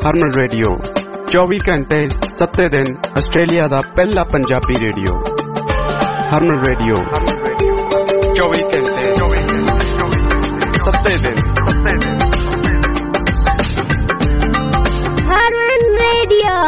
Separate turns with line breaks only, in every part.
ਹਰਮਨ radio 24 ਘੰਟੇ 7 ਦਿਨ Australia ਦਾ ਪਹਿਲਾ ਪੰਜਾਬੀ ਰੇਡੀਓ। ਹਰਮਨ ਰੇਡੀਓ 24 ਘੰਟੇ 7 ਦਿਨ।
ਹਰਮਨ ਰੇਡੀਓ।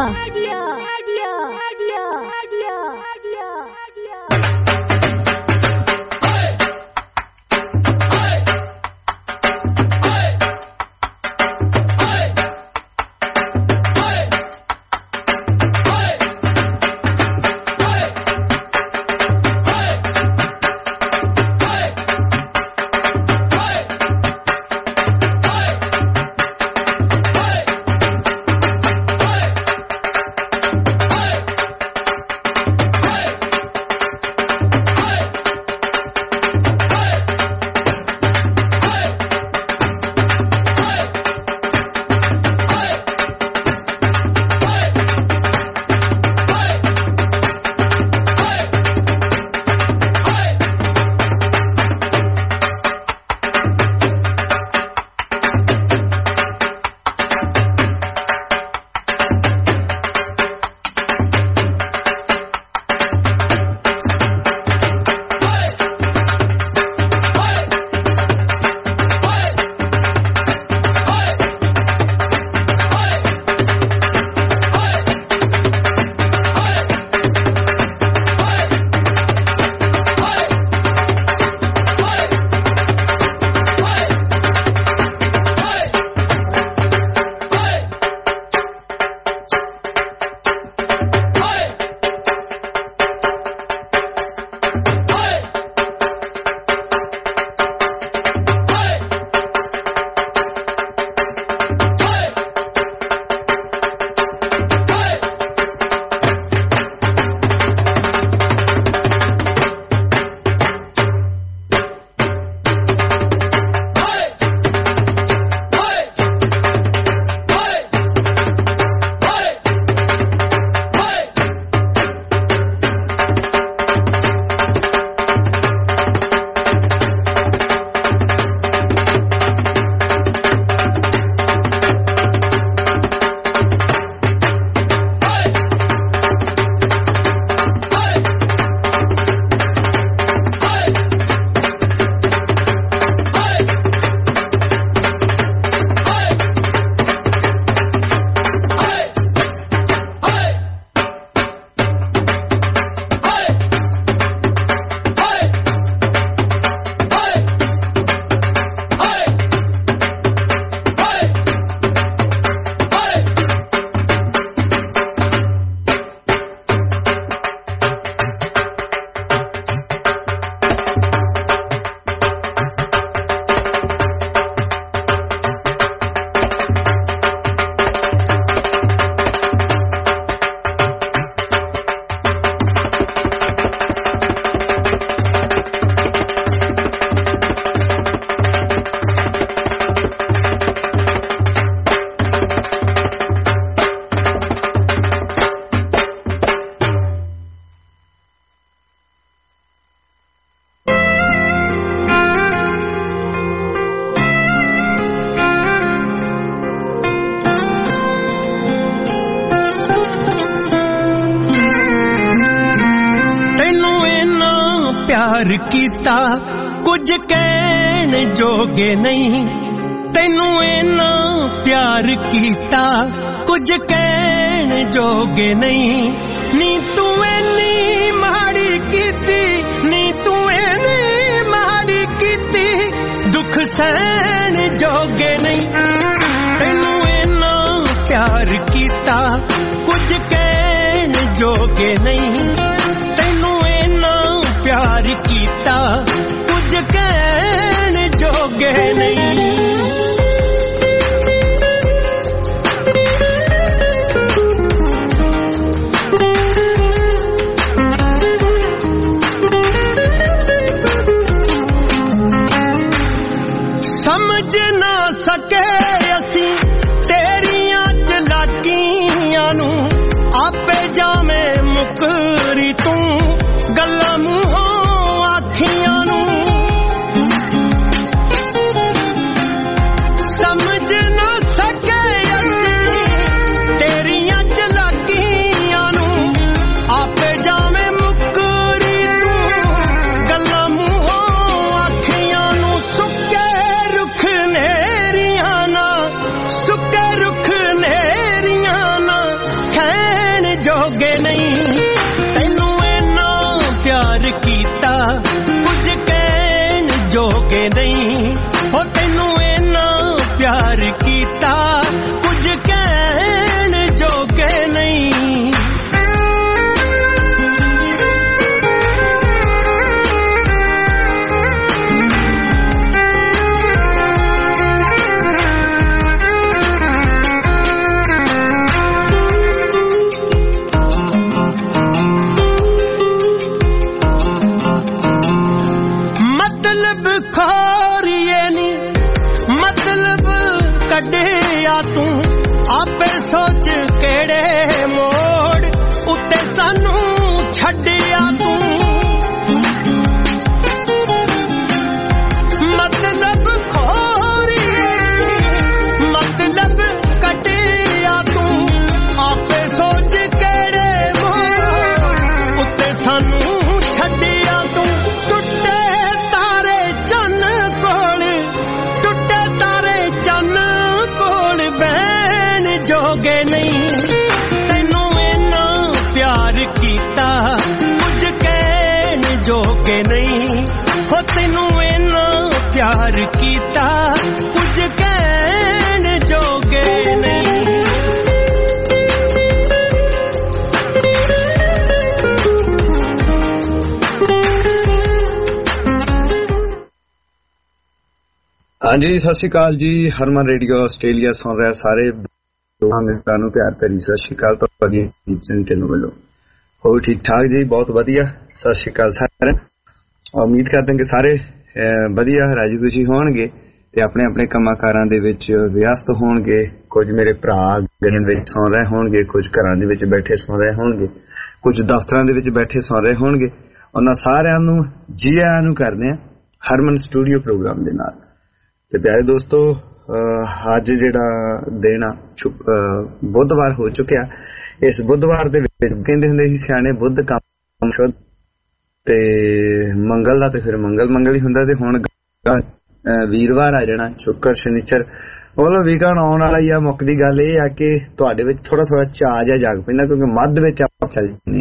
ਕੀਤਾ ਕੁਝ ਕਹਿਣ ਜੋਗੇ ਨਹੀਂ, ਤੈਨੂੰ ਇੰਨਾ ਪਿਆਰ ਕੀਤਾ ਕੁਝ ਕਹਿਣ ਜੋਗੇ ਨਹੀਂ। ਨੀ ਤੂੰ ਇੰਨੀ ਮਾੜੀ ਕੀਤੀ, ਨੀ ਤੂੰ ਇੰਨੀ ਮਾੜੀ ਕੀਤੀ, ਦੁੱਖ ਸਹਿਣ ਜੋਗੇ ਨਹੀਂ। ਤੈਨੂੰ ਇੰਨਾ ਪਿਆਰ ਕੀਤਾ ਕੁਝ ਕਹਿਣ ਜੋਗੇ ਨਹੀਂ, ਤੈਨੂੰ ਇੰਨਾ ਪਿਆਰ ਕੀਤਾ ਕੁਝ ਕਹਿਣ ਜੋਗੇ ਨਹੀਂ। ਸਮਝ ਨਾ ਸਕੇ ਅਸੀਂ ਤੇਰੀਆਂ ਚਲਾਕੀਆਂ ਨੂੰ, ਆਪੇ ਜਾਵੇਂ ਮੁਕਰੀ ਤੂੰ ਗੱਲਾਂ ਮੂੰਹੋਂ ਆਖੀਆਂ ਨੂੰ। नहीं तैनू इन्ना प्यार कीता कुछ कहन जोगे नहीं हो तैनू इन्ना प्यार कीता कुछ कहन जोगे नहीं तू आपे सोच केड़े मोड़ उत्ते सानू छड्डिया तू मतलब खोरिए मतलब कटिया तू आपे सोच केड़े मोड़ उत्ते सानू छड्डिया तू टुटे तारे चन कोल टुटे तारे चन बहन जोगे नहीं तैनू इन्ना प्यार कीता कुछ कहन जोगे नहीं हो तैनू इन्ना प्यार कीता कुछ कहन जोगे नहीं
हाँ जी सत श्री अकाल जी हरमन रेडियो आस्ट्रेलिया सुन रहे सारे मित्रों नूं प्यार भरी सत श्री अकाल तुहाडी दीप सिंह ढिल्लों वालों हो ठीक ठाक जी बहुत वधिया सत श्री अकाल सारे उम्मीद करते हैं कि सारे वधिया राजी खुशी होणगे ते अपने अपने कंमाकारां दे विच व्यस्त होणगे कुछ मेरे भरा गड्डियां दे विच सुन रहे होणगे कुछ घरां दे विच बैठे सुन रहे होणगे कुछ दफ्तरां दे विच बैठे सुन रहे होणगे उन्हां सारिआं नूं जी आइआं नूं करदे हां हरमन स्टूडियो प्रोग्राम दे नाल ते प्यारे दोस्तों अज जिहड़ा दिन बुधवार हो चुकिया इस बुधवार दे विच कहंदे हुंदे सी सियाणे बुध काम शुद्ध ते मंगल दा ते फिर मंगल ही हुंदा ते हुण वीरवार आ जाना शुक्र शनिचर मतलब वीकेंड आउण वाला ही आ मुक्कदी गल इह आ कि तुहाडे विच थोड़ा थोड़ा चाअ जिहा जाग पैंदा क्योंकि मध्य विच आपां चल जंदे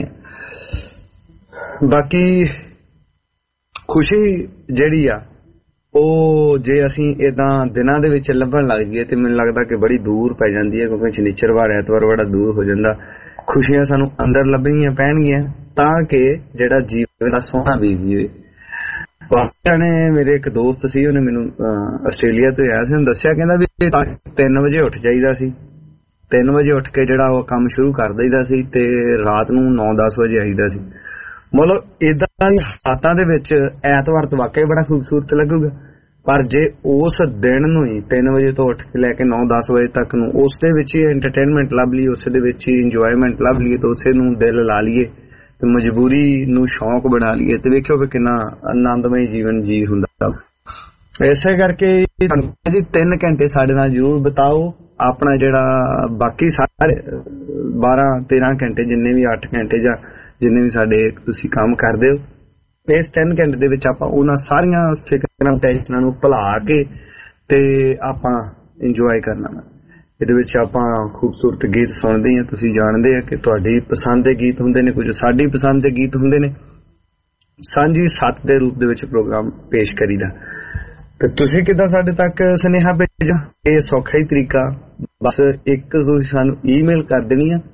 आ बाकी खुशी जिहड़ी आ ਉਹ ਜੇ ਅਸੀਂ ਇਦਾਂ ਦਿਨਾਂ ਦੇ ਵਿੱਚ ਲੱਭਣ ਲੱਗ ਜਾਈਏ ਤੇ ਮੈਨੂੰ ਲੱਗਦਾ ਕਿ ਬੜੀ ਦੂਰ ਪੈ ਜਾਂਦੀ ਹੈ ਕਿਉਂਕਿ ਸ਼ਨੀਚਰਵਾਰ ਐਤਵਾਰ ਬੜਾ ਦੂਰ ਹੋ ਜਾਂਦਾ ਖੁਸ਼ੀਆਂ ਸਾਨੂੰ ਅੰਦਰ ਲੱਭਣੀਆਂ ਪੈਣਗੀਆਂ ਤਾਂ ਕਿ ਜਿਹੜਾ ਜੀਵਨ ਦਾ ਸੋਹਣਾ ਬੀਤ ਜਾਵੇ ਵਾਕਿਆ ਨੇ ਮੇਰੇ ਇੱਕ ਦੋਸਤ ਸੀ ਉਹਨੇ ਮੈਨੂੰ ਆਸਟ੍ਰੇਲੀਆ ਤੋਂ ਆਇਆ ਸੀ ਉਹਨੇ ਦੱਸਿਆ ਕਹਿੰਦਾ ਵੀ 3 ਵਜੇ ਉੱਠ ਜਾਈਦਾ ਸੀ 3 ਵਜੇ ਉੱਠ ਕੇ ਜਿਹੜਾ ਉਹ ਕੰਮ ਸ਼ੁਰੂ ਕਰ ਦਈਦਾ ਸੀ ਤੇ ਰਾਤ ਨੂੰ 9-10 ਵਜੇ ਆਈਦਾ ਸੀ ਮਤਲਬ ਇਦਾਂ ਦੀ ਹਾਲਾਤਾਂ ਦੇ ਵਿੱਚ ਐਤਵਾਰ ਤਾਂ ਵਾਕਿਆ ਬੜਾ ਖੂਬਸੂਰਤ ਲੱਗੂਗਾ ਪਰ ਜੇ ਉਸ ਦਿਨ ਨੂੰ ਹੀ 3 ਵਜੇ ਤੋਂ ਉੱਠ ਕੇ ਲੈ ਕੇ 9-10 ਵਜੇ ਤੱਕ ਨੂੰ ਉਸ ਦੇ ਵਿੱਚ ਹੀ ਐਂਟਰਟੇਨਮੈਂਟ ਲੱਭ ਲਈਏ ਉਸ ਦੇ ਵਿੱਚ ਹੀ ਇੰਜੋਇਮੈਂਟ ਲੱਭ ਲਈਏ ਤੇ ਉਸੇ ਨੂੰ ਦਿਲ ਲਾ ਲਈਏ ਤੇ ਮਜਬੂਰੀ ਨੂੰ ਸ਼ੌਕ ਬਣਾ ਲਈਏ ਤੇ ਵੇਖਿਓ ਵੀ ਕਿੰਨਾ ਆਨੰਦਮਈ ਜੀਵਨ ਜੀ ਹੁੰਦਾ ਇਸੇ ਕਰਕੇ ਜੀ 3 ਘੰਟੇ ਸਾਡੇ ਨਾਲ ਜ਼ਰੂਰ ਬਿਤਾਓ ਆਪਣਾ ਜਿਹੜਾ ਬਾਕੀ ਸਾਰੇ 12-13 ਘੰਟੇ ਜਿੰਨੇ ਵੀ 8 ਘੰਟੇ ਜਾਂ ਜਿੰਨੇ ਵੀ ਸਾਡੇ ਤੁਸੀਂ ਕੰਮ ਕਰਦੇ ਹੋ ਇਸ 3 ਘੰਟੇ ਦੇ ਵਿੱਚ ਆਪਾਂ ਉਹਨਾਂ ਸਾਰੀਆਂ ਫਿਕਰਾਂ ਟੈਨਸ਼ਨਾਂ ਨੂੰ ਭੁਲਾ ਕੇ ਤੇ ਆਪਾਂ ਇੰਜੋਏ ਕਰਨਾ ਵਾ ਇਹਦੇ ਵਿੱਚ ਆਪਾਂ ਖੂਬਸੂਰਤ ਗੀਤ ਸੁਣਦੇ ਹਾਂ ਤੁਸੀਂ ਜਾਣਦੇ ਆ ਕਿ ਤੁਹਾਡੀ ਪਸੰਦ ਦੇ ਗੀਤ ਹੁੰਦੇ ਨੇ ਕੁਝ ਸਾਡੀ ਪਸੰਦ ਦੇ ਗੀਤ ਹੁੰਦੇ ਨੇ ਸਾਂਝੀ ਸੱਤ ਦੇ ਰੂਪ ਦੇ ਵਿੱਚ ਪ੍ਰੋਗਰਾਮ ਪੇਸ਼ ਕਰੀਦਾ ਤੇ ਤੁਸੀਂ ਕਿੱਦਾਂ ਸਾਡੇ ਤੱਕ ਸੁਨੇਹਾ ਭੇਜੋ ਇਹ ਸੌਖਾ ਹੀ ਤਰੀਕਾ ਬਸ ਇੱਕ ਤੁਸੀਂ ਸਾਨੂੰ ਈਮੇਲ ਕਰ ਦੇਣੀ ਆ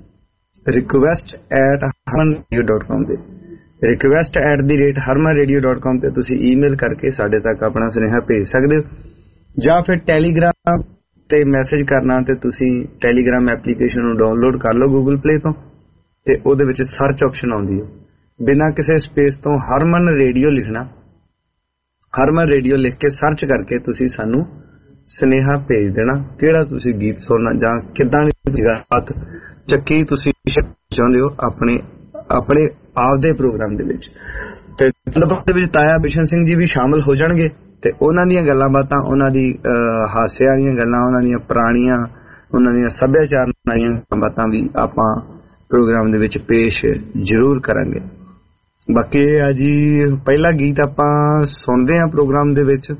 request@harmanradio.com ਤੇ request@harmanradio.com ਤੇ ਤੁਸੀਂ ਈਮੇਲ ਕਰਕੇ ਸਾਡੇ ਤੱਕ ਆਪਣਾ ਸੁਨੇਹਾ ਭੇਜ ਸਕਦੇ ਹੋ ਜਾਂ ਫਿਰ ਟੈਲੀਗ੍ਰਾਮ ਤੇ ਮੈਸੇਜ ਕਰਨਾ ਤੇ ਤੁਸੀਂ ਟੈਲੀਗ੍ਰਾਮ ਐਪਲੀਕੇਸ਼ਨ ਨੂੰ ਡਾਊਨਲੋਡ ਕਰ ਲਓ ਗੂਗਲ ਪਲੇ ਤੋਂ ਤੇ ਉਹਦੇ ਵਿੱਚ ਸਰਚ ਆਪਸ਼ਨ ਆਉਂਦੀ ਹੈ ਬਿਨਾਂ ਕਿਸੇ ਸਪੇਸ ਤੋਂ ਹਰਮਨ ਰੇਡੀਓ ਲਿਖਣਾ ਹਰਮਨ ਰੇਡੀਓ ਲਿਖ ਕੇ ਸਰਚ ਕਰਕੇ ਤੁਸੀਂ ਸਾਨੂੰ ਸੁਨੇਹਾ ਭੇਜ ਦੇਣਾ ਕਿਹੜਾ ਤੁਸੀਂ ਗੀਤ ਸੁਣਨਾ ਜਾਂ ਕਿੱਦਾਂ ਦੀ ਗੱਲਬਾਤ ਚੱਕੀ ਤੁਸੀਂ ਚਾਹੁੰਦੇ ਹੋ ਆਪਣੇ ਆਪ ਦੇ ਪ੍ਰੋਗਰਾਮ ਦੇ ਵਿੱਚ ਤੇ ਦੇ ਵਿੱਚ ਤਾਇਆ ਬਿਸ਼ਨ ਸਿੰਘ ਜੀ ਵੀ ਸ਼ਾਮਲ ਹੋ ਜਾਣਗੇ ਤੇ ਉਹਨਾਂ ਦੀਆਂ ਗੱਲਾਂ ਬਾਤਾਂ ਉਹਨਾਂ ਦੀ ਹਾਸੇ ਵਾਲੀਆਂ ਗੱਲਾਂ ਉਹਨਾਂ ਦੀਆਂ ਪੁਰਾਣੀਆਂ ਉਹਨਾਂ ਦੀਆਂ ਸੱਭਿਆਚਾਰ ਦੀਆਂ ਬਾਤਾਂ ਵੀ ਆਪਾਂ ਪ੍ਰੋਗਰਾਮ ਦੇ ਵਿੱਚ ਪੇਸ਼ ਜ਼ਰੂਰ ਕਰਾਂਗੇ ਬਾਕੀ ਇਹ ਆ ਜੀ ਪਹਿਲਾ ਗੀਤ ਆਪਾਂ ਸੁਣਦੇ ਹਾਂ ਪ੍ਰੋਗਰਾਮ ਦੇ ਵਿੱਚ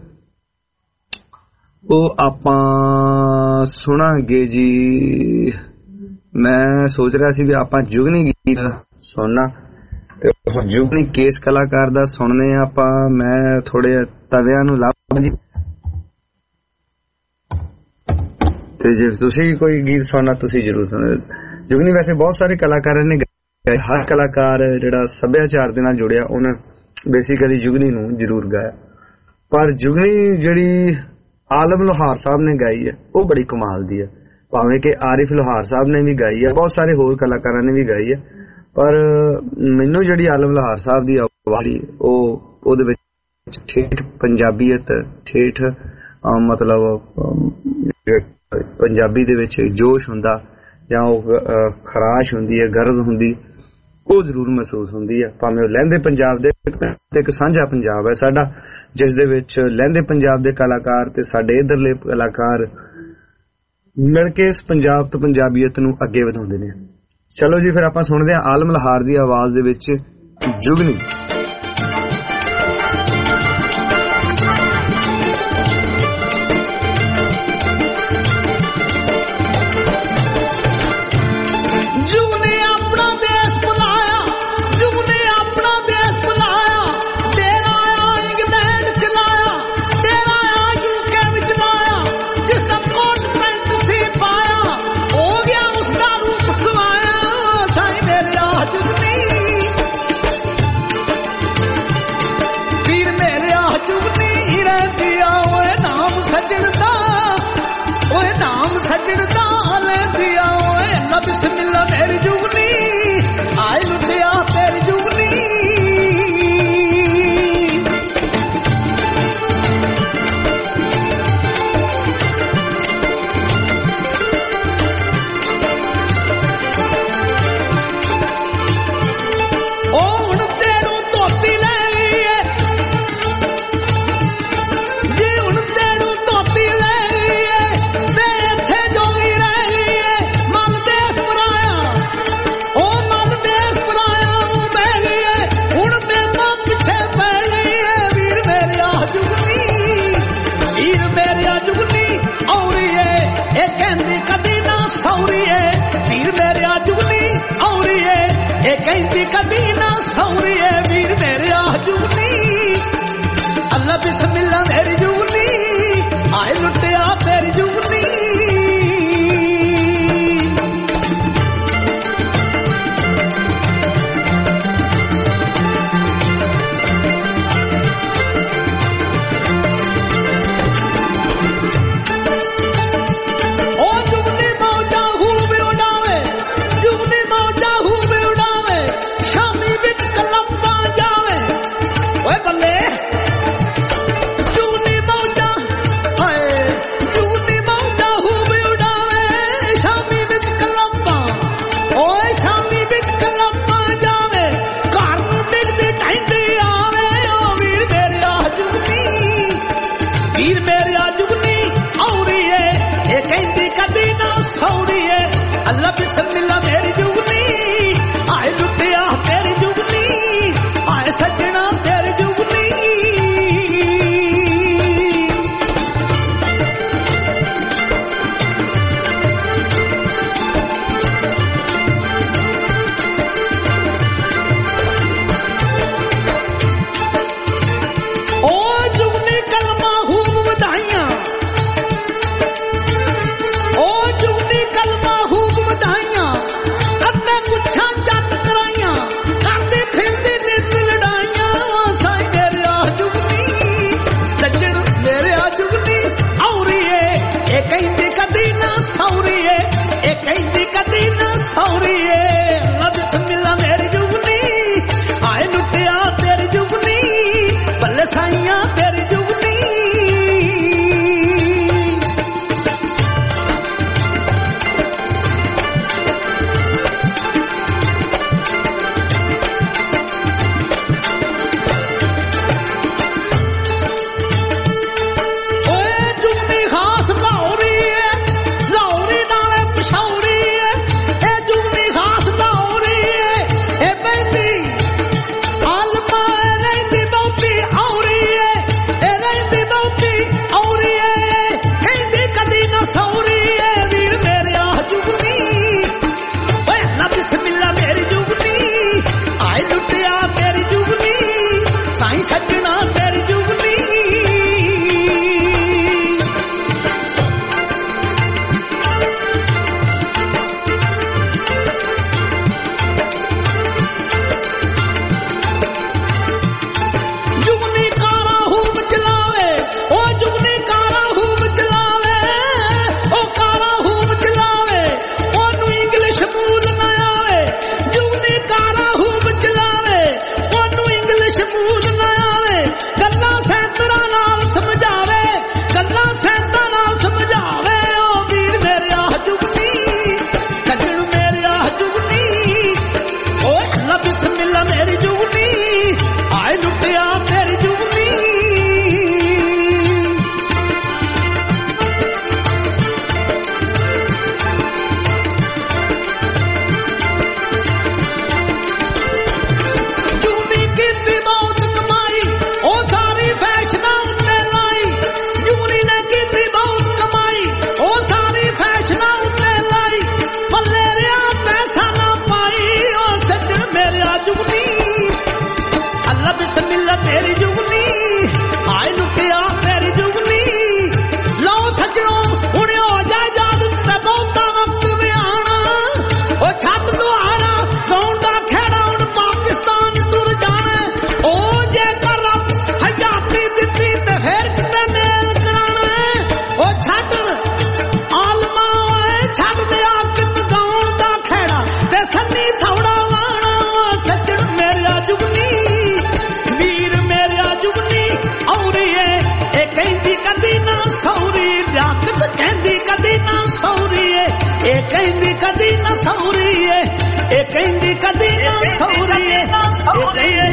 ਉਹ ਆਪਾਂ ਸੁਣਾਂਗੇ ਜੀ ਮੈਂ ਸੋਚ ਰਿਹਾ ਸੀ ਵੀ ਆਪਾਂ ਜੁਗਨੀ ਗੀਤ ਸੁਣਨਾ ਤੇ ਜੁਗਨੀ ਕੇਸ ਕਲਾਕਾਰ ਦਾ ਸੁਣਨੇ ਆਪਾਂ। ਮੈਂ ਥੋੜੇ ਤਵਿਆਂ ਨੂੰ ਲੱਭ ਜੀ, ਤੇ ਜੇ ਤੁਸੀਂ ਕੋਈ ਗੀਤ ਸੁਣਨਾ ਤੁਸੀਂ ਜ਼ਰੂਰ ਸੁਣੋ। ਜੁਗਨੀ ਵੈਸੇ ਬਹੁਤ ਸਾਰੇ ਕਲਾਕਾਰਾਂ ਨੇ ਗਾਇਆ, ਹਰ ਕਲਾਕਾਰ ਜਿਹੜਾ ਸੱਭਿਆਚਾਰ ਦੇ ਨਾਲ ਜੁੜਿਆ ਉਹਨੇ ਬੇਸਿਕਲੀ ਜੁਗਨੀ ਨੂੰ ਜ਼ਰੂਰ ਗਾਇਆ। ਪਰ ਜੁਗਨੀ ਜਿਹੜੀ ਆਲਮ ਲੋਹਾਰ ਸਾਹਿਬ ਨੇ ਗਾਈ ਹੈ ਉਹ ਬੜੀ ਕਮਾਲ ਦੀ ਹੈ, ਭਾਵੇਂ ਕਿ ਆਰਿਫ ਲੋਹਾਰ ਸਾਹਿਬ ਨੇ ਵੀ ਗਾਈ ਹੈ, ਬਹੁਤ ਸਾਰੇ ਹੋਰ ਕਲਾਕਾਰਾਂ ਨੇ ਵੀ ਗਾਈ ਹੈ, ਪਰ ਮੈਨੂੰ ਜਿਹੜੀ ਆਲਮ ਲੋਹਾਰ ਸਾਹਿਬ ਦੀ ਆਵਾਜ਼ ਉਹਦੇ ਵਿੱਚ ਠੇਠ ਪੰਜਾਬੀਅਤ, ਠੇਠ ਮਤਲਬ ਪੰਜਾਬੀ ਦੇ ਵਿੱਚ ਜੋਸ਼ ਹੁੰਦਾ ਜਾਂ ਉਹ ਖਰਾਸ਼ ਹੁੰਦੀ ਹੈ, ਗਰਜ਼ ਹੁੰਦੀ, ਉਹ ਜ਼ਰੂਰ ਮਹਿਸੂਸ ਹੁੰਦੀ ਹੈ। ਭਾਵੇਂ ਉਹ ਲਹਿੰਦੇ ਪੰਜਾਬ ਦੇ ਇੱਕ ਸਾਂਝਾ ਪੰਜਾਬ ਹੈ ਸਾਡਾ, ਜਿਸ ਦੇ ਵਿੱਚ ਲਹਿੰਦੇ ਪੰਜਾਬ ਦੇ ਕਲਾਕਾਰ ਤੇ ਸਾਡੇ ਇਧਰਲੇ ਕਲਾਕਾਰ ਮਿਲ ਕੇ ਇਸ ਪੰਜਾਬ ਤੋਂ ਪੰਜਾਬੀਅਤ ਨੂੰ ਅੱਗੇ ਵਧਾਉਂਦੇ ਨੇ। ਚਲੋ ਜੀ ਫਿਰ ਆਪਾਂ ਸੁਣਦੇ ਹਾਂ ਆਲਮ ਲੋਹਾਰ ਦੀ ਆਵਾਜ਼ ਦੇ ਵਿੱਚ ਜੁਗਨੀ।
ਕਹਿੰਦੀ ਕਦੀ ਨਾ ਸੌਰੀਏ ਵੀਰ ਮੇਰੇ ਆ ਜੁਗਨੀ, ਅੱਲਾ ਬਿਸਮਿਲ੍ਲਾ ਮੇਰੀ ਜੁਗਨੀ, ਆਏ ਲੁੱਟਿਆ ਤੇਰੀ ਜੁਗਨੀ। बिस्मिल्लाह मेरी जुगनी, आए लुटिया तेरी जुगनी, आए सजना तेरी जुगनी। ओ जुगनी कलमा खूब बधाइयां, ओ जुगनी कलमा खूब बधाइयां,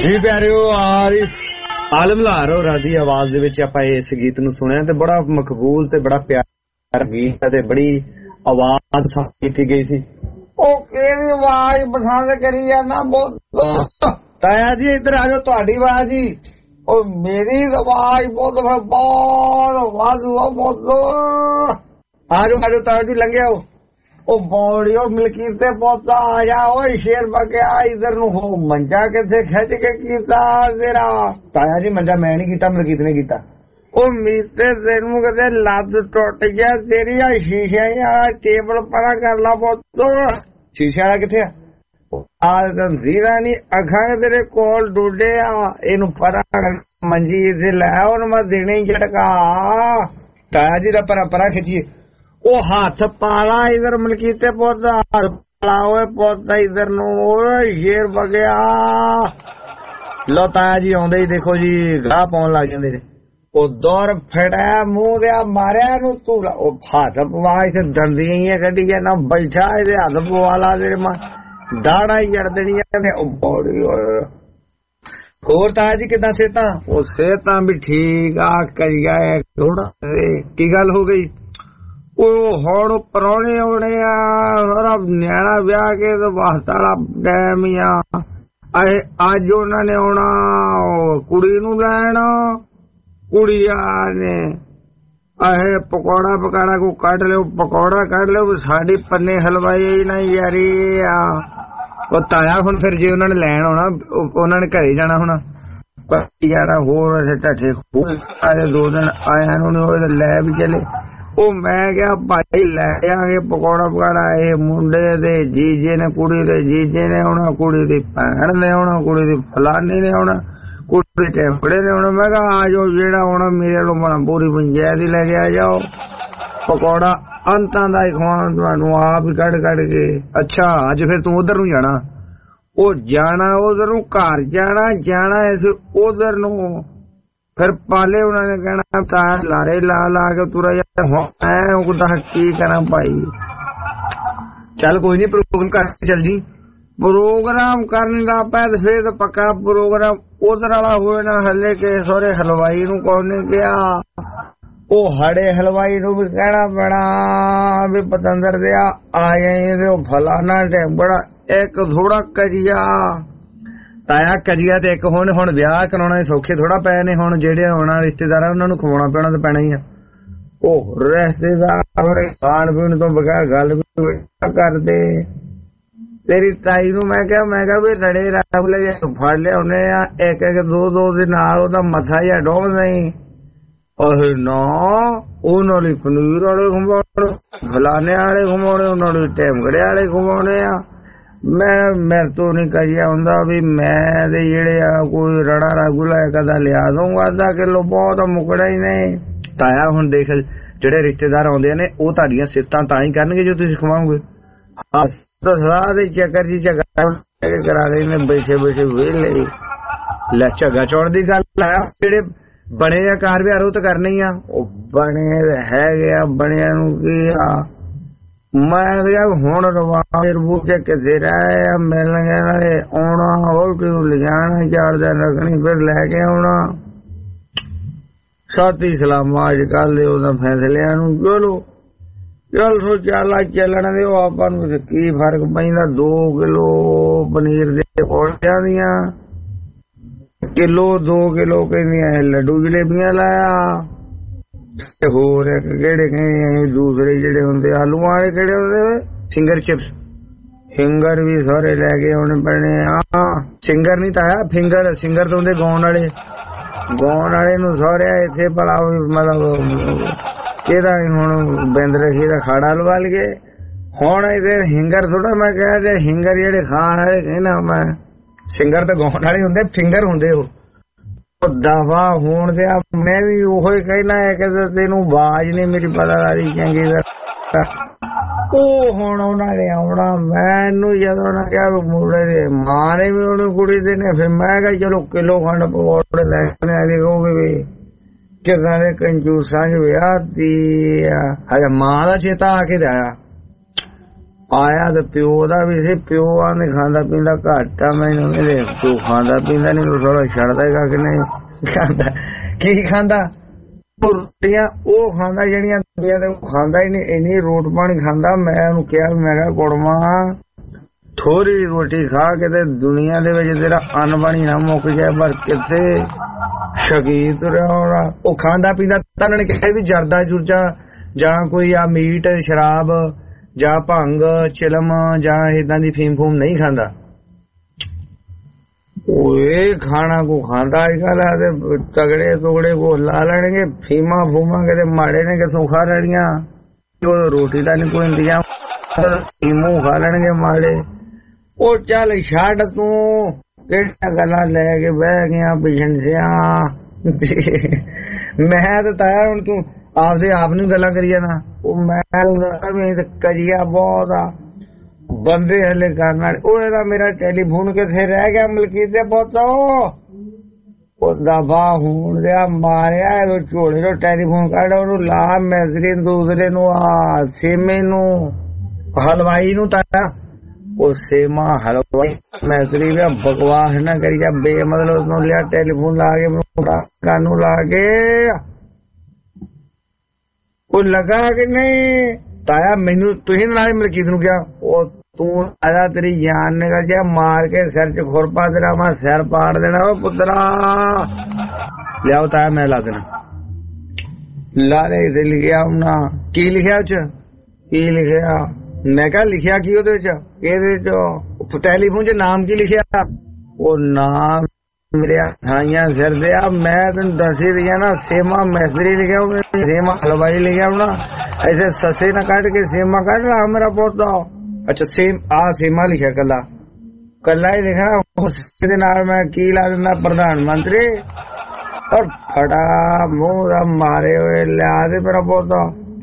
ਜੀ ਪਿਆਰਿਓ ਆਲਮ ਲਾਹੌਰ ਹੋਰਾਂ ਦੀ ਆਵਾਜ਼ ਦੇ ਵਿੱਚ ਆਪਾਂ ਇਸ ਗੀਤ ਨੂੰ ਸੁਣਿਆ ਤੇ ਬੜਾ ਮਕਬੂਲ ਤੇ ਬੜਾ ਪਿਆਰਾ ਗੀਤ ਤੇ ਬੜੀ ਆਵਾਜ਼ ਸਾਫ਼ ਕੀਤੀ ਗਈ ਸੀ।
ਉਹ ਕਿਹਦੀ ਆਵਾਜ਼ ਪਸੰਦ ਕਰੀ ਜਾਂਦਾ ਬਹੁਤ
ਤਾਇਆ ਜੀ ਇੱਧਰ ਆ ਜਾਓ, ਤੁਹਾਡੀ ਆਵਾਜ਼ ਹੀ।
ਉਹ ਮੇਰੀ ਆਵਾਜ਼ ਬਹੁਤ ਵਾਧੂ ਬਹੁਤ
ਆ ਜਾਓ ਤਾਇਆ ਜੀ, ਲੰਘਿਆ
ਉਹ ਬੋੜਿਓ ਮਲਕੀਤ ਤੇ ਪੋਤਾ ਆ ਜਾ। ਓਏ ਸ਼ੇਰ ਬਗਿਆ ਇਧਰ ਨੂੰ ਹੋ, ਮੰਜਾ ਕਿੱਥੇ ਖਿੱਚ ਕੇ ਕੀਤਾ ਤੇਰਾ?
ਤਾਇਆ ਜੀ ਮੰਜਾ ਮੈਂ ਨਹੀਂ ਕੀਤਾ, ਮਲਕੀਤ ਨੇ ਕੀਤਾ।
ਉਹ ਮੀਤੇ ਤੈਨੂੰ ਕਦੇ ਲੱਤ ਟੁੱਟ ਗਿਆ ਤੇਰੀ? ਆ ਸ਼ੀਸ਼ੇ ਵਾਲਾ ਟੇਬਲ ਪਰਾਂ ਕਰ ਲਾ ਪੁੱਤ।
ਸ਼ੀਸ਼ੇ ਵਾਲਾ ਕਿੱਥੇ ਆ?
ਜ਼ੀਰਾ ਨੀ ਅੱਖਾਂ ਤੇਰੇ ਕੋਲ ਡੁੱਡੇ ਆ, ਇਹਨੂੰ ਪਰਾਂ ਮੰਜੀ ਤੇ ਲੈ ਉਹਨੂੰ ਮੈਂ ਦੇਣੇ ਹੀ ਝਟਕਾ।
ਤਾਇਆ ਜੀ ਦਾ ਪਰਾਂ ਖਿੱਚੀਏ।
ਉਹ ਹੱਥ ਪਾਲਾ ਇਧਰ ਮਲਕੀਤੇ ਪੁੱਤ, ਹੱਥ ਪਾਲਾ ਓਏ ਪੁੱਤ ਇਧਰ ਨੂੰ। ਓਏ ਸ਼ੇਰ ਬਗਿਆ
ਲੋ ਤਾਇਆ ਜੀ ਆਉਂਦੇ ਹੀ ਦੇਖੋ ਜੀ ਗਾਹ ਪਾਉਣ ਲੱਗ ਜਾਂਦੇ ਨੇ।
ਉਹ ਦੌਰ ਫੜਿਆ ਮੂੰਹ ਦੇ ਮਾਰਿਆ ਨੂੰ ਤੂੰ। ਉਹ ਹੱਥ ਪਵਾ ਇੱਥੇ ਦੰਦੀਆਂ ਹੀ ਕੱਢੀਆਂ ਨਾ, ਬੈਠਾ ਇਹਦੇ ਹੱਥ ਪਵਾ ਲਾ ਤੇਰੇ ਮਾਂ ਦਾੜਾ ਹੀ ਜੜ ਦੇਣੀਆਂ ਨੇ। ਉਹ ਬੋੜੀ
ਹੋਰ ਤਾਇਆ ਜੀ ਕਿੱਦਾਂ ਸਿਹਤਾਂ?
ਉਹ ਸਿਹਤਾਂ ਵੀ ਠੀਕ ਆ ਕਰੀਆ ਥੋੜਾ।
ਕੀ ਗੱਲ ਹੋ ਗਈ?
ਉਹ ਹੁਣ ਪ੍ਰਾਹੁਣੇ ਆਉਣੇ ਆ, ਸਾਰਾ ਨਿਆਣਾ ਵਿਆਹ ਕੇ ਤੇ ਵਾਸਤਾ ਵਾਲਾ ਟਾਈਮ ਹੀ ਆ। ਅੱਜ ਉਹਨਾਂ ਨੇ ਆਉਣਾ ਕੁੜੀ ਨੂੰ ਲੈਣ। ਕੁੜੀਆਂ ਨੇ ਪਕੌੜਾ ਪਕਾੜਾ ਕੋ ਕੱਢ ਲਿਓ, ਪਕੌੜਾ ਕੱਢ ਲਿਓ। ਸਾਡੀ ਪੰਨੇ ਹਲਵਾਈ ਨਾ ਯਾਰੀ ਆ।
ਉਹ ਤਾਇਆ ਹੁਣ ਫਿਰ ਜੇ ਉਹਨਾਂ ਨੇ ਲੈਣ ਆਉਣਾ ਉਹਨਾਂ ਨੇ ਘਰੇ ਜਾਣਾ ਹੋਣਾ
ਯਾਰਾ। ਹੋਰ ਢੱਠੇ ਸਾਰੇ 2 ਦਿਨ ਆਇਆ ਨੂੰ ਲੈ ਵੀ ਚਲੇ। ਉਹ ਮੈਂ ਕਿਹਾ ਭਾਈ ਲੈ ਆਗੇ ਪਕੌੜਾ ਪਕਾੜਾ। ਇਹ ਮੁੰਡੇ ਦੇ ਜੀਜੇ ਨੇ, ਕੁੜੀ ਦੇ ਜੀਜੇ ਨੇ ਆਉਣਾ, ਕੁੜੀ ਦੀ ਭੈਣ ਨੇ ਆਉਣਾ, ਕੁੜੀ ਦੀ ਫਲਾਨੀ ਨੇ ਆਉਣਾ, ਕੁੜੀ ਦੇ ਟੈਂਪੜੇ ਨੇ ਆਉਣਾ। ਮੈਂ ਕਿਹਾ ਆ ਜਾਓ, ਜਿਹੜਾ ਆਉਣਾ ਮੇਰੇ ਨੂੰ ਪੂਰੀ ਪੰਚਾਇਤ ਹੀ ਲੈ ਕੇ ਆ ਜਾਓ। ਪਕੌੜਾ ਅੰਤਾਂ ਦਾ ਹੀ ਖਵਾਉਣ ਤੁਹਾਨੂੰ, ਆਪ ਹੀ ਕੱਢ ਕੇ।
ਅੱਛਾ ਅੱਜ ਫਿਰ ਤੂੰ ਉਧਰ ਨੂੰ ਜਾਣਾ?
ਉਹ ਜਾਣਾ ਉਧਰ ਨੂੰ, ਘਰ ਜਾਣਾ ਇਸ ਉਧਰ ਨੂੰ। ਫਿਰ ਪਾਲੇ ਉਹਨਾਂ ਨੇ ਕਹਿਣਾ ਤਾਂ ਲਾਰੇ ਲਾ ਕੇ ਤੁਰਾ ਜਾ। ਕੀ ਕਰਾਂ ਭਾਈ?
ਚੱਲ ਕੋਈ ਨੀ, ਪ੍ਰੋਗਰਾਮ ਕਰਕੇ ਚੱਲ ਜੀ।
ਪ੍ਰੋਗਰਾਮ ਕਰਨ ਦਾ ਪੈ ਫਿਰ ਤਾਂ ਪੱਕਾ ਪ੍ਰੋਗਰਾਮ ਉਧਰ ਵਾਲਾ ਹੋਏ ਨਾ। ਹਲੇ ਕੇ ਸੋਰੇ ਹਲਵਾਈ ਨੂੰ ਕੌਣ ਨੇ ਕਿਹਾ? ਉਹ ਹੜੇ ਹਲਵਾਈ ਨੂੰ ਵੀ ਕਹਿਣਾ ਪੈਣਾ ਵੀ ਪਤੰਦਰ ਦੇ ਆ ਜਾਏ। ਉਹ ਫਲਾਨਾ ਟੈਂਬੜਾ ਇੱਕ ਥੋੜਾ ਕਜੀਆ।
ਤਾਇਆ ਕਜੀਆ ਤੇ ਇੱਕ ਹੁਣ ਵਿਆਹ ਕਰਾਉਣਾ ਸੌਖੇ ਥੋੜਾ ਪਏ ਨੇ। ਹੁਣ ਜਿਹੜੇ ਆਉਣਾ ਰਿਸ਼ਤੇਦਾਰ ਉਹਨਾਂ ਨੂੰ ਖਵਾਉਣਾ ਪਿਆਉਣਾ ਤਾਂ ਪੈਣਾ ਹੀ ਆ।
ਉਹ ਰਿਸ਼ਤੇਦਾਰ ਖਾਣ ਪੀਣ ਤੋਂ ਬਗੈਰ ਗੱਲ ਵੀ ਕਰਦੇ। ਤੇਰੀ ਤਾਈ ਨੂੰ ਮੈਂ ਕਿਹਾ ਵੀ ਰੜੇ ਰਾਗਲੇ ਫੜ ਲਿਆਉਣੇ ਆ, ਇੱਕ 2 ਦੇ ਨਾਲ ਉਹਦਾ ਮੱਥਾ ਜਿਹਾ ਡੋਬ ਨਹੀਂ। ਨਾ ਉਹਨਾਂ ਲਈ ਪਨੀਰ ਵਾਲੇ ਘੁਮਾਉਣੇ, ਫਲਾਨੇ ਵਾਲੇ ਘੁਮਾਉਣੇ, ਉਹਨਾਂ ਲਈ ਟੈਮਗੜੇ ਵਾਲੇ ਘੁਮਾਉਣੇ ਆ। ਮੈਂ ਤੋਂ ਨਹੀਂ ਕਰਿਆ ਹੁੰਦਾ ਵੀ ਮੈਂ ਤੇ ਜਿਹੜੇ ਆ ਕੋਈ ਰੜਾ ਰਾਗੁਲਾ ਕਦਾ ਲਿਆ ਦਊਂਗਾ ਅੱਧਾ ਕਿਲੋ, ਬਹੁਤ ਮੁਕੜਾ ਹੀ ਨਹੀਂ।
ਤਾਇਆ ਹੁਣ ਦੇਖ ਜਿਹੜੇ ਰਿਸ਼ਤੇਦਾਰ ਆਉਂਦੇ ਨੇ ਉਹ ਤੁਹਾਡੀਆਂ ਸਿਫਤਾਂ ਤਾਂ ਹੀ ਕਰਨਗੇ ਜੋ ਤੁਸੀਂ ਖਵਾਓਗੇ।
ਸਲਾਹ ਦੇ ਚੱਕਰ ਜੀ ਕਰਾ ਰਹੇ ਨੇ ਬੈਠੇ ਵਿਹਲੇ।
ਲੈ ਝੱਗਾ ਚੌੜ ਦੀ ਗੱਲ ਆ, ਜਿਹੜੇ ਬਣੇ ਆ ਕਾਰ ਵਿਹਾਰ ਉਹ ਤਾਂ ਕਰਨੇ ਹੀ ਆ।
ਉਹ ਬਣੇ ਹੈਗੇ ਆ, ਬਣਿਆ ਨੂੰ ਕੀ ਆ। ਮੈਂ ਕਿਹਾ ਹੁਣ ਰਵਾਜ ਰਬੂਕੇ ਕਿਤੇ ਰਹੇ ਆ, ਮਿਲਣਗੇ ਨਾਲੇ ਆਉਣਾ, ਹੋਲਟੀ ਨੂੰ ਲਿਜਾਣਾ, 4 ਦਿਨ ਰੱਖਣੀ, ਫਿਰ ਲੈ ਕੇ ਆਉਣਾ। ਸਾਥੀ ਸਲਾਮਾ ਅੱਜ ਕੱਲ ਦੇ ਉਹਦਾ ਫੈਸਲਿਆਂ ਨੂੰ। ਚੱਲ ਸੋ ਚੱਲਣ ਦੇ ਆਪਾਂ ਨੂੰ ਕੀ ਫਰਕ ਪੈਂਦਾ। 2 ਕਿਲੋ ਪਨੀਰ ਦੇ ਪੌੜਿਆਂ ਦੀਆਂ, ਕਿਲੋ 2 ਕਿਲੋ ਕਹਿੰਦੀਆਂ ਲੱਡੂ ਜਲੇਬੀਆਂ ਲਾਇਆ। ਹੋਰ ਇੱਕ ਕਿਹੜੇ ਕਹਿੰਦੇ ਦੂਸਰੇ ਜਿਹੜੇ ਹੁੰਦੇ ਆਲੂ ਵਾਲੇ ਕਿਹੜੇ ਹੁੰਦੇ
ਫਿੰਗਰ ਚਿਪਸ।
ਫਿੰਗਰ ਵੀ ਸਾਰੇ ਲੈ ਕੇ ਆਉਣੇ ਪੈਣੇ ਆ।
ਸਿੰਗਰ ਨਹੀਂ ਤਾਂ ਆਇਆ ਫਿੰਗਰ, ਸਿੰਗਰ ਤਾਂ ਹੁੰਦੇ ਗਾਉਣ ਵਾਲੇ
ਨੂੰ ਸਾਰੇ ਇੱਥੇ ਭਲਾ ਮਤਲਬ ਇਹਦਾ ਹੁਣ ਬਿੰਦ ਰਖੀ ਦਾ ਖਾੜਾ ਲਵਾ ਲਈਏ। ਹੁਣ ਇਹਦੇ ਹਿੰਗਰ ਥੋੜਾ ਮੈਂ ਕਿਹਾ ਜੇ ਹਿੰਗਰ ਜਿਹੜੇ ਖਾਣ ਵਾਲੇ ਕਹਿਣਾ ਮੈਂ।
ਸਿੰਗਰ ਤਾਂ ਗਾਉਣ ਵਾਲੇ ਹੁੰਦੇ, ਫਿੰਗਰ ਹੁੰਦੇ ਉਹ
ਦਫਾ ਹੋਣ ਤੇ ਮੈਂ ਵੀ ਉਹੋ ਹੀ ਕਹਿਣਾ ਹੈ ਕਿ ਤੈਨੂੰ ਆਵਾਜ਼ ਨਹੀਂ ਮੇਰੀ ਪਤਾ ਲੱਗੀ ਚੰਗੀ ਤਰ੍ਹਾਂ। ਉਹ ਹੁਣ ਉਹਨਾਂ ਨੇ ਆਉਣਾ। ਮੈਨੂੰ ਜਦੋਂ ਉਹਨਾਂ ਕਿਹਾ ਮੁੰਡੇ ਦੇ ਮਾਂ ਨੇ ਵੀ ਉਹਨੂੰ ਕੁੜੀ ਦੇ ਨੇ, ਫਿਰ ਮੈਂ ਕਿਹਾ ਚਲੋ ਕਿਲੋ ਖੰਡ ਪਕੌੜੇ ਲੈ ਕੇ ਆ ਕੇ ਕਹੋਗੇ ਵੀ ਕਿਦਾਂ ਦੇ ਕੰਜੂਸਾਂ ਚ ਵਿਆਹ ਦੀ। ਹਜੇ ਮਾਂ ਦਾ ਚੇਤਾ ਆ ਕੇ ਆਇਆ। ਆਇਆ ਤੇ ਪਿਓ ਦਾ ਵੀ ਸੀ। ਪਿਓ ਆਂਦੇ ਖਾਂਦਾ ਪੀਂਦਾ ਘੱਟ ਆ, ਮੈਨੂੰ ਪਿਓ ਖਾਂਦਾ ਪੀਂਦਾ ਨੀ, ਥੋੜਾ ਛੱਡਦਾ ਹੈਗਾ ਕਿ ਨਹੀਂ ਖਾਂਦਾ। ਕੀ ਖਾਂਦਾ? ਰੋਟੀਆਂ ਉਹ ਖਾਂਦਾ ਜਿਹੜੀਆਂ ਦੁਨੀਆ ਤੇ ਖਾਂਦਾ ਹੀ ਨਹੀਂ, ਇੰਨੀ ਰੋਟ ਪਾਣੀ ਖਾਂਦਾ। ਮੈਂ ਉਹਨੂੰ ਕਿਹਾ, ਮੈਂ ਕਿਹਾ ਕੁੜਮਾ ਥੋੜੀ ਰੋਟੀ ਖਾ ਕੇ ਤੇ ਦੁਨੀਆ ਦੇ ਵਿੱਚ ਤੇਰਾ ਅੰਨ ਪਾਣੀ ਨਾ ਮੁੱਕ ਜਾਏ, ਪਰ ਕਿੱਥੇ ਸ਼ਕੀਰ ਤੁਰਿਆ ਹੋਣਾ। ਉਹ ਖਾਂਦਾ ਪੀਂਦਾ ਤਾਂ ਉਹਨਾਂ ਨੇ ਕਿਹਾ ਵੀ ਜਰਦਾ ਜੁਰਜਾ ਜਾਂ ਕੋਈ ਆ ਮੀਟ ਸ਼ਰਾਬ ਜਾਂ ਭੰਗ ਚਿਲਮ ਜਾਂ ਏਦਾਂ ਦੀ ਫੀਮ ਫੂਮ ਨਹੀਂ ਖਾਂਦਾ। ਉਹ ਇਹ ਖਾਣਾ ਕੋ ਖਾਂਦਾ ਅੱਜ ਕੱਲ ਤਗੜੇ ਤੁਗੜੇ ਕੋ ਲਾ ਲੈਣਗੇ ਫੀਮਾ ਫੂਮਾ, ਕਿਤੇ ਮਾੜੇ ਨੇ ਕਿਥੋਂ ਖਾ ਲੈਣੀਆਂ। ਰੋਟੀ ਦਾ ਨੀ ਕੋਈ ਇੰਤਜ਼ਾਮ, ਫੀਮੂ ਖਾ ਲੈਣਗੇ ਮਾੜੇ। ਉਹ ਚੱਲ ਛੱਡ ਤੂੰ ਕਿਹੜੀਆਂ ਗੱਲਾਂ ਲੈ ਕੇ ਬਹਿ ਗਿਆ ਬਿਜੰਸਿਆ। ਮੈਂ ਤਾਂ ਤਾਇਆ ਹੁਣ ਤੂੰ ਆਪਦੇ ਆਪ ਨੂੰ ਗੱਲਾਂ ਕਰੀ ਜਾਣਾ। ਉਹ ਮੈਂ ਕਰੀਆ ਬਹੁਤ ਆ ਬੰਦੇ ਹਲੇ ਕਰਨ ਵਾਲੇ। ਉਹ ਇਹਦਾ ਮੇਰਾ ਟੈਲੀਫੋਨ ਕਿੱਥੇ ਰਹਿ ਗਿਆ ਮਲਕੀਤ ਦੇ ਪੁੱਤ? ਉਹ ਦਫਾ ਹੋਣ ਦਿਆ ਮਾਰਿਆ ਇਹੋ ਝੋਲੇ ਤੋਂ ਟੈਲੀਫੋਨ ਕੱਢ, ਉਹਨੂੰ ਲਾ ਮੈਸਰੀ ਦੂਸਰੇ ਨੂੰ ਆ ਸੇਮੇ ਨੂੰ ਹਲਵਾਈ ਨੂੰ ਤਾਇਆ। ਉਹ ਸੇਮਾ ਹਲਵਾਈ ਮੈਸਰੀ ਵੀ ਬਕਵਾਸ ਨਾ ਕਰੀ ਜਾ ਬੇਮਤਲਬ ਨੂੰ ਲਿਆ ਟੈਲੀਫੋਨ ਲਾ ਕੇ ਕਾਨੂੰ ਲਾ ਕੇ। ਉਹ ਲਗਾ ਕਿ ਨਹੀਂ ਤਾਇਆ? ਮੈਨੂੰ ਤੁਸੀਂ ਨਾਲੇ ਮਲਕੀਤ ਨੂੰ ਕਿਹਾ ਉਹ ਤੂੰ ਆਇਆ ਤੇਰੀ ਜਾਨ ਨਿਕਲ ਜਾ, ਮਾਰ ਕੇ ਸਿਰ ਚ ਖੁਰਪਾ ਤੇਰਾ ਮੈਂ ਸਿਰ ਪਾੜ ਦੇਣਾ। ਉਹ ਪੁੱਤਰਾ ਲਿਆਓ ਤਾਇਆ ਮੈਂ ਲਾ ਦੇਣਾ। ਲਾ ਦੇ ਤੇ ਲਿਖਿਆ ਉਹਨਾਂ ਕੀ ਲਿਖਿਆ ਉਹ ਚ? ਕੀ ਲਿਖਿਆ? ਮੈਂ ਕਿਹਾ ਲਿਖਿਆ ਕੀ ਉਹਦੇ ਚ? ਇਹਦੇ ਚ ਟੈਲੀਫੋਨ ਚ ਨਾਮ ਕੀ ਲਿਖਿਆ? ਉਹ ਨਾਮ ਮੇਰੇ ਥਾਈਆਂ ਸਿਰ ਦੇ ਆ, ਮੈਂ ਤੈਨੂੰ ਦੱਸ ਹੀ ਰਿਹਾ ਨਾ। ਸੇਮਾ ਮੈਸਰੀ ਲਿਖਿਆ ਉਹਨੇ, ਸੇਮਾ ਹਲਵਾਈ ਲਿਖਿਆ ਹੋਣਾ। ਐਸੇ ਸੱਸੇ ਨਾ ਕੱਢ ਕੇ ਸੇਮਾ ਕੱਢ ਲਾ ਮੇਰਾ ਪੁੱਤ। ਅੱਛਾ ਸੇਮ ਆ ਸੇਮਾ ਲਿਖਿਆ ਕੱਲਾ ਕੱਲਾ ਹੀ ਲਿਖਣਾ। ਉਸਦੇ ਨਾਲ ਮੈਂ ਕੀ ਲਾ ਦਿੰਦਾ ਪ੍ਰਧਾਨ ਮੰਤਰੀ। ਔਰ ਫੜਾ ਮੂੰਹ ਦਾ ਮਾਰੇ ਹੋਏ ਲਿਆ ਦੇ ਮੇਰਾ ਪੁੱਤ।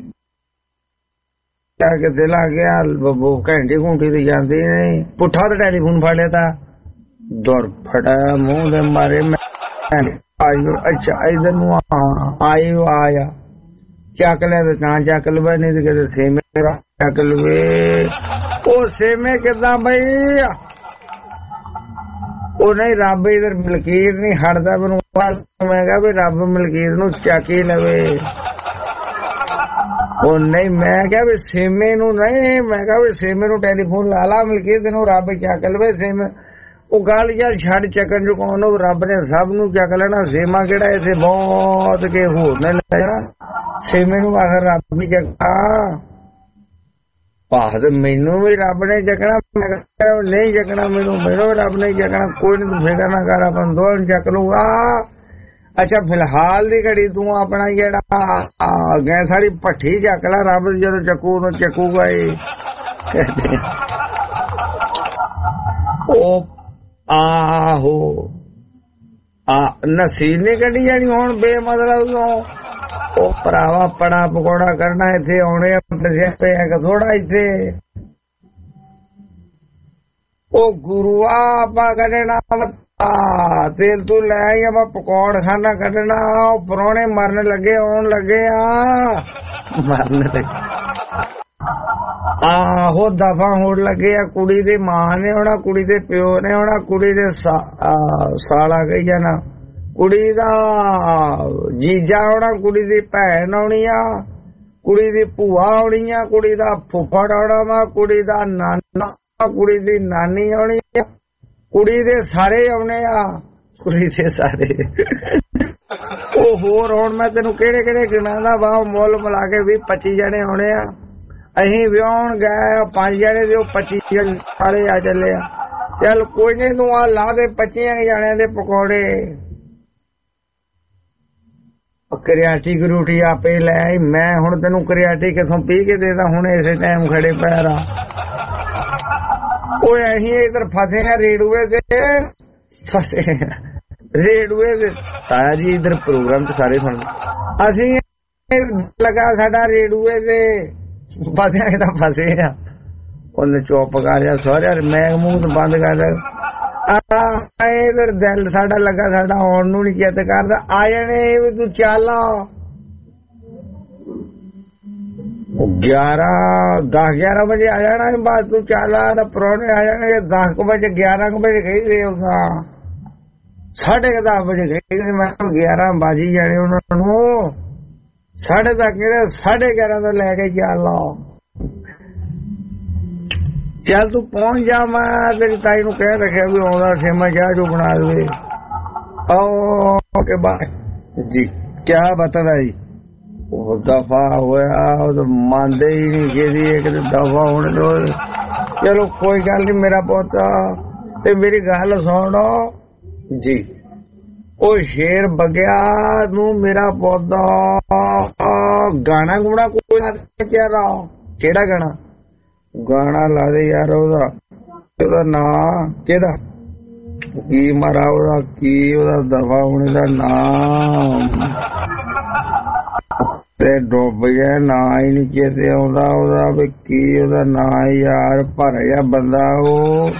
ਕਿਤੇ ਲੱਗ ਗਿਆ ਘੰਟੀ ਘੁੰਟੀ ਤੇ ਜਾਂਦੀ ਨਹੀਂ। ਪੁੱਠਾ ਤੇ ਟੈਲੀਫੋਨ ਫੜ ਲਿਆ ਤਾ ਦੌਰ ਫੜਾ ਮੂੰਹ ਦੇ ਮਾਰੇ। ਮੈਂ ਅੱਛਾ ਇਧਰ ਨੂੰ ਆਇਓ ਆਇਆ ਚੱਕ ਲਿਆ ਤੇ ਤਾਂ ਚੱਕ ਲਵੇ, ਨਹੀਂ ਤੇ ਕਿਤੇ ਸੇਮੇ ਚੱਕ ਲਵੇ। ਉਹ ਸੇਮੇ ਕਿੱਦਾਂ ਬਈ? ਉਹ ਨਹੀਂ ਰੱਬ ਇਧਰ ਮਲਕੀਤ ਨਹੀਂ ਹਟਦਾ ਮੈਨੂੰ। ਮੈਂ ਕਿਹਾ ਵੀ ਰੱਬ ਮਲਕੀਤ ਨੂੰ ਚੱਕ ਹੀ ਲਵੇ। ਉਹ ਨਹੀਂ ਮੈਂ ਕਿਹਾ ਵੀ ਸੇਮੇ ਨੂੰ ਨਹੀਂ, ਮੈਂ ਕਿਹਾ ਵੀ ਸੇਮੇ ਨੂੰ ਟੈਲੀਫੋਨ ਲਾ ਲਾ ਮਲਕੀਤ ਨੂੰ ਰੱਬ ਚੱਕ ਲਵੇ। ਸੇਮੇ ਉਹ ਗੱਲ ਯਾਰ ਛੱਡ ਚੱਕਣ ਜੋ ਕੌਣ ਰੱਬ ਨੇ ਸਭ ਨੂੰ ਚੱਕ ਲੈਣਾ। ਸੇਮਾ ਕਿਹੜਾ ਇੱਥੇ ਬਹੁਤ ਕੇ ਹੋਰ ਨੇ ਲੈਣਾ। ਸੇਮੇ ਨੂੰ ਆਖਰ ਰੱਬ ਵੀ ਚੱਕਾ ਭਾਹ ਤੇ ਮੈਨੂੰ ਵੀ ਰੱਬ ਨੇ ਚੱਕਣਾ। ਮੈਂ ਨਹੀਂ ਚੱਕਣਾ ਮੈਨੂੰ ਰੱਬ ਨੇ ਚੱਕਣਾ। ਕੋਈ ਨੀ ਤੂੰ ਫਿਕਰ ਨਾ ਕਰ, ਆਪਾਂ ਦੋਵਾਂ ਨੂੰ ਚੱਕ ਲੂਗਾ। ਅੱਛਾ ਫਿਲਹਾਲ ਦੀ ਘੜੀ ਤੂੰ ਆਪਣਾ ਜਿਹੜਾ ਗੈਸ ਵਾਲੀ ਭੱਠੀ ਚੱਕ ਲੈ, ਰੱਬ ਜਦੋਂ ਚੱਕੂ ਉਦੋਂ ਚੱਕੂਗਾ ਹੀ। ਉਹ ਆਹੋ ਨਸੀਬ ਨੇ ਕੱਢੀ ਜਾਣੀ ਹੁਣ ਬੇਮਤਲਬ ਤੋਂ। ਉਹ ਭਰਾਵਾ ਪੜਾ ਪਕੌੜਾ ਕਰਨਾ ਇੱਥੇ ਆਉਣੇ ਪਿਆ ਥੋੜਾ ਇੱਥੇ। ਉਹ ਗੁਰੂਆ ਆਪਾਂ ਕੱਢਣਾ ਤੇਲ ਤੂੰ ਲੈ ਆਈ, ਆਪਾਂ ਪਕੌੜ ਖਾਨਾ ਕੱਢਣਾ। ਉਹ ਪ੍ਰਾਹੁਣੇ ਮਰਨ ਲੱਗੇ ਆਉਣ ਲੱਗੇ ਆ ਮਰਨ ਲੱਗੇ। ਆਹੋ ਦਫਾ ਹੋਣ ਲੱਗੇ ਆ। ਕੁੜੀ ਦੇ ਮਾਂ ਨੇ ਆਉਣਾ, ਕੁੜੀ ਦੇ ਪਿਓ ਨੇ ਆਉਣਾ, ਕੁੜੀ ਦੇ ਸਾਲਾ ਕਹੀ ਜਾਣਾ, ਕੁੜੀ ਦਾ ਜੀਜਾ ਆਉਣਾ, ਕੁੜੀ ਦੀ ਭੈਣ ਆਉਣੀ ਆ, ਕੁੜੀ ਦੀ ਭੂਆ ਆਉਣੀ ਆ, ਕੁੜੀ ਦਾ ਫੁੱਫੜ ਆਉਣਾ ਵਾ, ਕੁੜੀ ਦਾ ਨਾਨਾ, ਕੁੜੀ ਦੀ ਨਾਨੀ ਆਉਣੀ ਆ, ਕੁੜੀ ਦੇ ਸਾਰੇ ਆਉਣੇ ਆ, ਕੁੜੀ ਦੇ ਸਾਰੇ। ਉਹ ਹੋਰ ਹੁਣ ਮੈਂ ਤੈਨੂੰ ਕਿਹੜੇ ਕਿਹੜੇ ਗਿਣਾਂਦਾ ਵਾ, ਮੁੱਲ ਮਿਲਾ ਕੇ 20-25 ਜਣੇ ਆਉਣੇ ਆ। ਅਸੀਂ ਵਿਆਹਣ ਗਏ 5 ਜਣੇ ਦੇ 25 ਵਾਲੇ ਆ ਚੱਲੇ ਆ। ਚੱਲ ਕੋਈ ਨੀ ਤੂੰ ਆ ਲਾ ਦੇ 25 ਜਣਿਆਂ ਦੇ ਪਕੌੜੇ। ਕਰਿਆਟੀ ਗਰੂਟੀ ਆਪੇ ਲੈ ਆਈ। ਮੈਂ ਹੁਣ ਤੈਨੂੰ ਕਰਿਆਟੀ ਕਿਥੋਂ ਪੀ ਕੇ ਦੇਦਾ ਹੁਣ ਇਸੇ ਟਾਈਮ ਖੜੇ ਪੈਰ ਆ। ਓਏ ਅਸੀਂ ਇਧਰ ਫਸੇ ਆ ਰੇਡੂਏ ਤੇ, ਫਸੇ ਰੇਡੂਏ ਤੇ। ਤਾਇਆ ਜੀ ਇਧਰ ਪ੍ਰੋਗਰਾਮ ਤੇ ਸਾਰੇ ਸੁਣ। ਅਸੀਂ ਲਗਾ ਸਾਡਾ ਰੇਡੂਏ ਤੇ ਫਸਿਆ ਤਾਂ ਫਸੇ ਆ। ਉਹਨੇ ਚੁੱਪ ਕਰ ਜਾ ਸਹੁਰਿਆ, ਮੈਂ ਮੂੰਹ ਤੋਂ ਬੰਦ ਕਰ ਇਧਰ ਦਿਲ ਸਾਡਾ ਲੱਗਾ, ਸਾਡਾ ਆਉਣ ਨੂੰ ਨੀ ਚਿੱਤ ਕਰਦਾ। ਆ ਜਾਣੇ ਵੀ ਤੂੰ ਚੱਲ 11 ਵਜੇ ਆ ਜਾਣਾ ਬਾਅਦ ਤੂੰ ਚਾਲਾ ਪ੍ਰਾਹੁਣੇ ਆ ਜਾਣਗੇ 10 ਵਜੇ 11 ਵਜੇ ਕਹਿੰਦੇ ਉਹਦਾ 10:30 ਵਜੇ ਕਹਿੰਦੇ ਮੈਂ 11 ਵਜ ਜਾਣੇ ਉਹਨਾਂ ਨੂੰ 10:30 ਕਹਿੰਦੇ 11:30 ਤੋਂ ਲੈ ਕੇ ਚੱਲ ਚੱਲ ਤੂੰ ਪਹੁੰਚ ਜਾ। ਮੈਂ ਤੇਰੀ ਤਾਈ ਨੂੰ ਕਹਿ ਰੱਖਿਆ ਵੀ ਆਉਂਦਾ ਸੇਮਾ ਚਾਹ ਜੋ ਬਣਾ ਦੇਵੇ। ਓਕੇ ਬਾਏ ਜੀ। ਕਿਆ ਬਤਦਾ ਜੀ ਉਹ ਦਫਾ ਹੋਇਆ ਉਹ ਮੰਨਦੇ ਹੀ ਨਹੀਂ ਕਿਹਦੀ ਇੱਕ ਦਫਾ ਹੋਣ ਦੋ। ਚਲੋ ਕੋਈ ਗੱਲ ਨਹੀਂ ਮੇਰਾ ਪੁੱਤ ਤੇ ਮੇਰੀ ਗੱਲ ਸੁਣੋ ਜੀ। ਉਹ ਸ਼ੇਰ ਬਗਿਆ ਨੂੰ ਮੇਰਾ ਪੁੱਤ ਗਾਣਾ ਗੁਣਾ ਕੋਈ ਨਾ ਕਿਹੜਾ ਗਾਣਾ ਗਾਣਾ ਲਾ ਦੇ ਯਾਰ ਉਹਦਾ ਨਾਂ ਕਿਹਦਾ ਕੀ ਮਾਰਾ ਉਹਦਾ ਕੀ ਉਹਦਾ ਦਫਾ ਹੋਣੇ ਦਾ ਨਾਂ ਤੇ ਡੁੱਬ ਗਿਆ ਨਾਂ ਹੀ ਨਹੀਂ ਚੇਤੇ ਆਉਂਦਾ ਉਹਦਾ ਵੀ ਕੀ ਉਹਦਾ ਨਾਂ ਯਾਰ ਭਰ ਗਿਆ ਬੰਦਾ ਉਹ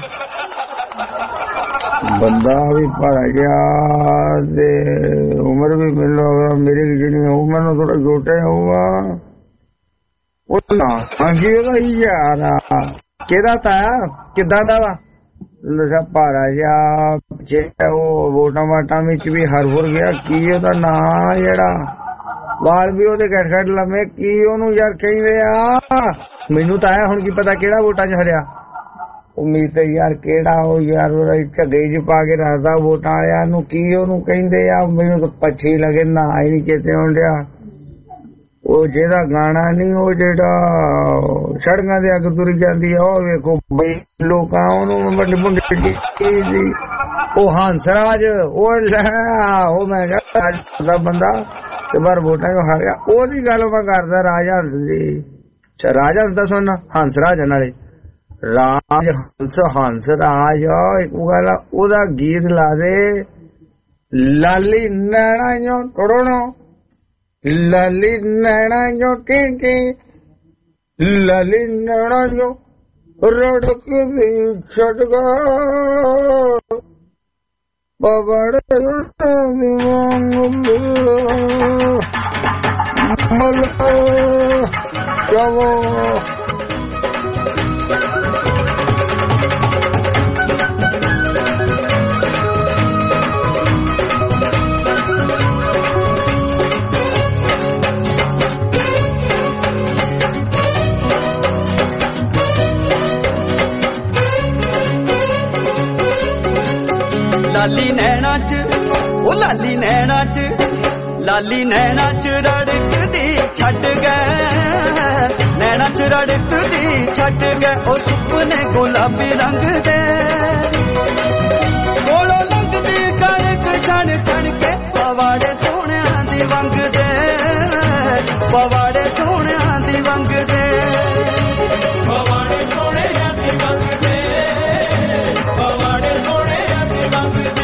ਬੰਦਾ ਵੀ ਭਰ ਗਿਆ ਤੇ ਉਮਰ ਵੀ ਮੈਨੂੰ ਮੇਰੀ ਜਿਹੜੀ ਉਮਰ ਨੂੰ ਥੋੜਾ ਛੋਟਾ ਹੋਊਗਾ ਉਹ ਨਾ ਹਾਂਜੀ ਉਹਦਾ ਹੀ ਯਾਰ ਕਿਹਦਾ ਤਾਇਆ ਕਿੱਦਾਂ ਦਾ ਵਾ ਨਸ਼ਾ ਭਾਰਾ ਜਿਹਾ ਜੇ ਉਹ ਵੋਟਾਂ ਵਾਟਾਂ ਵਿੱਚ ਵੀ ਹਰ ਗਿਆ ਕੀ ਉਹਦਾ ਨਾਂ ਜਿਹੜਾ ਵਾਲ ਵੀ ਉਹਦੇ ਘੱਟ ਲੰਮੇ ਕੀ ਉਹਨੂੰ ਯਾਰ ਕਹਿੰਦੇ ਆ ਮੈਨੂੰ ਤਾਂ ਆਇਆ ਹੁਣ ਕੀ ਪਤਾ ਕਿਹੜਾ ਵੋਟਾਂ 'ਚ ਹਰਿਆ ਉਮੀਦ ਤੇ ਯਾਰ ਕਿਹੜਾ ਉਹ ਯਾਰ ਉਹਦਾ ਝੱਗੇ 'ਚ ਪਾ ਕੇ ਰੱਖਦਾ ਵੋਟਾਂ ਵਾਲਿਆਂ ਨੂੰ ਕੀ ਉਹਨੂੰ ਕਹਿੰਦੇ ਆ ਮੈਨੂੰ ਤਾਂ ਪੱਛੀ ਲੱਗੇ ਨਾ ਹੀ ਨਹੀਂ ਚੇਤੇ ਆਉਣ ਡਿਆ ਉਹ ਜਿਹਦਾ ਗਾਣਾ ਨਹੀਂ ਉਹ ਜਿਹੜਾ ਸੜਕਾਂ ਦੇ ਅੱਗ ਤੁਰ ਜਾਂਦੀ ਆ ਉਹ ਵੇਖੋ ਬਈ ਲੋਕਾਂ ਉਹਨੂੰ ਵੱਡੇ ਮੁੰਡੇ ਉਹ ਹੰਸਰਾਜ ਉਹ ਮੈਂ ਕਿਹਾ ਬੰਦਾ ਤੇ ਬਾਰ ਵੋਟਾਂ ਚੋਂ ਹਾਰਿਆ ਉਹਦੀ ਗੱਲ ਮੈਂ ਕਰਦਾ ਰਾਜ ਹੰਸ ਦੀ। ਅੱਛਾ ਰਾਜ ਹੰਸ ਦਾ ਸੁਣ ਹੰਸਰਾਜ ਨਾਲੇ ਰਾਜ ਹੰਸ ਰਾਜ ਇੱਕ ਗੱਲ ਉਹਦਾ ਗੀਤ ਲਾ ਦੇ ਲਾਲੀ ਨੈਣਾ ਟੋੜੋ ਲਾਲੀ ਨੈਣਾ ਜੋ ਟਿੰਟੀ ਲਾਲੀ ਨੈਣਾ ਜੋ ਰੜਕਦੀ ਛੜਗਾ ਬਵੜ ਦੀ ਵਾਂਗ ਮਲ ਜਾਵੋ
ਲਾਲੀ ਨੈਣਾ ਚ ਉਹ ਲਾਲੀ ਨੈਣਾ ਚ ਲਾਲੀ ਨੈਣਾ ਚ ਰੜਕਦੀ ਛੱਡ ਗਏ ਨੈਣਾ ਚ ਰੜਕਦੀ ਛੱਡ ਗਏ ਉਹ ਸੁਪਨੇ ਗੁਲਾਬੀ ਰੰਗ ਦੇ ਕੋਲੋਂ ਲੰਘਦੀ ਕਣਕ ਛਣ ਛਣ ਕੇ ਪਵਾੜੇ ਸੋਹਣਿਆਂ ਦੀ ਵੰਗ ਦੇ ਪਵਾੜੇ ਸੋਹਣਿਆਂ ਦੀ ਵੰਗ ਦੇ ਪਵਾੜੇ ਸੋਹਣਿਆਂ ਦੀ ਵੰਗ ਦੇ ਪਵਾੜੇ ਸੋਹਣਿਆਂ ਦੀ ਵੰਗ ਦੇ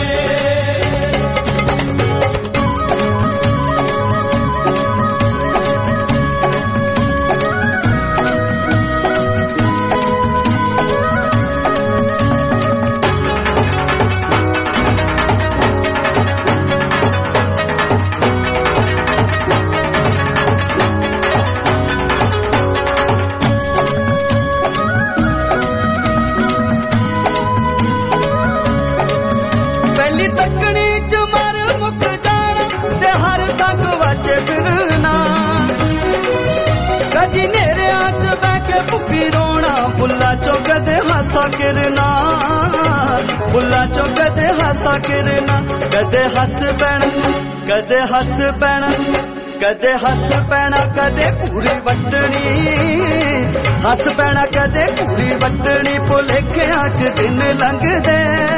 ਕਿਰਨਾ ਬੁੱਲਾ ਚੋਂ ਕਦੇ ਹਾਸਾ ਕਿਰਨਾ ਕਦੇ ਹੱਸ ਪੈਣਾ ਕਦੇ ਹੱਸ ਪੈਣਾ ਕਦੇ ਹੱਸ ਪੈਣਾ ਕਦੇ ਪੂਰੀ ਵੱਟਣੀ ਹੱਸ ਪੈਣਾ ਕਦੇ ਪੂਰੀ ਵੱਟਣੀ ਭੁਲੇਖਿਆਂ ਚ ਦਿਨ ਲੰਘਦੇ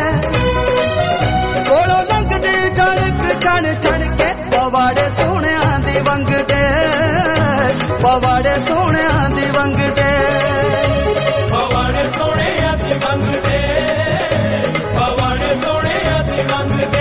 ਕੋਲੋਂ ਲੰਘਦੇ ਜਣਕ ਛਣ ਛਣ ਕੇ ਪਵਾੜੇ ਸੋਹਣਿਆਂ ਦੀ ਵੰਗ ਦੇ ਪਵਾੜੇ ਸੋਹਣਿਆਂ ਦੀ ਵੰਗ ਦੇ ਪਵਾੜੇ ਸੋਹਣਿਆਂ ਦੀ ਵੰਗ ਦੇ ਪਵਾੜੇ ਸੋਹਣਿਆਂ ਦੀ ਵੰਗ ਦੇ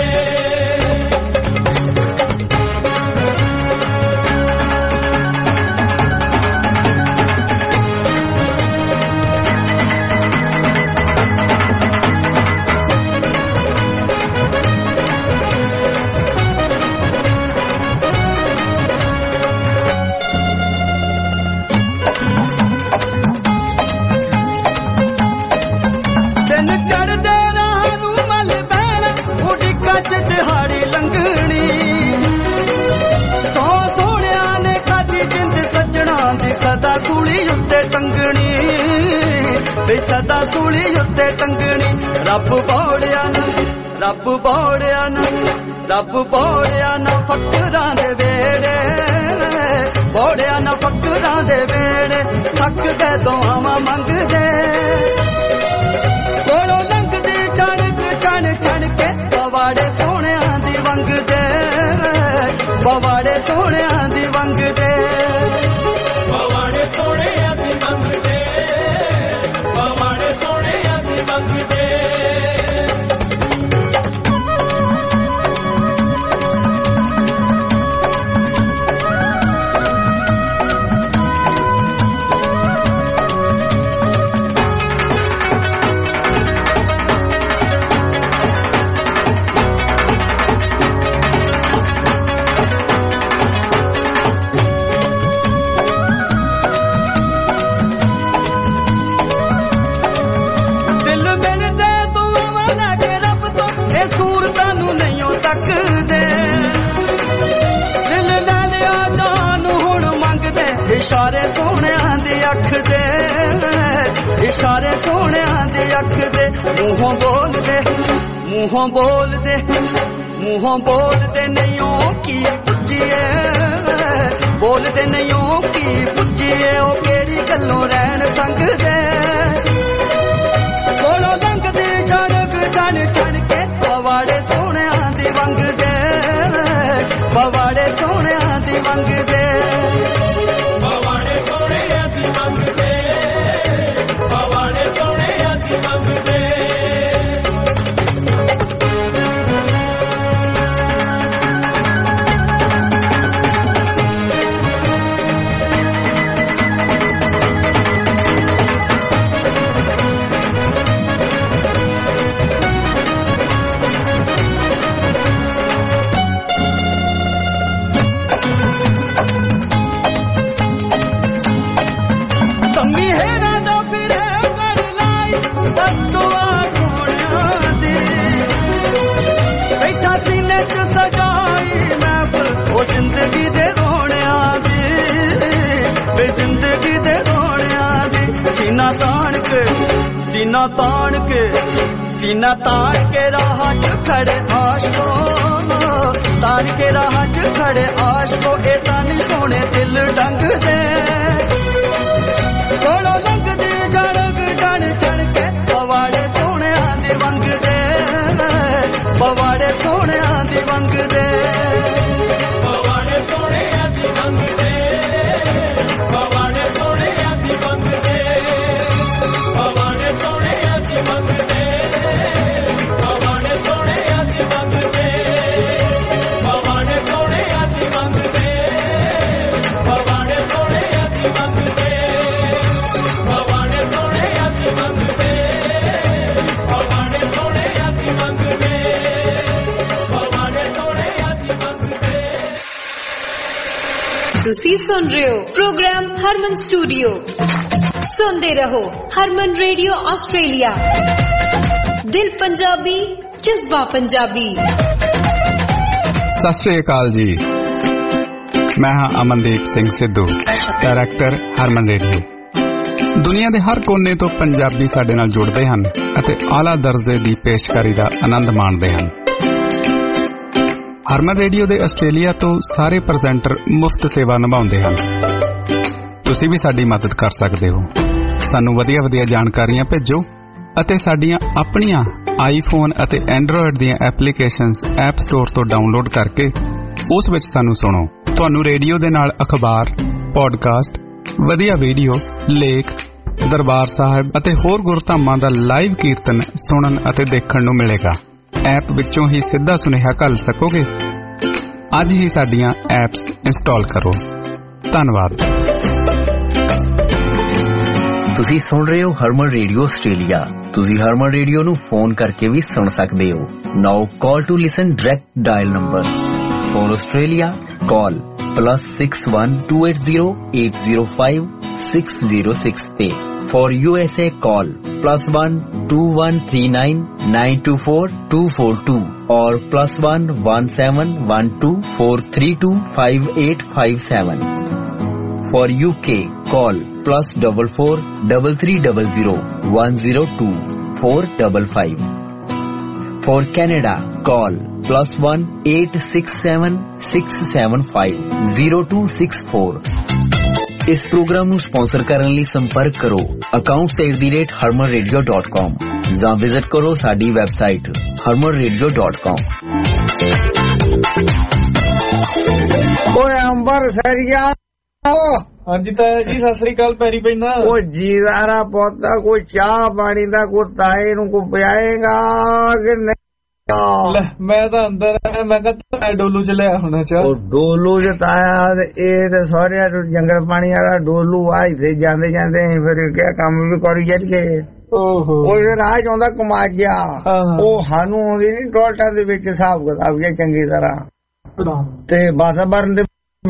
ਸੂਲੀ ਉੱਤੇ ਟੰਗਣੀ ਰੱਬ ਬੋੜਿਆ ਨਾ ਫਕਰਾਂ ਦੇ ਵੇੜੇ ਬੋੜਿਆ ਨਾ ਫਕਰਾਂ ਦੇ ਵੇੜੇ ਥੱਕ ਗਏ ਦੁਆਵਾਂ ਮੰਗਦੇ ਕੋਲੋਂ ਲੰਘਦੇ ਛਣ ਕੇ ਪਵਾੜੇ ਸੋਹਣਿਆਂ ਦੀ ਵੰਗਦੇ ਪਵਾੜੇ ਸੋਹਣਿਆਂ ਦੀ ਵੰਗਦੇ
ਪਵਾੜੇ ਸੋਹਣਿਆਂ ਦੀ ਵੰਗਦੇ ਪਵਾੜੇ ਸੋਹਣਿਆਂ ਦੀ ਵੰਗਦੇ ਇਸ਼ਾਰੇ ਸੋਹਣਿਆਂ ਦੀ ਅੱਖ ਦੇ ਮੂੰਹੋਂ ਬੋਲਦੇ ਨਹੀਂ ਉਹ ਕੀ ਪੁੱਜੀਏ ਬੋਲਦੇ ਨਹੀਂ ਉਹ ਕੀ ਪੁੱਜੀਏ ਉਹ ਕਿਹੜੀ ਗੱਲੋਂ ਰਹਿਣ ਸੰਗਦੇ ਕੋਲੋਂ ਲੰਘਦੇ ਛਣ ਕੇ ਪਵਾੜੇ ਸੋਹਣਿਆਂ ਦੀ ਵੰਗਦੇ ਪਵਾੜੇ ਸੋਹਣਿਆਂ ਦੀ ਵੰਗਦੇ ਸੀਨਾ ਤਾਣ ਕੇ ਰਾਹ 'ਚ ਖੜੇ ਆਸ਼ਕੋ ਤਾਣ ਕੇ ਰਾਹ 'ਚ ਖੜੇ ਆਸ਼ਕੋ ਇਹ ਤਾਂ ਨੀ ਸੋਹਣੇ ਦਿਲ ਡੰਗਦੇ ਕੋਲੋਂ ਲੰਘਦੇ ਛਣ ਕੇ ਪਵਾੜੇ ਸੋਹਣਿਆਂ ਦੀ ਵੰਗਦੇ ਪਵਾੜੇ ਸੋਹਣਿਆਂ ਦੀ ਵੰਗਦੇ ਪਵਾੜੇ ਸੋਹਣਿਆਂ ਦੀ ਵੰਗਦੇ ਪਵਾੜੇ ਸੋਹਣਿਆਂ ਦੀ ਵੰਗਦੇ ਪਵਾੜੇ ਸੋਹਣਿਆਂ ਦੀ ਵੰਗਦੇ
ਤੁਸੀਂ ਸੁਣ ਰਹੇ ਹੋ ਪ੍ਰੋਗਰਾਮ ਹਰਮਨ ਸਟੂਡੀਓ ਸੁਣਦੇ ਰਹੋ ਹਰਮਨ ਰੇਡੀਓ ਆਸਟ੍ਰੇਲੀਆ ਦਿਲ ਪੰਜਾਬੀ ਜਜ਼ਬਾ ਪੰਜਾਬੀ
ਸਤਿ ਸ਼੍ਰੀ ਅਕਾਲ ਜੀ ਮੈਂ ਹਾਂ ਅਮਨਦੀਪ ਸਿੰਘ ਸਿੱਧੂ ਡਾਇਰੈਕਟਰ ਹਰਮਨ ਰੇਡੀਓ ਦੁਨੀਆ ਦੇ ਹਰ ਕੋਨੇ ਤੋਂ ਪੰਜਾਬੀ ਸਾਡੇ ਨਾਲ ਜੁੜਦੇ ਹਨ ਅਤੇ ਆਲਾ ਦਰਜੇ ਦੀ ਪੇਸ਼ਕਾਰੀ ਦਾ ਆਨੰਦ ਮਾਣਦੇ ਹਨ ਹਰਮਨ ਰੇਡੀਓ ਦੇ ਆਸਟ੍ਰੇਲੀਆ ਤੋਂ ਸਾਰੇ ਪ੍ਰੈਜ਼ੈਂਟਰ ਮੁਫਤ ਸੇਵਾ ਨਿਭਾਉਂਦੇ ਹਨ ਤੁਸੀਂ ਵੀ ਸਾਡੀ ਮਦਦ ਕਰ ਸਕਦੇ ਹੋ ਸਾਨੂੰ ਵਧੀਆ ਜਾਣਕਾਰੀਆਂ ਭੇਜੋ ਅਤੇ ਸਾਡੀਆਂ ਆਪਣੀਆਂ ਆਈਫੋਨ ਅਤੇ ਐਂਡਰੋਇਡ ਦੀਆਂ ਐਪਲੀਕੇਸ਼ਨਸ ਐਪ ਸਟੋਰ ਤੋਂ ਡਾਊਨਲੋਡ ਕਰਕੇ ਉਸ ਵਿੱਚ ਸਾਨੂੰ ਸੁਣੋ ਤੁਹਾਨੂੰ ਰੇਡੀਓ ਦੇ ਨਾਲ ਅਖਬਾਰ ਪੋਡਕਾਸਟ ਵਧੀਆ ਵੀਡੀਓ ਲੇਖ ਦਰਬਾਰ ਸਾਹਿਬ ਅਤੇ ਹੋਰ ਗੁਰਧਾਮਾਂ ਦਾ ਲਾਈਵ ਕੀਰਤਨ ਸੁਣਨ ਅਤੇ ਦੇਖਣ ਨੂੰ ਮਿਲੇਗਾ ਐਪ ਵਿੱਚੋਂ ਹੀ ਸਿੱਧਾ ਸੁਨੇਹਾ ਘੱਲ ਸਕੋਗੇ ਅੱਜ ਹੀ ਸਾਡੀਆਂ ਐਪਸ ਇੰਸਟਾਲ ਕਰੋ ਧੰਨਵਾਦ
ਤੁਸੀਂ ਸੁਣ ਰਹੇ ਹੋ ਹਰਮਨ ਰੇਡੀਓ ਆਸਟ੍ਰੇਲੀਆ ਤੁਸੀਂ ਹਰਮਨ ਰੇਡੀਓ ਨੂੰ ਫੋਨ ਕਰਕੇ ਵੀ ਸੁਣ ਸਕਦੇ ਹੋ now call to listen direct dial number for Australia call +61 280 805 606 पे फॉर USA कॉल +1 2139 924 242 और +1 1712 432 5857 For UK, call +44 3300 102 455. For Canada, call +1 867 675 0264. ਇਸ ਪ੍ਰੋਗਰਾਮ ਨੂੰ ਸਪਾਂਸਰ ਕਰਨ ਲਈ ਸੰਪਰਕ ਕਰੋ accounts@harmanradio.com ਜਾਂ ਵਿਜ਼ਿਟ ਕਰੋ ਸਾਡੀ ਵੈਬਸਾਈਟ harmanradio.com।
ਓਏ ਅੰਬਰ ਸਰੀਆ
ਹਾਂਜੀ ਤਾਇਆ ਜੀ ਸਤਿ ਸ੍ਰੀ ਅਕਾਲ। ਪੈਰੀ ਪੈਂਦਾ
ਉਹ ਜੀਦਾਰਾ ਪੋਤਾ ਕੋਈ ਚਾਹ ਪਾਣੀ ਦਾ ਕੋਈ ਤਾਏ ਨੂੰ ਕੋ ਪਿਆਏਗਾ ਕਿ ਨਹੀਂ?
ਮੈਂ ਤਾਂ ਅੰਦਰ ਮੈਂ ਕਿਹਾ ਡੋਲੂ ਚ ਲਿਆ ਹੋਣਾ ਚਾਹ।
ਉਹ ਡੋਲੂ ਚ ਤਾਇਆ ਇਹ ਤੇ ਸਹੁਰਿਆਂ ਨੂੰ ਜੰਗਲ ਪਾਣੀ ਵਾਲਾ ਡੋਲੂ ਆ ਇੱਥੇ ਜਾਂਦੇ ਜਾਂਦੇ ਫਿਰ ਕਿਆ ਕੰਮ ਵੀ ਕਰੀ ਜਾਈਏ। ਉਹ ਰਾਹ ਚ ਆਉਂਦਾ ਕਮਾਜਿਆ ਉਹ ਸਾਨੂੰ ਆਉਂਦੀ ਨੀ ਟੋਲਟਾਂ ਦੇ ਵਿੱਚ ਹਿਸਾਬ ਕਿਤਾਬ ਕੇ ਚੰਗੀ ਤਰ੍ਹਾਂ ਤੇ ਵਾਤਾਵਰਨ ਦੇ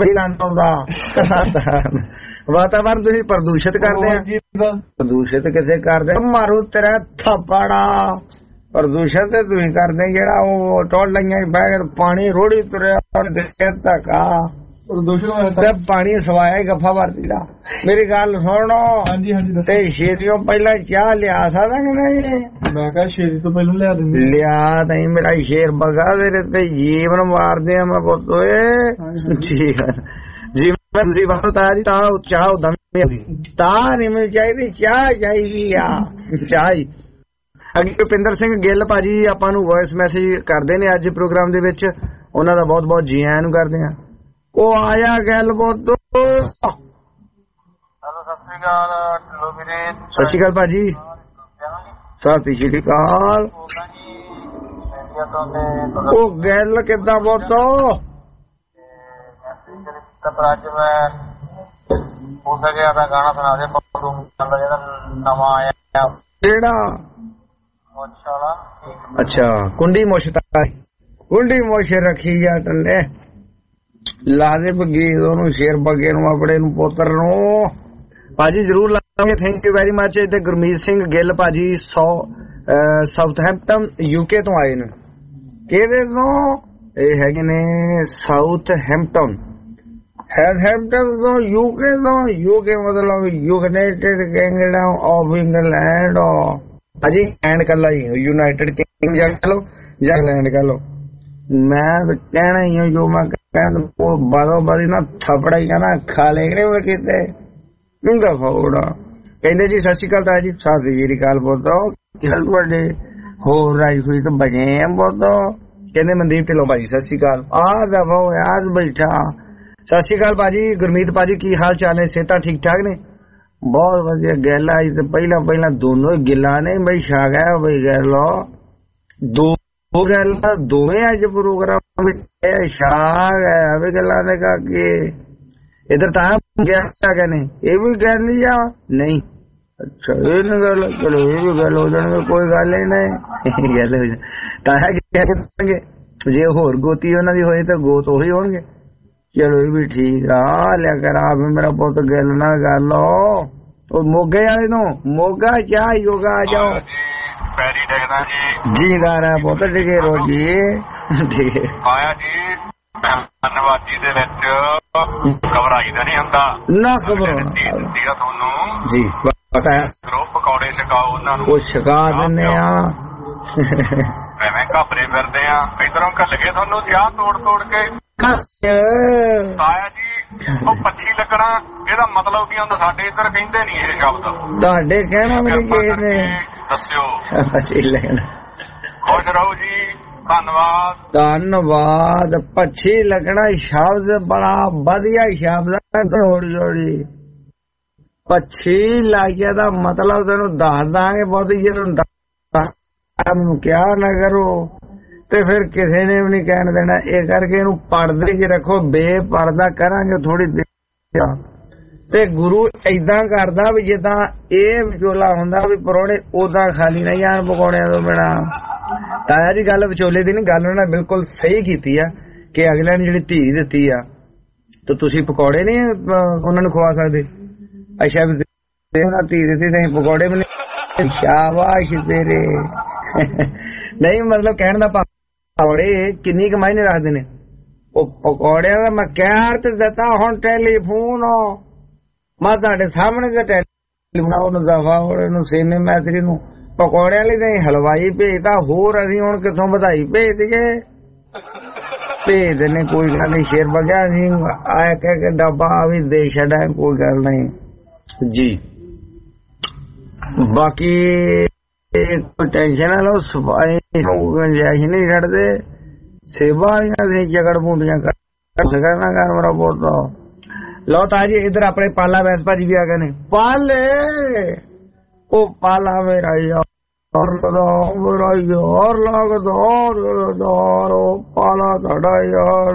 ਵਾਤਾਵਰਨ ਤੁਸੀਂ ਪ੍ਰਦੂਸ਼ਿਤ ਕਰਦੇ ਆ। ਪ੍ਰਦੂਸ਼ਿਤ ਕਿਸੇ ਕਰਦੇ ਮਾਰੂ ਤੇਰਾ ਥਾਪੜਾ ਪ੍ਰਦੂਸ਼ਣ ਤੇ ਤੁਸੀਂ ਕਰਦੇ ਜਿਹੜਾ ਉਹ ਟੋਲ ਲਾਈਆਂ ਬਹਿ ਕੇ ਪਾਣੀ ਰੋੜੀ ਤੁਰਿਆ ਧੱਕਾ ਪ੍ਰਦੂਸ਼ਣ ਪਾਣੀ ਸਵਾਇਆ ਗੱਫਾ ਵਰਤੀ ਦਾ। ਮੇਰੀ ਗੱਲ ਸੁਣੋ ਤੇ ਛੇਤੀਓਂ ਪਹਿਲਾਂ ਚਾਹ ਲਿਆ ਸਕਦਾ ਕਿ ਨਹੀਂ?
ਮੈਂ ਕਿਹਾ ਛੇਤੀ ਤੋਂ ਪਹਿਲਾਂ ਲਿਆ ਦਿੰਦੇ।
ਲਿਆ ਨਹੀਂ ਮੇਰਾ ਸ਼ੇਰ ਬਗਾ ਤੇਰੇ ਤੇ ਜੀਵਨ ਮਾਰਦੇ ਆ ਮੈਂ ਪੁੱਤ ਓਏ। ਠੀਕ ਹੈ ਜੀਵਨ ਤੁਸੀਂ ਵਰਤੋ ਤਾਂ ਜੀ ਤਾਂ ਚਾਹ ਉਦਾਂ ਤਾਂ ਨਹੀਂ ਮੈਨੂੰ ਚਾਹੀਦੀ ਚਾਹ ਚਾਹੀਦੀ ਆ ਚਾਹ। ਅੱਗੇ ਭੁਪਿੰਦਰ ਸਿੰਘ ਗਿੱਲ ਭਾਜੀ ਆਪਾਂ ਨੂੰ ਵੌਇਸ ਮੈਸੇਜ ਕਰਦੇ ਨੇ ਅੱਜ ਪ੍ਰੋਗਰਾਮ ਦੇ ਵਿੱਚ, ਉਹਨਾਂ ਦਾ ਬਹੁਤ ਬਹੁਤ ਜੀ ਆਇਆਂ ਨੂੰ ਕਰਦੇ ਆ। ਉਹ ਆਇਆ ਗੱਲ ਬਹੁਤ।
ਹੈਲੋ ਸਤਿ ਸ੍ਰੀ ਅਕਾਲ ਵੀਰੇ।
ਸਤਿ ਸ਼੍ਰੀ ਅਕਾਲ ਭਾਜੀ। ਸਤਿ ਸ਼੍ਰੀ ਅਕਾਲ। ਉਹ ਗੱਲ ਕਿੱਦਾਂ ਬਹੁਤ
ਅੱਜ ਮੈਂ ਹੋ ਸਕਿਆ ਤਾਂ ਗਾਣਾ ਸੁਣਾ ਦੇ ਜਿਹੜਾ ਨਵਾਂ ਆਇਆ
ਕਿਹੜਾ? ਅੱਛਾ ਕੁੰਡੀ ਮੁਸ਼ਤਾ ਕੁੰਡੀ ਮੁਸ਼ ਰੱਖੀ ਆ ਟੱਲੇ ਲਾ ਦੇ ਬਗੀ ਉਹਨੂੰ ਸ਼ੇਰ ਬੱਗੇ ਨੂੰ ਆਪਣੇ ਨੂੰ ਪੁੱਤਰ ਨੂੰ ਭਾਜੀ ਜਰੂਰ ਲਾਵਾਂਗੇ। Thank you very much. ਤੇ ਗੁਰਮੀਤ ਸਿੰਘ ਗਿੱਲ ਭਾਜੀ ਸਾਊਥਹੈਂਪਟਨ UK ਤੋਂ ਆਏ ਨੇ। ਕਿਹਦੇ ਤੋਂ? ਇਹ ਹੈਗੇ ਨੇ ਸਾਊਥਹੈਂਪਟਨ ਤੋਂ UK ਤੋਂ। UK ਮਤਲਬ ਯੂਨਾਈਟਿਡ ਕਿੰਗਡਮ ਆਫ ਇੰਗਲੈਂਡ। ਅਜੀ ਐਂਡ ਕੱਲਾ ਹੀ ਯੂਨਾਈਟਿਡ ਕਿੰਗਡਮ ਜਾਂ ਲੋ ਜਾਂ ਇੰਗਲੈਂਡ ਕਹ ਲੋ। ਮੈਂ ਤਾਂ ਕਹਿਣਾ ਹੀ ਜੋ ਮੈਂ ਕਹਿਣ ਬਾਦੋਂ ਬਾਦੀ ਨਾ ਥਪੜਾ ਹੀ ਨਾ ਖਾ ਲੈ ਕਿਤੇ ਹੁੰਦਾ ਫੋੜਾ। ਕਹਿੰਦੇ ਜੀ ਸਤਿ ਸ਼੍ਰੀ ਅਕਾਲ ਤਾਇਆ ਜੀ। ਸਤਿ ਸ਼੍ਰੀ ਅਕਾਲ ਬੋਲੋ ਕੀ ਹਾਲ ਤੁਹਾਡੇ? ਹੋਰ ਰਾਈ ਹੋਈ ਤਾਂ ਬਣੇ ਬੋਲੋ। ਕਹਿੰਦੇ ਮਨਦੀਪ ਢਿੱਲੋਂ ਭਾਜੀ ਸਤਿ ਸ਼੍ਰੀ ਅਕਾਲ। ਆ ਦਫਾ ਯਾਰ ਬੈਠਾ। ਸਤਿ ਸ਼੍ਰੀ ਅਕਾਲ ਭਾਜੀ। ਗੁਰਮੀਤ ਭਾਜੀ ਕੀ ਹਾਲ ਚਾਲ ਨੇ? ਸਿਹਤਾਂ ਠੀਕ ਠਾਕ ਨੇ? ਬਹੁਤ ਵਧੀਆ ਗੱਲ ਆ। ਪਹਿਲਾਂ ਦੋਨੋਂ ਗਿੱਲਾਂ ਨੇ ਬਈ ਛਾ ਗਿਆ ਬਈ ਗੱਲ ਦੋ ਗੱਲ ਦੋਵੇਂ ਅੱਜ ਪ੍ਰੋਗਰਾਮ ਵਿੱਚ ਛਾ ਗਿਆ ਵੀ ਗੱਲਾਂ ਨੇ ਕਹਾ ਕਿ ਇਧਰ ਤਾਂ ਗਿਆ ਨੇ ਇਹ ਵੀ ਗੱਲ ਨਹੀਂ ਜਾ ਨਹੀਂ। ਅੱਛਾ ਇਹ ਨਾ ਗੱਲ ਚਲੋ ਇਹ ਵੀ ਗੱਲ ਹੋ ਜਾਣੀ ਕੋਈ ਗੱਲ ਹੀ ਨਹੀਂ ਗੱਲ ਹੋ ਜਾ ਤਾਂ ਹੈ ਜੇ ਹੋਰ ਗੋਤੀ ਉਹਨਾਂ ਦੀ ਹੋਏ ਤਾਂ ਗੋਤ ਉਹੀ ਹੋਣਗੇ। ਚਲੋ ਇਹ ਵੀ ਠੀਕ ਆ ਲਿਆ ਕਰ ਆ ਮੇਰਾ ਪੁੱਤ ਗੱਲ ਨਾ ਗੱਲ ਉਹ ਮੋਗੇ ਵਾਲੇ ਨੂੰ ਮੋਗਾ ਚਾਹ ਯੋਗਾ ਆ ਜਾਓ
ਪੈਰੀ ਡਿੱਗਦਾ ਜੀ
ਜੀਦਾਰ ਹੈ ਪੁੱਤ ਡਿਗੇ ਰੋਜੀ ਠੀਕ
ਆਇਆ ਜੀ। ਧੰਨਵਾਦੀ ਦੇ ਵਿੱਚ ਘਬਰਾਈਦਾ ਨਹੀਂ ਹੁੰਦਾ
ਨਾ ਘਬਰਾਉਣਾ
ਤੁਹਾਨੂੰ
ਜੀ ਪਤਾ ਹੈ।
ਪਕੌੜੇ ਛਕਾਓ ਉਹਨਾਂ ਨੂੰ
ਉਹ ਛਕਾ ਦਿੰਦੇ ਆ
ਐਵੇਂ ਘਾਬਰੇ ਫਿਰਦੇ ਆ ਇਧਰੋਂ ਘੱਲ ਕੇ ਤੁਹਾਨੂੰ ਚਾਹ ਤੋੜ ਕੇ ਆਇਆ ਜੀ। ਉਹ ਪੱਛੀ ਲੱਗਣਾ ਇਹਦਾ ਮਤਲਬ ਕੀ ਹੁੰਦਾ? ਸਾਡੇ ਇੱਧਰ ਕਹਿੰਦੇ ਨਹੀਂ ਇਹ ਸ਼ਬਦ।
ਤੁਹਾਡੇ ਕਹਿਣਾ ਵੀ ਕਿਸੇ ਨੇ
ਦੱਸਿਓ।
ਪੱਛੀ ਲੱਗਣਾ।
ਖੁਸ਼ ਰਹੋ ਜੀ।
ਧੰਨਵਾਦ। ਪੱਛੀ ਲੱਗਣਾ ਸ਼ਬਦ ਬੜਾ ਵਧੀਆ ਸ਼ਬਦ ਹੈ। ਹੌਲੀ ਪੱਛੀ ਲੱਗਿਆ ਦਾ ਮਤਲਬ ਤੈਨੂੰ ਦੱਸ ਦਾਂਗੇ ਬਹੁਤ ਜਿਹਨੂੰ ਕਿਹਾ ਨਾ ਕਰੋ ਤੇ ਫਿਰ ਕਿਸੇ ਨੇ ਵੀ ਨਹੀਂ ਕਹਿਣ ਦੇਣਾ। ਇਹ ਕਰਕੇ ਇਹਨੂੰ ਪੜਦੇ ਚ ਰੱਖੋ। ਬੇਪਰਦਾ ਕਰਾਂਗੇ ਥੋੜੀ ਦੇਰ ਤੇ ਗੁਰੂ ਏਦਾਂ ਕਰਦਾ ਵੀ ਜਿੱਦਾਂ ਇਹ ਵਿਚੋਲਾ ਹੁੰਦਾ ਵੀ ਪਰੋੜੇ ਓਦਾਂ ਖਾਲੀ ਨਾ ਜਾਣ ਪਕੌੜਿਆਂ ਤੋਂ ਬਿਨਾਂ। ਤਾਇਆ ਜੀ ਗੱਲ ਵਿਚੋਲੇ ਦੀ ਨਹੀਂ ਗੱਲ ਉਹਨਾਂ ਬਿਲਕੁਲ ਸਹੀ ਕੀਤੀ ਆ ਕਿ ਅਗਲਿਆਂ ਨੇ ਜਿਹੜੀ ਧੀ ਦਿੱਤੀ ਆ ਤੇ ਤੁਸੀਂ ਪਕੌੜੇ ਨਹੀਂ ਉਹਨਾਂ ਨੂੰ ਖਵਾ ਸਕਦੇ। ਅੱਛਾ ਵੀ ਉਹਨਾਂ ਧੀ ਦਿੱਤੀ ਤੇ ਪਕੌੜੇ ਵੀ ਨਹੀਂ। ਸ਼ਾਬਾਸ਼ ਤੇਰੇ। ਨਹੀਂ ਮਤਲਬ ਕਹਿਣ ਦਾ ਪਕੌੜੇ ਕਿੰਨੀ ਕਮਾਈ ਨੇ ਰੱਖਦੇ ਨੇ। ਉਹ ਪਕੌੜਿਆਂ ਦਾ ਮੈਂ ਕਹਿ ਤੇ ਦਿੱਤਾ ਹੁਣ ਟੈਲੀਫੋਨ ਮੈਂ ਤੁਹਾਡੇ ਸਾਹਮਣੇ ਤੇ ਟੈਲੀਫੋਨ ਉਹਨੂੰ ਦਫਾ ਉਹਨੂੰ ਸੀਨੇ ਮੈਤਰੀ ਨੂੰ ਪਕੌੜਿਆਂ ਲਈ ਤਾਂ ਹਲਵਾਈ ਭੇਜਦਾ, ਹੋਰ ਅਸੀਂ ਹੁਣ ਕਿੱਥੋਂ ਵਧਾਈ ਭੇਜ ਦਈਏ? ਭੇਜ ਨੇ ਕੋਈ ਗੱਲ ਨਹੀਂ। ਸ਼ੇਰ ਬਗਿਆ ਅਸੀਂ ਆਇਆ ਕਹਿ ਕੇ ਡੱਬਾ ਵੀ ਦੇ ਛੱਡਾ, ਕੋਈ ਗੱਲ ਨਹੀਂ ਜੀ। ਬਾਕੀ ਕੋਈ ਟੈਨਸ਼ਨ ਨਾ ਲਓ, ਸਫਾਈ ਗੁੰਜਾਇਸ਼ ਨਹੀਂ ਛੱਡਦੇ। ਸੇਵਾ ਵਾਲੀਆਂ ਅਸੀਂ ਜਗੜ ਬੂੰਦੀਆਂ ਕਰਨਾ ਕਰ ਮੇਰਾ ਬਹੁਤ। ਲਓ ਤਾਂ ਜੀ ਇੱਧਰ ਆਪਣੇ ਪਾਲਾ ਵੈਸ ਭਾਜੀ ਵੀ ਆ ਗਏ ਨੇ। ਪਾਲੇ ਉਹ ਪਾਲਾ ਮੇਰਾ ਯਾਰ ਮੇਰਾ ਯਾਰ ਲੱਗਦਾ ਪਾਲਾ ਤੁਹਾਡਾ ਯਾਰ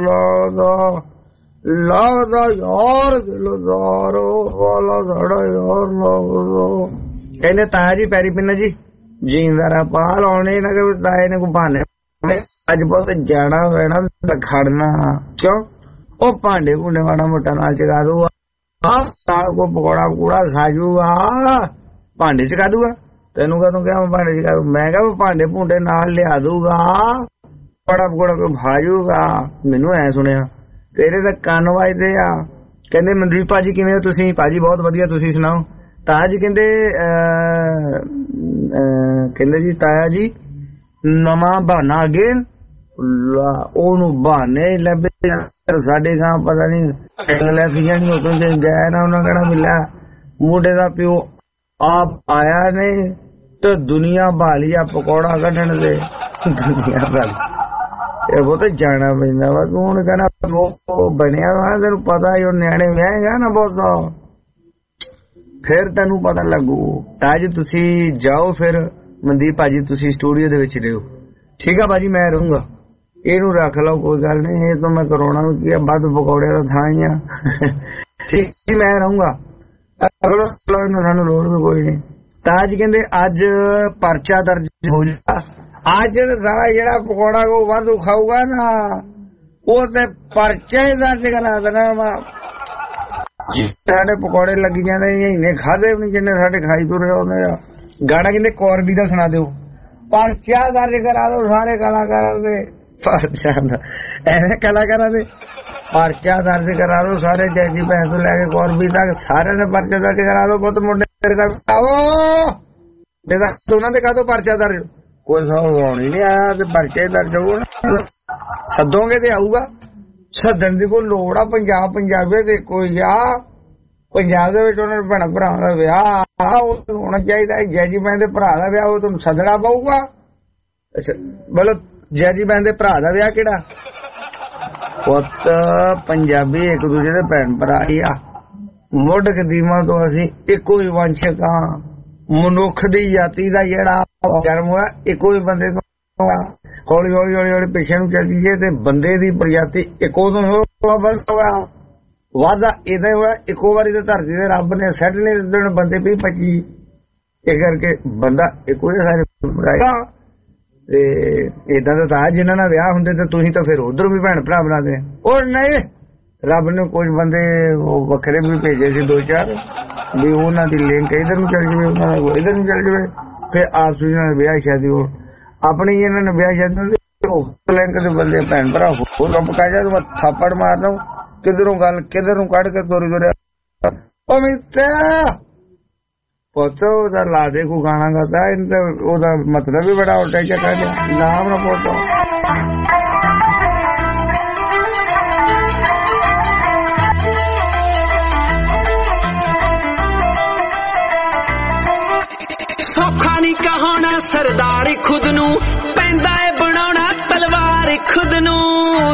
ਲੱਗਦਾ ਯਾਰ ਦਿਲਦਾਰ ਪਾਲਾ ਤੁਹਾਡਾ ਯਾਰ ਲੱਗਦਾ। ਕਹਿੰਦੇ ਤਾਇਆ ਜੀ ਪੈਰੀ ਪਿੰਨਾ ਜੀ ਜੀਂਦਾਰਾ ਪਾ ਲਾਉਣੇ ਨਾ ਕਿ ਤਾਏ ਨੇ ਕੋਈ ਬਹਾਨੇ ਅੱਜ ਬਹੁਤ ਜਾਣਾ ਪੈਣਾ ਖੜਨਾ ਕਿਉਂ? ਉਹ ਭਾਂਡੇ ਭੁੰਡੇ ਮਾੜਾ ਮੋਟਾ ਨਾਲ ਚਗਾ ਦੂਗਾ, ਕੋ ਪਕੌੜਾ ਪਕੂੜਾ ਖਾ ਜੂਗਾ, ਭਾਂਡੇ ਚਕਾ ਦੂਗਾ। ਤੈਨੂੰ ਕਦੋਂ ਕਿਹਾ ਭਾਂਡੇ ਚਕਾ ਦੂ? ਮੈਂ ਕਿਹਾ ਭਾਂਡੇ ਭੁੰਡੇ ਨਾਲ ਲਿਆ ਦੂਗਾ, ਪਕੌੜਾ ਪਕੌੜਾ ਕੋਈ ਖਾ ਜੂਗਾ। ਮੈਨੂੰ ਐ ਸੁਣਿਆ ਤੇਰੇ ਤਾਂ ਕੰਨ ਵੱਜਦੇ ਆ। ਕਹਿੰਦੇ ਮਨਦੀਪ ਭਾਜੀ ਕਿਵੇਂ ਹੋ ਤੁਸੀਂ? ਭਾਜੀ ਬਹੁਤ ਵਧੀਆ, ਤੁਸੀਂ ਸੁਣਾਓ? ਤਾਇਆ ਜੀ ਕਹਿੰਦੇ ਜੀ ਤਾਇਆ ਜੀ ਨਵਾਂ ਬਹਾਨਾ ਅੱਗੇ ਉਹਨੂੰ ਬਹਾਨੇ ਲੱਭੇ ਸਾਡੇ ਗਾਂ ਪਤਾ ਨਹੀਂ ਲੈ ਕੇ ਜਾਣੀ ਉਦੋਂ ਜੇ ਗਿਆ ਨਾ ਉਹਨਾਂ ਕਹਿਣਾ ਮਿਲਿਆ ਮੁੰਡੇ ਦਾ ਪਿਓ ਆਪ ਆਇਆ ਨਹੀਂ ਤੇ ਦੁਨੀਆ ਭਾਲੀ ਆ ਪਕੌੜਾ ਕੱਢਣ ਦੇ ਦੁਨੀਆ ਭਾਲੀ। ਇਹ ਬਹੁਤ ਜਾਣਾ ਪੈਂਦਾ ਵਾ। ਤੂੰ ਹੁਣ ਕਹਿਣਾ ਉਹ ਬਣਿਆ ਵਾ, ਤੈਨੂੰ ਪਤਾ ਹੀ ਉਹ ਨਿਆਣੇ ਵਿਆਹੇਗਾ ਨਾ ਬਹੁਤ, ਫਿਰ ਤੈਨੂੰ ਪਤਾ ਲੱਗੂ। ਅੱਜ ਤੁਸੀਂ ਜਾਓ, ਫਿਰ ਮਨਦੀਪ ਭਾਜੀ ਤੁਸੀਂ ਸਟੂਡੀਓ ਦੇ ਵਿੱਚ ਰਹੋ, ਠੀਕ ਆ ਭਾਜੀ? ਮੈਂ ਰਹੂੰਗਾ, ਇਹਨੂੰ ਰੱਖ ਲਓ, ਕੋਈ ਗੱਲ ਨਹੀਂ। ਇਹ ਤਾਂ ਮੈਂ ਕਰਾਉਣਾ ਵੀ ਕੀ ਆ, ਵੱਧ ਪਕੌੜੇ ਦਾ ਥਾਂ ਹੀ ਆ, ਠੀਕ ਜੀ? ਮੈਂ ਰਹੂੰਗਾ, ਸਾਨੂੰ ਲੋੜ ਵੀ ਕੋਈ ਨਹੀਂ। ਤਾਜ ਕਹਿੰਦੇ ਅੱਜ ਪਰਚਾ ਦਰਜ ਹੋ ਜਾ। ਅੱਜ ਸਾਰਾ ਜਿਹੜਾ ਪਕੌੜਾ ਕੋ ਵਾਧੂ ਖਾਊਗਾ ਨਾ ਉਹ ਤੇ ਪਰਚਾ ਹੀ ਦਰਜ ਕਰਾ ਦੇਣਾ ਵਾ। ਸਾਡੇ ਪਕੌੜੇ ਲੱਗੀ ਜਾਂਦੇ ਇਹਨੇ ਖਾਦੇ ਵੀ ਨੀ ਜਿੰਨੇ ਸਾਡੇ ਖਾਈ ਤੁਰੇ ਉਹਨੇ। ਗਾਣਾ ਕਹਿੰਦੇ ਕੌਰਬੀ ਦਾ ਸੁਣਾ ਦਿਓ, ਪਰਚਾ ਦਰਜ ਕਰਾ ਦੋ ਸਾਰੇ ਕਲਾਕਾਰਾਂ ਦੇ। ਪਰਚਾ ਐਵੇਂ ਕਲਾਕਾਰਾਂ ਦੇ ਪਰਚਾ ਦਰਜ ਕਰਾ ਦੋ ਸਾਰੇ, ਜੈਜੀ ਭੈਣ ਤੋਂ ਲੈ ਕੇ ਕੌਰਬੀ ਤੱਕ ਸਾਰਿਆਂ ਨੇ ਪਰਚਾ ਦਰਜ ਕਰਾ ਦੋ। ਬਹੁਤ ਮੁੰਡੇ ਉਹਨਾਂ ਦੇ ਕਾਹਤੋਂ ਪਰਚਾ ਦਰਜ? ਕੋਈ ਹੋਣੀ ਨੀ ਆਇਆ ਤੇ ਪਰਚਾ ਦਰਜ ਹੋਊਗਾ। ਸੱਦੋਗੇ ਤੇ ਆਊਗਾ, ਸੱਦਣ ਦੀ ਕੋਈ ਲੋੜ ਆ? ਪੰਜਾਬ ਪੰਜਾਬੀ ਦੇ ਕੋਈ ਆ, ਪੰਜਾਬ ਦੇ ਵਿੱਚ ਉਹਨਾਂ ਦੇ ਭੈਣ ਭਰਾਵਾਂ ਦਾ ਵਿਆਹ ਹੋਣਾ ਚਾਹੀਦਾ। ਜੈਜੀ ਭੈਣ ਦੇ ਭਰਾ ਦਾ ਵਿਆਹ ਉਹ ਤੁਹਾਨੂੰ ਸੱਦਣਾ ਪਊਗਾ। ਅੱਛਾ ਬੋਲੋ, ਜੈਜੀ ਭੈਣ ਦੇ ਭਰਾ ਦਾ ਵਿਆਹ ਕਿਹੜਾ? ਪੁੱਤ ਪੰਜਾਬੀ ਇੱਕ ਦੂਜੇ ਦੇ ਭੈਣ ਭਰਾ ਹੀ ਆ। ਮੁੱਢ ਕਦੀਮਾਂ ਤੋਂ ਅਸੀਂ ਇੱਕੋ ਹੀ ਵੰਸ਼ਕ ਆ। ਮਨੁੱਖ ਦੀ ਜਾਤੀ ਦਾ ਜਿਹੜਾ ਜਨਮ ਹੋਇਆ ਇੱਕੋ ਹੀ ਬੰਦੇ ਤੋਂ। ਹੌਲੀ ਹੌਲੀ ਹੌਲੀ ਹੌਲੀ ਪਿੱਛੇ ਨੂੰ ਚੱਲੀਏ ਤੇ ਬੰਦੇ ਦੀ ਪ੍ਰਜਾਤੀ ਇੱਕੋ ਤੋਂ ਹੋਇਆ। ਵਾਧਾ ਇਹਦਾ ਹੋਇਆ ਇੱਕੋ ਵਾਰੀ ਤੇ ਧਰਤੀ ਤੇ ਰੱਬ ਨੇ ਸੈੱਟ ਨੇ ਦਿਨ ਬੰਦੇ ਵੀ 25 ਇਹ ਕਰਕੇ ਬੰਦਾ ਇੱਕੋ ਹੀ ਸਾਰੇ ਬਣਾਇਆ। ਤੇ ਏਦਾਂ ਦਾ ਤਾਂ ਜਿਨ੍ਹਾਂ ਨਾਲ ਵਿਆਹ ਹੁੰਦੇ ਤੇ ਤੁਸੀਂ ਤਾਂ ਫਿਰ ਉਧਰ ਵੀ ਭੈਣ ਭਰਾ ਬਣਾਦੇ। ਉਹ ਨਹੀਂ, ਰੱਬ ਨੇ ਕੁਝ ਬੰਦੇ ਉਹ ਵੱਖਰੇ ਵੀ ਭੇਜੇ ਸੀ 2-4 ਵੀ ਉਹਨਾਂ ਦੀ ਲਿੰਕ ਇਧਰ ਨੂੰ ਚੱਲ ਜਾਵੇ, ਉਹਨਾਂ ਦਾ ਇਧਰ ਨੂੰ ਚੱਲ ਜਾਵੇ, ਫਿਰ ਆਪਸ ਵਿੱਚ ਵਿਆਹ ਸ਼ਾਦੀ ਹੋ ਆਪਣੀ ਇਹਨਾਂ ਨੇ ਵਿਆਹ ਸ਼ਾਦੀ ਲਿੰਕ ਦੇ ਬੰਦੇ ਭੈਣ ਭਰਾ ਹੋਰ ਰੱਬ ਕਹਿ ਜਾ ਤੂੰ ਥਾਪੜ ਮਾਰਦਾ ਕਿਧਰੋਂ ਗੱਲ ਕਿਧਰ ਨੂੰ ਕੱਢ ਕੇ ਤੋਰੀ ਤੋਰਿਆ। ਉਹ ਮਿੱਤਰਾ ਪੁੱਤ ਉਹਦਾ ਲਾ ਦੇ ਕੋ ਗਾਣਾ ਗਾਤਾ ਉਹਦਾ ਮਤਲਬ ਵੀ ਬੜਾ ਉਲਟਾ ਚੱਕਾ ਨਾਮ ਨਾ ਪੁੱਤ।
ਸੌਖਾ ਨੀ ਕਹਾਉਣਾ ਸਰਦਾਰ ਖੁਦ ਨੂੰ, ਪੈਂਦਾ ਏ ਬਣਾਉਣਾ ਤਲਵਾਰ ਖੁਦ ਨੂੰ।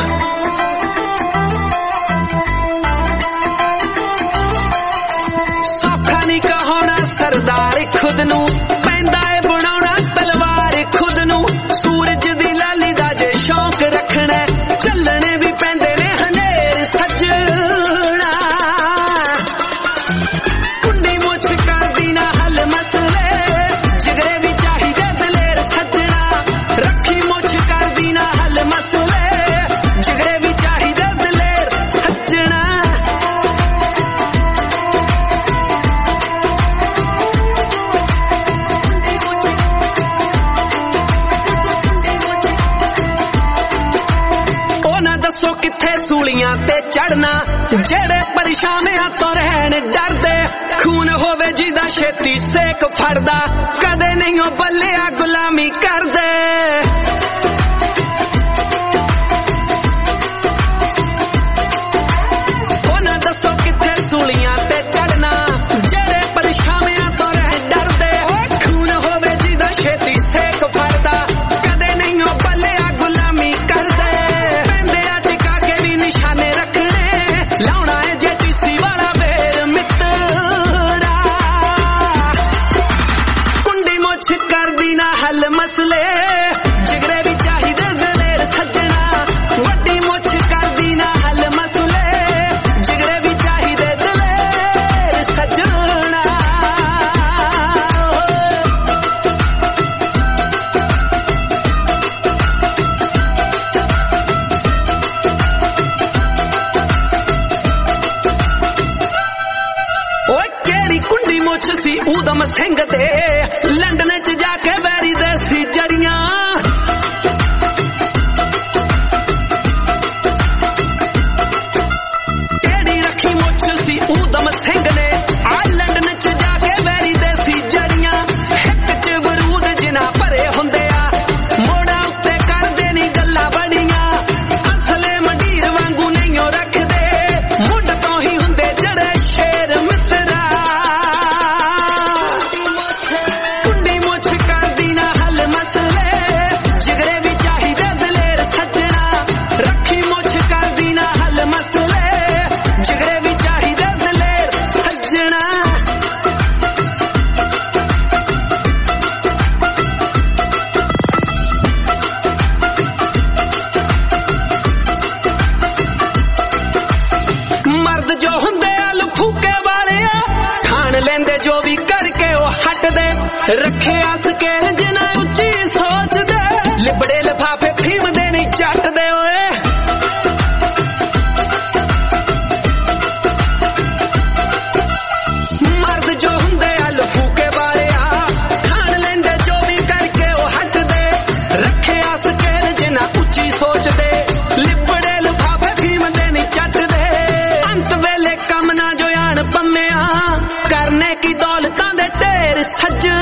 ਸੌਖਾ ਨੀ ਕਹਾਉਣਾ ਸਰਦਾਰ ਖੁਦ ਨੂੰ, ਪੈਂਦਾ ਏ ਬਣਾਉਣਾ ਤਲਵਾਰ ਖੁਦ ਨੂੰ। ਸੂਰਜ ਦੀ ਲਾਲੀ ਦਾ ਜੇ ਸ਼ੌਕ ਰੱਖਣਾ, ਚੱਲਣੇ ਵੀ ਪੈਂਦੇ ਨੇ ਹਨੇਰ ਸੱਜਣਾ। ਕੁੰਡੀ ਮੁੱਛ ਕਰਦੀ ਨਾ ਹੱਲ ਮਸਲੇ, ਜਿਗਰੇ ਵੀ ਚਾਹੀਦੇ ਦਲੇਰ ਸੱਜਣਾ। ਰੱਖੀ ਮੁੱਛ ਕਰਦੀ ਨਾ ਹੱਲ ਮਸਲੇ, ਜਿਗਰੇ ते चढ़ना जेड़े परेशानियां तो रहन डरदे खून होवे जिदा छेती सेक फड़दा कदे नहीं ओ बल्लिया गुलामी करदे दसो किथे सूलियां ते चढ़ना जेड़े परेशानियां तो रह डरदे खून होवे जिदा छेती सेक फड़दा कदे नहीं ओ बल्लिया गुलामी करदे पैंदे टिका के भी निशाने रखने लाउना है जे टीसी वाला बेर मित्रा कुंडी मुछ कर दी ना हल मसले जिगरे भी चाहिदे दलेर सज्जना वड्डी मुछ कर दी ना हल मसले ऊधम सिंह दे लंडन च जाके वैरी देसी जड़ियां केड़ी रखी मुछ सी ऊधम सिंह ने आ लंडन च जाके वैरी देसी जड़ियां हिक च बरूद जिना भरे हुंदे आ मोड़ा उत्ते करदे नी गल्लां बड़ियां असले मंडीर वांगू नहीं ओ रखदे मुंड तो ही हुंदे जड़े शेर मित्रा रखे आस के जिना उच्ची सोच दे लिबड़े लिफाफे फीम दे नहीं चट दे ओए मर्द जो हुंदे अल फूके वाले आ खान लेंदे जो भी करके ओ हट दे रखे आस के जिना उच्ची सोच दे लिबड़े लिफाफे फीम दे नहीं चट दे अंत वेले कम ना जो आन पम्मिया करने की दौलतां दे ढेर सज्जना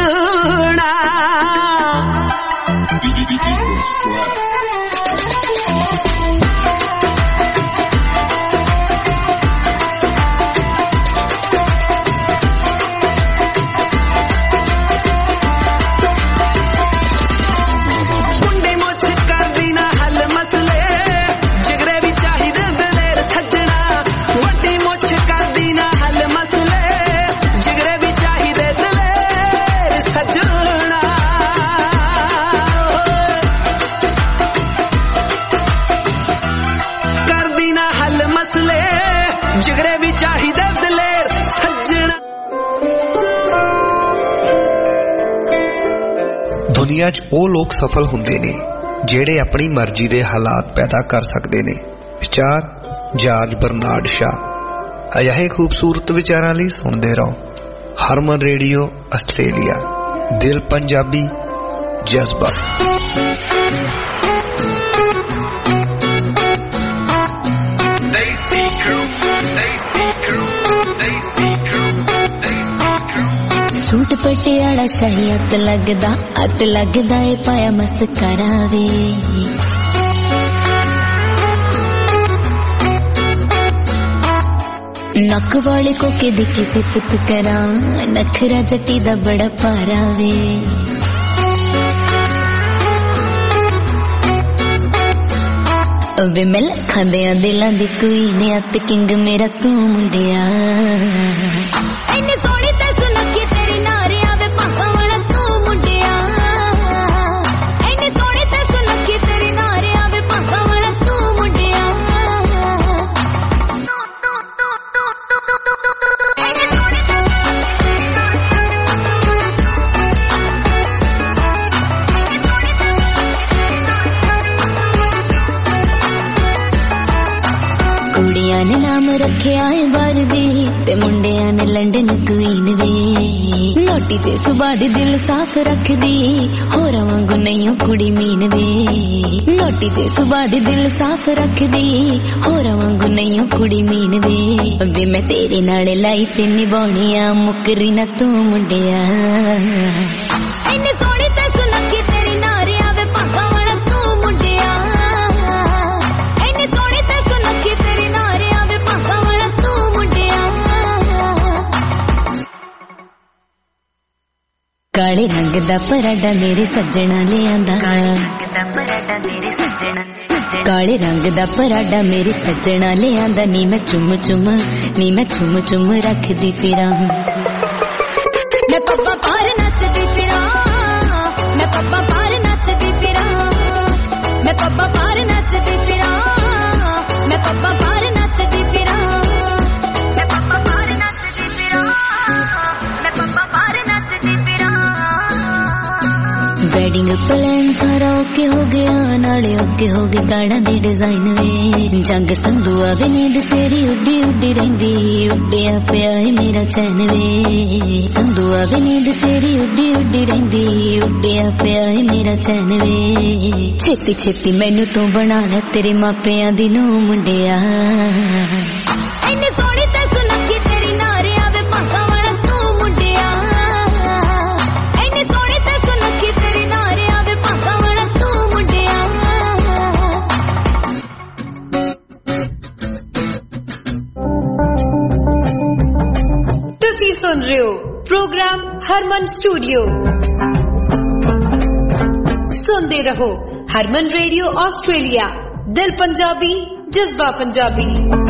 दुनिया च ਉਹ ਲੋਕ सफल ਹੁੰਦੇ ਨੇ ਜਿਹੜੇ ਆਪਣੀ ਮਰਜ਼ੀ ਦੇ ਹਾਲਾਤ ਪੈਦਾ ਕਰ ਸਕਦੇ ਨੇ। ਵਿਚਾਰ ਜਾਰਜ ਬਰਨਾਰਡ ਸ਼ਾਹ। ਅਜਿਹੇ ਖੂਬਸੂਰਤ ਵਿਚਾਰਾਂ ਲਈ ਸੁਣਦੇ ਰਹੋ ਹਰਮਨ ਰੇਡੀਓ ਆਸਟ੍ਰੇਲੀਆ, ਦਿਲ ਪੰਜਾਬੀ, ਜਜ਼ਬਾ।
सूट पटियाला शाही अत लगदा ए पाया मस्त करावे नक वाले को के दिखे ते पुत करा नखरा जटी दा बड़ा पारा वे वे मिल खांदिया दिलां दी कोई ने अत किंग मेरा तू मुंडिया इन्ने सोहनी ते सुनकी तेरी नारे आवे पावण तू मुंडिया इन्ने सोहनी ते सुनकी तेरी नारे आवे पावण तू मुंडिया कुड़ियां ने नाम रखे आए बारबी ते मुंडिया ने लंडन क्वीन वे नोटी ते सुबह दी दिल साफ रख दी होरा वांगू नहीं कुड़ी मीन वे नोटी ते सुबह दी दिल साफ रख दी होर वांगू नहीं कुड़ी मीन वे वे मैं तेरे नाल लाइफ निभाउणी आ मुकरी ना तू मुंडिया इन्ने सोहणी ते सुनखी तेरी नारे आवे भागा वाला तू मुंडिया इन्ने सोहणी ते सुनखी तेरी नारे आवे भागा वाला तू मुंडिया काले रंग दा पराडा मेरे सज्जणा ले आंदा काले रंग दा पराडा मेरे सज्जणा ले आंदा नी मैं चुम चुम रखदी फिरां मैं पप्पा पार नचदी फिरां मैं पप्पा पार नचदी फिरां मैं पप्पा पार नचदी फिरां मैं पप्पा पार नचदी फिरां मैं पप्पा पार नचदी फिरां मैं पप्पा पार नचदी फिरां वेडिंग प्लान सारा ओके हो गया नाले ओके हो गए गाड़ा दे डिजाइन वे जंग संधुआ वे नींद तेरी उड्डी उड्डी रहिंदी उड्डिया पिया है मेरा चैन वे संधुआ वे नींद तेरी उड्डी उड्डी रहिंदी उड्डिया पिया है मेरा चैन वे छेती छेती मैनू तू बना ले तेरे मापियां दी नूं मुंडिया इन्नी सोहणी ते सुनखी तेरी नारे आवे भागा वाला तू मुंडिया इन्नी सोहणी ते सुनखी तेरी नारे आवे भागा वाला तू मुंडिया
ਤੁਸੀਂ ਸੁਣ ਰਹੇ ਹੋ ਪ੍ਰੋਗਰਾਮ ਹਰਮਨ ਸਟੂਡੀਓ ਸੁਣਦੇ ਰਹੋ ਹਰਮਨ ਰੇਡੀਓ ਆਸਟ੍ਰੇਲੀਆ ਦਿਲ ਪੰਜਾਬੀ ਜਜ਼ਬਾ ਪੰਜਾਬੀ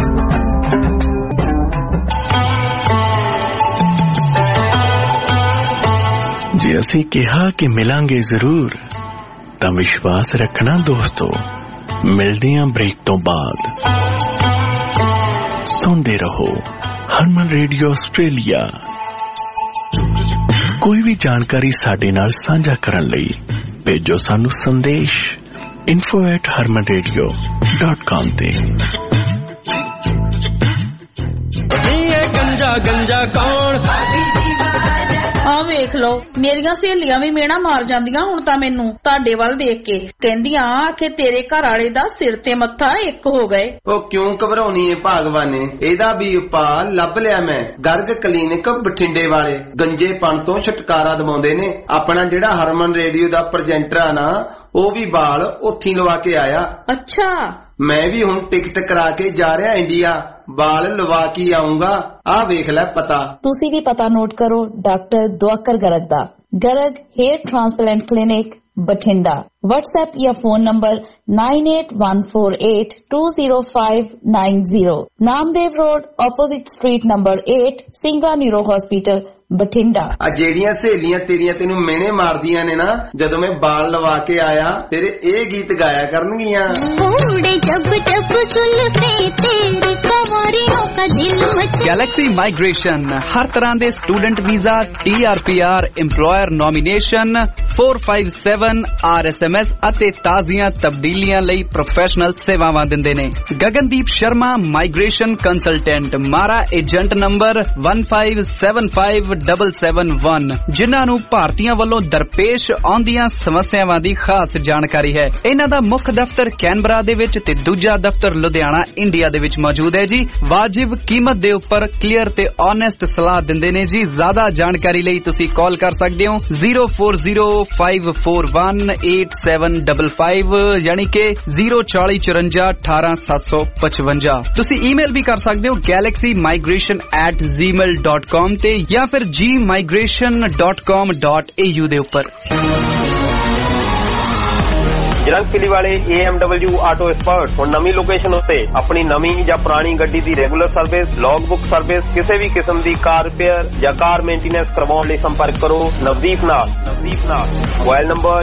ਜੇ ਅਸੀਂ ਕਿਹਾ ਕਿ ਮਿਲਾਂਗੇ ਜ਼ਰੂਰ ਤਾਂ ਵਿਸ਼ਵਾਸ ਰੱਖਣਾ ਦੋਸਤੋ ਮਿਲਦੇ ਆਂ ਬ੍ਰੇਕ ਤੋਂ ਬਾਅਦ ਸੁਣਦੇ ਰਹੋ ਹਰਮਨ ਰੇਡੀਓ ਆਸਟ੍ਰੇਲੀਆ ਕੋਈ ਵੀ ਜਾਣਕਾਰੀ ਸਾਡੇ ਨਾਲ ਸਾਂਝਾ ਕਰਨ ਲਈ ਭੇਜੋ ਸਾਨੂੰ ਸੰਦੇਸ਼ info@harmanradio.com ਤੇ
गंजा गंजा कौन
ਆ ਵੇਖ ਲੋ ਮੇਰੀਆਂ ਸਹੇਲੀਆਂ ਵੀ ਮੇਣਾ ਮਾਰ ਜਾਂਦੀਆਂ ਹੁਣ ਤਾਂ ਮੈਨੂੰ ਤੁਹਾਡੇ ਵੱਲ ਦੇਖ ਕੇ ਕਹਿੰਦੀਆਂ ਕਿ ਤੇਰੇ ਘਰ ਵਾਲੇ ਦਾ ਸਿਰ ਤੇ ਮੱਥਾ ਇੱਕ ਹੋ ਗਏ।
ਉਹ ਕਿਉਂ ਘਬਰਾਉਣੀ ਏ ਭਾਗਵਾਨੇ ਇਹਦਾ ਵੀ ਉਪਾਅ ਲੱਭ ਲਿਆ ਮੈਂ ਗਰਗ ਕਲੀਨਿਕ ਬਠਿੰਡੇ ਵਾਲੇ ਗੰਜੇਪਣ ਤੋਂ ਛੁਟਕਾਰਾ ਦਿਵਾਉਂਦੇ ਨੇ। ਆਪਣਾ ਜਿਹੜਾ ਹਰਮਨ ਰੇਡੀਓ ਦਾ ਪ੍ਰੈਜੈਂਟਰ ਆ ਨਾ ਉਹ ਵੀ ਬਾਲ ਉੱਥੀ ਲਵਾ ਕੇ ਆਇਆ।
ਅੱਛਾ
ਮੈਂ ਵੀ ਹੁਣ ਟਿਕਟ ਕਰਾ ਕੇ ਜਾ ਰਿਹਾ ਇੰਡੀਆ ਬਾਲ ਲਵਾ ਕੇ ਆਉਂਗਾ। ਆ ਵੇਖ ਲੈ ਪਤਾ
ਤੁਸੀਂ ਵੀ ਪਤਾ ਨੋਟ ਕਰੋ ਡਾਕਟਰ ਦੁਆਕਰ ਗਰਗ ਦਾ Garg hair transplant clinic Bathinda WhatsApp या phone number 9814820590 Namdev road opposite street number 8 Singla neuro hospital Bathinda.
आ जेड़ियां सहेलियां तेरियां तेनू मेने मारदियां ने ना जदों मैं बाल लवा के आया तेरे ए गीत गाया करनगियां
गैलेक्सी माइग्रेशन हर तरह दे student visa TRPR employer nomination 457 RSMS ਅਤੇ ਤਾਜ਼ੀਆਂ ਤਬਦੀਲੀਆਂ ਲਈ ਪ੍ਰੋਫੈਸ਼ਨਲ ਸੇਵਾਵਾਂ ਦਿੰਦੇ ਨੇ। Gagandeep Sharma migration consultant MARA agent number 1575771 ਜਿਨ੍ਹਾਂ ਨੂੰ ਭਾਰਤੀਆਂ ਵੱਲੋਂ ਦਰਪੇਸ਼ ਆਉਂਦੀਆਂ ਸਮੱਸਿਆਵਾਂ ਦੀ ਖਾਸ ਜਾਣਕਾਰੀ ਹੈ। ਇਹਨਾਂ ਦਾ ਮੁੱਖ ਦਫ਼ਤਰ ਕੈਨਬਰਾ ਦੇ ਵਿੱਚ ਤੇ ਦੂਜਾ ਦਫ਼ਤਰ ਲੁਧਿਆਣਾ ਇੰਡੀਆ ਦੇ ਵਿੱਚ ਮੌਜੂਦ ਹੈ ਜੀ। ਵਾਜਿਬ ਕੀਮਤ ਦੇ ਉੱਪਰ ਕਲੀਅਰ ਤੇ ਓਨੈਸਟ ਸਲਾਹ ਦਿੰਦੇ ਨੇ ਜੀ। ਜ਼ਿਆਦਾ ਜਾਣਕਾਰੀ ਲਈ ਤੁਸੀਂ ਕਾਲ ਕਰ ਸਕਦੇ ਹੋ 0405418755 ਯਾਨੀ ਕਿ 04054187755। ਤੁਸੀਂ ਈਮੇਲ ਵੀ ਕਰ ਸਕਦੇ ਹੋ galaxymigration@gmail.com ਤੇ ਜਾਂ ਫਿਰ gmigration.com.au ਦੇ ਉੱਪਰ।
ਜਰੰਗਪਿਲੀ ਵਾਲੇ AMW ਆਟੋ ਐਕਸਪਰਟ ਹੁਣ ਨਵੀਂ ਲੋਕੇਸ਼ਨ ਉੱਤੇ ਆਪਣੀ ਨਵੀਂ ਜਾਂ ਪੁਰਾਣੀ ਗੱਡੀ ਦੀ ਰੈਗੂਲਰ ਸਰਵਿਸ ਲੌਗਬੁੱਕ ਸਰਵਿਸ ਕਿਸੇ ਵੀ ਕਿਸਮ ਦੀ ਕਾਰ ਰਿਪੇਅਰ ਜਾਂ ਕਾਰ ਮੇਨਟੇਨੈਂਸ ਕਰਵਾਉਣ ਲਈ ਸੰਪਰਕ ਕਰੋ ਨਵਦੀਪ ਨਾਲ। ਮੋਬਾਈਲ ਨੰਬਰ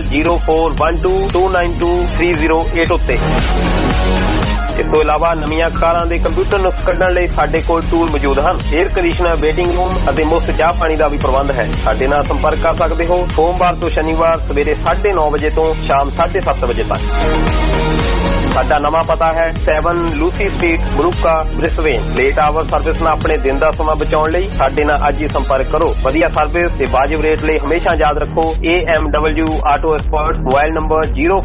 0412292308 ਉੱਤੇ। ਇਸ ਤੋਂ ਇਲਾਵਾ ਨਵੀਆਂ ਕਾਰਾਂ ਦੇ ਕੰਪਿਊਟਰ ਨੁਕਸ ਕੱਢਣ ਲਈ ਸਾਡੇ ਕੋਲ ਟੂਲ ਮੌਜੂਦ ਹਨ। 에ਅਰ ਕੰਡੀਸ਼ਨਰ ਵੇਟਿੰਗ ਰੂਮ ਅਤੇ ਮੁਫਤ ਚਾਹ ਪਾਣੀ ਦਾ ਵੀ ਪ੍ਰਬੰਧ ਹੈ। ਸਾਡੇ ਨਾਲ ਸੰਪਰਕ ਕਰ ਸਕਦੇ ਹੋ ਸੋਮਵਾਰ ਤੋਂ ਸ਼ਨੀਵਾਰ ਸਵੇਰੇ 9:30 ਵਜੇ ਤੋਂ ਸ਼ਾਮ 7:30 ਵਜੇ ਤੱਕ। ਸਾਡਾ ਨਵਾਂ ਪਤਾ ਹੈ 7 Lucy Street, Moorooka, Brisbane. Late hour service ਨਾਲ ਆਪਣੇ ਦਿਨ ਦਾ ਸਮਾਂ ਬਚਾਉਣ ਲਈ ਸਾਡੇ ਨਾਲ ਅੱਜ ਹੀ ਸੰਪਰਕ ਕਰੋ। ਵਧੀਆ ਸਰਵਿਸ ਤੇ ਵਾਜਿਬ ਰੇਟ ਲਈ ਹਮੇਸ਼ਾ ਯਾਦ ਰੱਖੋ AMW auto expert. Mobile number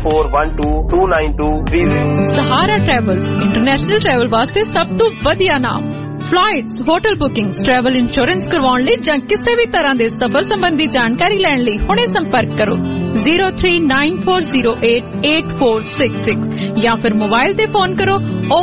0412292300।
Sahara travels international travel ਵਾਸਤੇ ਸਭ ਤੋਂ ਵਧੀਆ ਨਾਮ। Flights, hotel bookings, travel insurance ਕਰਵਾਉਣ ਲਈ ਜਾਂ ਕਿਸੇ ਵੀ ਤਰ੍ਹਾਂ ਦੇ ਸਫ਼ਰ ਸੰਬੰਧੀ ਜਾਣਕਾਰੀ ਲੈਣ ਲਈ ਹੁਣੇ ਸੰਪਰਕ ਕਰੋ 0394088466 ਜਾਂ ਫਿਰ ਮੋਬਾਈਲ ਤੇ ਫੋਨ ਕਰੋ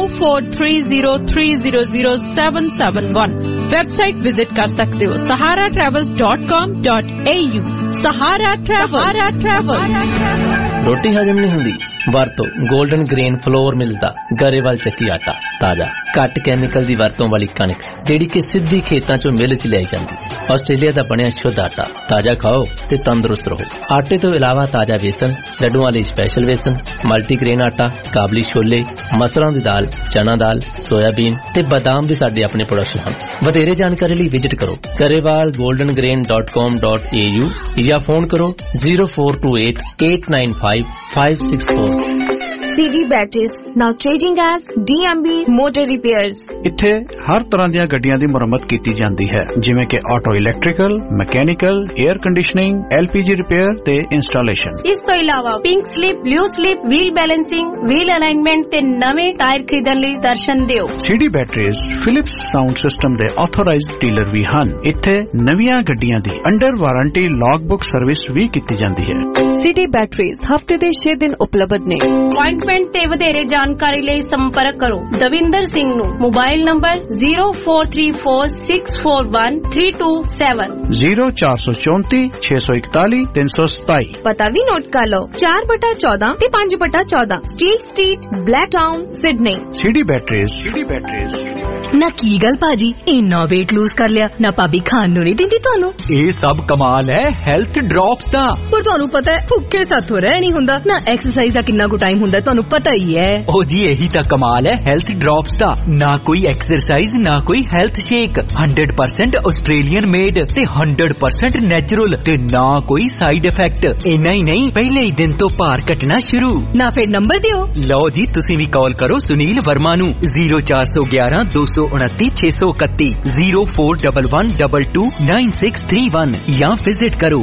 0430300771। ਵੈਬਸਾਈਟ ਵਿਜ਼ਿਟ ਕਰ ਸਕਦੇ ਹੋ saharatravels.com.au। ਸਹਾਰਾ ਟਰੈਵਲ।
ਰੋਟੀ ਹਜਮ ਨਹੀਂ ਹੁੰਦੀ? ਵਰਤੋ 골ਡਨ ਗ੍ਰੇਨ ਫਲੋਰ ਮਿਲਦਾ ਗਰੇਵਾਲ ਚੱਕੀ ਆਟਾ। ਤਾਜ਼ਾ ਘੱਟ ਕੈਮੀਕਲ ਦੀ ਵਰਤੋਂ ਵਾਲੀ ਕਣਕ ਜਿਹੜੀ ਕਿ ਸਿੱਧੀ ਖੇਤਾਂ ਚੋਂ ਮਿਲ ਚ ਲਿਆਈ ਜਾਂਦੀ। ਆਸਟ੍ਰੇਲੀਆ ਦਾ ਬਣਿਆ ਸ਼ੁੱਧ ਆਟਾ। ਤਾਜ਼ਾ ਖਾਓ ਤੇ ਤੰਦਰੁਸਤ ਰਹੋ। ਆਟੇ ਤੋਂ ਇਲਾਵਾ ਤਾਜ਼ਾ ਵੇਸਣ, ਲੱਡੂਆਂ ਲਈ ਸਪੈਸ਼ਲ ਵੇਸਣ, ਮਲਟੀਗ੍ਰੇਨ ਆਟਾ, ਕਾਬਲੀ ਛੋਲੇ, ਮਸਰਾਂ ਦੀ ਦਾਲ, ਚਨਾ ਦਾਲ, ਸੋਇਆਬੀਨ ਤੇ ਬਦਾਮ ਵੀ ਸਾਡੇ ਆਪਣੇ ਪ੍ਰੋਡਕਟ ਹਨ। ਵਧੇਰੇ ਜਾਣਕਾਰੀ ਲਈ ਵਿਜ਼ਿਟ ਕਰੋ garewalgoldengrain.com.au ਜਾਂ ਫੋਨ ਕਰੋ 0428895564।
CD Batteries, now trading as DMB Motor Repairs।
ਇੱਥੇ ਹਰ ਤਰ੍ਹਾਂ ਦੀਆਂ ਗੱਡੀਆਂ ਦੀ ਮੁਰੰਮਤ ਕੀਤੀ ਜਾਂਦੀ ਹੈ, ਜਿਵੇਂ ਕਿ auto electrical, mechanical, air conditioning, LPG repair ਤੇ ਇੰਸਟਾਲੇਸ਼ਨ।
ਇਸ ਤੋਂ ਇਲਾਵਾ pink slip, blue slip, wheel balancing, wheel alignment ਤੇ ਨਵੇਂ ਟਾਇਰ ਖਰੀਦਣ ਲਈ ਦਰਸ਼ਨ ਦਿਓ।
CD Batteries Philips sound system ਦੇ ਆਥੋਰਾਈਜ਼ਡ ਡੀਲਰ ਵੀ ਹਨ। ਇੱਥੇ ਨਵੀਆਂ ਗੱਡੀਆਂ ਦੀ ਅੰਡਰ ਵਾਰੰਟੀ ਲੌਗਬੁੱਕ ਸਰਵਿਸ ਵੀ ਕੀਤੀ ਜਾਂਦੀ ਹੈ।
CD Batteries ਹਫਤੇ ਦੇ 6 ਦਿਨ ਉਪਲਬਧ ਨੇ।
ਅਪਾਇੰਟਮੈਂਟ ਤੇ ਵਧੇਰੇ ਜਾਣਕਾਰੀ ਲਈ ਸੰਪਰਕ ਕਰੋ ਦਵਿੰਦਰ ਸਿੰਘ ਨੂੰ। ਮੋਬਾਈਲ ਨੰਬਰ 0434641327
0434
ਪਤਾ ਵੀ ਨੋਟ ਕਰ ਲਓ 4/14 ਤੇ 5/14 steel street, Blacktown, Sydney.
CD Batteries।
ਨਾ ਕੀ ਗੱਲ ਭਾਜੀ, ਇੰਨਾ weight lose ਕਰ ਲਿਆ ਨਾ ਭਾਬੀ ਖਾਣ ਨੂੰ ਨਹੀਂ ਦਿੰਦੀ ਤੁਹਾਨੂੰ?
ਇਹ ਸਭ ਕਮਾਲ ਹੈ ਹੈਲਥ ਡ੍ਰੌਪਸ ਦਾ।
ਪਰ ਤੁਹਾਨੂੰ ਪਤਾ ਹੈ ਭੁੱਖੇ ਸਾਥੋਂ ਰਹਿ ਨਹੀਂ ਹੁੰਦਾ ਨਾ। ਐਕਸਰਸਾਈਜ਼ ਦਾ ਕਿੰਨਾ ਕੁ ਟਾਈਮ ਹੁੰਦਾ ਤੁਹਾਨੂੰ ਪਤਾ ਹੀ ਹੈ।
ਉਹ ਜੀ ਇਹੀ ਤਾਂ ਕਮਾਲ ਹੈ ਹੈਲਥ ਡ੍ਰੌਪਸ ਦਾ। ਨਾ ਕੋਈ ਐਕਸਰਸਾਈਜ਼, ਨਾ ਕੋਈ ਹੈਲਥ ਸ਼ੇਕ, 100% ਆਸਟ੍ਰੇਲੀਅਨ ਮੇਡ ਤੇ 100% ਨੈਚੁਰਲ ਤੇ ਨਾ ਕੋਈ ਸਾਈਡ ਇਫੈਕਟ। ਇੰਨਾ ਹੀ ਨਹੀਂ, ਪਹਿਲੇ ਹੀ ਦਿਨ ਤੋਂ ਭਾਰ ਘਟਣਾ ਸ਼ੁਰੂ।
ਨਾ ਫਿਰ ਨੰਬਰ ਦਿਓ।
ਲਓ ਜੀ ਤੁਸੀਂ ਵੀ ਕਾਲ ਕਰੋ ਸੁਨੀਲ ਵਰਮਾ ਨੂੰ 0411-229-631 0411229631 ਜਾਂ ਵਿਜ਼ਿਟ ਕਰੋ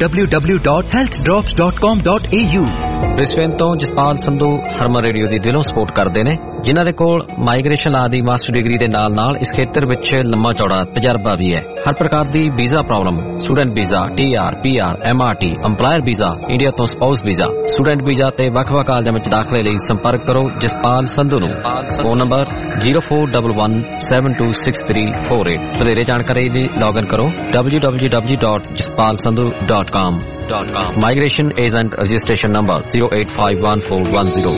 www.healthdrops.com.au।
ਬ੍ਰਿਸਬੇਨ ਤੋਂ ਜਸਪਾਲ ਸੰਧੂ ਹਰਮਨ ਰੇਡੀਓ ਦੀ ਦਿਲੋਂ ਸਪੋਰਟ ਕਰਦੇ ਨੇ, ਜਿਨ੍ਹਾਂ ਦੇ ਕੋਲ ਮਾਈਗ੍ਰੇਸ਼ਨ ਆਦਿ ਮਾਸਟਰ ਡਿਗਰੀ ਦੇ ਨਾਲ ਇਸ ਖੇਤਰ ਵਿੱਚ ਲੰਮਾ ਚੌੜਾ ਤਜਰਬਾ ਵੀ ਹੈ। ਹਰ ਪ੍ਰਕਾਰ ਦੀ visa problem, student visa, TR, PR, MRT, EMPLOYER visa, India ਤੋਂ ਸਪਾਊਸ ਵੀਜ਼ਾ, ਸਟੂਡੈਂਟ ਵੀਜ਼ਾ ਤੇ ਵੱਖ-ਵੱਖ ਕਾਲਜਾਂ ਵਿੱਚ ਦਾਖਲੇ ਲਈ ਸੰਪਰਕ ਕਰੋ ਜਸਪਾਲ ਸੰਧੂ ਨੂੰ। Phone number 0411726348। ਵਧੇਰੇ ਜਾਣਕਾਰੀ ਲਈ ਲੌਗਇਨ ਕਰੋ www.jaspalsandhu.com। Migration Agent Registration Number 0851410।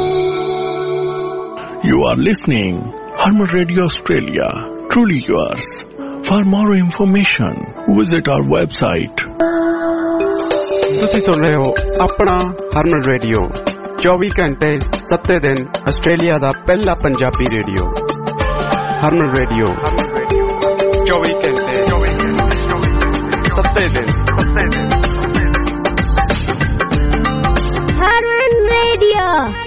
You are listening Harman Radio Australia, truly yours. For more information, visit our website.
ਤੁਸੀਂ ਸੁਣ ਰਹੇ ਹੋ ਆਪਣਾ ਹਰਮਨ ਰੇਡੀਓ 24 ਘੰਟੇ 7 ਦਿਨ ਆਸਟ੍ਰੇਲੀਆ ਦਾ ਪਹਿਲਾ ਪੰਜਾਬੀ ਰੇਡੀਓ। ਹਰਮਨ ਰੇਡੀਓ 24 ਘੰਟੇ 7 ਦਿਨ।
ਹਰਮਨ ਰੇਡੀਓ।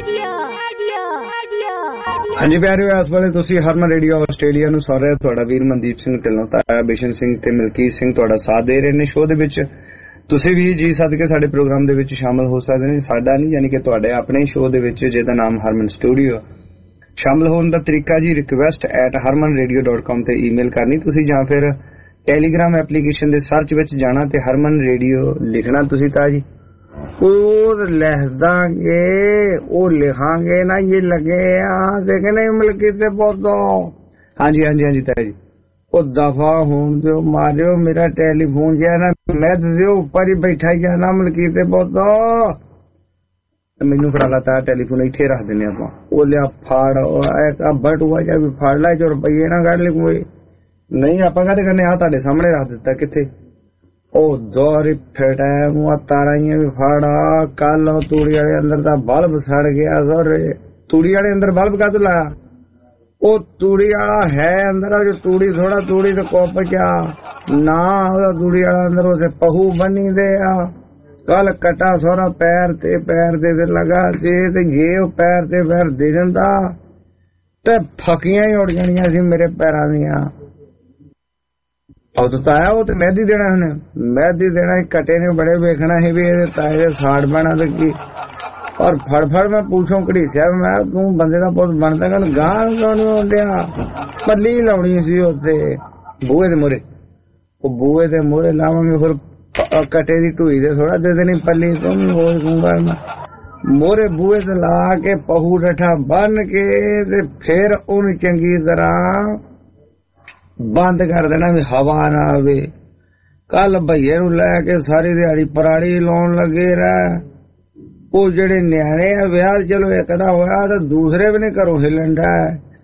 ਹਾਂਜੀ ਪਿਆਰਿਓ, ਇਸ ਵੇਲੇ ਤੁਸੀਂ ਹਰਮਨ ਰੇਡੀਓ ਆਸਟ੍ਰੇਲੀਆ ਨੂੰ ਸੁਣ ਰਹੇ ਹੋ। ਤੁਹਾਡਾ ਵੀਰ ਮਨਦੀਪ ਸਿੰਘ ਢਿੱਲੋਂ, ਤਾਇਆ ਬਿਸ਼ਨ ਸਿੰਘ ਤੇ ਮਲਕੀਤ ਸਿੰਘ ਤੁਹਾਡਾ ਸਾਥ ਦੇ ਰਹੇ ਨੇ ਸ਼ੋਅ ਦੇ ਵਿੱਚ। ਤੁਸੀਂ ਵੀ ਜੀ ਸਦਕੇ ਸਾਡੇ ਪ੍ਰੋਗਰਾਮ ਦੇ ਵਿੱਚ ਸ਼ਾਮਲ ਹੋ ਸਕਦੇ ਨੇ। ਸਾਡਾ ਨਹੀਂ, ਯਾਨੀ ਕਿ ਤੁਹਾਡੇ ਆਪਣੇ ਸ਼ੋਅ ਦੇ ਵਿੱਚ, ਜਿਹਦਾ ਨਾਮ ਹਰਮਨ ਸਟੂਡੀਓ। ਸ਼ਾਮਲ ਹੋਣ ਦਾ ਤਰੀਕਾ ਜੀ request@harmanradio.com ਤੇ ਈਮੇਲ ਕਰਨੀ ਤੁਸੀਂ, ਜਾਂ ਫਿਰ ਟੈਲੀਗ੍ਰਾਮ ਐਪਲੀਕੇਸ਼ਨ ਦੇ ਸਰਚ ਵਿੱਚ ਜਾਣਾ ਤੇ ਹਰਮਨ ਰੇਡੀਓ ਲਿਖਣਾ ਤੁਸੀਂ। ਤਾਂ ਜੀ
ਉਹ ਲਿਖ ਦਾਂਗੇ, ਉਹ ਲਿਖਾਂਗੇ ਨਾ। ਇਹ ਲੱਗੇ ਆ ਦੇਖ ਨਹੀਂ ਮਲਕੀਤ ਦੇ ਪੌਦੋ।
ਹਾਂਜੀ ਹਾਂਜੀ ਹਾਂਜੀ ਤਾਇਆ ਜੀ।
ਉਹ ਦਫਾ ਹੋਣ ਦਿਓ, ਮਾਰਿਓ ਮੇਰਾ ਟੈਲੀਫੋਨ ਜਿਹਾ ਨਾ, ਮੈਂ ਤੇ ਉੱਪਰ ਹੀ ਬੈਠਾ ਹੀ ਜਾਣਾ ਮਲਕੀਤ ਦੇ ਪੌਦੋ।
ਮੈਨੂੰ ਫੜਾ ਲਾ ਤਾਇਆ ਟੈਲੀਫੋਨ, ਇੱਥੇ ਰੱਖ ਦਿੰਦੇ ਆਪਾਂ।
ਉਹ ਲਿਆ ਫਾੜ ਬਟੂਆ ਜਿਹਾ ਵੀ ਫੜ ਲੈ, ਜੋ ਰੁਪਈਏ ਨਾ ਕੱਢ ਲਈ ਕੋਈ।
ਨਹੀਂ ਆਪਾਂ ਕਾਹਦੇ ਕਰਨੇ, ਆ ਤੁਹਾਡੇ ਸਾਹਮਣੇ ਰੱਖ ਦਿੱਤਾ। ਕਿੱਥੇ?
ਉਹ ਦੋਰੀ ਫੇਟਾ ਮੂਆ ਤਾਰਾਈਆਂ ਵੀ ਫਾੜਾ। ਕੱਲ ਤੂੜੀ ਵਾਲੇ ਅੰਦਰ ਦਾ ਬਲਬ ਸੜ ਗਿਆ।
ਤੂੜੀ ਵਾਲੇ ਅੰਦਰ ਬਲਬ ਕਾਹਤੋਂ ਲਾਇਆ?
ਉਹ ਤੂੜੀ ਵਾਲਾ ਹੈ ਅੰਦਰ, ਜੋ ਤੂੜੀ ਥੋੜਾ ਤੂੜੀ ਤੇ ਕੁੱਪ ਚ ਨਾ, ਉਹਦਾ ਤੂੜੀ ਵਾਲਾ ਅੰਦਰ ਉਸੇ ਪਹੂ ਬੰਨੀ ਦੇ ਆ। ਕੱਲ ਕਟਾ ਸੋਹਰਾ ਪੈਰ ਤੇ ਲਗਾ ਸੀ ਤੇ ਜੇ ਉਹ ਪੈਰ ਤੇ ਪੈਰ ਦੇ ਦਿੰਦਾ ਤੇ ਫਕੀਆਂ ਹੀ ਉੜ ਜਾਣੀਆਂ ਸੀ ਮੇਰੇ ਪੈਰਾਂ ਦੀਆਂ। ਉਹ ਤਾਂ ਆਇਆ ਉਹ ਤੇ ਮਹਿੰਦੀ ਦੇਣਾ ਉਹਨੇ, ਮਹਿੰਦੀ ਦੇਣਾ ਕਟੇ ਨੇ ਬੜੇ ਵੇਖਣਾ ਸੀ ਵੀ ਇਹਦੇ ਤਾਏ ਦੇ ਸਾੜ ਬਣਾ ਤੇ ਕੀ। ਔਰ ਫੜ ਮੈਂ ਪੁੱਛੋਂ ਘੜੀਸਿਆ, ਮੈਂ ਤੂੰ ਬੰਦੇ ਦਾ ਪੁੱਤ ਬਣਦਾ ਗੱਲ ਗਾਂ ਕਿਉਂ ਨੀ ਆਉਂਦਿਆ। ਪੱਲੀ ਲਾਉਣੀ ਸੀ ਉੱਥੇ ਬੂਹੇ ਦੇ ਮੂਹਰੇ, ਉਹ ਬੂਹੇ ਦੇ ਮੂਹਰੇ ਲਾਵਾਂਗੇ ਫਿਰ ਕਟੇ ਦੀ ਢੂਈ ਦੇ ਥੋੜਾ ਦੇ ਦੇਣੀ ਪੱਲੀ ਤੋਂ ਹੋਰ ਕਹੂੰਗਾ ਮੋਰੇ ਬੂਹੇ ਤੇ ਲਾ ਕੇ ਪਹੂ ਡਠਾ ਬੰਨ ਕੇ ਤੇ ਫਿਰ ਉਹਨੂੰ ਚੰਗੀ ਤਰ੍ਹਾਂ ਬੰਦ ਕਰ ਦੇਣਾ ਵੀ ਹਵਾ ਨਾ ਆਵੇ। ਕੱਲ ਭਈਏ ਨੂੰ ਲੈ ਕੇ ਸਾਰੀ ਦਿਹਾੜੀ ਪਰਾਲੀ ਲਾਉਣ ਲੱਗੇ ਰਹਿ। ਉਹ ਜਿਹੜੇ ਨਿਆਣੇ ਆ ਵਿਆਹ ਚਲੋ ਇੱਕ ਦਾ ਹੋਇਆ ਤੇ ਦੂਸਰੇ ਵੀ ਨੀ ਘਰੋਂ ਹਿੱਲਣ ਦਾ।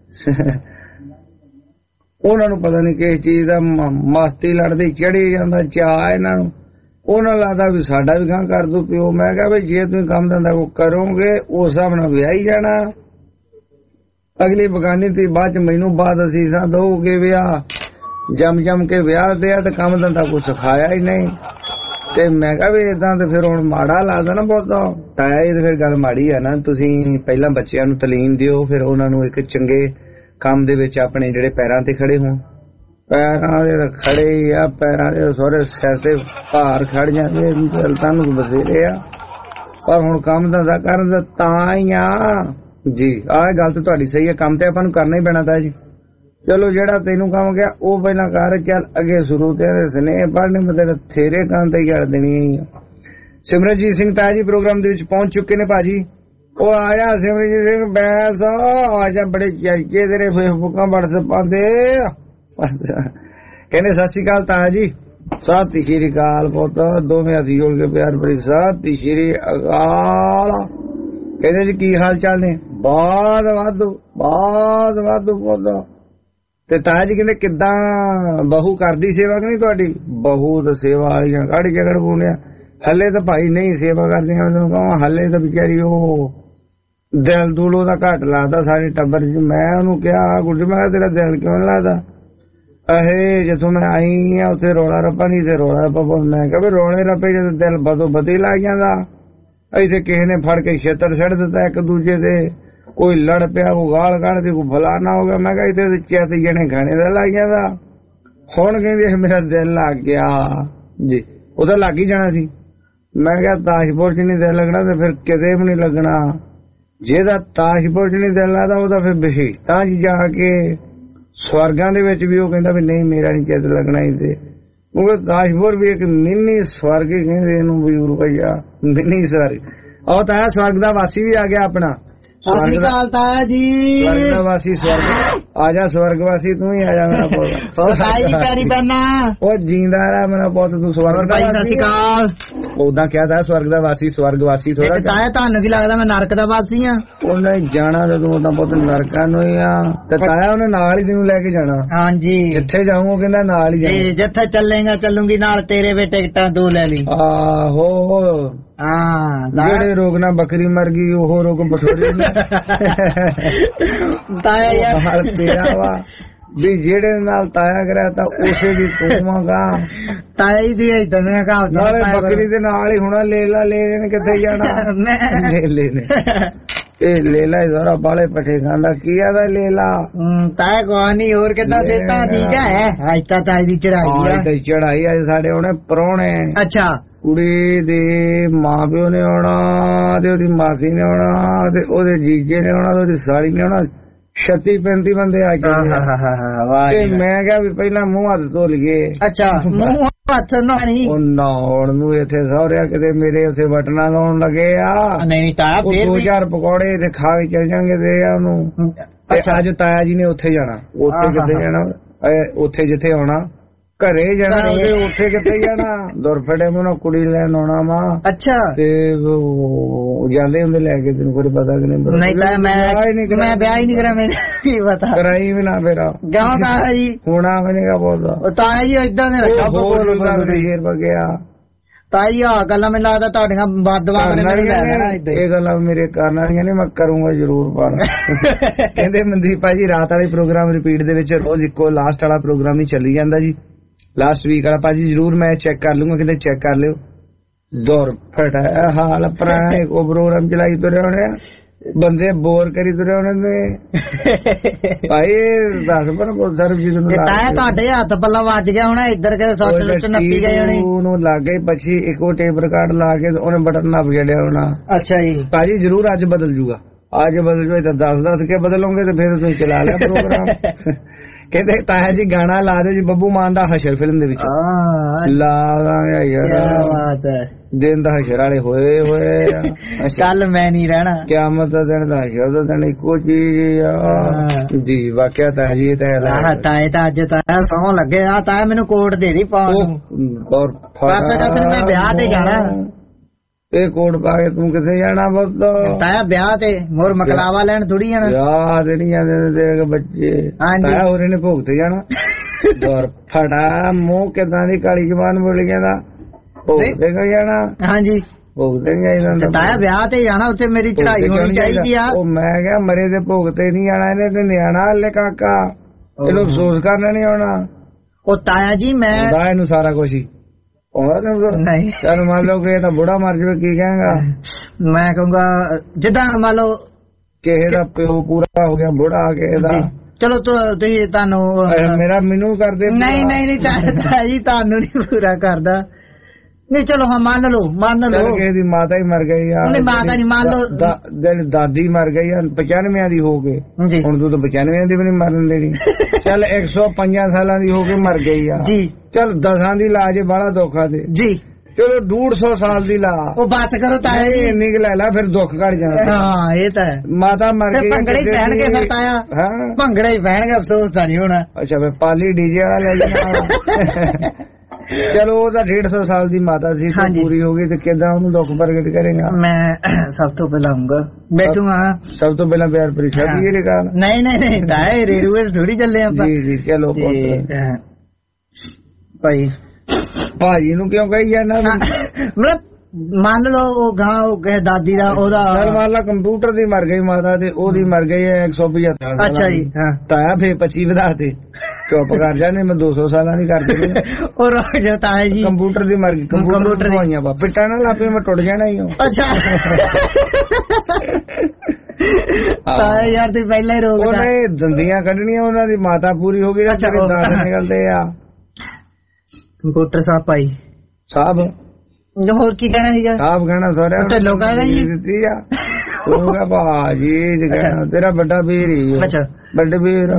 ਉਹਨਾਂ ਨੂੰ ਪਤਾ ਨੀ ਕਿਸ ਚੀਜ਼ ਦਾ ਮਸਤੀ ਲੜਦੀ ਚੜੀ ਜਾਂਦਾ ਚਾਹ ਇਹਨਾਂ ਨੂੰ। ਉਹਨਾਂ ਲੱਗਦਾ ਵੀ ਸਾਡਾ ਵੀ ਗਾਂ ਕਰ ਦੂ ਪਿਓ। ਮੈਂ ਕਿਹਾ ਵੀ ਜੇ ਤੁਸੀਂ ਕੰਮ ਧੰਦਾ ਕੋ ਕਰੋਗੇ ਉਸ ਹਿਸਾਬ ਨਾਲ ਵਿਆਹ ਹੀ ਜਾਣਾ। ਅਗਲੀ ਬਗਾਨੀ ਤੇ ਬਾਅਦ ਚ ਮੈਨੂੰ ਬਾਅਦ ਅਸੀਸਾਂ ਦਊਗੇ ਵਿਆਹ ਜਮ ਕੇ ਵਿਆਹ ਦੇ ਤੇ ਕੰਮ ਧੰਦਾ ਕੁਛ ਸਿਖਾਇਆ ਹੀ ਨਹੀਂ। ਤੇ ਮੈਂ ਕਿਹਾ ਵੀ ਏਦਾਂ ਤੇ ਫਿਰ ਹੁਣ ਮਾੜਾ ਲੱਗਦਾ ਨਾ ਬਹੁਤਾ। ਤਾਇਆ ਇਹ ਤੇ ਫਿਰ ਗੱਲ ਮਾੜੀ ਆ ਨਾ। ਤੁਸੀਂ ਪਹਿਲਾਂ ਬੱਚਿਆਂ ਨੂੰ ਤਾਲੀਮ ਦਿਓ, ਫਿਰ ਉਹਨਾਂ ਨੂੰ ਇੱਕ ਚੰਗੇ ਕੰਮ ਦੇ ਵਿੱਚ ਆਪਣੇ ਜਿਹੜੇ ਪੈਰਾਂ ਤੇ ਖੜੇ ਹੋਣ। ਪੈਰਾਂ ਦੇ ਖੜੇ ਹੀ ਆ, ਪੈਰਾਂ ਦੇ ਸਹੁਰੇ ਸਿਰ ਤੇ ਭਾਰ ਖੜ ਜਾਂਦੇ ਤੁਹਾਨੂੰ ਬਥੇਰੇ ਆ। ਪਰ ਹੁਣ ਕੰਮ ਧੰਦਾ ਕਰਨ ਦਾ ਤਾਂ ਹੀ ਆ ਜੀ। ਆਹ ਗੱਲ ਤਾਂ ਤੁਹਾਡੀ ਸਹੀ ਹੈ, ਕੰਮ ਤੇ ਆਪਾਂ ਨੂੰ ਕਰਨਾ ਹੀ ਪੈਣਾ ਤਾਂ ਜੀ। ਚਲੋ ਜਿਹੜਾ ਤੈਨੂੰ ਕੰਮ ਗਿਆ ਉਹ ਪਹਿਲਾਂ ਕਰ, ਚੱਲ ਅੱਗੇ ਸ਼ੁਰੂ ਤੇ ਸਨੇਹ ਪੜ੍ਹਨੇ ਮਤਲਬ ਥੇਰੇ ਕੰਮ ਤੇ ਕਰ ਦੇਣੀ। ਸਿਮਰਨਜੀਤ ਸਿੰਘ ਤਾਇਆ ਜੀ ਪ੍ਰੋਗਰਾਮ ਦੇ ਵਿੱਚ ਪਹੁੰਚ ਚੁੱਕੇ ਨੇ ਭਾਜੀ। ਉਹ ਆਇਆ ਸਿਮਰਨਜੀਤ ਸਿੰਘ ਬੈਸ ਆਜਾ, ਬੜੇ ਚਰਚੇ ਤੇਰੇ ਫੇਸਬੁੱਕਾਂ ਵਟਸਐਪਾਂ ਤੇ। ਕਹਿੰਦੇ ਸਤਿ ਸ਼੍ਰੀ ਅਕਾਲ ਤਾਇਆ ਜੀ। ਸਤਿ ਸ਼੍ਰੀ ਅਕਾਲ ਪੁੱਤ, ਦੋਵੇਂ ਹੱਥ ਜੋੜ ਕੇ ਪਿਆਰ ਭਰੀ ਸਤਿ ਸ਼੍ਰੀ ਅਕਾਲ। ਕਹਿੰਦੇ ਜੀ ਕੀ ਹਾਲ ਚਾਲ ਨੇ? ਬਹੁਤ ਵਾਧੂ ਪੁੱਤ। ਤੇ ਤਾਇਆ ਜੀ ਕਹਿੰਦੇ ਕਿੱਦਾਂ ਬਹੂ ਕਰਦੀ ਸੇਵਾ ਕਿ ਨਹੀਂ ਤੁਹਾਡੀ? ਬਹੂ ਤਾਂ ਸੇਵਾ ਵਾਲੀਆਂ ਕਾੜੀ ਝਗੜ ਪੂਣਿਆ। ਹਲੇ ਤਾਂ ਭਾਈ ਨਹੀਂ ਸੇਵਾ ਕਰਦੀਆਂ। ਮੈਂ ਤੁਹਾਨੂੰ ਕਹਾਂ ਹਲੇ ਤਾਂ ਵਿਚਾਰੀ ਉਹ ਦਿਲ ਦੂਲ ਉਹਦਾ ਘੱਟ ਲੱਗਦਾ ਸਾਰੇ ਟੱਬਰ ਚ। ਮੈਂ ਉਹਨੂੰ ਕਿਹਾ ਗੁੱਡੀ, ਮੈਂ ਕਿਹਾ ਤੇਰਾ ਦਿਲ ਕਿਉਂ ਨੀ ਲੱਗਦਾ? ਇਹ ਜਦੋਂ ਮੈਂ ਆਈ ਆ ਉੱਥੇ ਰੌਲਾ ਰੱਪਾ ਨਹੀਂ ਤੇ ਰੌਲਾ ਰੱਪਾ। ਮੈਂ ਕਿਹਾ ਵੀ ਰੌਲੇ ਰੱਪੇ ਜਦੋਂ ਦਿਲ ਬਦੋ ਬਦੀ ਲੱਗ ਜਾਂਦਾ। ਇੱਥੇ ਕਿਸੇ ਨੇ ਫੜ ਕੇ ਛੇਤਰ ਛੱਡ ਦਿੱਤਾ ਇੱਕ ਦੂਜੇ ਤੇ, ਕੋਈ ਲੜ ਪਿਆ, ਕੋਈ ਗਾਲ ਕੱਢਦੀ, ਕੋਈ ਫਲਾਣਾ ਹੋ ਗਿਆ। ਮੈਂ ਕਿਹਾ ਇੱਥੇ ਚਿੱਤ ਜਣੇ ਖਾਣੇ ਦਾ ਲੱਗ ਜਾਂਦਾ। ਹੁਣ ਕਹਿੰਦੇ ਮੇਰਾ ਦਿਲ ਲੱਗ ਗਿਆ ਜੀ। ਉਹਦਾ ਲੱਗ ਹੀ ਜਾਣਾ ਸੀ। ਮੈਂ ਕਿਹਾ ਤਾਸ਼ਪੁਰ ਚ ਨਹੀਂ ਦਿਲ ਲੱਗਣਾ ਤੇ ਫਿਰ ਕਿਤੇ ਵੀ ਨਹੀਂ ਲੱਗਣਾ। ਜਿਹਦਾ ਤਾਸ਼ਪੁਰ ਚ ਨਹੀਂ ਦਿਲ ਲੱਗਦਾ ਉਹਦਾ ਫਿਰ ਵਿਸ਼ੇਸ਼ਤਾ ਚ ਜਾ ਕੇ ਸਵਰਗਾਂ ਦੇ ਵਿੱਚ ਵੀ ਉਹ ਕਹਿੰਦਾ ਵੀ ਨਹੀਂ ਮੇਰਾ ਨਹੀਂ ਚਿੱਤ ਲੱਗਣਾ ਇੱਥੇ। ਕਿਉਂਕਿ ਤਾਸ਼ਪੁਰ ਵੀ ਇੱਕ ਮਿੰਨੀ ਸਵਰਗ ਹੀ ਕਹਿੰਦੇ ਇਹਨੂੰ ਵੀ ਰੁਪਈਆ ਮਿੰਨੀ ਸਵਰਗ। ਉਹ ਤਾਂ ਸਵਰਗ ਦਾ ਵਾਸੀ ਵੀ ਆ ਗਿਆ ਆਪਣਾ।
ਸਤਿ ਸ਼੍ਰੀ ਅਕਾਲ ਤਾਇਆ ਜੀ।
ਸਵਰਗ ਦਾ ਵਾਸੀ ਸਵਰਗ ਆ ਜਾ, ਸਵਰਗਵਾਸੀ ਤੂੰ ਹੀ ਆ ਜਾ ਮੇਰਾ ਪੁੱਤ।
ਪੈਰੀ ਪੈਣਾ
ਉਹ ਜਿੰਦਾ ਰਹਾ ਮੇਰਾ ਪੁੱਤ, ਤੂੰ ਸਵਰਗ ਦਾ।
ਸਤਿ ਸ਼੍ਰੀ ਅਕਾਲ।
ਉਦਾਂ ਕਿਹਾ ਤਾਂ ਸਵਰਗ ਦਾ ਵਾਸੀ ਸਵਰਗਵਾਸੀ ਥੋੜਾ।
ਤਾਇਆ ਤੁਹਾਨੂੰ ਕੀ ਲੱਗਦਾ ਮੈਂ ਨਰਕ ਦਾ ਵਾਸੀ ਆ?
ਉਹਨੇ ਜਾਣਾ ਜਦੋਂ ਉਦਾਂ ਪੁੱਤ ਨਰਕਾਂ ਨੂੰ ਹੀ ਆ। ਤੇ ਤਾਇਆ ਉਹਨੇ ਨਾਲ ਹੀ ਤੈਨੂੰ ਲੈ ਕੇ ਜਾਣਾ।
ਹਾਂਜੀ
ਜਿੱਥੇ ਜਾਊਂ ਕਹਿੰਦਾ ਨਾਲ ਹੀ ਜਾਣਾ।
ਜਿੱਥੇ ਚੱਲੇਗਾ ਚੱਲੂਗੀ ਨਾਲ ਤੇਰੇ ਵੀ ਟਿਕਟਾਂ ਦੋ ਲੈ ਲਈ।
ਆਹੋ
ਹਾਂ,
ਜਿਹੜੇ ਰੋਗ ਨਾਲ ਬੱਕਰੀ ਮਰ ਗਈ ਉਹ ਰੋਗ ਬਠੋਰੇ
ਤਾਇਆ ਯਾਰ
ਤੇਰਾ ਵਾ ਵੀ ਜਿਹੜੇ ਨਾਲ ਤਾਇਆ ਕਰਿਆ ਤਾਂ ਉਸੇ ਦੀ ਤੂੰਗਾ।
ਤਾਇਆ ਹੀ ਦੀ ਇਦਾਂ ਨੇ ਕਹਾ
ਨਾਲੇ ਬੱਕਰੀ ਦੇ ਨਾਲ ਹੀ ਹੋਣਾ। ਲੇਲਾ ਲੈ ਨੇ ਕਿੱਥੇ ਜਾਣਾ? ਲੈ ਨੇ ਇਹ ਲੇਲਾ ਜ਼ਰਾ ਬਾਲੇ ਪੱਠੇ ਖਾਂਦਾ। ਕੀ ਆਦਾ ਲੇਲਾ?
ਤਾਇਆ ਕੋਈ ਨਹੀਂ। ਹੋਰ ਕਿੱਦਾਂ ਸੇਤਾ ਠੀਕ ਹੈ? ਅੱਜ ਤਾਂ ਤਾਈ ਦੀ ਚੜਾਈ ਆ।
ਚੜਾਈ ਅੱਜ ਸਾਡੇ ਉਹਨੇ ਪ੍ਰਾਹੁਣੇ।
ਅੱਛਾ।
ਕੁੜੀ ਦੇ ਮਾਂ ਪਿਓ ਨੇ ਆਉਣਾ ਤੇ ਉਹਦੀ ਮਾਸੀ ਨੇ ਆਉਣਾ ਤੇ ਉਹਦੇ ਜੀਜੇ ਨੇ ਆਉਣਾ ਤੇ ਉਹਦੀ ਸਾਲੀ ਨੇ ਆਉਣਾ। 36-35 ਬੰਦੇ ਆ ਗਏ। ਮੈਂ ਕਿਹਾ ਵੀ ਪਹਿਲਾਂ ਮੂੰਹ ਹੱਥ ਧੋ ਲਈਏ।
ਅੱਛਾ, ਮੂੰਹ ਹੱਥ ਨਹੀਂ
ਉਹ ਨਹਾਉਣ ਨੂੰ ਇੱਥੇ ਸਹੁਰਿਆ ਕਿਤੇ ਮੇਰੇ ਉੱਥੇ ਬਟਨਾ ਲਾਉਣ ਲੱਗੇ ਆ।
ਨਹੀਂ ਤਾਇਆ
ਉਹ 2-4 ਪਕੌੜੇ ਤੇ ਖਾ ਕੇ ਚੱਲ ਜਾਂਗੇ ਤੇ ਉਹਨੂੰ। ਅੱਛਾ, ਅੱਜ ਤਾਇਆ ਜੀ ਨੇ ਉੱਥੇ ਜਾਣਾ। ਉੱਥੇ ਕਿੱਥੇ ਜਾਣਾ? ਉੱਥੇ ਜਿੱਥੇ ਆਉਣਾ ਘਰੇ ਜਾਣਾ। ਉਹਦੇ ਉੱਥੇ ਕਿੱਥੇ ਜਾਣਾ? ਦੁਰਫੜੇ ਮੂੰਹ ਕੁੜੀ ਲੈਣ ਆਉਣਾ ਵਾ।
ਅੱਛਾ।
ਤੇ ਜਾਂਦੇ ਹੁੰਦੇ ਲੈ ਕੇ, ਤੈਨੂੰ ਕੋਈ ਪਤਾ ਕਿ ਨਹੀਂ?
ਨਹੀਂ ਤਾਂ ਮੈਂ ਵਿਆਹ ਹੀ ਨਹੀਂ ਕਰਾਂ। ਮੈਨੂੰ ਕੀ ਪਤਾ ਕਰਾਈ
ਵੀ ਨਾ ਫੇਰਾ
ਗਾਂ ਦਾ ਜੀ
ਹੋਣਾ ਮੈਨੇਗਾ ਬੋਲਦਾ ਤਾਇਆ ਜੀ ਇਦਾਂ ਦੇ ਰੱਖਾ ਬੋਲ ਬਗਿਆ।
ਤਾਈ ਆ ਗੱਲਾਂ ਮੈਨੂੰ ਲੱਗਦਾ ਤੁਹਾਡੀਆਂ ਬਾਦਵਾ
ਇਹ ਗੱਲਾਂ ਮੇਰੇ ਕਰਨ ਵਾਲੀਆਂ ਨੇ। ਮੈਂ ਕਰੂੰਗਾ ਜ਼ਰੂਰ ਪਾਣਾ। ਕਹਿੰਦੇ ਮਨਦੀਪ ਭਾਜੀ ਰਾਤ ਵਾਲੇ ਪ੍ਰੋਗਰਾਮ ਰਿਪੀਟ ਦੇ ਵਿੱਚ ਰੋਜ਼ ਇੱਕੋ ਲਾਸਟ ਵਾਲਾ ਪ੍ਰੋਗਰਾਮ ਹੀ ਚੱਲੀ ਜਾਂਦਾ ਜੀ। ਲਾਸਟ ਵੀਕ ਵਾਲਾ ਭਾਜੀ ਜ਼ਰੂਰ ਮੈਂ ਚੈੱਕ ਕਰ ਲੂੰਗਾ। ਕਿਤੇ ਚੈੱਕ ਕਰ ਲਿਓ। ਦੌਰ ਫਟਾਇਆ ਹਾਲ ਪੁਰਾਣਾ ਇੱਕੋ ਪ੍ਰੋਗਰਾਮ ਚਲਾਈ ਤੁਰੇ ਹੋਣੇ ਬੰਦੇ ਬੋਰ ਕਰੀ ਤੁਰੇ ਹੋਣੇ ਨੇ ਭਾਈ ਦੱਸ ਪਰ ਸਰਬਜੀਤ ਨੂੰ
ਤੁਹਾਡੇ ਹੱਥ ਪੱਲਾ ਵੱਜ ਗਿਆ ਹੋਣਾ ਇੱਧਰ ਕੇ ਸੱਚ ਨੱਪੀ ਗਏ ਹੋਣੇ
ਉਹਨੂੰ ਲੱਗ ਗਈ ਪੱਛੀ ਇੱਕੋ ਟੇਪ ਰਿਕਾਰਡ ਲਾ ਕੇ ਉਹਨੇ ਬਟਨ ਨੱਪ ਛੱਡਿਆ ਹੋਣਾ।
ਅੱਛਾ ਜੀ
ਭਾਜੀ ਜ਼ਰੂਰ ਅੱਜ ਬਦਲ ਜੂਗਾ, ਅੱਜ ਬਦਲ ਜੂ ਤਾਂ 10 ਕੇ ਬਦਲੋਗੇ ਤੇ ਫਿਰ ਤੁਸੀਂ ਚਲਾ ਲਿਆ ਪ੍ਰੋਗਰਾਮ। ਕਹਿੰਦੇ ਤਾਇਆ ਜੀ ਗਾਣਾ ਲਾ ਦਿਓ ਜੀ ਬੱਬੂ ਮਾਨ ਦਾ ਹਸ਼ਰ ਫਿਲਮ ਦੇ ਵਿੱਚ ਲਾ ਦਾਂਗੇ ਯਾਰ ਦਿਨ ਦਾ ਹਸ਼ਰ ਵਾਲੇ ਹੋਏ
ਕੱਲ ਮੈਂ ਨਹੀਂ ਰਹਿਣਾ
ਕਿਆਮਤ ਦਾ ਦਿਨ ਦਾ ਹਸ਼ਰ ਦਾ ਦਿਨ ਇੱਕੋ ਚੀਜ਼ ਆ ਜੀ। ਵਾਕਿਆ ਤਾਇਆ ਜੀ
ਤਾਏ ਤਾਂ ਅੱਜ ਤਾਇਆ ਸੌਂ ਲੱਗੇ ਆ ਤਾਇਆ ਮੈਨੂੰ ਕੋਟ ਦੇ ਦੀ ਪਾਉਣ
ਔਰ
ਮੈਂ ਵਿਆਹ ਤੇ ਜਾਣਾ
ਇਹ ਕੋਟ ਪਾ ਕੇ ਤੂੰ ਕਿੱਥੇ ਜਾਣਾ ਪੁੱਤ
ਤਾਇਆ ਵਿਆਹ ਤੇ ਮੋਰ ਮਕਲਾਵਾ ਲੈਣ ਥੋੜੀ ਜਾਣਾ
ਵਿਆਹ ਤੇ ਨਹੀਂ ਜਾਂਦੇ ਬੱਚੇ ਤਾਇਆ ਹੋਰੇ ਨੇ ਭੋਗ ਤੇ ਜਾਣਾ ਦੌਰ ਫਟਾ ਮੂੰਹ ਕਿਦਾਂ ਦੀ ਕਾਲੀ ਜ਼ਬਾਨ ਬੋਲ ਗਿਆ ਦਾ ਭੋਗ ਤੇ ਜਾਣਾ। ਹਾਂਜੀ ਭੋਗ ਤੇ ਨਹੀਂ ਜਾਣਾ ਤਾਇਆ ਵਿਆਹ ਤੇ ਜਾਣਾ ਉੱਥੇ ਮੇਰੀ ਚੜਾਈ ਹੋਣੀ ਚਾਹੀਦੀ ਆ। ਉਹ ਮੈਂ ਕਿਹਾ ਮਰੇ ਦੇ ਭੋਗ ਤੇ ਨਹੀਂ ਜਾਣਾ ਇਹਨੇ ਤੇ ਨਿਆਣਾ ਹਲੇ ਕਾਕਾ ਇਹਨੂੰ ਅਫਸੋਸ ਕਰਨਾ ਨਹੀਂ ਆਉਣਾ।
ਉਹ ਤਾਇਆ ਜੀ ਮੈਂ
ਇਹਨੂੰ ਸਾਰਾ ਕੁਛ ਹੀ ਨਹੀਂ ਚੱਲ ਮੰਨ ਲਓ ਕਿ ਇਹ ਤਾਂ ਬੁੜਾ ਮਰ ਜਾਵੇ ਕੀ ਕਹਾਂਗਾ
ਮੈਂ ਕਹੂੰਗਾ ਜਿੱਦਾਂ ਮੰਨ ਲਓ
ਕਿਸੇ ਦਾ ਪਿਓ ਪੂਰਾ ਹੋ ਗਿਆ ਬੁੜਾ ਕਿਸੇ ਦਾ
ਚਲੋ ਤੁਸੀਂ ਤੁਹਾਨੂੰ
ਮੇਰਾ ਮੈਨੂੰ ਕਰਦੇ
ਨਹੀਂ ਤਾਇਆ ਜੀ ਤੁਹਾਨੂੰ ਨਹੀਂ ਪੂਰਾ ਕਰਦਾ ਨਹੀਂ ਚਲੋ ਹਾਂ ਮੰਨ ਲਓ
ਕਿਸੇ ਦੀ ਮਾਤਾ ਹੀ ਮਰ ਗਈ ਆ
ਮਾਤਾ ਨਹੀਂ ਮੰਨ ਲਓ
ਦਾਦੀ ਮਰ ਗਈ ਆ 95 ਦੀ ਹੋ ਕੇ ਹੁਣ ਤੂੰ ਤਾਂ 95 ਦੀ ਵੀ ਨਹੀਂ ਮਰਨ ਦੇਣੀ ਚੱਲ 105 ਸਾਲਾਂ ਦੀ ਹੋ ਕੇ ਮਰ ਗਈ ਆ ਜੀ ਚੱਲ 10 ਦੀ ਲਾ ਜੇ ਬੜਾ ਦੁੱਖਾ ਤੇ ਜੀ ਚਲੋ 150 ਸਾਲ ਦੀ ਲਾ ਉਹ ਬਸ ਕਰੋ ਤਾਇਆ ਜੀ ਇੰਨੀ ਕੁ ਲੈ ਲਾ ਫਿਰ ਦੁੱਖ ਘਟ ਜਾਣਾ। ਹਾਂ ਇਹ ਤਾਂ ਮਾਤਾ ਮਰ ਗਈ ਭੰਗੜੇ ਹੀ ਪੈਣਗੇ ਫਿਰ ਤਾਇਆ ਭੰਗੜੇ ਹੀ ਪੈਣਗੇ ਅਫਸੋਸ ਤਾਂ ਨਹੀਂ ਹੋਣਾ। ਅੱਛਾ ਫਿਰ ਪਾਲੀ ਡੀਜੇ ਵਾਲਾ ਲੈ ਜਾਣਾ ਚਲੋ ਉਹਦਾ 150 ਸਾਲ ਦੀ ਮਾਤਾ ਸੀ ਪੂਰੀ ਹੋ ਗਈ ਤੇ ਕਿੱਦਾਂ ਉਹਨੂੰ ਦੁੱਖ ਪ੍ਰਗਟ ਕਰੇਗਾ। ਮੈਂ ਸਭ ਤੋਂ ਪਹਿਲਾਂ ਆਉਂਗਾ ਬੈਠੂਗਾ ਸਭ ਤੋਂ ਪਹਿਲਾਂ ਪਿਆਰ ਭਰੀ ਸ਼ਾਦੀ ਇਹ ਰਿਕਾਲ ਨਹੀਂ ਤਾਇਆ ਰੇੜੂਏ ਥੋੜੀ ਚੱਲੇ ਆਪਾਂ ਜੀ ਚਲੋ ਭਾਜੀ ਨੂੰ ਕਿਉਂ ਕਹੀ ਜਾਂਦਾ ਮਤਲਬ ਮੰਨ ਲਓ ਉਹ ਗਾਂ ਉਹ ਕਹੇ ਦਾਦੀ ਦਾ ਉਹਦਾ ਮੰਨ ਲਾ ਕੰਪਿਊਟਰ ਦੀ ਮਰ ਗਈ ਮਾਤਾ ਤੇ ਉਹਦੀ ਮਰ ਗਈ 175 ਸਾਲ। ਅੱਛਾ ਜੀ ਤਾਇਆ ਫੇਰ 25 ਵਧਾ ਤੇ ਚੁੱਪ ਕਰ ਜਾਨੇ ਮੈਂ 200 ਸਾਲਾਂ ਦੀ ਕਰ ਦੇਣੀ ਉਹ ਰੁਕ ਜਾ ਤਾਇਆ ਜੀ ਕੰਪਿਊਟਰ ਦੀ ਮਰ ਗਈ ਕੰਪਿਊਟਰ ਹੋਈਆਂ ਬਾ ਪਿੱਟਾਂ ਨਾਲ ਆਪੇ ਮੈਂ ਟੁੱਟ ਜਾਣਾ ਹੀ ਹਾਂ। ਅੱਛਾ ਤਾਇਆ ਯਾਰ ਤੇ ਪਹਿਲਾਂ ਹੀ ਰੋਕ ਉਹਨੇ ਦੰਦੀਆਂ ਕੱਢਣੀਆਂ ਉਹਨਾਂ ਦੀ ਮਾਤਾ ਪੂਰੀ ਹੋ ਗਈ ਨਾ ਦਾਦ ਨਿਕਲਦੇ ਆ ਕੰਪਿਊਟਰ ਸਾਹਿਬ ਭਾਈ ਸਾਹਿਬ ਹੋਰ ਕੀ ਕਹਿਣਾ ਸੀਗਾ ਸਾਹਿਬ ਕਹਿਣਾ ਸੋਰਿਆ ਲੋਕਾਂ ਦਾ ਜੀ ਦਿੱਤੀ ਆ ਹੋਗਾ ਭਾਜੀ ਜਿਹੜਾ ਤੇਰਾ ਵੱਡਾ ਵੀਰ ਹੀ ਅੱਛਾ ਵੱਡੇ ਵੀਰ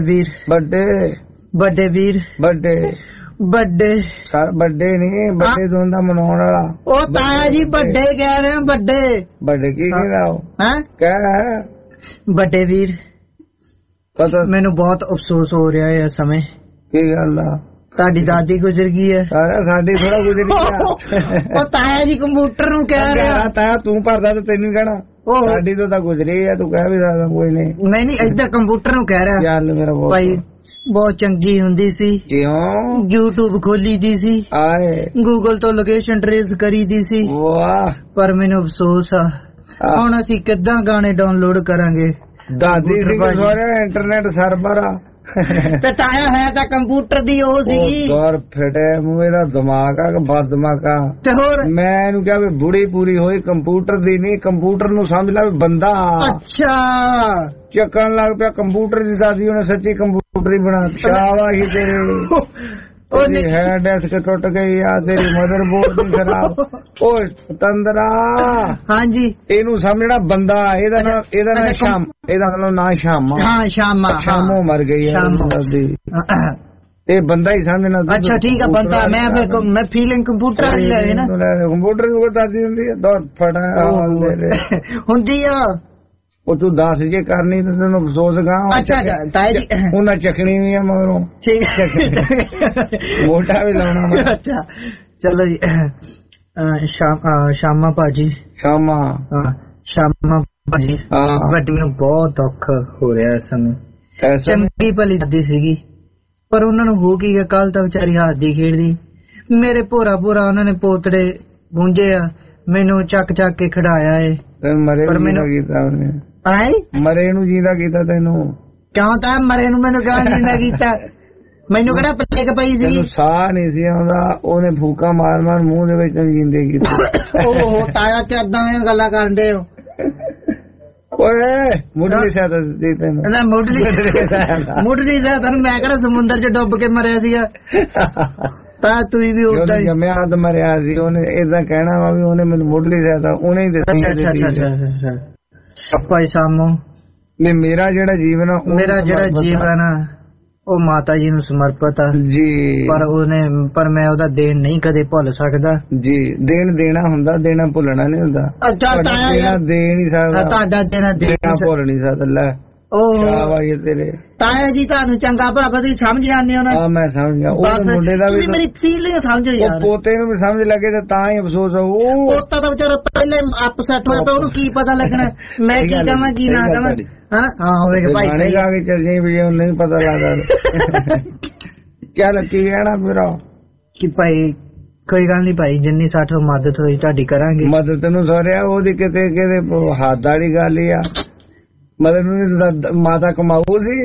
ਵੱਡੇ ਨਹੀਂ ਵੱਡੇ ਦੋਂਦਾ ਮਨਾਉਣ ਵਾਲਾ ਉਹ ਤਾਇਆ ਜੀ ਵੱਡੇ ਕਹਿ ਰਹੇ ਵੱਡੇ ਕੀ ਕਹਿੰਦਾ ਉਹ ਹੈ ਕਹਿ ਵੱਡੇ ਵੀਰ ਮੈਨੂੰ ਬਹੁਤ ਅਫਸੋਸ ਹੋ ਰਿਹਾ ਹੈ ਇਸ ਸਮੇਂ ਕੀ ਗੱਲ ਆ ਤੁਹਾਡੀ ਦਾਦੀ ਗੁਜ਼ਰ ਗਈ ਹੈ ਸਾਡੀ ਥੋੜਾ ਗੁਜ਼ਰ ਗਈ ਉਹ ਤਾਇਆ ਜੀ ਕੰਪਿਊਟਰ ਨੂੰ ਕਹਿ ਰਿਹਾ ਤਾਇਆ ਤੂੰ ਭਰਦਾ ਤੇ ਤੈਨੂੰ ਕਹਿਣਾ ਸਾਡੀ ਤਾਂ ਗੁਜ਼ਰੀ ਆ ਤੂੰ ਕਹਿ ਵੀ ਸਕਦਾ ਕੋਈ ਨਹੀਂ ਇੱਧਰ ਕੰਪਿਊਟਰ ਨੂੰ ਕਹਿ ਰਿਹਾ ਚੱਲ ਮੇਰਾ ਭਾਈ ਬਹੁਤ ਚੰਗੀ ਹੁੰਦੀ ਸੀ ਕਿਉਂ YouTube ਖੋਲੀ ਦੀ ਸੀ ਗੂਗਲ ਤੋਂ ਲੋਕੇਸ਼ਨ ਟ੍ਰੇਸ ਕਰੀ ਦੀ ਸੀ ਵਾਹ ਪਰ ਮੈਨੂੰ ਅਫਸੋਸ ਆ ਹੁਣ ਅਸੀਂ ਕਿੱਦਾਂ ਗਾਣੇ ਡਾਊਨਲੋਡ ਕਰਾਂਗੇ ਦਾਦੀ ਸੀ ਇੰਟਰਨੈਟ ਸਰਵਰ ਆ ਤੇ ਤਾਇਆ ਹੈ ਤਾਂ ਕੰਪਿਊਟਰ ਦੀ ਉਹ ਸੀਗੀ ਦੌਰ ਫਟੇ ਮੂੰਹ ਇਹਦਾ ਦਿਮਾਗ ਆ ਕਿ ਬਦ ਦਿਮਾਗ ਆ ਤੇ ਹੋਰ ਮੈਂ ਇਹਨੂੰ ਕਿਹਾ ਵੀ ਬੁੜੀ ਪੂਰੀ ਹੋਈ ਕੰਪਿਊਟਰ ਦੀ ਨਹੀਂ ਕੰਪਿਊਟਰ ਨੂੰ ਸਮਝ ਲੈ ਬੰਦਾ ਅੱਛਾ ਚੱਕਣ ਲੱਗ ਪਿਆ ਕੰਪਿਊਟਰ ਦੀ ਦਾਦੀ ਉਹਨੇ ਸੱਚੀ ਕੰਪਿਊਟਰ ਹੀ ਬਣਾ ਸ਼ਾਬਾਸ਼ ਤੇਰੇ ਉਹਦੀ ਹੈਡ ਡਿਸਕ ਟੁੱਟ ਗਈ ਆ ਤੇਰੀ ਮਦਰਬੋਰਡ ਵੀ ਖਰਾਬ ਓਏ ਤੰਦਰਾ ਹਾਂਜੀ ਇਹਨੂੰ ਸਮਝਣਾ ਬੰਦਾ ਇਹਦਾ ਨਾਂ ਸ਼ਾਮ ਇਹਦਾ ਨਾਂ ਸ਼ਾਮਾ ਹਾਂ ਸ਼ਾਮੋ ਮਰ ਗਈ ਹੈ ਇਹ ਬੰਦਾ ਹੀ ਸਮਝਣਾ ਅੱਛਾ ਠੀਕ ਆ ਬੰਦਾ ਮੈਂ ਫੀਲਿੰਗ ਕੰਪਿਊਟਰ ਹੀ ਲੈ ਨਾ ਕੰਪਿਊਟਰ ਨੂੰ ਦਾਦੀ ਹੁੰਦੀ ਹੈ ਦੌੜ ਫੜਾ ਹੁੰਦੀ ਆ ਉਹ ਤੂੰ ਦੱਸ ਜੇ ਕਰਨੀ ਤੇ ਤੈਨੂੰ ਅਫਸੋਸ ਗਾ ਅੱਛਾ ਤਾਏ ਜੀ ਉਹਨਾਂ ਚੱਕਣੀ ਵੀ ਆ ਮਗਰੋਂ ਠੀਕ ਮੋਟਾ ਵੀ ਲਾਉਣਾ ਅੱਛਾ ਚਲੋ ਜੀ ਸ਼ਾਮਾ ਭਾਜੀ ਸ਼ਾਮਾ ਭਾਜੀ ਬਟ ਮੈਨੂੰ ਬਹੁਤ ਦੁੱਖ ਹੋ ਰਿਹਾ ਇਸ ਸਮੇਂ ਚੰਗੀ ਭਲੀ ਦਾਦੀ ਸੀਗੀ ਪਰ ਉਹਨਾਂ ਨੂੰ ਹੋ ਕੀ ਗਿਆ ਕੱਲ ਤਾਂ ਵਿਚਾਰੀ ਹੱਥ ਦੀ ਖੇਡਦੀ ਮੇਰੇ ਭੋਰਾ ਉਹਨਾਂ ਨੇ ਪੋਤੜੇ ਗੂੰਜੇ ਆ ਮੈਨੂੰ ਚੱਕ ਕੇ ਖੜਾਇਆ ਏ ਪਰ ਮੈਨੂੰ ਮਰੇ ਨੂੰ ਜੀਂਦਾ ਕੀਤਾ ਤੈਨੂੰ ਕਿਉਂ ਤਾਂ ਮਰੇ ਨੂੰ ਮੈਨੂੰ ਕਿਉਂ ਜੀਂਦਾ ਕੀਤਾ
ਮੈਨੂੰ ਕਿਹੜਾ ਪਲੇਗ ਪਈ ਸੀ,
ਸਾਹ ਨਹੀਂ ਸੀ ਆਉਂਦਾ, ਉਹਨੇ ਫੂਕਾ ਮਾਰ ਮਾਰ ਮੂੰਹ ਦੇ ਵਿੱਚ ਜਿੰਦੇ ਕੀਤੀ।
ਉਹ ਤਾਇਆ ਕਿੱਦਾਂ ਗੱਲਾਂ ਕਰਦੇ ਹੋ?
ਓਏ ਮੁੱਢਲੀ ਸਹਾਇਤਾ ਦਿੱਤੀ ਤੈਨੂੰ?
ਨਾ ਮੁੱਢਲੀ ਸਹਾਇਤਾ ਨੂੰ ਮੈਂ ਕਿਹੜਾ ਸਮੁੰਦਰ 'ਚ ਡੁੱਬ ਕੇ ਮਰਿਆ ਸੀਗਾ। ਤਾਂ ਤੁਸੀਂ ਵੀ ਉਦਾਂ ਹੀ
ਜੰਮਿਆ ਤਾਂ ਮਰਿਆ ਸੀ, ਉਹਨੇ ਏਦਾਂ ਕਹਿਣਾ ਵਾ ਵੀ ਉਹਨੇ ਮੈਨੂੰ ਮੁੱਢਲੀ ਸਹਾਇਤਾ ਉਹਨੇ ਹੀ ਦਿੱਤੀ।
ਅੱਛਾ ਭਾਈ ਸਾਮੋ,
ਮੇਰਾ ਜਿਹੜਾ ਜੀਵਨ ਆ,
ਮੇਰਾ ਜਿਹੜਾ ਜੀਵਨ ਆ ਉਹ ਮਾਤਾ ਜੀ ਨੂੰ ਸਮਰਪਿਤ ਆ
ਜੀ,
ਪਰ ਮੈਂ ਉਹਦਾ ਦੇਣ ਨਹੀਂ ਕਦੇ ਭੁੱਲ ਸਕਦਾ
ਜੀ। ਦੇਣ ਦੇਣਾ ਹੁੰਦਾ, ਦੇਣਾ ਭੁੱਲਣਾ ਨਹੀਂ ਹੁੰਦਾ।
ਅੱਛਾ
ਤਾਇਆ ਦੇ ਨਹੀਂ ਸਕਦਾ,
ਤੁਹਾਡਾ ਦੇਣਾ
ਭੁੱਲ ਨਹੀਂ ਸਕਦਾ। ਲੈ ਉਹ ਤੇਰੇ
ਤਾਇਆ ਜੀ ਤੁਹਾਨੂੰ ਚੰਗਾ ਭਰਾ ਤੁਸੀਂ ਸਮਝ ਜਾਂਦੇ ਹੋ ਨਾ।
ਮੈਂ ਸਮਝ ਗਿਆ, ਉਹ ਮੁੰਡੇ ਦਾ ਵੀ
ਮੇਰੀ ਫੀਲਿੰਗ ਸਮਝੋ ਯਾਰ।
ਪੋਤੇ ਨੂੰ ਵੀ ਸਮਝ ਲੱਗੇ ਤਾਂ ਹੀ ਅਫਸੋਸ ਆ। ਉਹ
ਪੋਤਾ ਤਾਂ ਵਿਚਾਰਾ ਪਹਿਲੇ ਅਪਸੈਟ ਹੋਇਆ ਤਾਂ ਉਹਨੂੰ ਕੀ ਪਤਾ ਲੱਗਣਾ ਮੈਂ ਕੀ ਕਹਾਂ ਕੀ ਨਾ ਕਹਾਂ। ਹਾਂ ਹੋਵੇਗਾ ਭਾਈ ਸਹੀ
ਆ ਕੇ ਚੱਲ ਜਾਈ ਵੀ ਨਹੀਂ ਪਤਾ ਲੱਗਦਾ। ਚੱਲ ਕੀ ਕਹਿਣਾ ਮੇਰਾ
ਕਿ ਭਾਈ ਕੋਈ ਗੱਲ ਨਹੀਂ ਭਾਈ, ਜਿੰਨੀ ਸਾਥੋਂ ਮਦਦ ਹੋਈ ਤੁਹਾਡੀ ਕਰਾਂਗੇ।
ਮਦਦ ਤੈਨੂੰ ਸੋਰਿਆ ਉਹਦੀ ਕਿਤੇ ਹੱਥ ਵਾਲੀ ਗੱਲ ਹੀ ਆ। ਮਦਦ ਨੂੰ ਮਾਤਾ ਕਮਾਊ ਸੀ।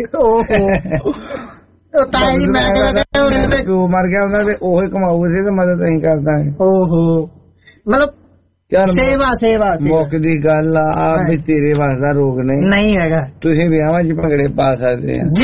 ਉਹ ਮਰ ਗਿਆ ਉਹਨਾਂ ਦੇ ਉਹੀ ਕਮਾਊ ਸੀ ਤੇ ਮਦਦ ਅਸੀਂ ਕਰਦਾ।
ਮਤਲਬ ਸੇਵਾ
ਮੁੱਕ ਦੀ ਗੱਲ ਆ ਵੀ ਤੇਰੇ ਵਾਸਤਾ ਰੋਗ ਨਹੀਂ ਹੈਗਾ। ਤੁਸੀਂ ਵਿਆਹਾਂ 'ਚ ਭੰਗੜੇ ਪਾ ਸਕਦੇ ਆ।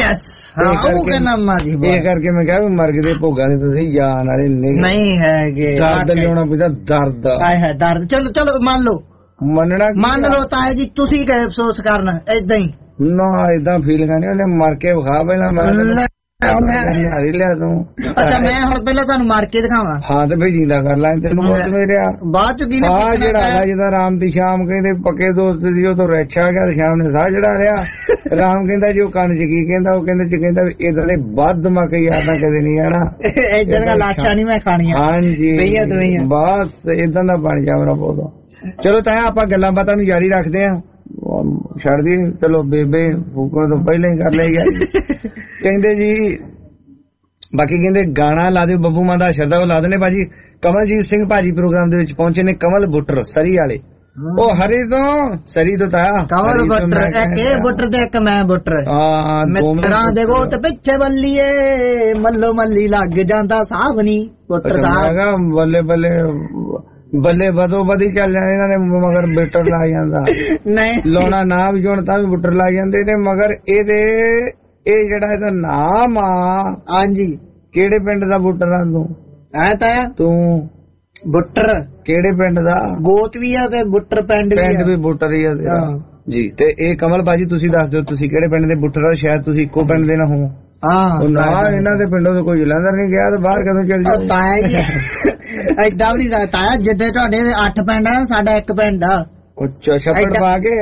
ਇਹ ਕਰਕੇ ਮੈਂ ਕਿਹਾ ਵੀ ਮਰਗ ਦੇ ਭੋਗਾਂ ਦੇ ਤੁਸੀਂ ਜਾਣ ਵਾਲੇ ਨਹੀਂ ਹੈਗੇ। ਦਰਦ ਲਿਆਉਣਾ ਪੈਂਦਾ, ਦਰਦ।
ਚਲੋ ਮੰਨ ਲਓ ਤਾਇਆ ਜੀ, ਤੁਸੀਂ ਕਹੇ ਅਫਸੋਸ ਕਰਨਾ ਏਦਾਂ ਹੀ
ਨਾ, ਏਦਾਂ ਫੀਲਿੰਗਾਂ ਨਹੀਂ। ਉਹਨੇ ਮਰ ਕੇ ਵਿਖਾ ਪਹਿਲਾਂ ਲਿਆ ਤੂੰ।
ਅੱਛਾ ਮੈਂ ਹੁਣ ਪਹਿਲਾਂ ਤੁਹਾਨੂੰ ਮਾਰ ਕੇ ਦਿਖਾਵਾਂ।
ਹਾਂ ਤੇ ਫਿਰ ਜਿੰਦਾ ਕਰ ਲੈ ਤੈਨੂੰ ਮੇਰੇ
ਬਾਅਦ ਚ
ਜਿਹੜਾ ਜਿਹਦਾ ਰਾਮ ਦੀ ਸ਼ਾਮ ਕਹਿੰਦੇ ਪੱਕੇ ਦੋਸਤ ਸੀ, ਉਹ ਤੋਂ ਰੈਛਾ ਗਿਆ ਤੇ ਸ਼ਾਮ ਨੇ ਸਾਹ ਚੜਾ ਲਿਆ। ਰਾਮ ਕਹਿੰਦਾ ਜੀ ਉਹ ਕੰਨ ਚ ਕੀ ਕਹਿੰਦਾ, ਉਹ ਕਹਿੰਦੇ ਚ ਕਹਿੰਦਾ ਵੀ ਏਦਾਂ ਦੇ ਵੱਧ ਮਕੇ ਯਾਦਾਂ ਕਦੇ ਨਹੀਂ ਆਣਾ,
ਏਦਾਂ ਦਾ ਲਾਸ਼ਾਂ ਨਹੀਂ ਮੈਂ ਖਾਣੀਆਂ।
ਹਾਂਜੀ ਬਸ ਏਦਾਂ ਦਾ ਬਣ ਜਾ ਮੇਰਾ ਪੌਦਾ। ਚਲੋ ਤਾਂ ਆਪਾਂ ਗੱਲਾਂ ਬਾਤਾਂ ਨੂੰ ਜਾਰੀ ਰੱਖਦੇ ਆ। ਛੱਡ ਦੀ ਚਲੋ ਬੇਬੇ ਫੂਕਣ ਤੋਂ ਪਹਿਲਾਂ ਹੀ ਕਰ ਲਏਗਾ। ਕਹਿੰਦੇ ਜੀ ਬਾਕੀ ਕਹਿੰਦੇ ਗਾਣਾ ਲਾ ਦਿਓ ਬੱਬੂ ਮਾਨ ਦਾ ਸ਼ਰਦਾ ਉਹ ਲਾ ਦੇਣੇ ਭਾਜੀ। ਕਮਲਜੀਤ ਸਿੰਘ ਭਾਜੀ ਪ੍ਰੋਗਰਾਮ ਦੇ ਵਿੱਚ ਪਹੁੰਚੇ ਨੇ, ਕਮਲ ਬੁੱਟਰ ਸਰੀ ਵਾਲੇ। ਉਹ ਹਰੀ ਤੋਂ ਸਰੀ ਤੋਂ ਤਾਂ
ਕਮਲ ਬੁੱਟਰ, ਇੱਕ ਇਹ ਬੁੱਟਰ ਤੇ ਇੱਕ ਮੈਂ ਬੁੱਟਰ। ਮਿੱਤਰਾਂ ਦੇ ਗੋਤ ਪਿੱਛੇ ਬੱਲੀਏ ਮੱਲੋ ਮੱਲੀ ਲੱਗ ਜਾਂਦਾ ਸਾਹਬ ਨੀ ਬੁੱਟਰ ਸਾਹਿਬ।
ਬੱਲੇ ਬੱਲੇ ਬੱਲੇ ਬਦੋ ਬਦੀ ਚੱਲ ਜਾਂਦੇ ਇਹਨਾਂ ਨੇ, ਮਗਰ ਬੁੱਟਰ ਲਾ ਜਾਂਦਾ। ਨਹੀਂ ਲਾਉਣਾ ਨਾ ਵੀ ਜੋਣ ਤਾਂ ਵੀ ਬੁੱਟਰ ਲਾ ਜਾਂਦੇ ਨੇ। ਮਗਰ ਇਹ ਜਿਹੜਾ ਇਹਦਾ ਨਾਮ ਆ, ਹਾਂਜੀ ਕਿਹੜੇ ਪਿੰਡ ਦਾ ਬੁੱਟਰ ਆ ਤੂੰ? ਤੂੰ ਬੁੱਟਰ ਕਿਹੜੇ ਪਿੰਡ ਦਾ? ਗੋਤ ਵੀ ਆ ਤੇ ਬੁੱਟਰ ਪਿੰਡ ਵੀ ਬੁੱਟਰ ਹੀ ਆ ਜੀ। ਤੇ ਇਹ ਕਮਲ ਭਾਜੀ ਤੁਸੀਂ ਦੱਸ ਦਿਓ ਤੁਸੀਂ ਕਿਹੜੇ ਪਿੰਡ ਦੇ ਬੁੱਟਰ ਹੋ? ਸ਼ਾਇਦ ਤੁਸੀਂ ਇੱਕੋ ਪਿੰਡ ਦੇ ਨਾ ਹੋ। ਨਾ ਇਹਨਾਂ ਦੇ ਪਿੰਡੋਂ ਤੋਂ ਕੋਈ ਜਲੰਧਰ ਨਹੀਂ ਗਿਆ ਤੇ ਬਾਹਰ ਕਦੋਂ ਚੱਲ ਜਾਓ? ਏਦਾਂ ਵੀ ਨਹੀਂ ਤਾਇਆ, ਜਿੱਦੇ ਤੁਹਾਡੇ 8 ਪਿੰਡ ਆ ਸਾਡਾ 1 ਪਿੰਡ ਆ। ਅੱਛਾ ਛੱਪੜ ਪਾ ਕੇ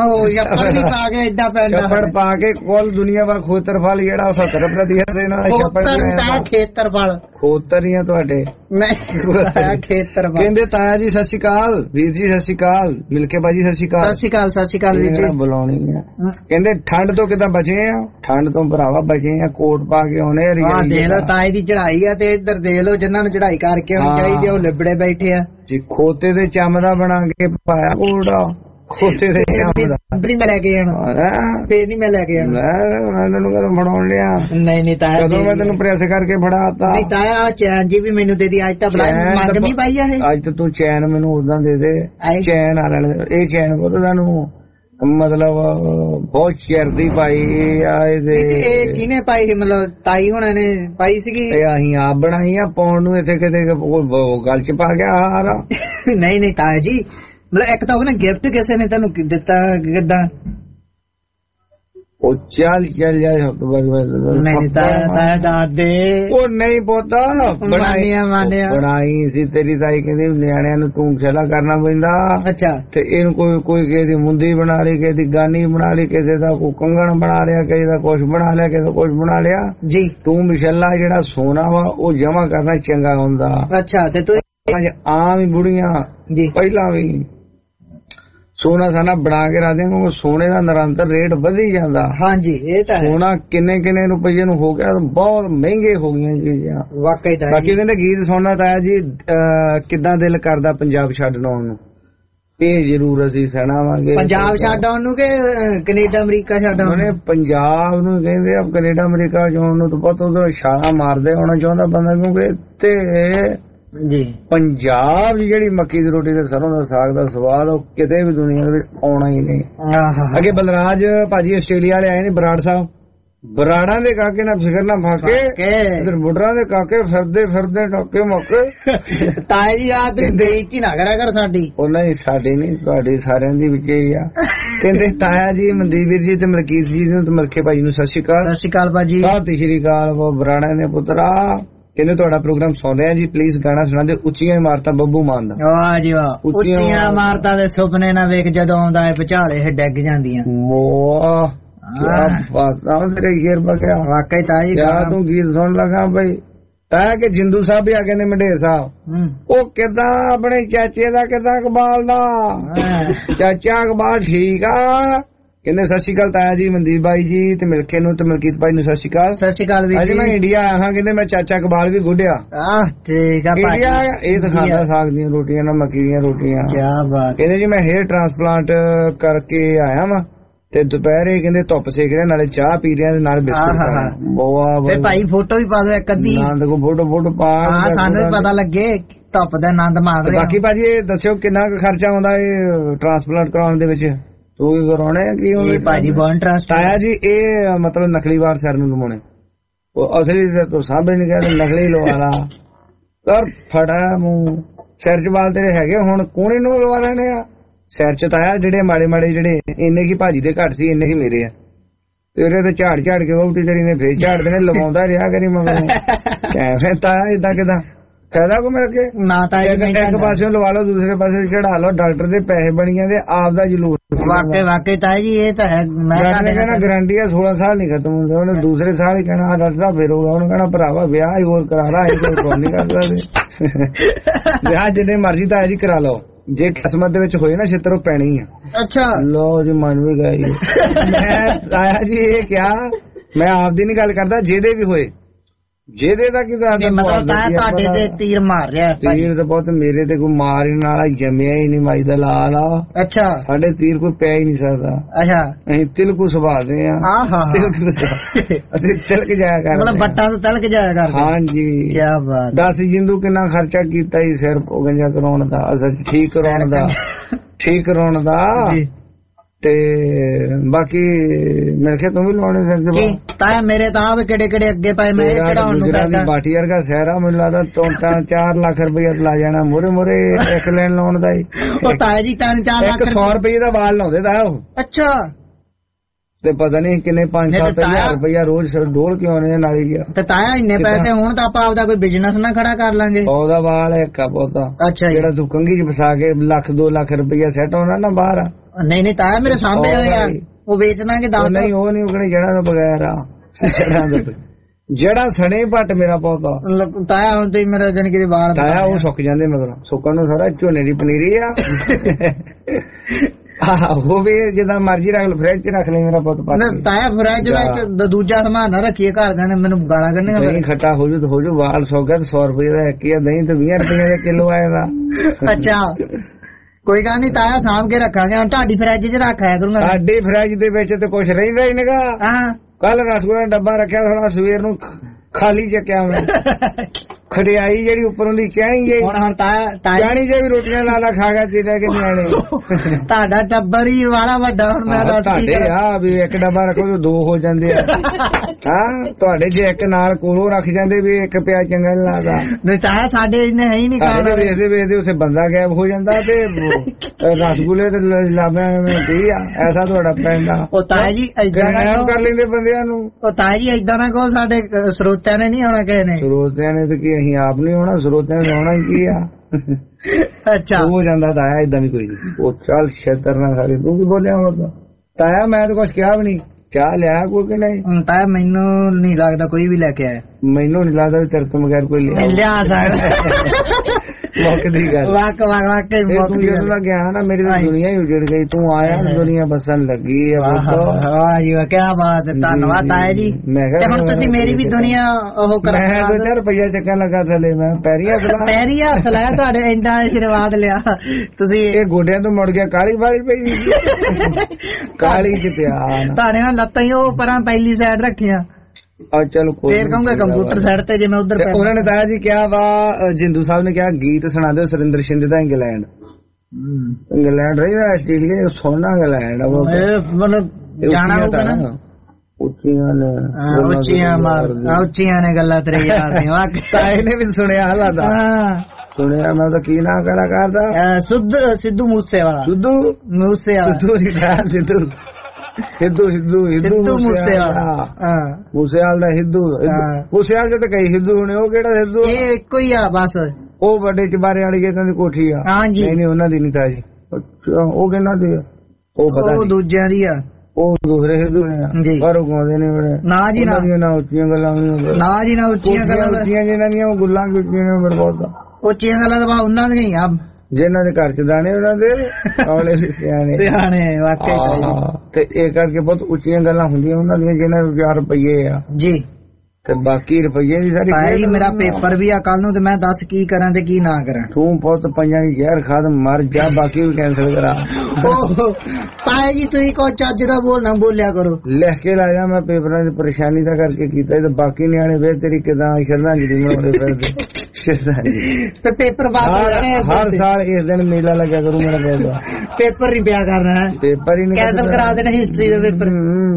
ਛੱਪੜ ਪਾ ਕੇ ਕੁੱਲ ਦੁਨੀਆ ਦਾ ਖੋਤਰਫਲ ਜਿਹੜਾ 70% ਇਹਨਾਂ ਦਾ ਖੇਤਰਫਲ ਖੋਤਰ ਹੀ ਆ ਤੁਹਾਡੇ। ਕਹਿੰਦੇ ਤਾਇਆ ਜੀ ਸਤਿ ਸ਼੍ਰੀ ਅਕਾਲ, ਵੀਰ ਜੀ ਸਤਿ ਸ਼੍ਰੀ ਅਕਾਲ, ਮਿਲ ਕੇ ਬਾਜੀ ਸਤਿ ਸ਼੍ਰੀ ਅਕਾਲ। ਸਤਿ ਸ਼੍ਰੀ ਅਕਾਲ ਵੀਰ ਜੀ ਬੁਲਾਉਣੀ ਆ। ਕਹਿੰਦੇ ਠੰਡ ਤੋਂ ਕਿੱਦਾਂ ਬਚੇ ਆ? ਠੰਡ ਤੋਂ ਭਰਾਵਾ ਬਚੇ ਆ, ਕੋਟ ਪਾ ਕੇ ਆਉਣੇ। ਦੇਖ ਲੋ ਤਾਏ ਦੀ ਚੜਾਈ ਆ ਤੇ ਇੱਧਰ ਦੇਖ ਲੋ ਜਿਨ੍ਹਾਂ ਨੂੰ ਚੜਾਈ ਕਰਕੇ ਆਉਣੀ ਚਾਹੀਦੀ ਉਹ ਲਿਬੜੇ ਬੈਠੇ ਆ ਜੀ। ਖੋਤੇ ਦੇ ਚੰਮ ਦਾ ਬਣਾ ਕੇ ਪਾਇਆ ਕੋੜਾ, ਖੋਤੇ ਦੇ ਮੈਂ ਲੈ ਕੇ ਆਣਾ ਫੇਰ ਨੀ ਮੈਂ ਲੈ ਕੇ ਆਣਾ। ਮੈਂ ਤੈਨੂੰ ਕਦੋਂ ਫੜਾਉਣ ਲਿਆ? ਨਹੀਂ ਤਾਇਆ ਕਦੋਂ ਮੈਂ ਤੈਨੂੰ ਪ੍ਰੈਸ ਕਰਕੇ ਫੜਾਤਾ? ਨਹੀਂ ਤਾਇਆ ਚੈਨ ਜੀ ਵੀ ਮੈਨੂੰ ਦੇ ਦੀ। ਅੱਜ ਤਾਂ ਮੰਗ ਵੀ ਪਾਈ ਆ ਇਹ। ਅੱਜ ਤਾਂ ਤੂੰ ਚੈਨ ਮੈਨੂੰ ਉਦਾਂ ਦੇ ਦੇ। ਚੈਨ ਆ ਲੈਣ ਇਹ ਚੈਨ ਕੋਲ ਤੁਹਾਨੂੰ ਮਤਲਬ ਬਹੁਤ ਚਿਰ ਦੀ ਪਾਈ ਆ। ਇਹ ਕਿਹਨੇ ਪਾਈ? ਮਤਲਬ ਤਾਈ ਹੁਣਾਂ ਨੇ ਪਾਈ ਸੀਗੀ? ਅਸੀਂ ਆਪ ਬਣਾਈ ਆ ਪਾਉਣ ਨੂੰ। ਇੱਥੇ ਕਿਤੇ ਗੱਲ ਚ ਪਾ ਗਿਆ ਹਾਰ? ਨਹੀਂ ਤਾਇਆ ਜੀ, ਮਤਲਬ ਇੱਕ ਤਾਂ ਉਹ ਨਾ ਗਿਫਟ ਕਿਸੇ ਨੇ ਤੈਨੂੰ ਦਿੱਤਾ ਕਿੱਦਾਂ? ਉਹ ਚੱਲ ਨਹੀਂ ਦਾਦੇ ਉਹ ਨਹੀਂ ਪੋਤਾ ਬਣਾਈ ਸੀ ਤੇਰੀ ਤਾਈ। ਕਹਿੰਦੀ ਨਿਆਣਿਆਂ ਨੂੰ ਤੂੰ ਖੇਲਾ ਕਰਨਾ ਪੈਂਦਾ। ਅੱਛਾ ਤੇ ਇਹਨੂੰ ਕੋਈ ਕਿਸੇ ਦੀ ਮੁੰਦੀ ਬਣਾ ਲਈ, ਕਿਸੇ ਦੀ ਗਾਨੀ ਬਣਾ ਲਈ, ਕਿਸੇ ਦਾ ਕੋਈ ਕੰਗਣ ਬਣਾ ਲਿਆ, ਕਿਸੇ ਦਾ ਕੁਛ ਬਣਾ ਲਿਆ, ਕਿਸੇ ਦਾ ਕੁਛ ਬਣਾ ਲਿਆ ਜੀ। ਤੂੰ ਮਿਸ਼ੱਲਾ ਜਿਹੜਾ ਸੋਨਾ ਵਾ ਉਹ ਜਮਾ ਕਰਨਾ ਚੰਗਾ ਹੁੰਦਾ। ਅੱਛਾ ਤੇ ਤੂੰ ਆਮ ਹੀ ਬੁੜੀਆਂ ਜੀ ਪਹਿਲਾਂ ਵੀ ਸੋਨਾ ਸਾਨਾ ਬਣਾ ਕੇ ਰੱਖਦੇ ਕਿਉਂਕਿ ਸੋਨੇ ਦਾ ਨਿਰੰਤਰ ਰੇਟ ਵਧੀ ਜਾਂਦਾ। ਹਾਂਜੀ ਇਹ ਤਾਂ ਸੋਨਾ ਕਿੰਨੇ ਰੁਪਏ ਨੂੰ ਹੋ ਗਿਆ, ਬਹੁਤ ਮਹਿੰਗੇ ਹੋ ਗਈਆਂ ਚੀਜ਼ਾਂ ਵਾਕਈ। ਬਾਕੀ ਕਹਿੰਦੇ ਗੀਤ ਸੁਣਨਾ ਤਾਇਆ ਜੀ ਕਿੱਦਾਂ ਦਿਲ ਕਰਦਾ ਪੰਜਾਬ ਛੱਡਣ ਆਉਣ ਨੂੰ? ਇਹ ਜ਼ਰੂਰ ਅਸੀਂ ਸੁਣਾਵਾਂਗੇ।
ਪੰਜਾਬ ਛੱਡ ਆਉਣ ਨੂੰ ਕਿ ਕੈਨੇਡਾ ਅਮਰੀਕਾ ਛੱਡ ਆਉਣ ਨੂੰ?
ਪੰਜਾਬ ਨੂੰ ਕਹਿੰਦੇ ਆ, ਕੈਨੇਡਾ ਅਮਰੀਕਾ ਜਾਣ ਨੂੰ ਤਾਂ ਪਤਾ ਉਧਰ ਛਾਲਾ ਮਾਰਦੇ ਹੋਣਾ ਚਾਹੁੰਦਾ ਬੰਦਾ, ਕਿਉਂਕਿ ਇੱਥੇ
ਜੀ
ਪੰਜਾਬ ਦੀ ਜਿਹੜੀ ਮੱਕੀ ਦੀ ਰੋਟੀ ਤੇ ਸਰੋਂ ਦਾ ਸਾਗ ਦਾ ਸਵਾਦ ਉਹ ਕਿਤੇ ਵੀ ਦੁਨੀਆ ਦੇ ਵਿੱਚ ਆਉਣਾ ਹੀ ਨਹੀਂ। ਅੱਗੇ ਬਲਰਾਜ ਭਾਜੀ ਆਸਟ੍ਰੇਲੀਆ ਵਾਲੇ ਆਏ ਨੇ, ਬਰਾੜ ਸਾਹਿਬ, ਬਰਾੜਾਂ ਦੇ ਕਾਕੇ ਨਾ ਫਿਕਰ ਨਾ ਫਾਕੇ, ਇਧਰ ਬੁੱਢਰਾਂ ਦੇ ਕਾਕੇ ਫਿਰਦੇ ਫਿਰਦੇ ਟੋਕੇ ਮੌਕੇ।
ਤਾਏ ਜੀ ਆ ਤੇ ਬੇਇੱਜ਼ਤੀ ਨਾ ਕਰਿਆ ਕਰ ਸਾਡੀ।
ਉਹ ਨਹੀਂ, ਸਾਡੀ ਨਹੀਂ, ਤੁਹਾਡੀ ਸਾਰਿਆਂ ਦੀ ਵਿੱਚ ਹੀ ਆ। ਕਹਿੰਦੇ ਤਾਇਆ ਜੀ, ਮਨਦੀਪ ਵੀਰ ਜੀ ਤੇ ਮਲਕੀਤ ਜੀ ਨੂੰ ਤੇ ਮਲਕੇ ਭਾਜੀ ਨੂੰ ਸਤਿ ਸ਼੍ਰੀ ਅਕਾਲ।
ਸਤਿ ਸ਼੍ਰੀ ਅਕਾਲ ਭਾਜੀ।
ਸਤਿ ਸ਼੍ਰੀ ਅਕਾਲ। ਬਰਾੜਾਂ ਦੇ ਪੁੱਤਰਾ, ਕਹਿੰਦੇ ਤੁਹਾਡਾ ਪ੍ਰੋਗਰਾਮ ਸੁਣ ਰਿਹਾ ਜੀ, ਪਲੀਜ਼ ਗਾਣਾ ਸੁਣਾ ਦੇ ਉੱਚੀਆਂ ਇਮਾਰਤਾਂ ਬੱਬੂ ਮਾਨ ਦਾ।
ਵਾਹ ਜੀ ਵਾਹ, ਉੱਚੀਆਂ ਇਮਾਰਤਾਂ ਦੇ ਸੁਪਨੇ ਨਾ ਵੇਖ, ਜਦੋਂ ਆਉਂਦਾ ਹੈ ਵਿਚਾਲੇ ਇਹ ਡਿੱਗ ਜਾਂਦੀਆਂ।
ਵਾਹ ਤੇਰੇ ਗੇਰ ਬਕਿਆ
ਵਾਕਈ ਤਾਈ
ਤੂੰ ਗੀਤ ਸੁਣ ਲਗਾ ਬਈ। ਤਾਂ ਕਿ ਜਿੰਦੂ ਸਾਹਿਬ ਵੀ ਆ ਗਏ ਨੇ, ਮੰਡੇਰ ਸਾਹਿਬ, ਉਹ ਕਿੱਦਾਂ ਆਪਣੇ ਚਾਚੇ ਦਾ, ਕਿੱਦਾਂ ਇਕਬਾਲ ਦਾ ਚਾਚਾ ਇਕਬਾਲ ਠੀਕ ਆ? ਕਹਿੰਦੇ ਸਤਿ ਸ਼੍ਰੀ ਅਕਾਲ ਤਾਇਆ ਜੀ, ਮਨਦੀਪ ਬਾਈ ਜੀ ਤੇ ਮਿਲਕੇ ਨੂੰ ਤੇ ਮਲਕੀਤ ਭਾਈ ਨੂੰ ਸਤਿ ਸ਼੍ਰੀ ਅਕਾਲ।
ਸਤਿ ਸ਼੍ਰੀ ਅਕਾਲ ਵੀਰ ਜੀ।
ਅੱਜ ਮੈਂ ਇੰਡੀਆ ਆਇਆ ਹਾਂ, ਕਹਿੰਦੇ ਮੈਂ ਚਾਚਾ ਇਕਬਾਲ ਵੀ ਗੁੱਡਿਆ।
ਠੀਕ ਆ
ਇੰਡੀਆ ਇਹ ਤਾਂ ਖਾਂਦਾ ਸਾਗ ਦੀਆਂ ਰੋਟੀਆਂ ਨਾ ਮੱਕੀ ਦੀਆਂ ਰੋਟੀਆਂ।
ਕੀ ਬਾਤ।
ਕਹਿੰਦੇ ਜੀ ਮੈਂ ਹੇਅਰ ਟ੍ਰਾਂਸਪਲਾਂਟ ਕਰਕੇ ਆਇਆ ਵਾਂ ਤੇ ਦੁਪਹਿਰੇ ਕਹਿੰਦੇ ਧੁੱਪ ਸੇਕ ਰਿਹਾ, ਨਾਲੇ ਚਾਹ ਪੀ ਰਿਹਾ ਤੇ ਨਾਲ ਬਿਸਕੁਟ।
ਬਹੁਤ ਭਾਈ ਫੋਟੋ ਵੀ ਪਾ ਦੋ ਇੱਕ ਅੱਧੀ।
ਆਨੰਦ ਕੋ ਫੋਟੋ ਪਾ,
ਸਾਨੂੰ ਵੀ ਪਤਾ ਲੱਗੇ ਧੁੱਪ ਦਾ ਆਨੰਦ ਮਾਣ ਰਹੇ।
ਬਾਕੀ ਭਾਜੀ ਇਹ ਦੱਸਿਓ ਕਿੰਨਾ ਕੁ ਖਰਚਾ ਆਉਂਦਾ ਇਹ ਟ੍ਰਾਂਸਪਲਾਂਟ ਕਰਾਉਣ ਦੇ ਵਿੱਚ? ਤੂੰ ਵੀ ਕਰਾਉਣੇ ਕੀ ਹੋਵੇ
ਭਾਜੀ? ਬਰਨ ਟ੍ਰਾਂਸਪਲਾਂਟ
ਤਾਇਆ ਜੀ ਇਹ ਮਤਲਬ ਨਕਲੀ ਵਾਰ ਸਿਰ ਨੂੰ ਲਵਾਉਣੇ, ਉਹ ਅਸਲੀ ਤੋਂ ਸਾਹਮਣੇ ਨਹੀਂ ਕਹਿੰਦੇ, ਨਕਲੀ ਲਵਾ ਲਾ ਕਰ ਫੜਾ ਮੂੰਹ। ਸਿਰ ਚ ਵਾਲ ਤੇਰੇ ਹੈਗੇ, ਹੁਣ ਕੋਣੇ ਨੂੰ ਲਵਾ ਲੈਣੇ ਆ ਸਿਰ ਚ? ਤਾਇਆ ਜਿਹੜੇ ਮਾੜੇ ਮਾੜੇ ਜਿਹੜੇ ਇੰਨੇ ਕੀ ਭਾਜੀ ਦੇ ਘੱਟ ਸੀ, ਇੰਨੇ ਹੀ ਮੇਰੇ ਆ। ਤੇਰੇ ਤੇ ਝਾੜ ਕੇ ਵਹੁਟੀ ਤੇਰੀ ਨੇ ਫੇਰ ਝਾੜਦੇ ਨੇ, ਲਵਾਉਂਦਾ ਰਿਹਾ ਕਰੀ ਮਗਰੋਂ। ਕਿਵੇਂ ਤਾਇਆ ਏਦਾਂ ਕਿਦਾਂ ਫਾਇਦਾ ਕੋ ਮਿਲ ਕੇ
ਨਾ? ਤਾਂ
ਇੱਕ ਪਾਸੇ ਲਵਾ ਲਓ, ਦੂਸਰੇ ਪਾਸੇ ਚੜਾ ਲਓ, ਡਾਕਟਰ ਦੇ ਪੈਸੇ ਬਣੀਆਂ ਤੇ ਆਪ ਦਾ ਜਲੂਸ।
ਵਾਕਈ ਤਾਇਆ ਜੀ ਇਹ ਤਾਂ ਹੈ। ਮੈਂ
ਕਹਿਣਾ ਗਰੰਟੀ ਆ 16 ਸਾਲ ਨਹੀਂ ਖਤਮ ਹੁੰਦੇ, ਉਹਨੇ ਦੂਸਰੇ ਸਾਲ ਹੀ ਕਹਿਣਾ ਡਾਕਟਰ ਸਾਹਿਬ ਫੇਰ ਹੋਊਗਾ। ਉਹਨੇ ਕਹਿਣਾ ਭਰਾਵਾ ਵਿਆਹ ਹੀ ਹੋਰ ਕਰਾ ਲਾ, ਇਹ ਕੋਈ ਨਹੀਂ ਕਰ ਸਕਦੇ। ਵਿਆਹ ਜਿੰਨੇ ਮਰਜ਼ੀ ਤਾਇਆ ਜੀ ਕਰਾ ਲਓ, ਜੇ ਕਿਸਮਤ ਦੇ ਵਿੱਚ ਹੋਏ ਨਾ ਛਿੱਤਰ ਉਹ ਪੈਣੀ ਆ।
ਅੱਛਾ
ਲੋ ਜੀ ਮੰਨ ਵੀ ਗਈ। ਮੈਂ ਤਾਇਆ ਜੀ ਇਹ ਕਿਹਾ, ਮੈਂ ਆਪਦੀ ਨਹੀਂ ਗੱਲ ਕਰਦਾ, ਜਿਹਦੇ ਵੀ ਹੋਏ, ਜਿਹਦੇ ਦਾ ਕੀ ਦੱਸਦਾ
ਮਤਲਬ ਤੁਹਾਡੇ ਤੇ ਤੀਰ ਮਾਰ ਰਿਹਾ?
ਤੀਰ ਤਾਂ ਬਹੁਤ ਮੇਰੇ ਤੇ ਕੋਈ ਮਾਰ ਨਾਲ ਜੰਮਿਆ ਹੀ ਨਹੀਂ, ਮਾਈ ਦਾ ਲਾਲ ਆ।
ਅੱਛਾ
ਸਾਡੇ ਤੀਰ ਕੋਈ ਪੈ ਹੀ ਨਹੀਂ ਸਕਦਾ।
ਅੱਛਾ
ਅਸੀਂ ਤਿਲਕੂ ਸੁਭਾਦੇ ਆ। ਅਸੀਂ ਤਿਲਕ ਜਾਇਆ ਕਰ,
ਮਤਲਬ ਬੱਟਾਂ ਤੋਂ ਤਿਲਕ ਜਾਇਆ ਕਰ।
ਹਾਂਜੀ
ਕੀ ਬਾਤ।
ਦੱਸ ਜਿੰਦੂ ਕਿੰਨਾ ਖਰਚਾ ਕੀਤਾ ਹੀ ਸਿਰ ਗੰਜਾ ਕਰਾਉਣ ਦਾ, ਅਸਲ ਠੀਕ ਕਰਾਉਣ ਦਾ, ਠੀਕ ਕਰਾਉਣ ਦਾ। ਤੇ ਬਾਕੀ ਮੇਰੇ ਖਿਆਲ ਤੂੰ ਵੀ ਲਾਉਣੇ ਸਿਰ
ਤਾਇਆ ਮੇਰੇ ਤਾਂ ਆਪ ਕਿਹੜੇ ਕਿਹੜੇ ਅੱਗੇ ਪਏ, ਮੈਂ ਚੜਾਉਣ ਨੂੰ ਕਰਦਾ।
ਬਾਟੀ ਵਰਗਾ ਸਹਿਰਾ ਮੈਨੂੰ ਲੱਗਦਾ 4 ਲੱਖ ਰੁਪਇਆ ਲਾ ਜਾਣਾ ਮੋਰੇ ਇੱਕ ਲੈਣ ਲਾਉਣ ਦਾ ਹੀ।
ਉਹ ਤਾਇਆ ਜੀ 3-4 ਲੱਖ
100 ਰੁਪਏ ਦਾ ਵਾਲ ਲਾਉਂਦੇ ਤਾਇਆ ਉਹ।
ਅੱਛਾ।
ਤੇ ਪਤਾ ਨਹੀਂ ਕਿੰਨੇ 5-7 ਹਜ਼ਾਰ ਰੁਪਇਆ ਰੋਜ਼ ਸਿਰ ਡੋਲ ਕੇ ਆਉਣੇ ਨਾਲ ਹੀ ਗਿਆ।
ਤੇ ਤਾਇਆ ਇੰਨੇ ਪੈਸੇ ਹੋਣ ਤਾਂ ਆਪਾਂ ਆਪਦਾ ਕੋਈ ਬਿਜ਼ਨਸ ਨਾ ਖੜਾ ਕਰ ਲਾਂਗੇ।
ਉਹਦਾ ਵਾਲ ਇੱਕ ਆ ਬਹੁਤਾ।
ਅੱਛਾ
ਜਿਹੜਾ ਤੂੰ ਕੰਘੀ ਚ ਫਸਾ ਕੇ 1-2 ਲੱਖ ਰੁਪਇਆ ਸੈੱਟ ਹੋਣਾ ਨਾ ਬਾਹਰ।
ਨਹੀਂ ਤਾਇਆ ਮੇਰੇ ਸਾਹਮਣੇ ਹੋਇਆ, ਉਹ ਵੇਚਣਾ ਕਿ ਦੱਸ?
ਨਹੀਂ ਉਹ ਨਹੀਂ ਉਗਣੇ, ਜੜਾ ਤੋਂ ਬਗੈਰ ਆ ਜਿਹੜਾ ਸਣੇ ਭੱਟ ਮੇਰਾ ਪੌਦਾ।
ਤਾਇਆ ਹੁਣ ਤੇ ਮੇਰਾ ਜਨ ਕਿਤੇ ਬਾਹਰ
ਤਾਇਆ ਉਹ ਸੁੱਕ ਜਾਂਦੇ ਮਗਰ, ਸੁੱਕਣ ਨੂੰ ਸਾਰਾ ਝੋਨੇ ਦੀ ਪਨੀਰੀ ਆ। ਉਹ ਵੀ ਜਿੱਦਾਂ ਮਰਜ਼ੀ ਰੱਖ ਲਓ, ਫਰਿੱਜ ਚ ਰੱਖ ਲੈ ਮੇਰਾ ਪੁੱਤ।
ਤਾਇਆ ਫਰਿੱਜ ਵਿੱਚ ਦੂਜਾ ਸਮਾਨ ਨਾ ਰੱਖੀਏ, ਘਰਦਿਆਂ ਨੇ ਮੈਨੂੰ ਗਾਲਾਂ ਕੱਢਣੀਆਂ।
ਦਹੀਂ ਖੱਟਾ ਹੋ ਜੂ ਵਾਲ ਸੌਗਾ 100 ਰੁਪਏ ਦਾ ਇੱਕ ਹੀ ਆ, ਦਹੀਂ ਤੇ 20 ਰੁਪਏ ਦਾ ਕਿਲੋ ਆਏਗਾ।
ਅੱਛਾ ਕੋਈ ਗੱਲ ਨਹੀਂ ਤਾਇਆ, ਸਾਂਭ ਕੇ ਰੱਖਾਂਗੇ। ਹੁਣ ਤੁਹਾਡੀ ਫਰਿੱਜ ਚ ਰੱਖਾਇਆ ਕਰੂੰਗਾ।
ਸਾਡੀ ਫਰਿੱਜ ਦੇ ਵਿੱਚ ਤੇ ਕੁਛ ਰਹਿੰਦਾ ਹੀ ਨਹੀਂਗਾ। ਕੱਲ ਰਸਗੁੱਲੇ ਦਾ ਡੱਬਾ ਰੱਖਿਆ ਥੋੜਾ, ਸਵੇਰ ਨੂੰ ਖਾਲੀ ਚੱਕਿਆ ਮੈਂ। ਖੜਿਆਈ ਜਿਹੜੀ ਉੱਪਰੋਂ ਦੀ ਚਾਹਣੀ ਜੇ
ਹੁਣ
ਚਾਹਣੀ ਜੇ ਵੀ ਰੋਟੀਆਂ ਲਾ ਖਾ ਗਿਆ ਤੇ ਲੈ ਕੇ ਨਿਆਣੇ।
ਤੁਹਾਡਾ ਟੱਬਰ ਹੀ ਵਾਲਾ ਵੱਡਾ। ਹੁਣ ਮੈਂ ਦੱਸ
ਤੁਹਾਡੇ ਆ ਵੀ ਇੱਕ ਡੱਬਾ ਰੱਖੋ ਤੇ 2 ਹੋ ਜਾਂਦੇ ਆ। ਹਾਂ ਤੁਹਾਡੇ ਜੇ ਇੱਕ ਨਾਲ ਕੋਲੋਂ ਰੱਖ ਜਾਂਦੇ ਵੀ ਇੱਕ ਪਿਆ ਚੰਗਾ ਨੀ ਲੱਗਦਾ।
ਨਹੀਂ ਚਾਹ ਸਾਡੇ ਇਹਨੇ ਹੈ ਹੀ ਨਹੀਂ ਖਾਣਾ।
ਵੇਖਦੇ ਉੱਥੇ ਬੰਦਾ ਗਾਇਬ ਹੋ ਜਾਂਦਾ ਤੇ ਰਸਗੁੱਲੇ ਤੇ ਲਾਭਿਆਂ ਕੀ ਆ। ਐਸਾ ਤੁਹਾਡਾ ਪਿੰਡ ਆ।
ਉਹ ਤਾਇਆ ਜੀ ਏਦਾਂ
ਕਰ ਲੈਂਦੇ ਬੰਦਿਆਂ ਨੂੰ।
ਉਹ ਤਾਇਆ ਜੀ ਏਦਾਂ ਨਾ ਕਹੋ, ਸਾਡੇ ਸਰੋਤਿਆਂ ਨੇ ਨਹੀਂ ਆਉਣਾ ਕਿਸੇ ਨੇ।
ਸਰੋਤਿਆਂ ਨੇ ਤੇ ਕੀ ਅਸੀਂ ਆਪ ਨਹੀਂ ਆਉਣਾ, ਸਰੋਤਿਆਂ ਨੇ ਆਉਣਾ ਕੀ ਆ।
ਅੱਛਾ
ਹੋ ਜਾਂਦਾ ਤਾਇਆ ਏਦਾਂ ਵੀ ਕੋਈ ਨਹੀਂ। ਉਹ ਚੱਲ ਛੇਤਰ ਨਾ ਸਾਰੇ। ਤੂੰ ਕੀ ਬੋਲਿਆ ਹੋਰ ਤਾਇਆ? ਮੈਂ ਤਾਂ ਕੁਛ ਕਿਹਾ ਵੀ ਨਹੀਂ। ਚਾਹ ਲਿਆ ਕੋਈ ਕਿ ਨਹੀਂ?
ਤਾਇਆ ਮੈਨੂੰ ਨਹੀਂ ਲੱਗਦਾ ਕੋਈ ਵੀ ਲੈ ਕੇ ਆਇਆ।
ਮੈਨੂੰ ਨਹੀਂ ਲੱਗਦਾ ਤੇਰੇ ਤੋਂ ਬਗੈਰ ਕੋਈ ਲਿਆ
ਸਕਦਾ।
ਮੁੱਕਦੀ ਗੱਲ
ਵਾਕਈ ਮੁੱਕਦੀ
ਜਦੋਂ ਮੈਂ ਗਿਆ ਨਾ ਮੇਰੀ ਤਾਂ ਦੁਨੀਆ ਹੀ ਉਜੜ ਗਈ। ਤੂੰ ਆਇਆ ਦੁਨੀਆ ਬਸਣ ਲੱਗੀ ਹੈ।
ਵਾਹ ਜੀ ਵਾਹ, ਕਿਆ ਬਾਤ ਹੈ, ਧੰਨਵਾਦ ਤਾਇਆ ਜੀ। ਤੇ ਹੁਣ ਤੁਸੀਂ ਮੇਰੀ ਵੀ ਦੁਨੀਆ ਉਹ ਕਰ।
ਮੈਂ 2 ਰੁਪਈਆ ਚੱਕਣ ਲੱਗਾ ਥੱਲੇ, ਮੈਂ ਪੈਰੀ
ਹੱਥ ਲਾਇਆ ਤੁਹਾਡੇ, ਇੰਨਾ ਆਸ਼ੀਰਵਾਦ ਲਿਆ ਤੁਸੀਂ।
ਇਹ ਗੋਡਿਆਂ ਤੋਂ ਮੁੜ ਗਿਆ, ਕਾਲੀ ਵਾਲੀ ਪਈ ਕਾਲੀ ਚ ਪਿਆ
ਤੁਹਾਡੇ ਨਾਲ ਲੱਤਾਂ ਹੀ ਉਹ ਪਰਾਂ ਪਹਿਲੀ ਸਾਈਡ ਰੱਖੀਆਂ।
ਚਲੋ
ਫੇਰ ਕਹੂੰਗਾ ਕੰਪਿਊਟਰ ਸਾਈਡ ਤੇ, ਜੇ ਮੈਂ ਉਧਰ।
ਉਹਨਾਂ ਨੇ ਤਾਇਆ ਜੀ ਕਿਹਾ ਵਾ, ਜਿੰਦੂ ਸਾਹਿਬ ਨੇ ਕਿਹਾ ਗੀਤ ਸੁਣਾ ਦਿਓ ਸੁਰਿੰਦਰ ਸ਼ਿੰਦੇ ਦਾ ਇੰਗਲੈਂਡ ਰਹੀ ਨਾ ਆਸਟ੍ਰੇਲੀਆ, ਸੋਹਣਾ ਇੰਗਲੈਂਡ
ਮਤਲਬ ਜਾਣਾ ਹੋਊਗਾ ਨਾ। ਉੱਚੀਆਂ ਨੇ ਗੱਲਾਂ ਤੇਰੇ ਯਾਰ ਦੀਆਂ।
ਤਾਏ ਨੇ ਵੀ ਸੁਣਿਆ ਲੱਗਦਾ, ਸੁਣਿਆ ਮੈਂ ਤਾਂ ਕੀ ਨਾਂ ਕਲਾਕਾਰ ਦਾ,
ਸਿੱਧੂ ਮੂਸੇਵਾਲਾ।
ਸਿੱਧੂ ਮੂਸੇਵਾਲ ਦਾ ਹਿੱਦੂ। ਮੂਸੇਵਾਲ ਦੇ ਤਾਂ ਕਈ ਹਿੱਦੂ ਹੋਣੇ, ਉਹ ਕਿਹੜਾ ਹਿੱਦੂ?
ਇਹ ਇੱਕੋ ਹੀ ਆ ਬਸ।
ਉਹ ਵੱਡੇ ਚਬਾਰੇ ਵਾਲੀ ਜਿਹਨਾਂ ਦੀ ਕੋਠੀ ਆ। ਨਹੀਂ ਉਹਨਾਂ ਦੀ ਨਹੀਂ ਤਾਂ ਜੀ। ਉਹ ਕਿਹਨਾਂ ਦੀ ਆ?
ਉਹ ਦੂਜਿਆਂ ਦੀ ਆ।
ਉਹ ਦੂਸਰੇ ਹਿੱਦੂ ਨੇ, ਪਰ ਉਹ ਗਾਉਂਦੇ ਨੇ
ਨਾ ਜੀ ਨਾ
ਉੱਚੀਆਂ ਗੱਲਾਂ,
ਨਾ ਜੀ ਨਾ ਉੱਚੀਆਂ ਗੱਲਾਂ,
ਉੱਚੀਆਂ ਜਿਹਨਾਂ ਦੀਆਂ ਉਹ ਗੁੱਲਾਂ ਕੀ ਉੱਚੀਆਂ ਨੇ। ਮੇਰੇ ਬਹੁਤ
ਉੱਚੀਆਂ ਗੱਲਾਂ ਤਾਂ ਉਹਨਾਂ ਦੀਆਂ ਹੀ ਆ,
ਜਿਹਨਾਂ ਦੇ ਘਰ ਚ ਦਾਣੇ ਉਹਨਾਂ ਦੇ ਔਲੇ
ਸਿਆਣੇ ਵਾਕਈ।
ਤੇ ਇਹ ਕਰਕੇ ਬਹੁਤ ਉੱਚੀਆਂ ਗੱਲਾਂ ਹੁੰਦੀਆਂ ਉਹਨਾਂ ਦੀਆਂ, ਜਿਹਨਾਂ ਨੂੰ 4 ਰੁਪਈਏ ਆ ਜੀ, ਤੇ ਬਾਕੀ ਰੁਪਈਏ ਦੀ ਸਾਰੀ।
ਭਾਈ ਮੇਰਾ ਪੇਪਰ ਵੀ ਆ ਕੱਲ ਨੂੰ, ਤੇ ਮੈਂ ਦੱਸ ਕੀ ਕਰਾਂ ਤੇ ਕੀ ਨਾ ਕਰਾਂ।
ਤੂੰ ਪੁੱਤ ਪੰਜਾਂ ਦੀ ਜ਼ਹਿਰ ਖਾ ਤੇ ਮਰ ਜਾ, ਬਾਕੀ ਵੀ ਕੈਂਸਲ ਕਰਾ।
ਤਾਏ ਜੀ ਤੁਸੀਂ ਕੋਈ ਚੱਜ ਦਾ ਬੋਲਣਾ ਬੋਲਿਆ ਕਰੋ।
ਲਿਖ ਕੇ ਲਾ ਜਾ, ਮੈਂ ਪੇਪਰਾਂ ਦੀ ਪਰੇਸ਼ਾਨੀ ਦਾ ਕਰਕੇ ਕੀਤਾ, ਤੇ ਬਾਕੀ ਨਿਆਣੇ ਵੇ ਤੇਰੀ ਕਿਦਾਂ ਸ਼ਰਧਾਂਜਲੀ ਮਨਾਉਂਦੇ ਫਿਰਦੇ।
ਤੇ ਪੇਪਰ ਬਾਅਦ
ਹਰ ਸਾਲ ਇਸ ਦਿਨ ਮੇਲਾ ਲੱਗਿਆ ਕਰੂ ਮੇਰਾ ਪੇਪਰ।
ਪੇਪਰ ਨਹੀਂ ਪਿਆ ਕਰਨਾ,
ਪੇਪਰ ਹੀ ਨਹੀਂ
ਕੈਂਸਲ ਕਰਾ ਦੇਣਾ ਹਿਸਟਰੀ ਦਾ ਪੇਪਰ।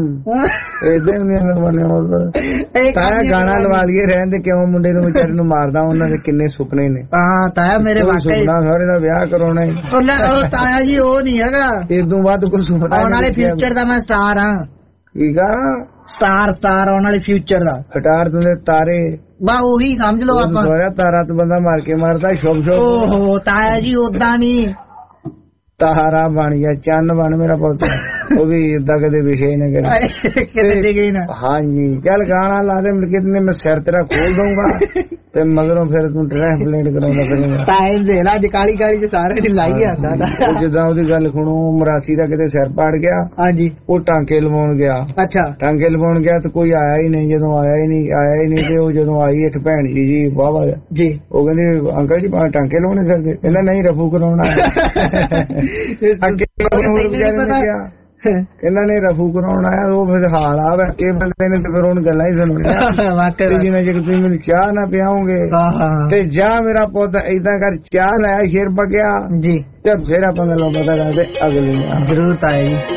ਗਾਣਾ ਲਵਾ ਲਈਏ, ਰਹਿਣ ਦੇ ਕਿਉਂ ਮੁੰਡੇ ਨੂੰ ਵਿਚਾਰੇ ਨੂੰ ਮਾਰਦਾ, ਉਹਨਾਂ ਦੇ ਕਿੰਨੇ ਸੁਪਨੇ ਨੇ।
ਹਾਂ ਤਾਇਆ ਮੇਰੇ ਵਾਕਈ
ਸੁਪਨਾ ਸਾਰੇ ਦਾ ਵਿਆਹ ਕਰਾਉਣਾ ਹੀ।
ਤਾਇਆ ਜੀ ਉਹ ਨਹੀਂ ਹੈਗਾ,
ਇਦੋਂ ਬਾਅਦ ਕੋਈ ਸੁਪਨਾ।
ਆਉਣ ਵਾਲੇ ਫਿਊਚਰ ਦਾ ਮੈਂ ਸਟਾਰ ਹਾਂ।
ਕੀ ਕਰਾਂ?
ਸਟਾਰ ਆਉਣ ਵਾਲੇ ਫਿਊਚਰ ਦਾ।
ਹਟਾਰ ਤੁੰਦੇ ਤਾਰੇ
ਬਾ ਉਹੀ ਸਮਝ ਲਓ ਆਪਾਂ।
ਤਾਰਾ ਤੋਂ ਬੰਦਾ ਮਾਰ ਕੇ ਮਾਰਦਾ ਸ਼ੁਭ ਸ਼ੁਭ।
ਓਹੋ ਤਾਇਆ ਜੀ ਓਦਾਂ ਨਹੀਂ,
ਤਾਰਾ ਬਣ ਗਿਆ, ਚੰਨ ਬਣ ਮੇਰਾ ਪੁੱਤ। ਉਹ ਵੀ ਏਦਾਂ ਕਦੇ ਵਿਸ਼ੇ ਨਾ ਕਰੇ। ਹਾਂਜੀ ਚੱਲ ਗਾਣਾ ਲਾ ਦੇ, ਮਿਲਕੇ ਮੈਂ ਸਿਰ ਤੇਰਾ ਖੋਲ ਦਊਂਗਾ ਤੇ ਮਗਰੋਂ ਫਿਰ ਤੂੰ ਟ੍ਰਾਂਸਪਲੇਟ ਕਰਾਉਂਦਾ ਫਿਰੇਂਗਾ।
ਟਾਈਮ ਦੇ ਲਾ, ਅੱਜ ਕਾਲੀ ਕਾਲੀ ਚ ਸਾਰੇ ਦੀ ਲਾਈ ਆਂਦਾ।
ਜਿੱਦਾਂ ਉਹਦੀ ਗੱਲ ਸੁਣੋ, ਮਰਾਸੀ ਦਾ ਕਿਤੇ ਸਿਰ ਪਾੜ ਗਿਆ।
ਹਾਂਜੀ
ਉਹ ਟਾਂਕੇ ਲਵਾਉਣ ਗਿਆ।
ਅੱਛਾ
ਟਾਂਕੇ ਲਵਾਉਣ ਗਿਆ ਤੇ ਕੋਈ ਆਇਆ ਹੀ ਨਹੀਂ। ਜਦੋਂ ਆਇਆ ਹੀ ਨਹੀਂ ਤੇ ਉਹ ਜਦੋਂ ਆਈ ਇੱਕ ਭੈਣ ਜੀ ਵਾਹ ਜੀ, ਉਹ ਕਹਿੰਦੀ ਅੰਕਲ ਜੀ ਟਾਂਕੇ ਲਾਉਣੇ ਸਕਦੇ? ਕਹਿੰਦਾ ਨਹੀਂ ਰਫੂ ਕਰਾਉਣਾ। ਕਹਿੰਦਾ ਨੇ ਰਫੂ ਕਰਾਉਣ ਆਇਆ, ਉਹ ਫਿਰ ਹਾਲ ਆ ਵੈਕੇ ਬੰਦੇ ਨੇ, ਤੇ ਫਿਰ ਹੁਣ ਗੱਲਾਂ ਹੀ ਸੁਣੀਆਂ। ਜਿਵੇਂ ਜੇ ਤੁਸੀਂ ਮੈਨੂੰ ਚਾਹ ਨਾ ਪਿਆਓਗੇ ਤੇ ਜਾ ਮੇਰਾ ਪੁੱਤ ਏਦਾਂ ਕਰ, ਚਾਹ ਲਾਇਆ ਸ਼ੇਰ ਪਕਿਆ ਜੀ, ਤੇ ਫਿਰ ਆਪਾਂ ਗੱਲਾਂ ਪਤਾ ਕਰਦੇ ਅਗਲੇ ਨੂੰ।
ਜ਼ਰੂਰ ਤਾਇਆ ਜੀ।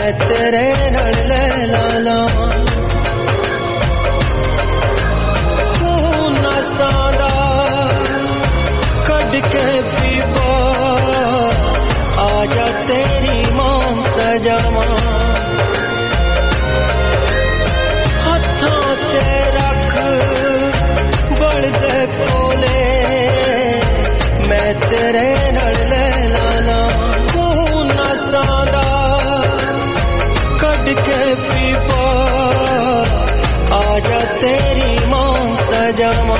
मैं तेरे नाल लैला लावां खून सादा कढ के पीपा आजा तेरी मान सजावां हथों ते रख बड़दे कोले मैं तेरे नाल लैला लावां खून सादा कढ के पीपा आजा तेरी मान सजावां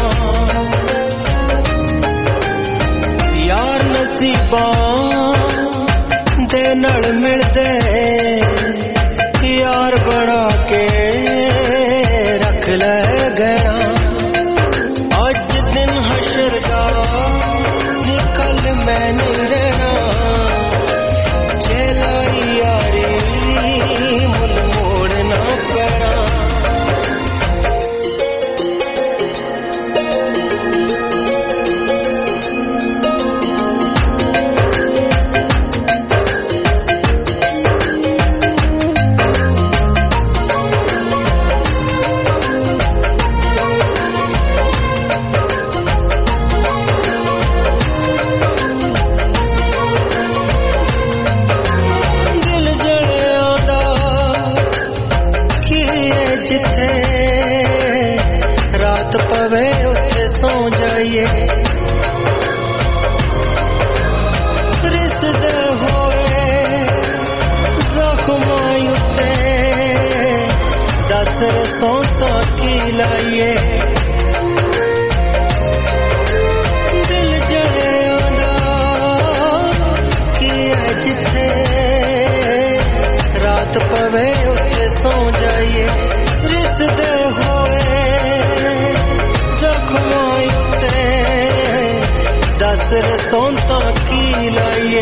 यार नसीबां दे नाल मिलदे यार बना के रख ले गया अज दिन हशर दा निकल मैं नहीं रहना चलाई यारी मुल मोड़ना पैना पवे उसे सो जाइए रिश्ते होए जख्म उते दस रसों की लाइए दिल जड़े आंदा की है जिथे रात पवे उसे सो जाइए रिश्ते होए दस रसों की लाइए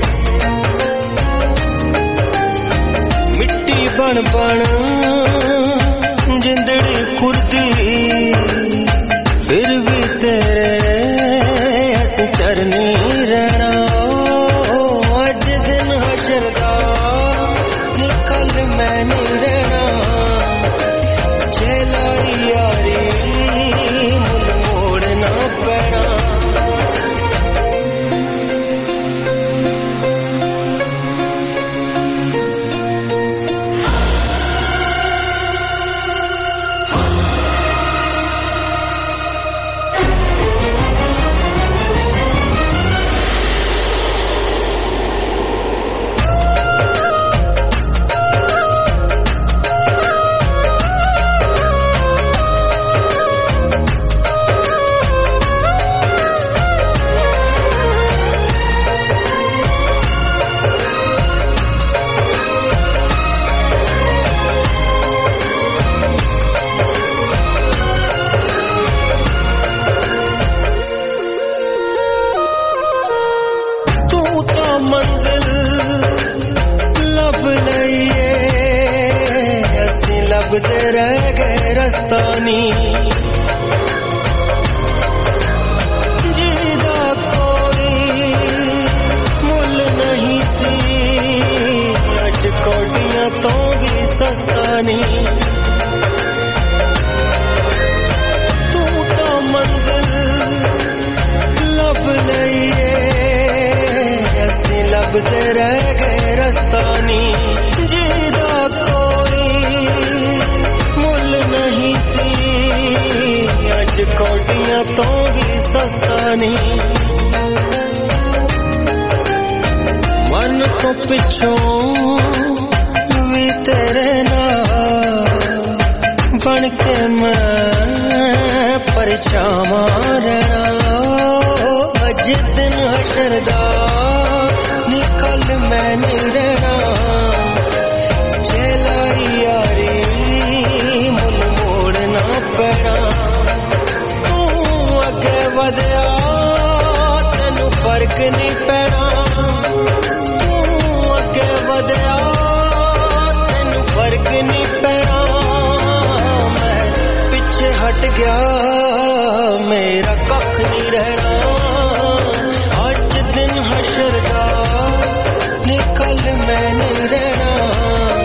मिट्टी बन बन जिंदड़ी कुर्दी फिर भी तेरे हथ चरनी रहना अज दिन हशर दा निकल मैं नहीं रहना चलाई यारी मुल मोड़ना पैना रह गए रस्तानी जीदा कोई मुल नहीं सी अज कोटियां तो भी सस्तानी तू तो मंजिल लब लईए असी लभदे रह गए रस्तानी जीदा कोई मुल नहीं सी अज कोटियां तो भी सस्तानी मन तो पिछों भी तेरे नाल बन के मैं परछावां रहना अज दिन हशर दा निकल मैं नहीं रहना चलाई यारी मुल मोड़ना पैना तू अगे वधिया तेनू फर्क नहीं पैना तू अगे वधिया तेनू फर्क नहीं पैना मैं पिछे हट गया मेरा कख नहीं रहना अज दिन हशर दा निकल मैं नहीं रहना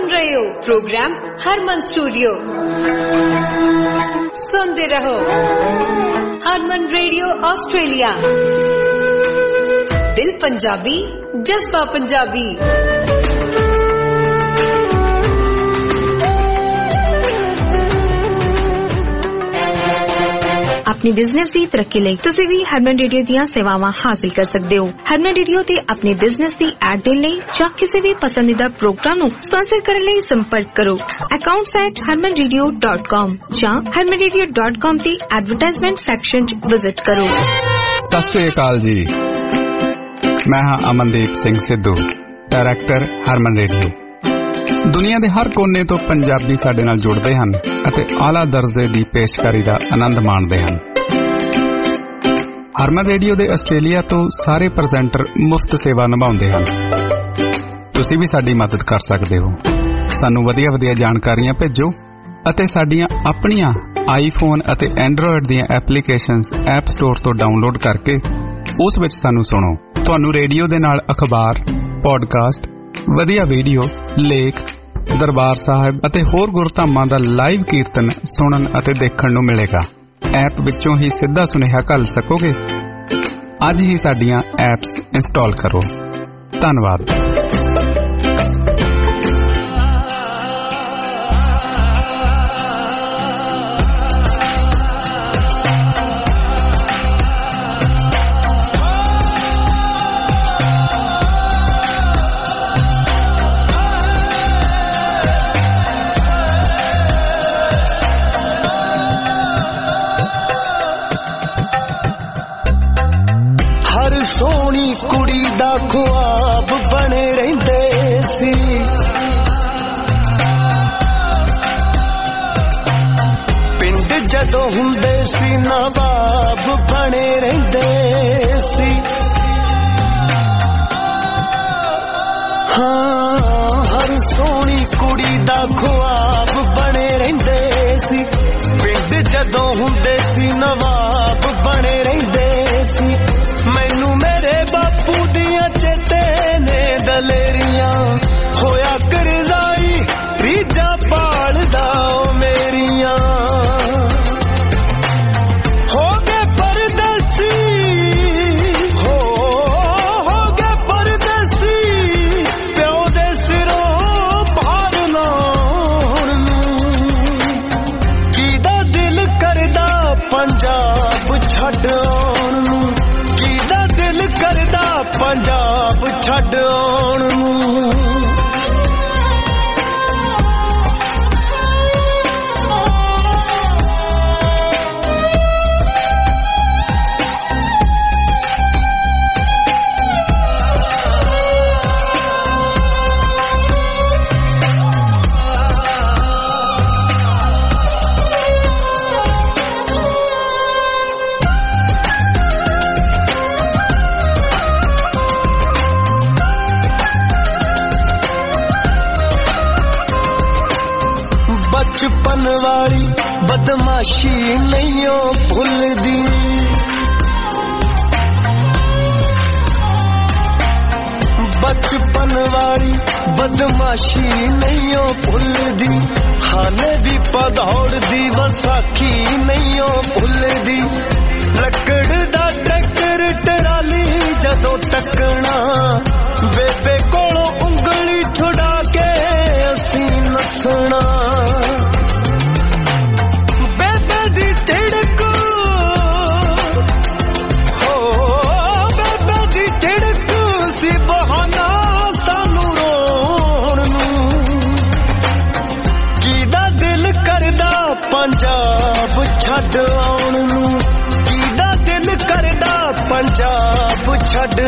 सुन रहे हो प्रोग्राम हरमन स्टूडियो। सुनते रहो हरमन रेडियो ऑस्ट्रेलिया। दिल पंजाबी जज्बा पंजाबी।
अपनी बिजनेस ਦੀ ਤਰੱਕੀ ਲਈ ਤੁਸੀਂ ਵੀ ਹਰਮਨ ਰੇਡੀਓ ਦੀਆਂ ਸੇਵਾਵਾਂ ਹਾਸਲ ਕਰ ਸਕਦੇ ਹੋ। ਹਰਮਨ ਰੇਡੀਓ ਤੇ ਆਪਣੇ ਬਿਜ਼ਨਸ ਦੀ ਐਡ ਦੇਣ ਲਈ ਜਾਂ ਕਿਸੇ ਵੀ ਪਸੰਦੀਦਾ ਪ੍ਰੋਗਰਾਮ ਨੂੰ ਸਪਾਂਸਰ ਕਰਨ ਲਈ ਸੰਪਰਕ ਕਰੋ accounts@harmanradio.com ਜਾਂ harmanradio.com ਦੀ ਐਡਵਰਟਾਈਜ਼ਮੈਂਟ ਸੈਕਸ਼ਨ 'ਚ ਵਿਜ਼ਿਟ ਕਰੋ।
ਸਤਿ ਸ਼੍ਰੀ ਅਕਾਲ ਜੀ, ਮੈਂ ਹਾਂ ਅਮਨਦੀਪ ਸਿੰਘ ਸਿੱਧੂ, ਡਾਇਰੈਕਟਰ ਹਰਮਨ ਰੇਡੀਓ। ਦੁਨੀਆ ਦੇ ਹਰ ਕੋਨੇ ਤੋਂ ਪੰਜਾਬੀ ਸਾਡੇ ਨਾਲ ਜੁੜਦੇ ਹਨ ਅਤੇ ਆਲਾ ਦਰਜੇ ਦੀ ਪੇਸ਼ਕਾਰੀ ਦਾ ਆਨੰਦ ਮਾਣਦੇ ਹਨ। ਹਰਮਨ ਰੇਡੀਓ ਦੇ ਆਸਟ੍ਰੇਲੀਆ ਤੋਂ ਸਾਰੇ ਪ੍ਰੈਜ਼ੈਂਟਰ ਮੁਫਤ ਸੇਵਾ ਨਿਭਾਉਂਦੇ ਹਨ। ਤੁਸੀਂ ਵੀ ਸਾਡੀ ਮਦਦ ਕਰ ਸਕਦੇ ਹੋ। ਸਾਨੂੰ ਵਧੀਆ ਜਾਣਕਾਰੀਆਂ ਭੇਜੋ ਅਤੇ ਸਾਡੀਆਂ ਆਪਣੀਆਂ ਆਈਫੋਨ ਅਤੇ ਐਂਡਰੋਇਡ ਦੀਆਂ ਐਪਲੀਕੇਸ਼ਨਸ ਐਪ ਸਟੋਰ ਤੋਂ ਡਾਊਨਲੋਡ ਕਰਕੇ ਉਸ ਵਿੱਚ ਸਾਨੂੰ ਸੁਣੋ। ਤੁਹਾਨੂੰ ਰੇਡੀਓ ਦੇ ਨਾਲ ਅਖਬਾਰ, ਪੋਡਕਾਸਟ, ਵਧੀਆ ਵੀਡੀਓ, ਲੇਖ, ਦਰਬਾਰ ਸਾਹਿਬ ਅਤੇ ਹੋਰ ਗੁਰਧਾਮਾਂ ਦਾ ਲਾਈਵ ਕੀਰਤਨ ਸੁਣਨ ਅਤੇ ਦੇਖਣ ਨੂੰ ਮਿਲੇਗਾ। ਐਪ ਵਿੱਚੋਂ ਹੀ ਸਿੱਧਾ ਸੁਨੇਹਾ ਘੱਲ ਸਕੋਗੇ। ਅੱਜ ਹੀ ਸਾਡੀਆਂ ਐਪਸ ਇੰਸਟਾਲ ਕਰੋ। ਧੰਨਵਾਦ।
ख्वाब बने रहंदे सी, पिंड जदों हुंदे सी नवाब बने रहंदे सी। हाँ, हर सोहनी कुड़ी दा ख्वाब बने रहंदे सी, पिंड जदों हुंदे सी नवाब बने रहंदे सी। मैनू मेरे बापू दियां चेते ने दलेरियां होया करदाई रीजा पालदा मेरियां। हो गए परदेसी, हो गए परदेसी, प्यो दे सिरों भार लाउण नूं कीदा दिल करदा पंजाब छड्ड आउण नूं, कीदा दिल करदा पंजाब छड्ड आउण नूं। बचपन वाली बदमाशी नहीं भुलदी, बचपन वाली बदमाशी नहीं भुलदी, हाले भी पदौड़ दी वसाखी नहीं भुलदी। लकड़ दा ट्रैक्टर टराली जदों टकना बेबे कोलों उंगली छुड़ा के असी नसना। बेबे दी तिड़क, हो बेबे दी तिड़क सी बहाना सानू रोण नूं कीदा दिल करदा पंजाब छड्ड आउण नूं, कीदा दिल करदा पंजाब छड्ड।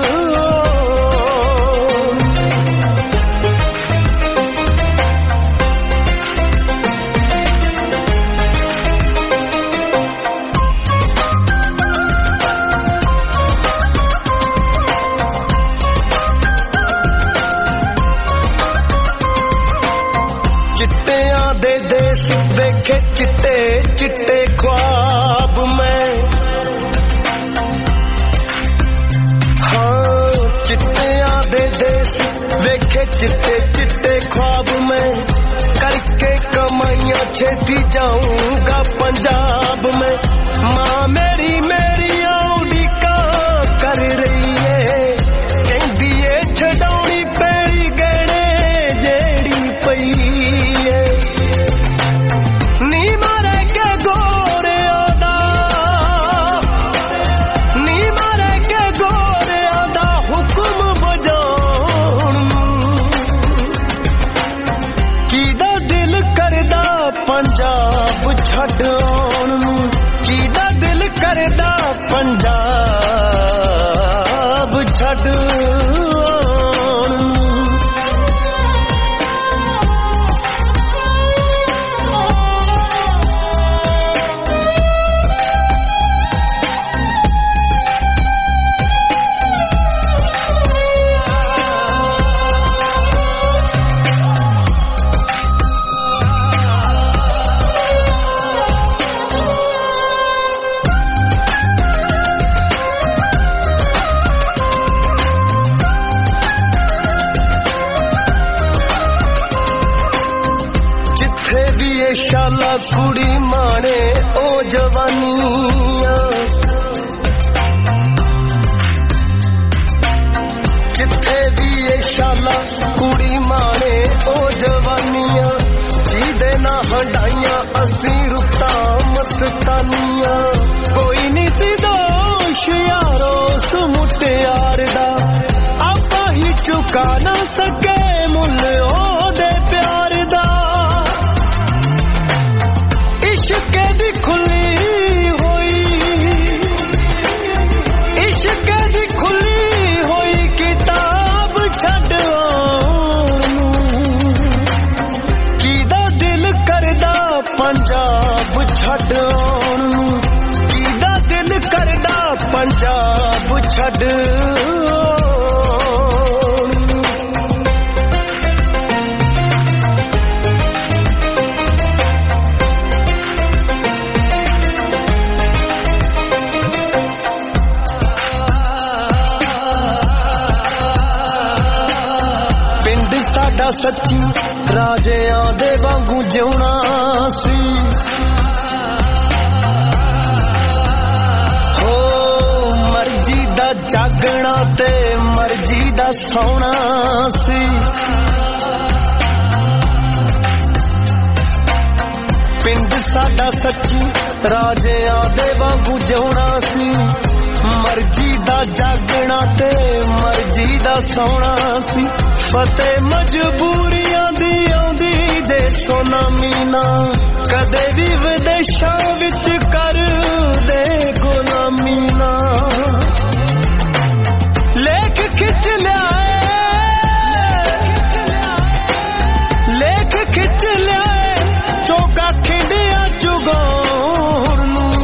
देखे चिट्टे चिट्टे ख्वाब में, हाँ चिट्टियां दे देश वेखे चिट्टे चिट्टे ख्वाब में। आइया छेती जाऊंगा पंजाब में माँ मेरी उड़ीका कर रही है कहती है छड़ाउनी पैरी गहने जेड़ी पई है नी मारे के गोरे आदा हुक्म बजाउण कीदा दिल करदा पंजाब छड्ड आउण नूं कीदा दिल करदा पंजाब छड्ड आउण नूं शाला कुड़ी माने ओ जवानियां किथे भी ये शाला कुड़ी माने ओ जवानियां जीदे ना हंडाइयां असी रुता मस्तानियां कोई नहीं सी दोष यारो सुमुटे यार दा आपा ही चुका ना सके मुल ओदे प्यार दा इश्क दी खुली होई किताब छड्ड कीदा दिल करदा पंजाब छड्ड कीदा दिल करदा पंजाब छड्ड सच्ची राजियां दे वांगू जिउणा सी हो मर्जी दा जागना ते मर्जी दा सौना सी पिंड साडा सच्ची राजियां दे वांगू जिउणा सी मर्जी दा जागना ते मर्जी दा सौना सी फतेह मजबूरियां दी आउंदी दे सोना मीना कदे भी विदेशां विच कर दे गुलामी ना लेख खिच लिया चौका खिंडिया चुगौर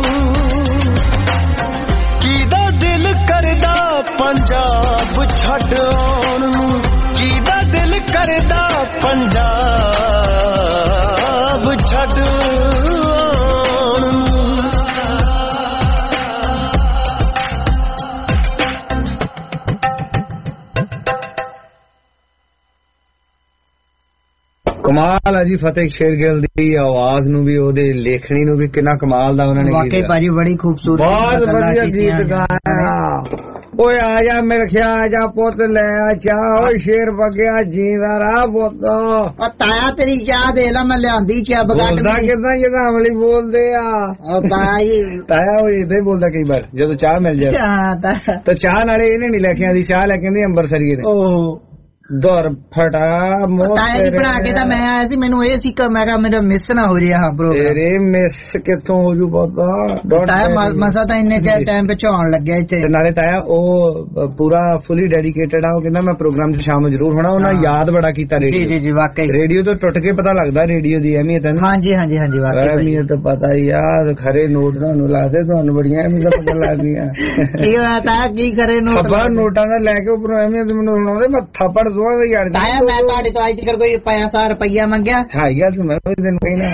कीदा दिल करदा पंजाब छड्ड आउण कीदा दिल करदा पंजाब छड्ड
कमाल है जी फतेह शेरगिल दी आवाज नू भी ओदे लेखनी नू भी कितना कमाल दा उन्होंने
वाकई भाजी बड़ी खूबसूरत
बहुत बढ़िया गीत गाया ओए आजा मेरे ख्या आजा पुत ले आ चाह ओ शेर बगया जींदा रहा पुत
ताया तेरी चाह दे ला मैं लियांदी चाह बगाट
बोलदा कितना जदा अमली बोलदे आ ताया ओ इदे बोलदा कई बार जदों चाह मिल जाए तो चाह नाले इन्हें नहीं लेके आंदी चाह लेके आंदी अंबरसरी ने दौर फटा
ताया बना के तो मैं आया सी मैनू ये सी मैं कहा मेरा मिस ना हो रहा प्रोग्राम
तेरे मिस कितों हो जू पता
ताया मसा तो इन्ने क्या टाइम पे चौन लग गया इत्थे
नाले ताया ओ पूरा फुली डेडिकेटेड आ ओ कहंदा मैं प्रोग्राम च शामिल जरूर होना उन्हां याद बड़ा कीता रेडियो
जी जी वाकई
रेडियो तो टुट के पता लगदा रेडियो दी अहमियत है ना
हां जी वाकई
अहमियत तो पता ही यार खरे नोट तुहानू लादे तुहानू बड़ियां अहमियत पता लगदियां
की होया ताया की करे नोट
खबर नोटां दा लेके ऊपर अहमियत मैनू सुणाउंदे मैं थप्पड़ दूंगा यार
मैं ਤੁਹਾਡੇ ਤੋਂ ਅੱਜ ਤੱਕ ਕੋਈ 500 ਰੁਪਇਆ ਮੰਗਿਆ
ਹਾਂ ਯਾਰ ਮੈਂ ਤੈਨੂੰ ਕਹਿਣਾ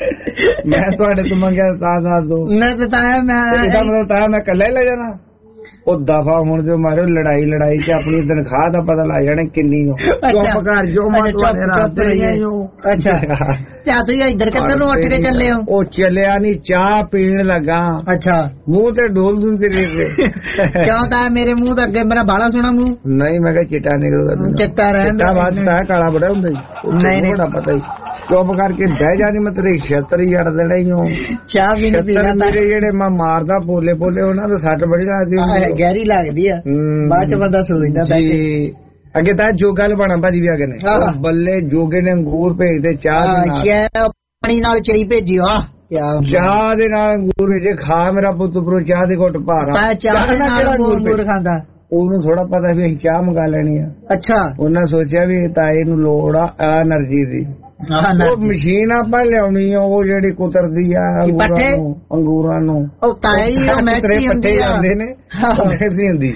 ਮੈਂ ਤੁਹਾਡੇ ਤੋਂ ਮੰਗਿਆ ਤਾਂ ਦੋ
ਮੈਂ ਬਤਾਇਆ ਮੈਂ
ਇਹਦਾ ਮਤਲਬ ਤਾਂ ਮੈਂ ਕੱਲਾ ਹੀ ਲੈ ਜਾਣਾ ਉਹ ਦਫਾ ਹੁਣ ਜੋ ਮਾਰਿਓ ਲੜਾਈ ਚ ਆਪਣੀ ਤਨਖਾਹ ਦਾ ਪਤਾ ਲੱਗ ਜਾਣਾ ਕਿੰਨੀ ਹੋ। ਚੁੱਪ ਕਰ ਜੋ ਮੈਂ ਤੁਹਾਡੇ ਰਾਤ ਰਹੀ ਹੋ। ਅੱਛਾ
ਚਾਹ ਤੁਸੀਂ ਇੱਧਰ ਕਿੱਧਰ ਨੂੰ ਉੱਠ ਕੇ ਚੱਲੇ ਹੋ? ਉਹ
ਚੱਲਿਆ ਨੀ, ਚਾਹ ਪੀਣ ਲੱਗਾ।
ਅੱਛਾ ਮੂੰਹ
ਤੇ ਡੋਲ ਦੂੰ ਤੇਰੇ
ਕਿਉਂ? ਤਾਂ ਮੇਰੇ ਮੂੰਹ ਤਾਂ ਅੱਗੇ ਮੇਰਾ ਬਾਲਾ ਸੋਹਣਾ ਮੂੰਹ।
ਨਹੀਂ ਮੈਂ ਕਿਹਾ ਚਿੱਟਾ ਨਿਕਲਦਾ।
ਚਿੱਟਾ ਰਹਿੰਦਾ
ਬਾਅਦ ਤਾਂ ਕਾਲਾ ਬੜਾ ਹੁੰਦਾ ਜੀ। ਨਹੀਂ ਬੜਾ ਪਤਾ ਹੀ। ਚੁੱਪ ਕਰਕੇ ਬਹਿ ਜਾਣੀ, ਮੈਂ ਤੇਰੇ 76 ਯਾਰ ਦੇਣਾ ਹੀ ਹੋ। ਚਾਹ ਵੀ ਨਹੀਂ ਪੀਣਾ ਮੇਰੇ ਜਿਹੜੇ ਮੈਂ ਮਾਰਦਾ ਪੋਲੇ ਉਹਨਾਂ ਦਾ ਸੱਟ ਬੜੀ ਲੱਗਦੀ,
ਗਹਿਰੀ ਲੱਗਦੀ ਆ। ਬਾਅਦ ਚ ਬੰਦਾ ਸੋਚਦਾ ਜੀ।
ਅੱਗੇ ਤਾਂ ਜੋਗਾ ਲਵਾਣਾ ਭਾਜੀ ਵੀ ਆ ਗਏ ਨੇ। ਬੱਲੇ ਜੋਗੇ ਨੇ ਅੰਗੂਰ ਭੇਜਦੇ ਚਾਹ
ਪਾਣੀ ਨਾਲ ਚਰੀ ਭੇਜੀ।
ਚਾਹ ਦੇ ਨਾਲ ਅੰਗੂਰ ਭੇਜੇ। ਖਾ ਮੇਰਾ ਪੁੱਤ ਉੱਪਰੋਂ ਚਾਹ ਦੇ ਘੁੱਟ ਭਾਰ।
ਚਾਹ ਨਾਲ ਅੰਗੂਰ ਖਾਂਦਾ।
ਉਹਨੂੰ ਥੋੜਾ ਪਤਾ ਵੀ ਅਸੀਂ ਚਾਹ ਮੰਗਾ ਲੈਣੀ ਆ।
ਅੱਛਾ
ਉਹਨਾਂ ਸੋਚਿਆ ਵੀ ਤਾਏ ਨੂੰ ਲੋੜ ਆ ਐਨਰਜੀ ਦੀ। ਉਹ ਮਸ਼ੀਨ ਆਪਾਂ ਲਿਆਉਣੀ ਆ, ਉਹ ਜਿਹੜੀ ਕੁਤਰਦੀ ਆ ਅੰਗੂਰਾਂ ਨੂੰ।
ਉਹ ਤਾਏ ਮੈਕਸੀ ਹੁੰਦੀ ਆ।
ਜਾਂਦੇ ਨੇ ਮੈਕਸੀ ਹੁੰਦੀ।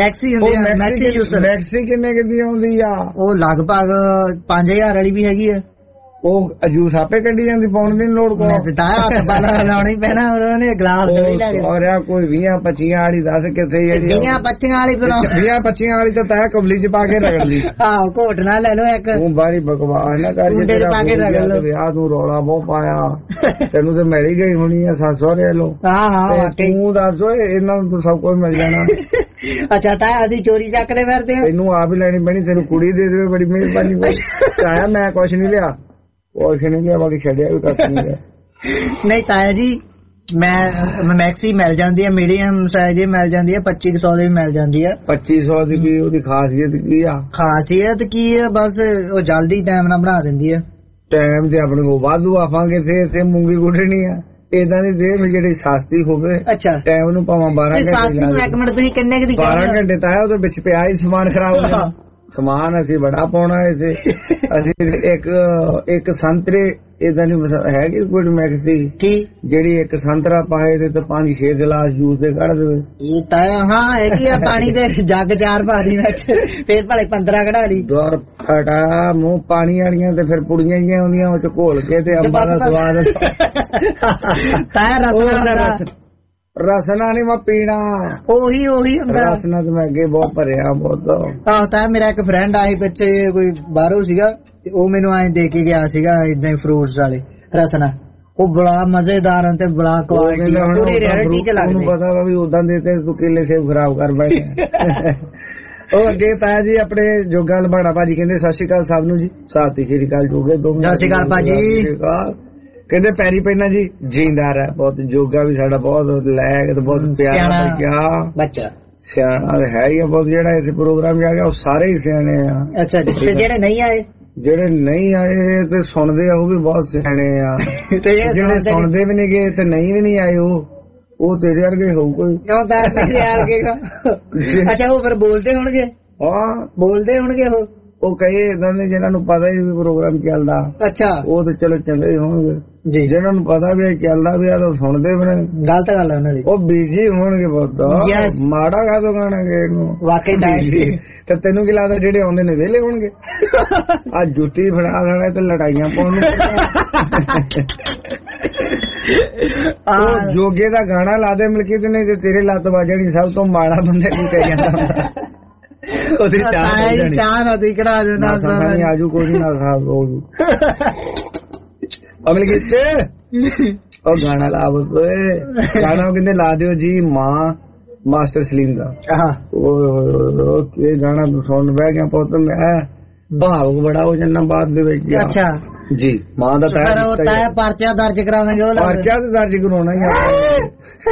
ਮੈਕਸੀ ਕਿੰਨੇ ਦੀ ਆਉਂਦੀ ਆ? ਉਹ
ਲਗਭਗ 5000 ਵਾਲੀ ਵੀ ਹੈਗੀ ਆ।
ਉਹ ਜੂਸ ਆਪੇ ਕੱਢੀ ਜਾਂਦੀ, ਪਾਉਣ ਦੀ ਲੋੜ ਕੋਈ।
ਲਾਉਣਾ ਹੀ ਪੈਣਾ ਉਹਨੇ ਗਲਾਸ
ਔਰ ਕੋਈ 20-25 ਵਾਲੀ ਦੱਸ ਕਿੱਥੇ?
20-25 ਵਾਲੀ
20-25 ਵਾਲੀ ਤਾਂ ਤੈਂ ਕਬਲੀ ਚ ਪਾ ਕੇ ਰਗੜ ਲਈ।
ਆਹੋ ਘੋਟ ਨਾ ਲੈ ਲੋ ਇੱਕ।
ਤੂੰ ਬਾਰੀ ਬਕਵਾਸ ਨਾ ਕਰ। ਵਿਆਹ ਤੂੰ ਰੌਲਾ ਬਹੁਤ ਪਾਇਆ, ਤੈਨੂੰ ਤੇ ਮਿਲ ਹੀ ਗਈ ਹੋਣੀ ਆ ਸੱਸ ਸਹੁਰੇ ਵੱਲੋਂ। ਤੂੰ ਦੱਸ ਇਹਨਾਂ ਨੂੰ ਸਭ ਕੁਝ ਮਿਲ ਜਾਣਾ।
ਅੱਛਾ ਤਾਂ ਅਸੀਂ ਚੋਰੀ ਚੱਕਦੇ ਫਿਰਦੇ ਆ।
ਤੈਨੂੰ ਆਪ ਹੀ ਲੈਣੀ ਪੈਣੀ, ਤੈਨੂੰ ਕੁੜੀ ਦੇ ਦੇਵੇ, ਬੜੀ ਮਿਹਰਬਾਨੀ। ਆਇਆ ਮੈਂ ਕੁਛ ਨੀ ਲਿਆ, ਕੁਛ ਨੀ ਲਿਆ, ਬਾਕੀ ਛੱਡਿਆ ਵੀ ਕੱਖ ਨੀ ਲਿਆ।
ਨਹੀਂ ਤਾਇਆ ਜੀ ਮੈਂ ਮੈਕਸੀ ਮਿਲ ਜਾਂਦੀ ਹੈ, ਮੀਡੀਅਮ ਸਾਈਜ਼ ਦੀ ਮਿਲ ਜਾਂਦੀ ਹੈ, 2500 ਦੀ ਵੀ ਮਿਲ ਜਾਂਦੀ ਹੈ।
2500 ਦੀ ਕੀ ਉਹਦੀ ਖਾਸੀਅਤ ਕੀ ਆ?
ਖਾਸੀਅਤ ਕੀ ਹੈ? ਬਸ ਉਹ ਜਲਦੀ ਟਾਈਮ ਨਾਲ ਬਣਾ ਦਿੰਦੀ ਹੈ।
ਟਾਈਮ ਤੇ ਆਪਣੇ ਕੋਲ ਵਾਧੂ ਆਵਾਂਗੇ ਤੇ ਮੂੰਗੀ ਗੁੱਡਣੀ ਆ। ਏਦਾਂ ਦੀ ਦੇਰ ਜਿਹੜੀ ਸਸਤੀ ਹੋਵੇ।
ਅੱਛਾ
ਟਾਈਮ ਨੂੰ ਭਾਵੇਂ 12 ਘੰਟੇ।
ਇੱਕ ਮਿੰਟ ਤੁਸੀਂ ਕਿੰਨੇ ਦੀ
12 ਘੰਟੇ ਤਾਂ ਉਹਦੇ ਵਿੱਚ ਪਿਆ ਹੀ ਸਮਾਨ ਖਰਾਬ ਹੋ ਜਾਣਾ। ਸਮਾਨ ਅਸੀਂ ਬੜਾ ਪਾਉਣਾ ਇਸੇ। ਅਸੀਂ ਇੱਕ ਸੰਤਰੇ ਏਦਾਂ ਦੀ ਹੈਗੀ ਕੋਈ ਮੈਕਸੀ ਜਿਹੜੀ ਇੱਕ ਸੰਤਰਾ ਪਾਏ ਤੇ 5-6 ਗਲਾਸ ਜੂਸ ਦੇ ਕੱਢ ਦੇਵੇ।
ਇਹ ਤਾਂ ਹਾਂ ਹੈਗੀ ਆ। ਪਾਣੀ ਦੇ ਜੱਗ 4 ਪਾ ਦੀ ਵਿੱਚ, ਫੇਰ ਭਾਵੇਂ 15 ਕਢਾ ਲਈ।
ਦੁਆਰ ਫਟਾ ਮੂੰਹ ਪਾਣੀ ਵਾਲੀਆਂ ਤੇ ਫਿਰ ਪੁੜੀਆਂ ਜਿਹੀਆਂ ਹੁੰਦੀਆਂ ਉਹ ਚ ਘੋਲ ਕੇ ਤੇ ਅੰਬਾਂ ਦਾ ਸਵਾਦ। ਰਸਨਾ ਨੀ ਮੈਂ ਪੀਣਾ। ਉਹੀ ਹੁੰਦਾ ਰਸਨਾ ਤੇ ਮੈਂ ਅੱਗੇ ਬਹੁਤ ਭਰਿਆ ਬਹੁਤ।
ਆਹ ਤਾਂ ਮੇਰਾ ਇੱਕ ਫਰੈਂਡ ਆਇਆ ਪਿੱਛੇ ਕੋਈ ਬਾਹਰੋਂ ਸੀਗਾ, ਉਹ ਮੈਨੂੰ ਐਂ ਦੇ ਕੇ ਗਿਆ ਸੀਗਾ ਏਦਾਂ ਹੀ ਫਰੂਟਸ ਵਾਲੇ ਰਸਨਾ। ਉਹ ਬੜਾ ਮਜ਼ੇਦਾਰ ਤੇ ਬੜਾ ਕੁਆਲਿਟੀ ਪੂਰੀ ਰੈਰਿਟੀ ਚ ਲੱਗਦਾ। ਉਹਨੂੰ ਪਤਾ ਵਾ ਵੀ ਉਦਾਂ ਦੇ ਤੇ ਤੂੰ ਕਿੱਲੇ ਸੇਬ ਖਰਾਬ ਕਰ ਬੈਠਾ। ਉਹ ਅੱਗੇ ਤਾਇਆ ਜੀ ਆਪਣੇ ਜੋਗਾ ਲਬਾਣਾ ਭਾਜੀ ਕਹਿੰਦੇ ਸਤਿ ਸ਼੍ਰੀ ਅਕਾਲ ਸਭ ਨੂੰ ਜੀ। ਸਤਿ ਸ਼੍ਰੀ ਅਕਾਲ ਜੋਗੇ। ਸਤਿ ਸ਼੍ਰੀ ਅਕਾਲ ਭਾਜੀ। ਕਹਿੰਦੇ ਪੈਰੀ ਪੈਣਾ ਜੀ ਜੀਂਦਾਰ ਹੈ ਬਹੁਤ। ਜੋਗਾ ਵੀ ਸਾਡਾ ਬਹੁਤ ਲੈਕ ਤੇ ਬਹੁਤ ਪਿਆਰਾ ਬੱਚਾ ਸਿਆਣਾ ਹੈ ਹੀ ਬਹੁਤ। ਜਿਹੜਾ ਇੱਥੇ ਪ੍ਰੋਗਰਾਮ ਜਾ ਗਿਆ ਉਹ ਸਾਰੇ ਹੀ ਸਿਆਣੇ ਆ। ਅੱਛਾ ਜੀ। ਤੇ ਜਿਹੜੇ ਨਹੀਂ ਆਏ ਤੇ ਸੁਣਦੇ ਆ ਉਹ ਵੀ ਬਹੁਤ ਸਿਆਣੇ ਆ। ਜਿਹੜੇ ਸੁਣਦੇ ਵੀ ਨਹੀਂ ਗਏ ਤੇ ਨਹੀਂ ਵੀ ਨਹੀਂ ਆਏ ਉਹ ਤੇਰੇ ਵਰਗੇ ਹੋਊ ਕੋਈ। ਅੱਛਾ ਉਹ ਫਿਰ ਬੋਲਦੇ ਹੋਣਗੇ? ਹਾਂ ਬੋਲਦੇ ਹੋਣਗੇ ਉਹ ਕਹੇ ਇਦਾਂ ਦੇ ਜਿਹਨਾਂ ਨੂੰ ਪਤਾ ਹੀ ਪ੍ਰੋਗਰਾਮ ਚੱਲਦਾ। ਅੱਛਾ ਉਹ ਤੇ ਚਲੋ ਚੰਗੇ ਹੋਣਗੇ ਜੀ। ਜਿਹਨਾਂ ਨੂੰ ਪਤਾ ਵੀ ਚੱਲਦਾ ਵੀ ਆ ਤਾਂ ਸੁਣਦੇ ਵੀ ਨਹੀਂ। ਗਲਤ ਗੱਲ ਹੈ ਉਹਨਾਂ ਦੀ। ਉਹ ਬੀਜੀ ਹੋਣਗੇ ਬਹੁਤ। ਮਾੜਾ ਗਾ ਤੋਂ ਗਾਣਾਗੇ ਵਾਕਈ ਤੇ ਤੈਨੂੰ ਕੀ ਲੱਗਦਾ ਜਿਹੜੇ ਆਉਂਦੇ ਨੇ ਵਿਹਲੇ ਹੋਣਗੇ? ਆ ਜੁੱਤੀ ਫੜਾ ਲੈਣਾ ਤੇ ਲੜਾਈਆਂ ਪਾਉਣ ਨੂੰ। ਜੋਗੇ ਦਾ ਗਾਣਾ ਲਾ ਦੇ ਮਲਕੀਤ ਨੇ ਤੇ ਤੇਰੇ ਲੱਤ ਵੱਜਣੀ। ਸਭ ਤੋਂ ਮਾੜਾ ਬੰਦੇ ਨੂੰ ਕਹਿ ਜਾਂਦਾ ਹੁੰਦਾ। ਉਹਦੀ ਚਾਹ ਨਾ ਦੀ ਕਢਾ ਦੇਣਾ। ਆਜੂ ਕੋਈ ਨਾ ਖਾਬ ਹੋਊ ਅਮਲ ਕੀਤੇ ਉਹ ਗਾਣਾ ਲਾ ਬੋਏ। ਗਾਣਾ ਕਹਿੰਦੇ ਲਾ ਦਿਓ ਜੀ ਮਾਂ ਮਾਸਟਰ ਸਲੀਮ ਦਾ। ਇਹ ਗਾਣਾ ਸੁਣ ਬਹਿ ਗਿਆ ਪੁੱਤ ਮੈਂ ਭਾਵੁਕ ਬੜਾ ਹੋ ਜਾਂਦਾ ਬਾਅਦ ਦੇ ਵਿੱਚ। ਅੱਛਾ ਜੀ। ਮਾਂ ਦਾ ਤਾਂ ਪਰਚਾ ਦਰਜ ਕਰਾਵਾਂਗੇ। ਉਹ ਪਰਚਾ ਤੇ ਦਰਜ ਕਰਾਉਣਾ ਹੀ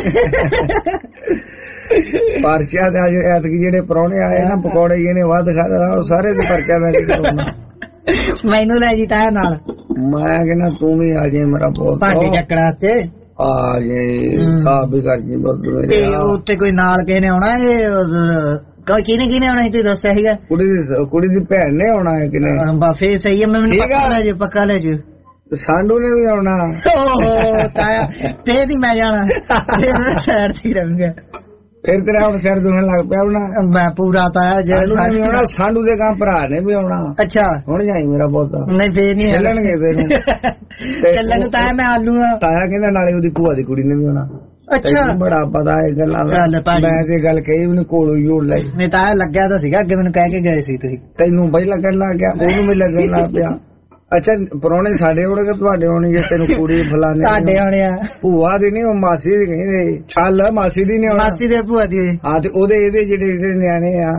ਪਰਚਾ ਤੇ ਅੱਜ ਐਤਕੀ ਜਿਹੜੇ ਪ੍ਰਾਹੁਣੇ ਆਏ ਨਾ ਪਕੌੜੇ ਜਿਹਨੇ ਵੱਧ ਖਾਦਾ ਉਹ ਸਾਰੇ ਦੇ ਪਰਚਾ ਦਰਜ ਕਰਾਉਣਾ। ਮੈਨੂੰ ਲੈ ਜੀ ਤਾਇਆ ਨਾਲ। ਮੈਂ ਕਹਿੰਦਾ ਤੂੰ ਵੀ ਆ ਜਾਏ ਮੇਰਾ ਬਹੁਤ ਭਾਂਡੇ ਚੱਕਣਾ ਤੇ ਆ ਜਾਏ ਸਾਫ ਵੀ ਕਰ ਜੀ ਬਹੁਤ ਮੇਰੇ। ਉੱਤੇ ਕੋਈ ਨਾਲ ਕਿਸੇ ਨੇ ਆਉਣਾ? ਕਿਹਨੇ ਆਉਣਾ ਸੀ ਤੁਸੀਂ ਦੱਸਿਆ ਸੀਗਾ? ਕੁੜੀ ਦੀ ਭੈਣ ਨੇ ਆਉਣਾ ਹੈ ਕਿਨੇ? ਫੇਰ ਸਹੀ ਹੈ। ਮੈਨੂੰ ਪੱਕਾ ਲੈ ਜੀ। ਸਾਂਢੂ ਨੇ ਵੀ ਆਉਣਾ। ਤਾਇਆ ਫੇਰ ਨਹੀਂ ਮੈਂ ਜਾਣਾ। ਸ਼ਹਿਰ ਤੇ ਰਹੂੰਗਾ। ਫਿਰ ਤੇਰਾ ਹੁਣ ਸਿਰ ਦੁਖਣ ਲੱਗ ਪਿਆ ਹੋਣਾ। ਮੈਂ ਪੂਰਾ ਤਾਇਆ ਜਿਹੜਾ ਸਾਂਢੂ ਦੇ ਗਾਂ ਭਰਾ ਨੇ ਵੀ ਆਉਣਾ। ਅੱਛਾ ਹੁਣ ਜਾਈ ਮੇਰਾ ਬਹੁਤਾ। ਨਹੀਂ ਫੇਰ ਨਹੀਂ ਚੱਲਣਗੇ ਤੈਨੂੰ। ਚੱਲਣ ਤਾਇਆ ਮੈਂ ਆਲੂ। ਤਾਇਆ ਕਹਿੰਦਾ ਨਾਲੇ ਉਹਦੀ ਭੂਆ ਦੀ ਕੁੜੀ ਨੇ ਵੀ ਆਉਣਾ। ਅੱਛਾ
ਬੜਾ ਪਤਾ ਇਹ ਗੱਲਾਂ ਮੈਂ ਤੇ ਗੱਲ ਕਹੀ ਉਹਨੇ ਕੋਲੋਂ ਹੀ ਉੜ ਲਈ
ਨਹੀਂ ਤਾਂ ਲੱਗਿਆ ਤਾਂ ਸੀਗਾ ਅੱਗੇ ਮੈਨੂੰ ਕਹਿ ਕੇ ਗਏ ਸੀ ਤੁਸੀਂ
ਤੈਨੂੰ ਬਈ ਲੱਗਣ ਲੱਗ ਗਿਆ ਉਹਨੂੰ ਵੀ ਲੱਗਣ ਲੱਗ ਪਿਆ ਅੱਛਾ ਪ੍ਰਾਹੁਣੇ ਸਾਡੇ ਹੋਣੇ ਕਿ ਤੁਹਾਡੇ ਹੋਣੇ ਜੇ ਤੈਨੂੰ ਕੁੜੀ ਫਲਾਣੇ
ਸਾਡੇ ਹੋਣੇ ਆ
ਭੂਆ ਦੀ ਨਹੀਂ ਉਹ ਮਾਸੀ ਦੀ ਕਹਿੰਦੇ ਚੱਲ ਮਾਸੀ ਦੀ ਨਹੀਂ
ਮਾਸੀ ਦੇ ਭੂਆ ਦੀ
ਹਾਂ ਤੇ ਉਹਦੇ ਇਹਦੇ ਜਿਹੜੇ ਨਿਆਣੇ ਆ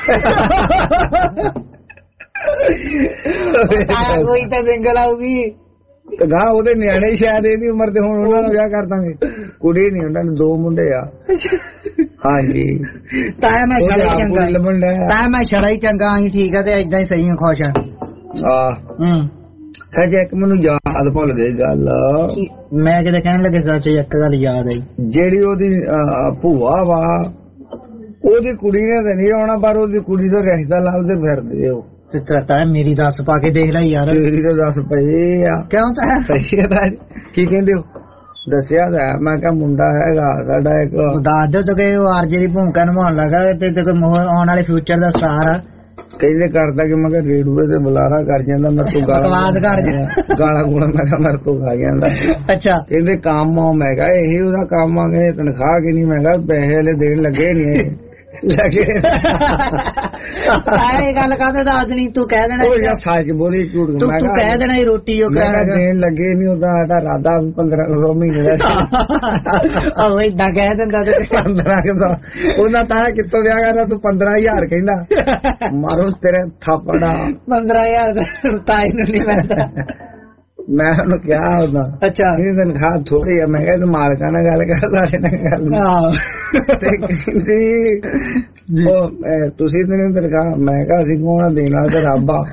ਕੋਈ ਤਾਂ ਸਿੰਗਲ ਆਊਗੀ
ਗਾ ਉਹਦੇ ਨਿਆਣੇ ਸ਼ਾਇਦ ਇਹਦੀ ਉਮਰ ਦੇ ਹੁਣ ਉਹਨਾਂ ਦਾ ਵਿਆਹ ਕਰ ਦਾਂਗੇ ਕੁੜੀ ਨਹੀਂ ਉਹਨਾਂ ਨੂੰ 2 ਮੁੰਡੇ ਆ ਹਾਂਜੀ
ਤਾਂ ਮੈਂ ਛੜਾ ਹੀ ਚੰਗਾ ਤਾਂ ਮੈਂ ਛੜਾ ਹੀ ਚੰਗਾ ਆਈ ਠੀਕ ਆ ਤੇ ਏਦਾਂ ਹੀ ਸਹੀ ਆ ਖੁਸ਼ ਆ
ਸੱਚ ਇੱਕ ਮੈਨੂੰ ਯਾਦ ਭੁੱਲ ਗਈ ਗੱਲ
ਮੈਂ ਕਿਤੇ ਕਹਿਣ ਲੱਗੇ ਸੱਚ ਇੱਕ ਗੱਲ ਯਾਦ ਆਈ
ਜਿਹੜੀ ਉਹਦੀ ਭੂਆ ਵਾ ਉਹਦੀ ਕੁੜੀ ਨੇ ਤਾਂ ਨਹੀਂ ਆਉਣਾ ਪਰ ਉਹਦੀ ਕੁੜੀ ਦਾ ਰਿਸ਼ਤਾ ਲੱਭਦੇ ਫਿਰਦੇ ਉਹ
ਤਾਂ ਮੇਰੀ ਦੱਸ ਪਾ ਕੇ ਦੇਖ ਲੈ ਯਾਰ
ਤੇਰੀ ਤਾਂ ਦੱਸ ਪਈ ਆ
ਕਿਉਂ ਤਾਂ
ਸਹੀ ਹੈ ਤਾਂ ਕੀ ਕਹਿੰਦੇ ਹੋ ਦੱਸਿਆ ਤਾਂ ਮੈਂ ਕਿਹਾ ਮੁੰਡਾ ਹੈਗਾ ਸਾਡਾ ਇੱਕ
ਦੱਸ ਦਿਓ ਤਾਂ ਕਿ ਉਹ ਆਰਜੇ ਦੀ ਭੂਮਿਕਾ ਨਿਭਾਉਣ ਲੱਗਾ ਤੇ ਕੋਈ ਆਉਣ ਵਾਲੇ ਫਿਊਚਰ ਦਾ ਸਟਾਰ ਆ
ਕਹਿੰਦੇ ਕਰਦਾ ਕਿ ਮੈਂ ਕਿਹਾ ਰੇਡੂਏ ਤੇ ਬੁਲਾਰਾ ਕਰ ਜਾਂਦਾ ਮੇਰੇ ਤੋਂ ਗਾਲਾਂ ਗੂਲਾਂ ਮੈਂ ਕਿਹਾ ਮੇਰੇ ਤੋਂ ਖਾ ਜਾਂਦਾ
ਅੱਛਾ
ਕਹਿੰਦੇ ਕੰਮ ਆ ਮੈਂ ਕਿਹਾ ਇਹੀ ਉਹਦਾ ਕੰਮ ਆ ਕਿ ਤਨਖਾਹ ਕਿ ਨਹੀਂ ਮੈਂ ਕਿਹਾ ਪੈਸੇ ਹਲੇ ਦੇਣ ਲੱਗੇ ਨਹੀਂ ਲੱਗੇ
ਇਹ ਗੱਲ ਕਾਹਦੇ ਦੱਸ ਨਹੀਂ ਤੂੰ ਕਹਿ ਦੇਣਾ
ਉਹ ਯਾਰ ਸੱਚ ਬੋਲੀ ਝੂਠ
ਤੂੰ ਕਹਿ ਦੇਣਾ ਇਹ ਰੋਟੀ ਉਹ
ਦੇਣ ਲੱਗੇ ਨਹੀਂ ਉਹਦਾ ਸਾਡਾ ਰਾਦਾ 1500 ਮਹੀਨੇ ਦਾ
ਉਹ ਇਦਾਂ ਕਹਿ ਦਿੰਦਾ ਤੇ
1500 ਉਹਨਾਂ ਤਾਂ ਕਿੱਥੋਂ ਵਿਆਹ ਕਰਦਾ ਤੂੰ 15000 ਕਹਿੰਦਾ ਮਾਰੋ ਤੇਰੇ ਥਾਪੜਾ
15000 ਤਾਈ ਨੂੰ ਨਹੀਂ ਮਿਲਦਾ
ਮੈਂ ਉਹਨੂੰ ਕਿਹਾ ਉਹਦਾ
ਅੱਛਾ
ਇਹ ਤਨਖਾਹ ਥੋੜੀ ਆ ਮੈਂ ਕਿਹਾ ਤੂੰ ਮਾਲਕਾਂ ਨਾਲ ਗੱਲ ਕਰ ਸਾਰੇ ਨਾਲ ਗੱਲ ਤੇ ਕਹਿੰਦੀ ਉਹ ਤੁਸੀਂ ਤੇ ਨਹੀਂ ਤਨਖਾਹ ਮੈਂ ਕਿਹਾ ਅਸੀਂ ਕੋਣ ਦੇਣਾ ਤੇ ਰੱਬ ਆ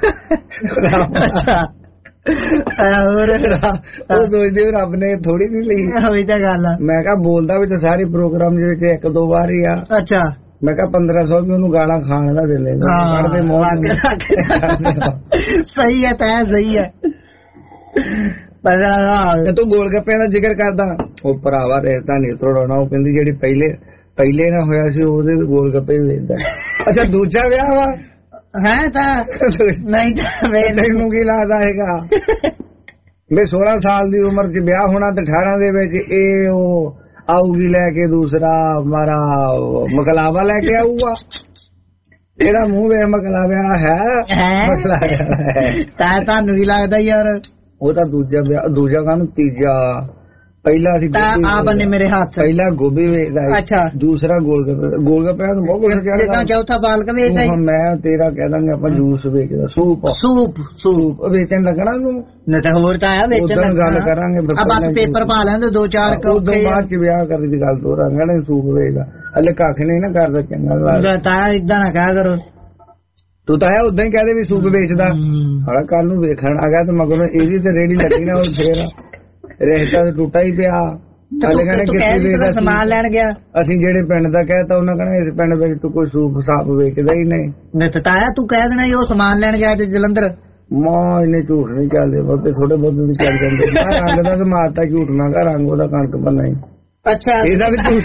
ਉਹ ਸੋਚਦੇ ਰੱਬ ਨੇ ਥੋੜੀ ਨਹੀਂ ਲਈ
ਉਹੀ ਤਾਂ ਗੱਲ ਆ
ਮੈਂ ਕਿਹਾ ਬੋਲਦਾ ਵੀ ਤਾਂ ਸਾਰੇ ਪ੍ਰੋਗਰਾਮ ਦੇ ਵਿੱਚ 1-2 ਵਾਰ ਹੀ ਆ
ਅੱਛਾ ਮੈਂ
ਕਿਹਾ 1500 ਵੀ ਉਹਨੂੰ ਗਾਲਾਂ ਖਾਣ ਦਾ ਦਿੰਦੇ
ਸਹੀ ਹੈ ਤਾਂ ਸਹੀ ਹੈ
ਤੂੰ ਗੋਲ ਗੱਪਿਆਂ ਦਾ ਜ਼ਿਕਰ ਕਰਦਾ ਉਹ ਭਰਾਵਾ ਰੇਤਾ ਨਹੀਂ ਤੋੜਨਾ ਉਹ ਕਹਿੰਦੀ ਜਿਹੜੀ ਪਹਿਲੇ ਨਾ ਹੋਇਆ ਸੀ ਉਹਦੇ ਗੋਲ ਗੱਪੇ ਵੇਚਦਾ ਅੱਛਾ ਦੂਜਾ ਵਿਆਹ ਵਾ
ਹੈ ਤਾਂ ਨਹੀਂ
ਮੈਨੂੰ ਕੀ ਲੱਗਦਾ ਹੈਗਾ ਮੈਂ 16 ਸਾਲ ਦੀ ਉਮਰ 'ਚ ਵਿਆਹ ਹੋਣਾ ਤੇ 18 ਦੇ ਵਿੱਚ ਇਹ ਉਹ ਆਊਗੀ ਲੈ ਕੇ ਦੂਸਰਾ ਮਾਰਾ ਮਕਲਾਵਾ ਲੈ ਕੇ ਆਊਗਾ ਇਹਦਾ ਮੂੰਹ ਵੇ ਮਕਲਾਵਾ ਹੈ
ਤਾਂ ਤੁਹਾਨੂੰ ਕੀ ਲੱਗਦਾ ਯਾਰ
ਉਹ ਤਾਂ ਦੂਜਾ ਕਾਹਨੂੰ ਤੀਜਾ ਪਹਿਲਾ ਸੀ
ਆ ਬੰਨੇ ਮੇਰੇ ਹੱਥ
ਪਹਿਲਾ ਗੋਭੀ ਵੇਚਦਾ
ਅੱਛਾ
ਦੂਸਰਾ ਗੋਲ ਗੱਪੇ ਨੂੰ ਬਹੁਤ ਕੁਝ
ਕਿਹਾ ਚੌਥਾ ਪਾਲਕ ਵੇਚਦਾ
ਮੈਂ ਤੇਰਾ ਕਹਿ ਦਾਂਗੇ ਆਪਾਂ ਜੂਸ ਵੇਚਦਾ ਸੂਪ ਵੇਚਣ ਲੱਗਣਾ ਤੂੰ
ਨਹੀਂ ਤਾਂ ਹੋਰ ਤਾਂ ਆਇਆ ਵੇਚਣ
ਗੱਲ ਕਰਾਂਗੇ
ਬਸ ਪੇਪਰ ਪਾ ਲੈਂਦੇ 2-4
ਉਦੋਂ ਬਾਅਦ ਚ ਵਿਆਹ ਕਰਨ ਦੀ ਗੱਲ ਤੋਰਾਂਗੇ ਨਾ ਸੂਪ ਵੇਚਦਾ ਹਲੇ ਕੱਖ ਨਹੀਂ ਨਾ ਕਰਦਾ ਚੰਗਾ ਲੱਗਦਾ
ਤਾਂ ਇਦਾਂ ਨਾ ਕਹਿ ਕਰੋ
ਤੂੰ ਤਾਂ ਉਦਾਂ ਹੀ ਕਹਦੇ ਵੀ ਸੂਪ ਵੇਚਦਾ ਹਲਾ ਕੱਲ ਨੂੰ ਵੇਖਣ ਆ ਗਿਆ ਤੇ ਮਗਰੋਂ ਇਹਦੀ ਤੇ ਰੇੜੀ ਲੱਗੀ ਨਾ ਉਹ ਫੇਰ ਰੇਤਾ ਟੁੱਟਾ ਹੀ ਪਿਆ ਹਲੇ ਕਹਿੰਦੇ ਕਿਸੇ
ਸਮਾਨ ਲੈਣ ਗਿਆ
ਅਸੀਂ ਜਿਹੜੇ ਪਿੰਡ ਦਾ ਕਹਿਤਾ ਉਹਨਾਂ ਕਹਿੰਦਾ ਇਸ ਪਿੰਡ ਵਿੱਚ ਤੂੰ ਕੋਈ ਸੂਪ ਸਾਪ ਵੇਚਦਾ ਹੀ ਨਹੀਂ
ਤੇ ਤਾਇਆ ਤੂੰ ਕਹਿ ਦੇਣਾ ਉਹ ਸਮਾਨ ਲੈਣ ਗਿਆ ਤੇ ਜਲੰਧਰ
ਮਾਂ ਇਹਨੇ ਝੂਠ ਨਹੀਂ ਚੱਲਦੇ ਬਹੁਤੇ ਥੋੜੇ ਬਹੁਤੇ ਵੀ ਚੱਲ ਜਾਂਦੇ ਰੰਗ ਦਾ ਮਾਰਤਾ ਝੂਠ ਨਾ ਕਰ ਰੰਗ ਉਹਦਾ ਕਣਕ ਬੰਨਾ ਹੀ
ਅੱਛਾ
ਇਹਦਾ ਵੀ ਝੂਠ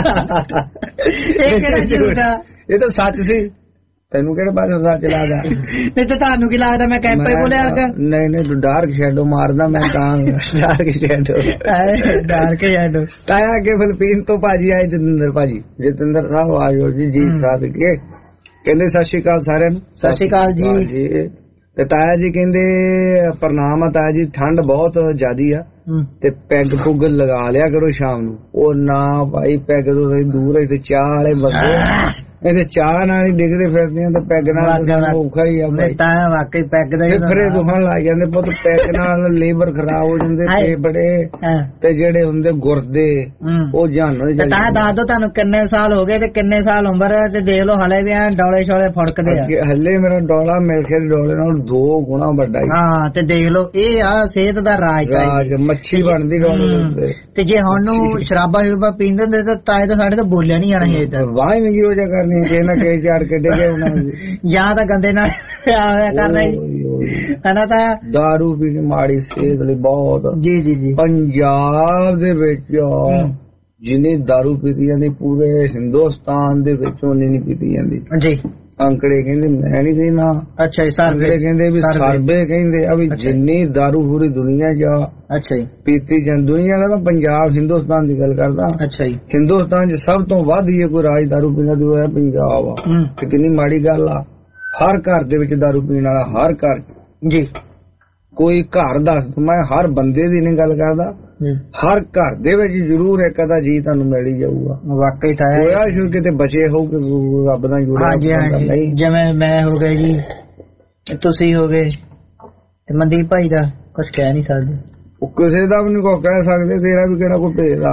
ਇਹ ਕਿਹੜਾ ਝੂਠ ਆ
ਇਹ ਤਾਂ ਸੱਚ ਸੀ ਤੈਨੂੰ ਕਿਹੜੇ ਪਾਸੇ ਸੱਚ ਲੱਗਦਾ
ਨਹੀਂ ਤੇ ਤੁਹਾਨੂੰ ਕੀ ਲੱਗਦਾ ਮੈਂ ਕੈਂਪੇ ਬੋਲਿਆ
ਨਹੀਂ ਤੂੰ ਡਾਰਕ ਸ਼ੈਡੋ ਮਾਰਦਾ ਮੈਂ ਤਾਂ ਡਾਰਕ ਸ਼ੈਡੋ ਤਾਇਆ ਕੇ ਫਿਲੀਪੀਨ ਤੋਂ ਭਾਜੀ ਆਏ ਜਤਿੰਦਰ ਸਾਹਿਬ ਆਇਓ ਜੀ ਸਾਧ ਕੇ ਕਹਿੰਦੇ ਸਤਿ ਸ਼੍ਰੀ ਅਕਾਲ ਸਾਰਿਆਂ ਨੂੰ
ਸਤਿ ਸ਼੍ਰੀ ਅਕਾਲ ਜੀ
ਤੇ ਤਾਇਆ ਜੀ ਕਹਿੰਦੇ ਪ੍ਰਣਾਮ ਆ ਤਾਇਆ ਜੀ ਠੰਡ ਬਹੁਤ ਜ਼ਿਆਦੀ ਆ ਤੇ ਪੈਗ ਪੁੱਗ ਲਗਾ ਲਿਆ ਕਰੋ ਸ਼ਾਮ ਨੂੰ ਉਹ ਨਾ ਭਾਈ ਪੈਗ ਤੋਂ ਦੂਰ ਹੈ ਤੇ ਚਾਹ ਵਾਲੇ ਬੰਦੇ ਇਹਦੇ ਚਾਹ ਨਾਲ ਹੀ ਡਿੱਗਦੇ ਫਿਰਦੇ ਆ ਤੇ ਪੈਗ ਨਾਲ ਔਖਾ ਹੀ ਆ
ਤਾਂ ਵਾਕਈ ਪੈਗ ਦਾ
ਫਰੇ ਦੁਖਣ ਲੱਗ ਜਾਂਦੇ ਪੁੱਤ ਪੈਗ ਨਾਲ ਲੇਬਰ ਖਰਾਬ ਹੋ ਜਾਂਦੇ ਫੇਫੜੇ ਤੇ ਜਿਹੜੇ ਹੁੰਦੇ ਗੁਰਦੇ ਉਹ ਜਾਨੋ
ਤਾਂ ਦੱਸ ਦੋ ਤੁਹਾਨੂੰ ਕਿੰਨੇ ਸਾਲ ਹੋ ਗਏ ਤੇ ਕਿੰਨੇ ਸਾਲ ਉਮਰ ਹੈ ਤੇ ਦੇਖ ਲਓ ਹਲੇ ਵੀ ਐ ਡੋਲੇ ਛੋਲੇ ਫੜਕਦੇ ਆ
ਹਲੇ ਮੇਰਾ ਡੋਲਾ ਮਿਲ ਕੇ ਡੋਲੇ ਨਾਲ 2 ਗੁਣਾ ਵੱਡਾ
ਹਾਂ ਤੇ ਦੇਖ ਲਓ ਇਹ ਆ ਸਿਹਤ ਦਾ ਰਾਜ
ਮੱਛੀ ਬਣਦੀ ਡੋਲੇ
ਤੇ ਜੇ ਹੁਣ ਨੂੰ ਸ਼ਰਾਬਾ ਪੀਂਦੇ ਹੁੰਦੇ ਤਾਂ ਤਾਏ ਤਾਂ ਸਾਡੇ ਤੋਂ ਬੋਲਿਆ ਨਹੀਂ ਜਾਣਾ ਇਹ
ਵਾਹ ਵੀ ਹੋ ਜਾ ਜੇ ਨਾ ਕਿਸੇ ਚਾੜ ਕੇ ਡਿੱਗੇ ਉਹਨਾਂ
ਜਾਂ ਤਾਂ ਗੰਦੇ ਨਾਲ ਹੋਇਆ ਕਰਨਾ ਹਨਾ ਤਾਂ
ਦਾਰੂ ਪੀ ਕੇ ਮਾੜੀ ਸਿਹਤ ਲਈ ਬਹੁਤ
ਜੀ
ਪੰਜਾਬ ਦੇ ਵਿੱਚ ਜਿੰਨੀ ਦਾਰੂ ਪੀਤੀ ਜਾਂਦੀ ਪੂਰੇ ਹਿੰਦੁਸਤਾਨ ਦੇ ਵਿੱਚ ਉਨੀ ਨਹੀਂ ਪੀਤੀ ਜਾਂਦੀ
ਜੀ
ਅੰਕੜੇ ਕਹਿੰਦੇ, ਮੈਂ ਨਹੀਂ ਕਹਿੰਦਾ।
ਅੱਛਾ ਜੀ।
ਅੰਕੜੇ ਕਹਿੰਦੇ ਵੀ ਸਰਵੇ ਕਹਿੰਦੇ ਆ ਵੀ ਜਿੰਨੀ ਦਾਰੂ ਪੂਰੀ ਦੁਨੀਆ ਚ
ਅੱਛਾ ਜੀ
ਪੀਤੀ ਜਾਂ ਦੁਨੀਆ ਦਾ, ਮੈਂ ਪੰਜਾਬ ਹਿੰਦੁਸਤਾਨ ਦੀ ਗੱਲ ਕਰਦਾ।
ਅੱਛਾ ਜੀ।
ਹਿੰਦੁਸਤਾਨ ਚ ਸਭ ਤੋਂ ਵੱਧ ਜੇ ਕੋਈ ਰਾਜ ਦਾਰੂ ਪੀਂਦਾ ਤੇ ਉਹ ਹੈ ਪੰਜਾਬ ਆ। ਤੇ ਕਿੰਨੀ ਮਾੜੀ ਗੱਲ ਆ, ਹਰ ਘਰ ਦੇ ਵਿੱਚ ਦਾਰੂ ਪੀਣ ਵਾਲਾ, ਹਰ ਘਰ
ਜੀ। ਕੋਈ
ਘਰ ਦੱਸ, ਮੈਂ ਹਰ ਬੰਦੇ ਦੀ ਨਹੀਂ ਗੱਲ ਕਰਦਾ, ਹਰ ਘਰ ਦੇ ਵਿੱਚ ਜ਼ਰੂਰ ਇੱਕ ਅੱਧਾ ਜੀ ਤੁਹਾਨੂੰ ਮਿਲ ਹੀ ਜਾਊਗਾ।
ਵਾਕਈ ਤਾਂ
ਹੋਇਆ ਸ਼ੁਰੂ ਕਿਤੇ ਬਚੇ ਹੋਊ ਕਿ ਰੱਬ ਦਾ ਜੁੜਿਆ।
ਜਿਵੇਂ ਮੈਂ ਹੋ ਗਏ ਜੀ, ਤੁਸੀਂ ਹੋ ਗਏ, ਮਨਦੀਪ ਭਾਈ ਦਾ ਕੁਝ ਕਹਿ ਨਹੀਂ ਸਕਦੇ।
ਉਹ ਕਿਸੇ ਦਾ ਵੀ ਨਹੀਂ ਕੁਝ ਕਹਿ ਸਕਦੇ, ਤੇਰਾ ਵੀ ਕਿਹੜਾ ਕੋਈ ਭੇਜਦਾ।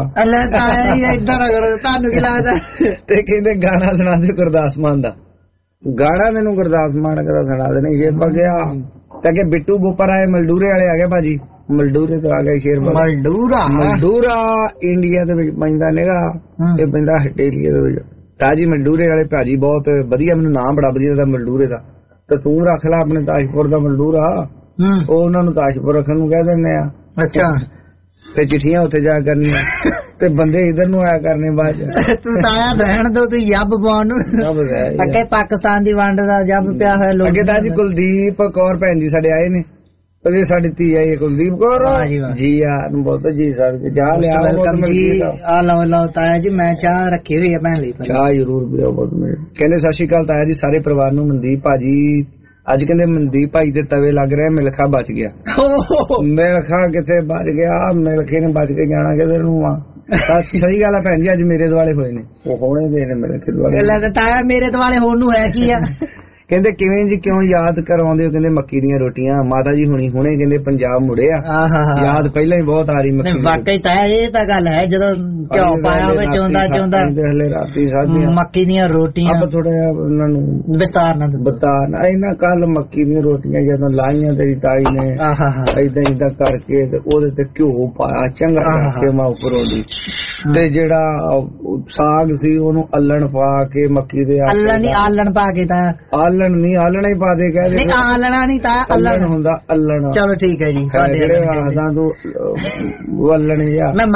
ਤੁਹਾਨੂੰ ਕੀ ਲੱਗਦਾ?
ਤੇ ਕਹਿੰਦੇ ਗਾਣਾ ਸੁਣਾ ਦਿਓ ਗੁਰਦਾਸ ਮਾਨ ਦਾ। ਗਾਣਾ ਤੈਨੂੰ ਗੁਰਦਾਸ ਮਾਨ ਕਰਾ ਸੁਣਾ ਦੇਣੇ ਜੇ ਪਗਿਆ ਤਾਂ ਕਿ ਬਿੱਟੂ ਬੋਪਰ ਆਏ, ਮਲਡੂਰੇ ਵਾਲੇ ਆ ਗਏ ਭਾਜੀ, ਮਲਡੂਰੇ ਤੋਂ ਆ ਗਏ ਸ਼ੇਰ। ਮਲਡੂਰਾ ਇੰਡੀਆ ਦੇ ਵਿੱਚ ਪੈਂਦਾ ਨੇਗਾ, ਇਹ ਪੈਂਦਾ ਆਸਟ੍ਰੇਲੀਆ ਦੇ ਵਿੱਚ। ਤਾਜੀ ਮਲਡੂਰੇ ਵਾਲੇ ਭਾਜੀ ਬਹੁਤ ਵਧੀਆ, ਮੈਨੂੰ ਨਾਮ ਬੜਾ ਵਧੀਆ ਦਾ ਮਲਡੂਰੇ ਦਾ। ਤੇ ਤੂੰ ਰੱਖ ਲੈ ਆਪਣੇ ਤਾਜਪੁਰ ਦਾ ਮਲਡੂਰਾ, ਉਹ ਉਹਨਾਂ ਨੂੰ ਤਾਜਪੁਰ ਰੱਖਣ ਨੂੰ ਕਹਿ ਦਿੰਦੇ ਆ।
ਅੱਛਾ।
ਤੇ ਚਿੱਠੀਆਂ ਉੱਥੇ ਜਾ ਕਰਨੀਆਂ ਤੇ ਬੰਦੇ ਇਧਰ ਨੂੰ ਆਇਆ ਕਰਨੇ ਬਾਅਦ ਚ।
ਤੂੰ ਤਾਇਆ ਰਹਿਣ ਦੋ, ਤੂੰ ਜੱਬ ਪਾਉਣ ਨੂੰ ਅੱਗੇ ਪਾਕਿਸਤਾਨ ਦੀ ਵੰਡ ਦਾ ਜੱਬ ਪਿਆ ਹੋਇਆ ਲੋਕ।
ਅੱਗੇ ਤਾਂ ਜੀ ਕੁਲਦੀਪ ਕੌਰ ਭੈਣ ਜੀ ਸਾਡੇ ਆਏ ਨੇ, ਉਹਦੇ ਸਾਡੀ ਧੀ ਆਈ ਕੁਲਦੀਪ ਕੌਰ ਜੀ। ਯਾਰ ਬਹੁਤ ਜੀ ਸਰ ਜਾ ਲਿਆ।
ਆ ਲਓ ਤਾਇਆ ਜੀ, ਮੈਂ ਚਾਹ ਰੱਖੀ ਹੋਈ ਹੈ ਭੈਣ ਲਈ।
ਚਾਹ ਜ਼ਰੂਰ ਪੀਓ ਬਹੁਤ। ਕਹਿੰਦੇ ਸਤਿ ਸ਼੍ਰੀ ਅਕਾਲ ਤਾਇਆ ਜੀ ਸਾਰੇ ਪਰਿਵਾਰ ਨੂੰ। ਮਨਦੀਪ ਭਾਜੀ ਅੱਜ ਕਹਿੰਦੇ ਮਨਦੀਪ ਭਾਈ ਦੇ ਤਵੇ ਲੱਗ ਰਿਹਾ, ਮਿਲਖਾ ਬਚ ਗਿਆ। ਮਿਲਖਾ ਕਿੱਥੇ ਬਚ ਗਿਆ, ਮਿਲਖੇ ਨੇ ਬਚ ਕੇ ਜਾਣਾ ਕਿਧਰ ਨੂੰ ਆ। ਸਹੀ ਗੱਲ ਆ ਭੈਣ ਜੀ, ਅੱਜ ਮੇਰੇ ਦੁਆਲੇ ਹੋਏ ਨੇ, ਉਹ ਹੋਣੇ ਦੇ ਨੇ ਮਿਲਖੇ ਦੁਆਲੇ।
ਤਾਇਆ ਮੇਰੇ ਦੁਆਲੇ ਹੋਣ ਨੂੰ ਹੈ ਕੀ ਆ।
ਕਹਿੰਦੇ ਕਿਵੇਂ ਜੀ, ਕਿਉਂ ਯਾਦ ਕਰਵਾਉਂਦੇ ਹੋ? ਕਹਿੰਦੇ ਮੱਕੀ ਦੀਆਂ ਰੋਟੀਆਂ। ਮਾਤਾ ਜੀ ਹੁਣੇ ਕਹਿੰਦੇ ਪੰਜਾਬ ਮੁੜੇ ਆ, ਯਾਦ ਪਹਿਲਾਂ ਹੀ ਬਹੁਤ ਆ ਰਹੀ ਮੱਕੀ।
ਵਾਕਈ ਤਾਂ ਇਹ ਤਾਂ ਗੱਲ ਹੈ, ਜਦੋਂ ਘਿਓ ਪਾਇਆ ਹੋਵੇ ਚੋਂਦਾ
ਹਲੇ ਰਾਤੀ ਖਾਧੀਆਂ
ਮੱਕੀ ਦੀਆਂ ਰੋਟੀਆਂ।
ਆਪਾਂ ਥੋੜਾ ਜਿਹਾ ਉਹਨਾਂ ਨੂੰ
ਵਿਸਤਾਰ ਨਾਲ
ਇਹਨਾਂ ਕੱਲ ਮੱਕੀ ਦੀਆਂ ਰੋਟੀਆਂ ਜਦੋਂ ਲਾਈਆਂ ਤੇਰੀ ਤਾਈ ਨੇ ਏਦਾਂ ਕਰਕੇ ਤੇ ਉਹਦੇ ਤੇ ਘਿਓ ਪਾਇਆ ਚੰਗਾ ਕਰਕੇ ਮੈਂ ਉੱਪਰੋਂ ਦੀ, ਤੇ ਜਿਹੜਾ ਸਾਗ ਸੀ ਉਹਨੂੰ ਅੱਲਣ ਪਾ ਕੇ ਮੱਕੀ ਦੇ
ਆਲਣ ਪਾ ਕੇ ਤਾਂ
ਆਲਣ ਨਹੀਂ, ਆਲਣਾ ਹੀ ਪਾ ਦੇ ਕਹਿੰਦੇ।
ਨਹੀਂ ਆਲਣਾ ਨਹੀਂ ਤਾਂ ਅੱਲਣ ਹੁੰਦਾ,
ਅੱਲਣ।
ਚਲੋ ਠੀਕ ਹੈ ਜੀ।
ਜਿਹੜੇ ਆਖਦਾ ਤੂੰ ਅੱਲਣ ਜਾਂ
ਮੈਂ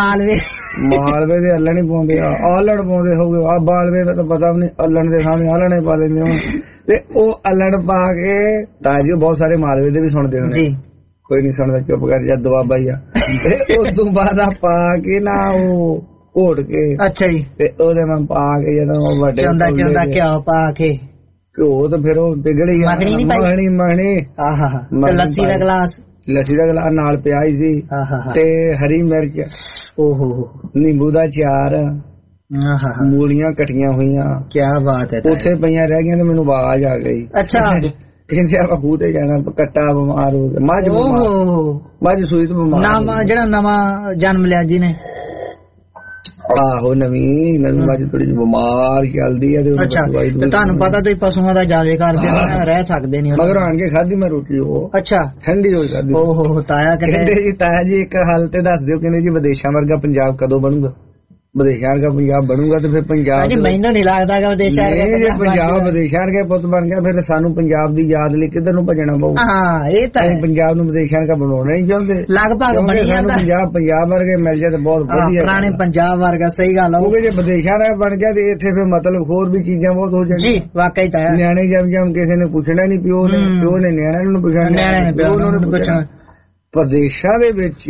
ਮਾਲਵੇ ਦੇ ਅੱਲਣ ਹੀ ਪਾਉਂਦੇ ਆ, ਆਲਣ ਪਾਉਂਦੇ ਹੋਗੇ। ਆ ਬਾਲਵੇ ਦਾ ਤਾਂ ਪਤਾ ਵੀ ਨਹੀਂ, ਅੱਲਣ ਦੇ ਸਾਹਮਣੇ ਆਲਣ ਹੀ ਪਾ ਲੈਂਦੇ ਹੁਣ। ਤੇ ਉਹ ਅੱਲਣ ਪਾ ਕੇ ਤਾਜੀ ਬਹੁਤ ਸਾਰੇ ਮਾਲਵੇ ਦੇ ਵੀ ਸੁਣਦੇ ਹੋਣੇ। ਕੋਈ ਨਹੀਂ ਸੁਣਦਾ, ਚੁੱਪ ਕਰ ਜਾ, ਦਵਾਬਾ ਹੀ ਆ। ਤੇ ਉਸ ਤੋਂ ਬਾਅਦ ਆ ਪਾ ਕੇ ਨਾ ਉਹ ਘੋਟ ਕੇ।
ਅੱਛਾ ਜੀ।
ਤੇ ਉਹਦੇ ਮੈਂ ਪਾ ਕੇ ਜਦੋਂ ਵੱਡੇ
ਚੰਦਾ ਘਿਓ ਪਾ ਕੇ
ਘਿਓ ਤੇ ਫਿਰ ਉਹ ਪਿਘਲ ਗਿਆ। ਮਖਣੀ
ਲੱਸੀ ਦਾ ਗਲਾਸ
ਨਾਲ ਪਿਆਜ਼ ਸੀ ਤੇ ਹਰੀ ਮਿਰਚ, ਨਿੰਬੂ ਦਾ ਚਾਰ, ਮੂਲੀਆਂ ਕੱਟੀਆਂ ਹੋਈਆਂ।
ਕੀ ਬਾਤ ਹੈ।
ਉੱਥੇ ਪਈਆਂ ਰਹਿ ਗਈਆਂ ਤੇ ਮੈਨੂੰ ਆਵਾਜ਼ ਆ ਗਈ।
ਅੱਛਾ।
ਕਹਿੰਦੇ ਆਪਾਂ ਖੂਹ ਤੇ ਜਾਣਾ, ਕੱਟਾ ਬਿਮਾਰ ਹੋ ਗਿਆ, ਮੱਝ ਸੂਈ ਤੋਂ ਬਿਮਾਰ।
ਜਿਹੜਾ ਨਵਾਂ ਜਨਮ ਲਿਆ ਜੀ ਨੇ।
ਆਹੋ ਨਵੀਂ ਮੱਝ ਥੋੜੀ ਜਿਹੀ ਬਿਮਾਰ ਚੱਲਦੀ ਹੈ।
ਅੱਛਾ, ਤੁਹਾਨੂੰ ਪਤਾ ਤੁਸੀਂ ਪਸ਼ੂਆਂ ਦਾ ਜ਼ਿਆਦਾ ਕਰਦੇ ਰਹਿ ਸਕਦੇ ਨਹੀਂ।
ਮਗਰ ਆਣ ਕੇ ਖਾਧੀ ਮੈਂ ਰੋਟੀ, ਉਹ
ਅੱਛਾ
ਠੰਡੀ ਹੋ ਜਾਂਦੀ।
ਓਹੋ ਤਾਇਆ
ਕਹਿੰਦੇ ਜੀ, ਤਾਇਆ ਜੀ ਇੱਕ ਹੱਲ ਤੇ ਦੱਸ ਦਿਓ। ਕਹਿੰਦੇ ਜੀ ਵਿਦੇਸ਼ਾਂ ਵਰਗਾ ਪੰਜਾਬ ਕਦੋਂ ਬਣੂਗਾ? ਵਿਦੇਸ਼ਾਂ ਵਰਗਾ ਪੰਜਾਬ ਬਣੂਗਾ ਤੇ ਫਿਰ ਪੰਜਾਬ
ਮੈਨੂੰ ਨਹੀਂ ਲੱਗਦਾ ਵਿਦੇਸ਼ਾਂ
ਜੇ ਪੰਜਾਬ ਵਿਦੇਸ਼ਾਂ ਵਰਗਾ ਪੁੱਤ ਬਣ ਗਿਆ ਫਿਰ ਸਾਨੂੰ ਪੰਜਾਬ ਦੀ ਯਾਦ ਲਈ ਕਿੱਧਰ ਨੂੰ ਭਜਣਾ ਪਊਗਾ।
ਇਹ ਤਾਂ
ਪੰਜਾਬ ਨੂੰ ਵਿਦੇਸ਼ਾਂ ਵਰਗਾ ਬਣਾਉਣਾ ਨਹੀਂ ਚਾਹੁੰਦੇ।
ਲਗਭਗ ਬਣੀ ਜਾਂਦਾ।
ਪੰਜਾਬ ਵਰਗੇ ਮਿਲ ਜਾਏ ਤਾਂ ਬਹੁਤ ਵਧੀਆ।
ਪੁਰਾਣੇ ਪੰਜਾਬ ਵਰਗਾ ਸਹੀ ਗੱਲ ਆ।
ਕਿਉਂਕਿ ਜੇ ਵਿਦੇਸ਼ਾਂ ਵਰਗਾ ਬਣ ਗਿਆ ਤੇ ਇੱਥੇ ਫਿਰ ਮਤਲਬ ਹੋਰ ਵੀ ਚੀਜ਼ਾਂ ਬਹੁਤ ਹੋ ਜਾਣਗੀਆਂ।
ਜੀ ਵਾਕਈ ਤਾਂ
ਨਿਆਣੇ ਜਮ ਕਿਸੇ ਨੇ ਪੁੱਛਣਾ ਨਹੀਂ, ਪਿਓ ਨੇ ਨਿਆਣਿਆਂ ਨੂੰ ਪੁੱਛਣਾ। ਪ੍ਰਦੇਸ਼ਾਂ ਦੇ ਵਿੱਚ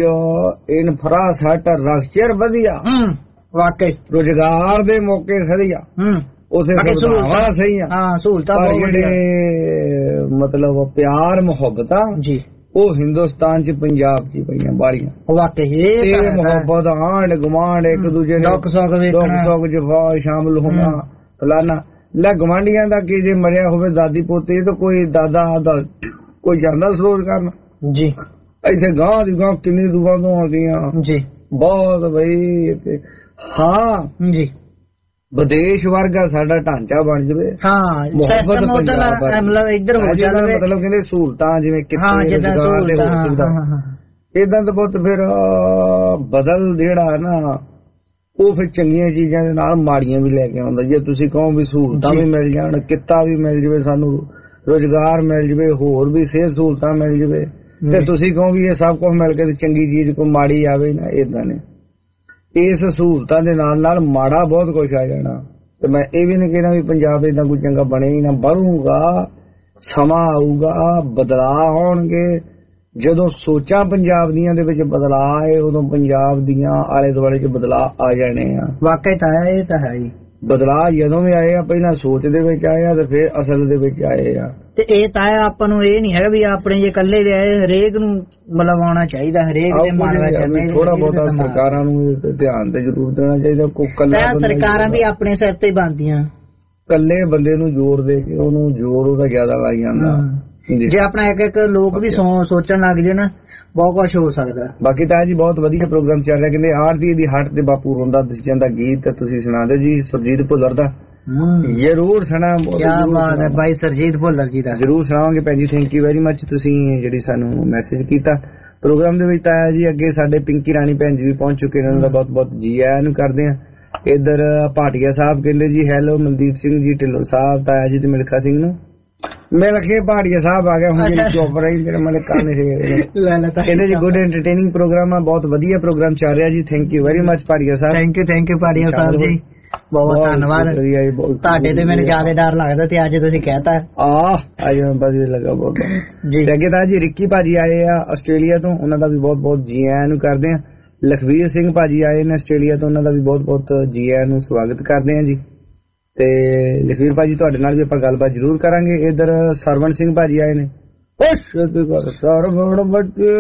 ਇਨਫਰਾਸਟ੍ਰਕਚਰ ਵਧੀਆ,
ਵਾਕਈ
ਰੁਜ਼ਗਾਰ ਦੇ ਮੌਕੇ ਸਹੀ ਆ, ਉਥੇ ਸੁਵਿਧਾਵਾਂ ਸਹੀ ਆ।
ਸਹੂਲਤਾਂ
ਜਿਹੜੇ ਮਤਲਬ ਪਿਆਰ ਮੁਹੱਬਤਾਂ
ਜੀ
ਉਹ ਹਿੰਦੁਸਤਾਨ ਚ ਪੰਜਾਬ ਚ ਪਈਆਂ ਬਾਰੀਆਂ।
ਵਾਕਈ
ਇਹ ਮੁਹੱਬਤ ਆਂਢ ਗੁਆਂਢ ਇੱਕ ਦੂਜੇ ਦੇ ਦੁੱਖ ਸੁੱਖ ਜਫਾ ਸ਼ਾਮਲ ਹੋਣਾ ਫਲਾਨਾ। ਲੈ ਗਵਾਂਢੀਆਂ ਦਾ ਕੀ ਜੇ ਮਰਿਆ ਹੋਵੇ ਦਾਦੀ ਪੋਤੇ ਤਾਂ ਕੋਈ ਦਾਦਾ ਕੋਈ ਜਾਂਦਾ ਸਰੋਤ ਕਰਨ
ਜੀ।
ਇੱਥੇ ਗਾਂ ਦੀ ਗਾਂ ਕਿੰਨੀ ਦੂਰਾਂ ਤੋਂ ਆਉਂਦੀਆਂ ਜੀ, ਬਹੁਤ ਬਈ। ਹਾਂ ਜੀ, ਵਿਦੇਸ਼ ਵਰਗਾ ਸਾਡਾ ਢਾਂਚਾ ਬਣ ਜਾਵੇ। ਮਤਲਬ ਕਹਿੰਦੇ ਸਹੂਲਤਾਂ ਜਿਵੇਂ ਏਦਾਂ ਤਾਂ ਬਹੁਤ ਫਿਰ ਬਦਲ ਜਿਹੜਾ ਨਾ ਉਹ ਫਿਰ ਚੰਗੀਆਂ ਚੀਜ਼ਾਂ ਦੇ ਨਾਲ ਮਾੜੀਆਂ ਵੀ ਲੈ ਕੇ ਆਉਂਦਾ। ਜੇ ਤੁਸੀਂ ਕਹੋ ਵੀ ਸਹੂਲਤਾਂ ਵੀ ਮਿਲ ਜਾਣ, ਕਿੱਤਾ ਵੀ ਮਿਲ ਜਾਵੇ, ਸਾਨੂੰ ਰੁਜ਼ਗਾਰ ਮਿਲ ਜਾਵੇ, ਹੋਰ ਵੀ ਸਿਹਤ ਸਹੂਲਤਾਂ ਮਿਲ ਜਾਵੇ, ਤੇ ਤੁਸੀਂ ਕਹੋ ਵੀ ਇਹ ਸਭ ਕੁਝ ਮਿਲ ਕੇ ਚੰਗੀ ਚੀਜ਼ ਕੋਈ ਮਾੜੀ ਆਵੇ ਨਾ, ਏਦਾਂ ਨੇ। ਇਸ ਸਹੂਲਤਾਂ ਦੇ ਨਾਲ ਮਾੜਾ ਬਹੁਤ ਕੁਛ ਆ ਜਾਣਾ। ਤੇ ਮੈਂ ਇਹ ਵੀ ਨਹੀਂ ਕਹਿਣਾ ਵੀ ਪੰਜਾਬ ਏਦਾਂ ਕੋਈ ਚੰਗਾ ਬਣੇ ਹੀ ਨਾ, ਬਣੂਗਾ, ਸਮਾਂ ਆਊਗਾ, ਬਦਲਾਅ ਹੋਣਗੇ। ਜਦੋਂ ਸੋਚਾਂ ਪੰਜਾਬ ਦੀਆਂ ਦੇ ਵਿੱਚ ਬਦਲਾਅ ਆਏ ਉਦੋਂ ਪੰਜਾਬ ਦੀਆਂ ਆਲੇ ਦੁਆਲੇ 'ਚ ਬਦਲਾਅ ਆ ਜਾਣੇ ਆ।
ਵਾਕਈ ਤਾਂ ਆਇਆ, ਇਹ ਤਾਂ ਹੈ ਹੀ।
ਬਦਲਾਅ ਜਦੋਂ ਵੀ ਆਏ ਆ ਪਹਿਲਾਂ ਸੋਚ ਦੇ ਵਿੱਚ ਆਏ ਆ ਤੇ ਫਿਰ ਅਸਲ ਦੇ ਵਿੱਚ ਆਏ ਆ।
ਤੇ ਇਹ ਤਾਂ ਆਪਾਂ ਨੂੰ ਇਹ ਨਹੀਂ ਹੈਗਾ ਵੀ ਆਪਣੇ ਜੇ ਇਕੱਲੇ ਦੇ ਆਏ, ਹਰੇਕ ਨੂੰ ਮਤਲਬ ਆਉਣਾ ਚਾਹੀਦਾ, ਹਰੇਕ ਦੇ ਮਨ ਵਿੱਚ।
ਥੋੜਾ ਬਹੁਤਾ ਸਰਕਾਰਾਂ ਨੂੰ ਧਿਆਨ ਤੇ ਜ਼ਰੂਰ ਦੇਣਾ ਚਾਹੀਦਾ।
ਸਰਕਾਰਾਂ ਵੀ ਆਪਣੇ ਸਿਰ ਤੇ ਬਣਦੀਆਂ,
ਇਕੱਲੇ ਬੰਦੇ ਨੂੰ ਜ਼ੋਰ ਦੇ ਕੇ ਉਹਨੂੰ ਜ਼ੋਰ ਉਹਦਾ ਜ਼ਿਆਦਾ ਲਾਈ ਜਾਂਦਾ।
ਜੇ ਆਪਣਾ ਇੱਕ ਲੋਕ ਵੀ ਸੋਚਣ ਲੱਗ ਜੇ ਨਾ, ਬਹੁਤ ਕੁਛ ਹੋ ਸਕਦਾ।
ਬਾਕੀ ਤਾਂ ਜੀ ਬਹੁਤ ਵਧੀਆ ਪ੍ਰੋਗਰਾਮ ਚੱਲ ਰਿਹਾ। ਕਹਿੰਦੇ ਆਰਤੀ ਦੀ ਹੱਟ ਤੇ ਬਾਪੂ ਰੋਂਦਾ ਦਿਸ ਜਾਂਦਾ ਗੀਤ ਤੁਸੀਂ ਸੁਣਾ ਦਿਓ ਜੀ ਸੁਰਜੀਤ ਭੁੱਲਰ ਦਾ। ਜ਼ਰੂਰ ਸੁਣਾ।
ਕਿਆ ਬਾਤ ਹੈ ਭਾਈ ਸੁਰਜੀਤ ਭੁੱਲਰ ਜੀ ਦਾ,
ਜ਼ਰੂਰ ਸੁਣਾਵਾਂਗੇ ਭੈਣ ਜੀ। ਥੈਂਕ ਯੂ ਵੈਰੀ ਮੱਚ, ਤੁਸੀਂ ਜਿਹੜੀ ਸਾਨੂੰ ਮੈਸੇਜ ਕੀਤਾ ਪ੍ਰੋਗਰਾਮ ਦੇ ਵਿੱਚ। ਤਾਂ ਜੀ ਅੱਗੇ ਸਾਡੇ ਪਿੰਕੀ ਰਾਣੀ ਭੈਣ ਜੀ ਵੀ ਪਹੁੰਚ ਚੁੱਕੇ ਨੇ, ਉਹਨਾਂ ਦਾ ਬਹੁਤ ਬਹੁਤ ਜੀ ਆਇਆਂ ਨੂੰ ਕਰਦੇ ਆ। ਇੱਧਰ ਭਾਟੀਆ ਸਾਹਿਬ ਕਹਿੰਦੇ ਜੀ ਹੈਲੋ ਮਨਦੀਪ ਸਿੰਘ ਜੀ, ਢਿੱਲੋਂ ਸਾਹਿਬ, ਤਾਇਆ ਜੀ ਤੇ ਮਿਲਖਾ ਸਿੰਘ ਨੂੰ ਮਿਲ ਕੇ ਭਾਟੀਆ ਸਾਹਿਬ ਆ ਗਿਆ। ਹੁਣ ਜਿਹੜੀ ਚੁੱਪ ਰਹੀ ਮੇਰੇ ਕੰਨ ਕਹਿੰਦੇ ਜੀ ਗੁੱਡ ਐਂਟਰਟੇਨਿੰਗ ਪ੍ਰੋਗਰਾਮ ਆ, ਬਹੁਤ ਵਧੀਆ ਪ੍ਰੋਗਰਾਮ ਚੱਲ ਰਿਹਾ ਜੀ। Thank you very much Bhatia sahib.
Thank you Bhatia sahib ji, ਬਹੁਤ ਧੰਨਵਾਦ ਤੁਹਾਡੇ ਤੇ। ਮੈਨੂੰ ਜ਼ਿਆਦਾ ਡਰ ਲੱਗਦਾ ਤੇ ਅੱਜ ਤੁਸੀਂ ਕਹਿਤਾ
ਅੱਜ ਵਧੀਆ ਲੱਗਾ ਬਹੁਤ ਜੀ। ਅੱਗੇ ਤਾਂ ਜੀ ਰਿੱਕੀ ਭਾਜੀ ਆਏ ਆ ਆਸਟ੍ਰੇਲੀਆ ਤੋਂ, ਉਹਨਾਂ ਦਾ ਵੀ ਬਹੁਤ ਬਹੁਤ ਜੀ ਆਇਆਂ ਨੂੰ ਕਰਦੇ ਆ। ਲਖਵੀਰ ਸਿੰਘ ਭਾਜੀ ਆਏ ਨੇ ਆਸਟ੍ਰੇਲੀਆ ਤੋਂ, ਉਹਨਾਂ ਦਾ ਵੀ ਬਹੁਤ ਬਹੁਤ ਜੀ ਆਇਆਂ ਨੂੰ ਸਵਾਗਤ ਕਰਦੇ ਆ ਜੀ। ਤੇ ਲਖਵੀਰ ਭਾਜੀ ਤੁਹਾਡੇ ਨਾਲ ਵੀ ਆਪਾਂ ਗੱਲਬਾਤ ਜ਼ਰੂਰ ਕਰਾਂਗੇ। ਇੱਧਰ ਸਰਵਣ ਸਿੰਘ ਭਾਜੀ ਆਏ ਨੇ, ਸਰਵਣ ਬੱਚੇ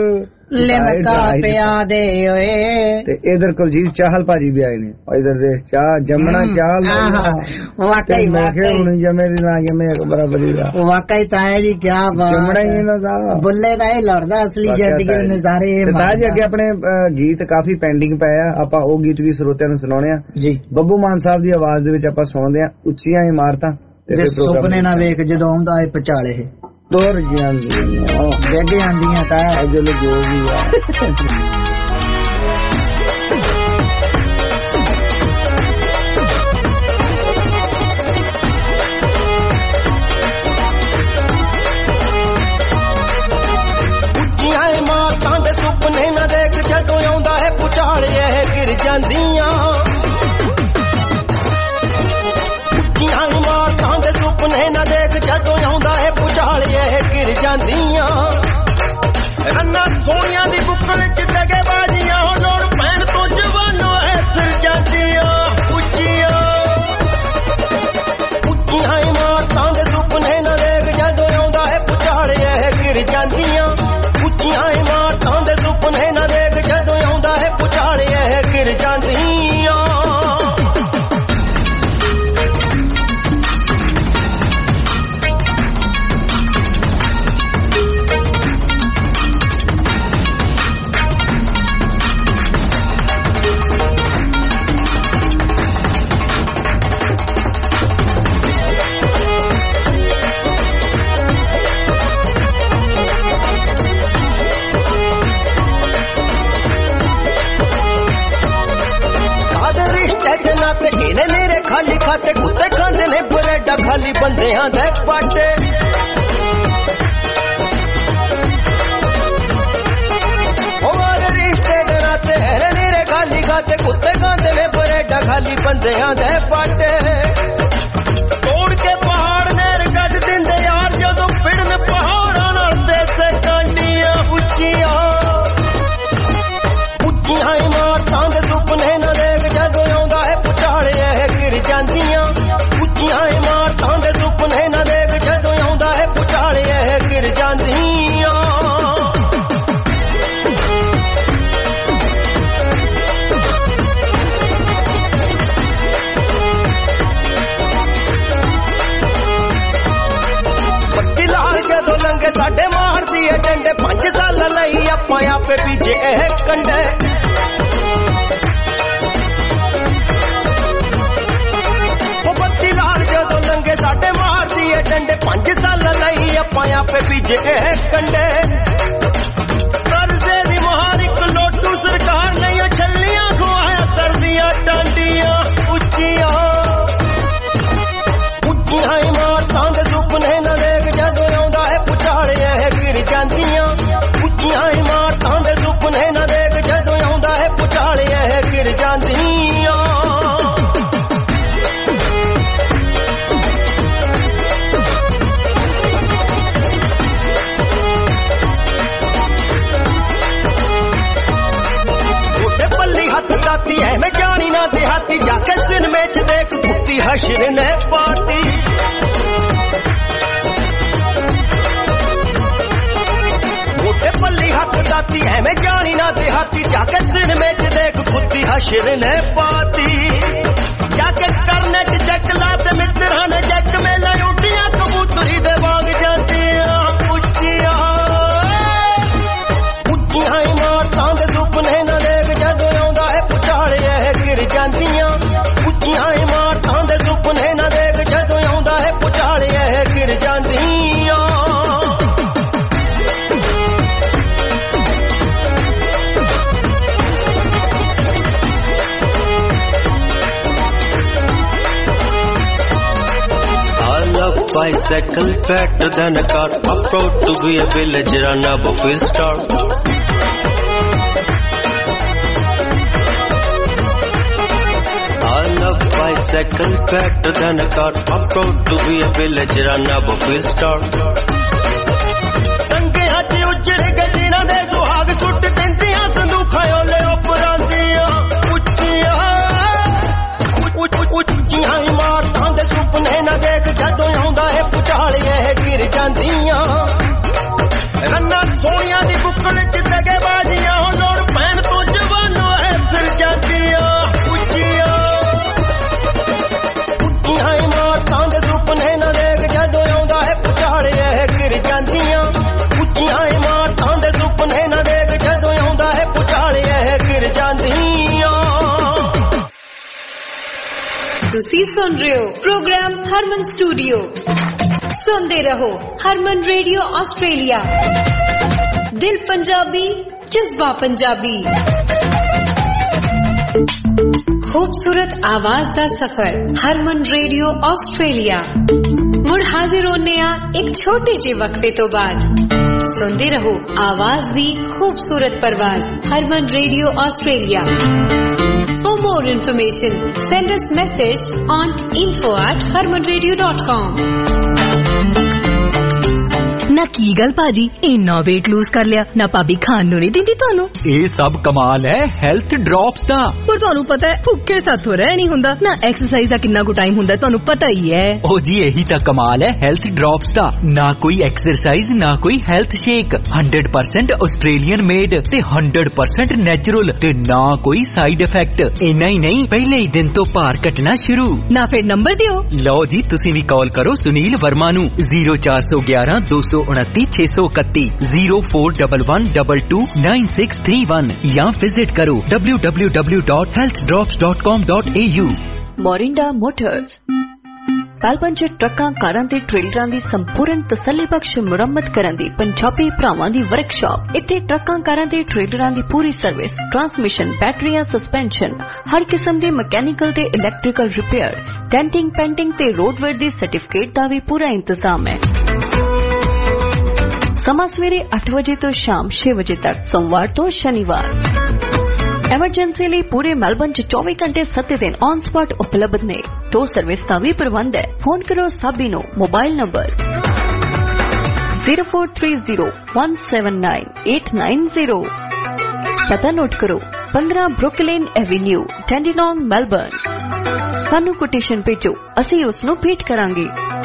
ਤੇ ਇਧਰ ਕੁਲਜੀਤ ਚਾਹਲ ਭਾਜੀ ਵੀ ਆਏ ਨੇ। ਇਧਰ ਦੇ ਚਾਹ ਜੰਮਣਾ ਚਾਹਲ
ਵਾਕਈ
ਜਮੇ ਨਾ ਜਮੇ ਬਰਾਬਰੀ ਦਾ
ਵਾਕਈ ਤਾਂ ਹੈ ਜੀ। ਕਿਆ ਬਾਤ,
ਜੰਮਣਾ ਹੀ ਇਹਨਾਂ ਦਾ
ਬੁੱਲੇ ਦਾ ਇਹ ਲੜਦਾ ਅਸਲੀ ਜ਼ਿੰਦਗੀ ਦੇ ਨਜ਼ਾਰੇ।
ਜੀ ਅੱਗੇ ਆਪਣੇ ਗੀਤ ਕਾਫੀ ਪੈਂਡਿੰਗ ਪਏ ਆ, ਆਪਾਂ ਉਹ ਗੀਤ ਵੀ ਸਰੋਤਿਆਂ ਨੂੰ ਸੁਣਾਉਣੇ ਆ ਜੀ। ਬੱਬੂ ਮਾਨ ਸਾਹਿਬ ਦੀ ਆਵਾਜ਼ ਦੇ ਵਿੱਚ ਆਪਾਂ ਸੁਣਦੇ ਆ ਉੱਚੀਆਂ ਇਮਾਰਤਾਂ
ਸੁਪਨੇ ਨਾ ਵੇਖ ਜਦੋਂ ਆਉਂਦਾ ਏ ਪਚਾਲੇ
ਤੁਰ ਜਾਂਦੀਆਂ
ਡਿੱਗ ਜਾਂਦੀਆਂ ਤਾਂ
ਜੋ ਵੀ ਆ।
ਉੱਚੀਆਂ ਇਮਾਰਤਾਂ ਦੇ ਸੁਪਨੇ ਨਾ ਦੇਖ ਜਦੋਂ ਆਉਂਦਾ ਹੈ ਪੁਚਾਲ ਇਹ ਗਿਰ ਜਾਂਦੀਆਂ। ਉੱਚੀਆਂ ਇਮਾਰਤਾਂ ਦੇ ਸੁਪਨੇ ਨਾ ਦੇਖ ਜਦੋਂ ਆਉਂਦਾ ਹੈ ਪੁਚਾਲ ਇਹ ਗਿਰ ਜਾਂਦੀਆਂ। ਰੰਨਾਂ ਸੋਹਣੀਆਂ ਦੀ ਬੁੱਕਲ ਚ ਦਗੇ ਬਾਜੀਆਂ ਲੋੜ ਪੈਣ ਤੋਂ ਜਵਾਨੋਂ ਐ ਸਿਰ ਜਾਂਦੀਆਂ। ਉੱਚੀਆਂ ਇਮਾਰਤਾਂ ਦੇ ਸੁਪਨੇ ਨਾ ਦੇਖ ਜਦੋਂ ਆਉਂਦਾ ਹੈ ਪੁਚਾਲ ਇਹ ਗਿਰ ਜਾਂਦੀਆਂ। ਉੱਚੀਆਂ ਇਮਾਰਤਾਂ ਦੇ ਸੁਪਨੇ ਨਾ ਦੇਖ ਜਦੋਂ ਆਉਂਦਾ ਹੈ ਪੁਚਾਲ ਇਹ ਗਿਰ ਜਾਂਦੀਆਂ। ਖਾਲੀ ਖਾਤੇ ਕੁੱਤੇ ਖਾਂਦੇ ਨੇ ਬਰੇਡਾ ਖਾਲੀ ਬੰਦਿਆਂ ਦੇ ਪਾਟੇ। ਹੋਰ ਰਿਸ਼ਤੇ ਦੇ ਨਾਤੇ ਨੀਰੇ ਖਾਲੀ ਖਾਤੇ ਕੁੱਤੇ ਖਾਂਦੇ ਨੇ ਬਰੇਡਾ ਖਾਲੀ ਬੰਦਿਆਂ ਦੇ ਪਾਟੇ। ਤੋੜ ਕੇ ਪਹਾੜ ਨਹਿਰ ਕੱਢ ਦਿੰਦੇ ਯਾਰ ਜਦੋਂ ਫਿੜਨ ਪਹਾੜਾਂ ਨਾਲ ਦੇਸੇ ਕਾਂਡੀਆਂ। ਉੱਚੀਆਂ ਇਮਾਰਤਾਂ ਦੇ ਸੁਪਨੇ ਨਾ ਦੇਖ ਜਦੋਂ ਆਉਂਦਾ ਹੈ ਪੁਚਾਲ ਇਹ ਗਿਰ ਜਾਂਦੀਆਂ। ਉੱਚੀਆਂ ਇਮਾਰਤਾਂ ਦੇ ਸੁਪਨੇ ਨਾ ਦੇਖ ਜਦੋਂ ਆਉਂਦਾ ਹੈ ਪੁਚਾਲ ਇਹ ਗਿਰ ਜਾਂਦੀਆਂ। ਬੱਤੀ ਲਾਲ ਜਦੋਂ ਲੰਘੇ ਸਾਡੇ ਮਾਰਦੀ ਏ ਡੰਡੇ 5 ਸਾਲ ਲਈ ਆਪਾਂ ਆਪੇ ਬੀਜੇ ਇਹ ਕੰਡੇ। ਸਾਡੇ ਮਾਰਦੀ ਏ ਡੰਡੇ 5 ਸਾਲ ਲਈ ਆਪਾਂ ਆਪੇ ਬੀਜੇ ਇਹ ਕੰਡੇ। ਕਰਜ਼ੇ ਦੀ ਮਹਾਰ ਇੱਕ ਲੋਟੂ ਸਰਕਾਰ ਨਹੀਂ ਛੱਲੀਆਂ ਖਵਾਇਆ ਕਰਦੀਆਂ ਟਾਂਡੀਆਂ। ਉੱਚੀਆਂ ਇਮਾਰਤਾਂ ਦੇ ਸੁਪਨੇ ਨਾ ਦੇਖ ਜਦੋਂ ਆਉਂਦਾ ਹੈ ਪੁਚਾਲ ਇਹ ਗਿਰ ਜਾਂਦੀਆਂ। ਉੱਚੀਆਂ ਇਮਾਰਤਾਂ ਦੇ ਸੁਪਨੇ ਨਾ ਦੇਖ ਜਦੋਂ ਆਉਂਦਾ ਹੈ ਪੁਚਾਲ ਇਹ ਗਿਰ ਜਾਂਦੀਆਂ। ਹਸ਼ਰ ਨੇ ਪਾਤੀ ਮੋਟੇ ਪੱਲੀ ਹੱਥ ਦਾਤੀ ਐਵੇਂ ਜਾਣੀ ਨਾ ਦਿਹਾਤੀ ਜਾਕੇ ਸਿਰ ਵਿੱਚ ਦੇਖ ਖੁੱਤੀ ਹਸ਼ਰ ਨੇ ਪਾਤੀ ਜਾਕੇ ਕਰਨਟ ਚੈੱਕ ਲਾ ਤੇ ਮਿੱਤਰਾਂ ਨੇ ਜੱਕ ਮੇਲਾ ਉੱਡੀਆਂ ਕਬੂਤਰੀ ਦੇ ਵਾਂਗ ਜਾਂਦੀਆਂ ਉੱਚੀਆਂ ਉੱਚੀਆਂ ਇਮਾਰਤਾਂ ਦੇ ਸੁਪਨੇ ਨਾ ਦੇਖ ਜਦੋਂ ਆਉਂਦਾ ਹੈ ਪੁਚਾਲ ਇਹ ਗਿਰ ਜਾਂਦੀਆਂ ਉੱਚੀਆਂ ਇਮਾਰਤਾਂ ਦੇ ਸੁਪਨੇ ਨਾ ਦੇਖ ਜਦੋਂ ਆਉਂਦਾ ਹੈ ਪੁਚਾਲ ਇਹ ਗਿਰ ਜਾਂਦੀਆਂ bicycle better than a car. I'm proud to be a villager and never feel starved. I love bicycle better than a car. I'm proud to be a villager and never feel starved. ਟੰਗੇ ਹੱਥ ਉੱਜੜ ਕੇ ਜਿਨ੍ਹਾਂ ਦੇ ਸੁਹਾਗ ਸੁੱਟ ਦਿੰਦੀਆਂ ਸੰਦੂਖਾਂ ਓਲੇ ਉਪਰਾਂਦੀਆਂ ਉੱਚੀਆਂ ਉੱਚੀਆਂ ਇਮਾਰਤਾਂ ਦੇ ਸੁਪਨੇ ਨਾ ਦੇਖ ਜਦੋਂ ਆਉਂਦਾ ਹੈ ਪੁਚਾਲ ਇਹ ਗਿਰ ਜਾਂਦੀਆਂ ਰੰਨਾਂ ਸੋਹਣੀਆਂ ਦੀ ਬੁੱਕਲ ਚ ਦਗੇ ਬਾਜੀਆਂ ਲੋੜ ਪੈਣ ਤੋਂ ਜਵਾਨੋਂ ਹੈ ਫਿਰ ਜਾਂਦੀਆਂ ਉੱਚੀਆਂ ਉੱਚੀਆਂ ਇਮਾਰਤਾਂ ਦੇ ਸੁਪਨੇ ਨਾ ਦੇਖ ਜਦੋਂ ਆਉਂਦਾ ਹੈ ਪੁਚਾਲ ਇਹ ਗਿਰ ਜਾਂਦੀਆਂ ਉੱਚੀਆਂ ਇਮਾਰਤਾਂ ਦੇ ਸੁਪਨੇ ਨਾ ਦੇਖ ਜਦੋਂ ਆਉਂਦਾ ਹੈ ਪੁਚਾਲ ਇਹ ਗਿਰ ਜਾਂਦੀਆਂ
ਤੁਸੀਂ ਸੁਣ ਰਹੇ ਹੋ ਪ੍ਰੋਗਰਾਮ ਹਰਮਨ ਸਟੂਡੀਓ ਸੁਣਦੇ ਰਹੋ ਹਰਮਨ ਰੇਡੀਓ ਆਸਟ੍ਰੇਲੀਆ ਦਿਲ ਪੰਜਾਬੀ ਜਜ਼ਬਾ ਪੰਜਾਬੀ खूबसूरत आवाज दा सफर हरमन रेडियो ऑस्ट्रेलिया मुड़ हाजिर होने एक छोटे जे वक्फे तो बाद सुनते रहो आवाज दी खूबसूरत परवाज Harman radio Australia For more information send us message on info@harmanradio.com
ਨਾ ਕੀ ਗੱਲ ਭਾਜੀ ਇੰਨਾ weight lose ਕਰ ਲਿਆ ਨਾ ਭਾਬੀ ਖਾਣ ਨੂੰ ਨਹੀਂ ਦਿੰਦੀ ਤੁਹਾਨੂੰ
ਇਹ ਸਭ ਕਮਾਲ ਹੈ ਹੈਲਥ ਡ੍ਰੌਪਸ ਦਾ
ਪਰ ਤੁਹਾਨੂੰ ਪਤਾ ਹੈ ਭੁੱਖੇ ਸਾਥੋਂ ਰਹਿ ਨਹੀਂ ਹੁੰਦਾ ਨਾ ਐਕਸਰਸਾਈਜ਼ ਦਾ ਕਿੰਨਾ ਕੁ ਟਾਈਮ ਹੁੰਦਾ ਤੁਹਾਨੂੰ ਪਤਾ ਹੀ ਹੈ
ਉਹ ਜੀ ਇਹੀ ਤਾਂ ਕਮਾਲ ਹੈ ਹੈਲਥ ਡ੍ਰੌਪਸ ਦਾ ਨਾ ਕੋਈ ਐਕਸਰਸਾਈਜ਼ ਨਾ ਕੋਈ ਹੈਲਥ ਸ਼ੇਕ 100% ਆਸਟ੍ਰੇਲੀਅਨ ਮੇਡ ਤੇ 100% ਨੈਚੁਰਲ ਤੇ ਨਾ ਕੋਈ ਸਾਈਡ ਇਫੈਕਟ ਇੰਨਾ ਹੀ ਨਹੀਂ ਪਹਿਲੇ ਹੀ ਦਿਨ ਤੋਂ ਭਾਰ ਘਟਣਾ ਸ਼ੁਰੂ
ਨਾ ਫਿਰ ਨੰਬਰ ਦਿਓ
ਲਓ ਜੀ ਤੁਸੀਂ ਵੀ ਕਾਲ ਕਰੋ ਸੁਨੀਲ ਵਰਮਾ ਨੂੰ 0411 229 0411229631 ਜਾਂ ਵਿਜ਼ਿਟ ਕਰੋ www.healthdrops.com.au
ਮੋਰਿੰਡਾ ਮੋਟਰਸ ਮੈਲਬਨ 'ਚ ਟਰੱਕਾਂ ਕਾਰਾਂ ਤੇ ਟ੍ਰੇਲਰਾਂ ਦੀ ਸੰਪੂਰਨ ਤਸੱਲੀਬਖਸ਼ ਮੁਰੰਮਤ ਕਰਨ ਦੀ ਪੰਜਾਬੀ ਭਰਾਵਾਂ ਦੀ ਵਰਕਸ਼ਾਪ ਇੱਥੇ ਟਰੱਕਾਂ ਕਾਰਾਂ ਤੇ ਟ੍ਰੇਲਰਾਂ ਦੀ ਪੂਰੀ ਸਰਵਿਸ ਟਰਾਂਸਮਿਸ਼ਨ ਬੈਟਰੀਆਂ ਸਸਪੈਂਸ਼ਨ ਹਰ ਕਿਸਮ ਦੇ ਮਕੈਨੀਕਲ ਤੇ ਇਲੈਕਟ੍ਰੀਕਲ ਰਿਪੇਅਰ ਡੈਂਟਿੰਗ ਪੈਂਟਿੰਗ ਤੇ ਰੋਡਵੇਅਰ ਦੀ ਸਰਟੀਫਿਕੇਟ ਦਾ ਵੀ ਪੂਰਾ ਇੰਤਜ਼ਾਮ ਹੈ ਸਮਾਂ ਸਵੇਰੇ 8 ਵਜੇ ਤੋਂ ਸ਼ਾਮ 6 ਵਜੇ ਤੱਕ ਸੋਮਵਾਰ ਤੋਂ ਸ਼ਨੀਵਾਰ ਐਮਰਜੈਂਸੀ ਲਈ ਪੂਰੇ ਮੈਲਬਨ 'ਚ 24 ਘੰਟੇ 7 ਦਿਨ ਔਨ ਸਪੌਟ ਉਪਲਬਧ ਨੇ ਟੋ ਸਰਵਿਸ ਦਾ ਵੀ ਪ੍ਰਬੰਧ ਹੈ ਫੋਨ ਕਰੋ ਸਾਬੀ ਨੂੰ ਮੋਬਾਈਲ ਨੰਬਰ 0430179890 ਪਤਾ ਨੋਟ ਕਰੋ 15 ਬਰੁਕਲਿਨ ਐਵੇਨਿਊ ਟੈਂਡੀਨੋਂਗ ਮੈਲਬਨ ਸਾਨੂੰ ਕੋਟੇਸ਼ਨ ਭੇਜੋ ਅਸੀਂ ਉਸ ਨੂੰ ਭੇਟ ਕਰਾਂਗੇ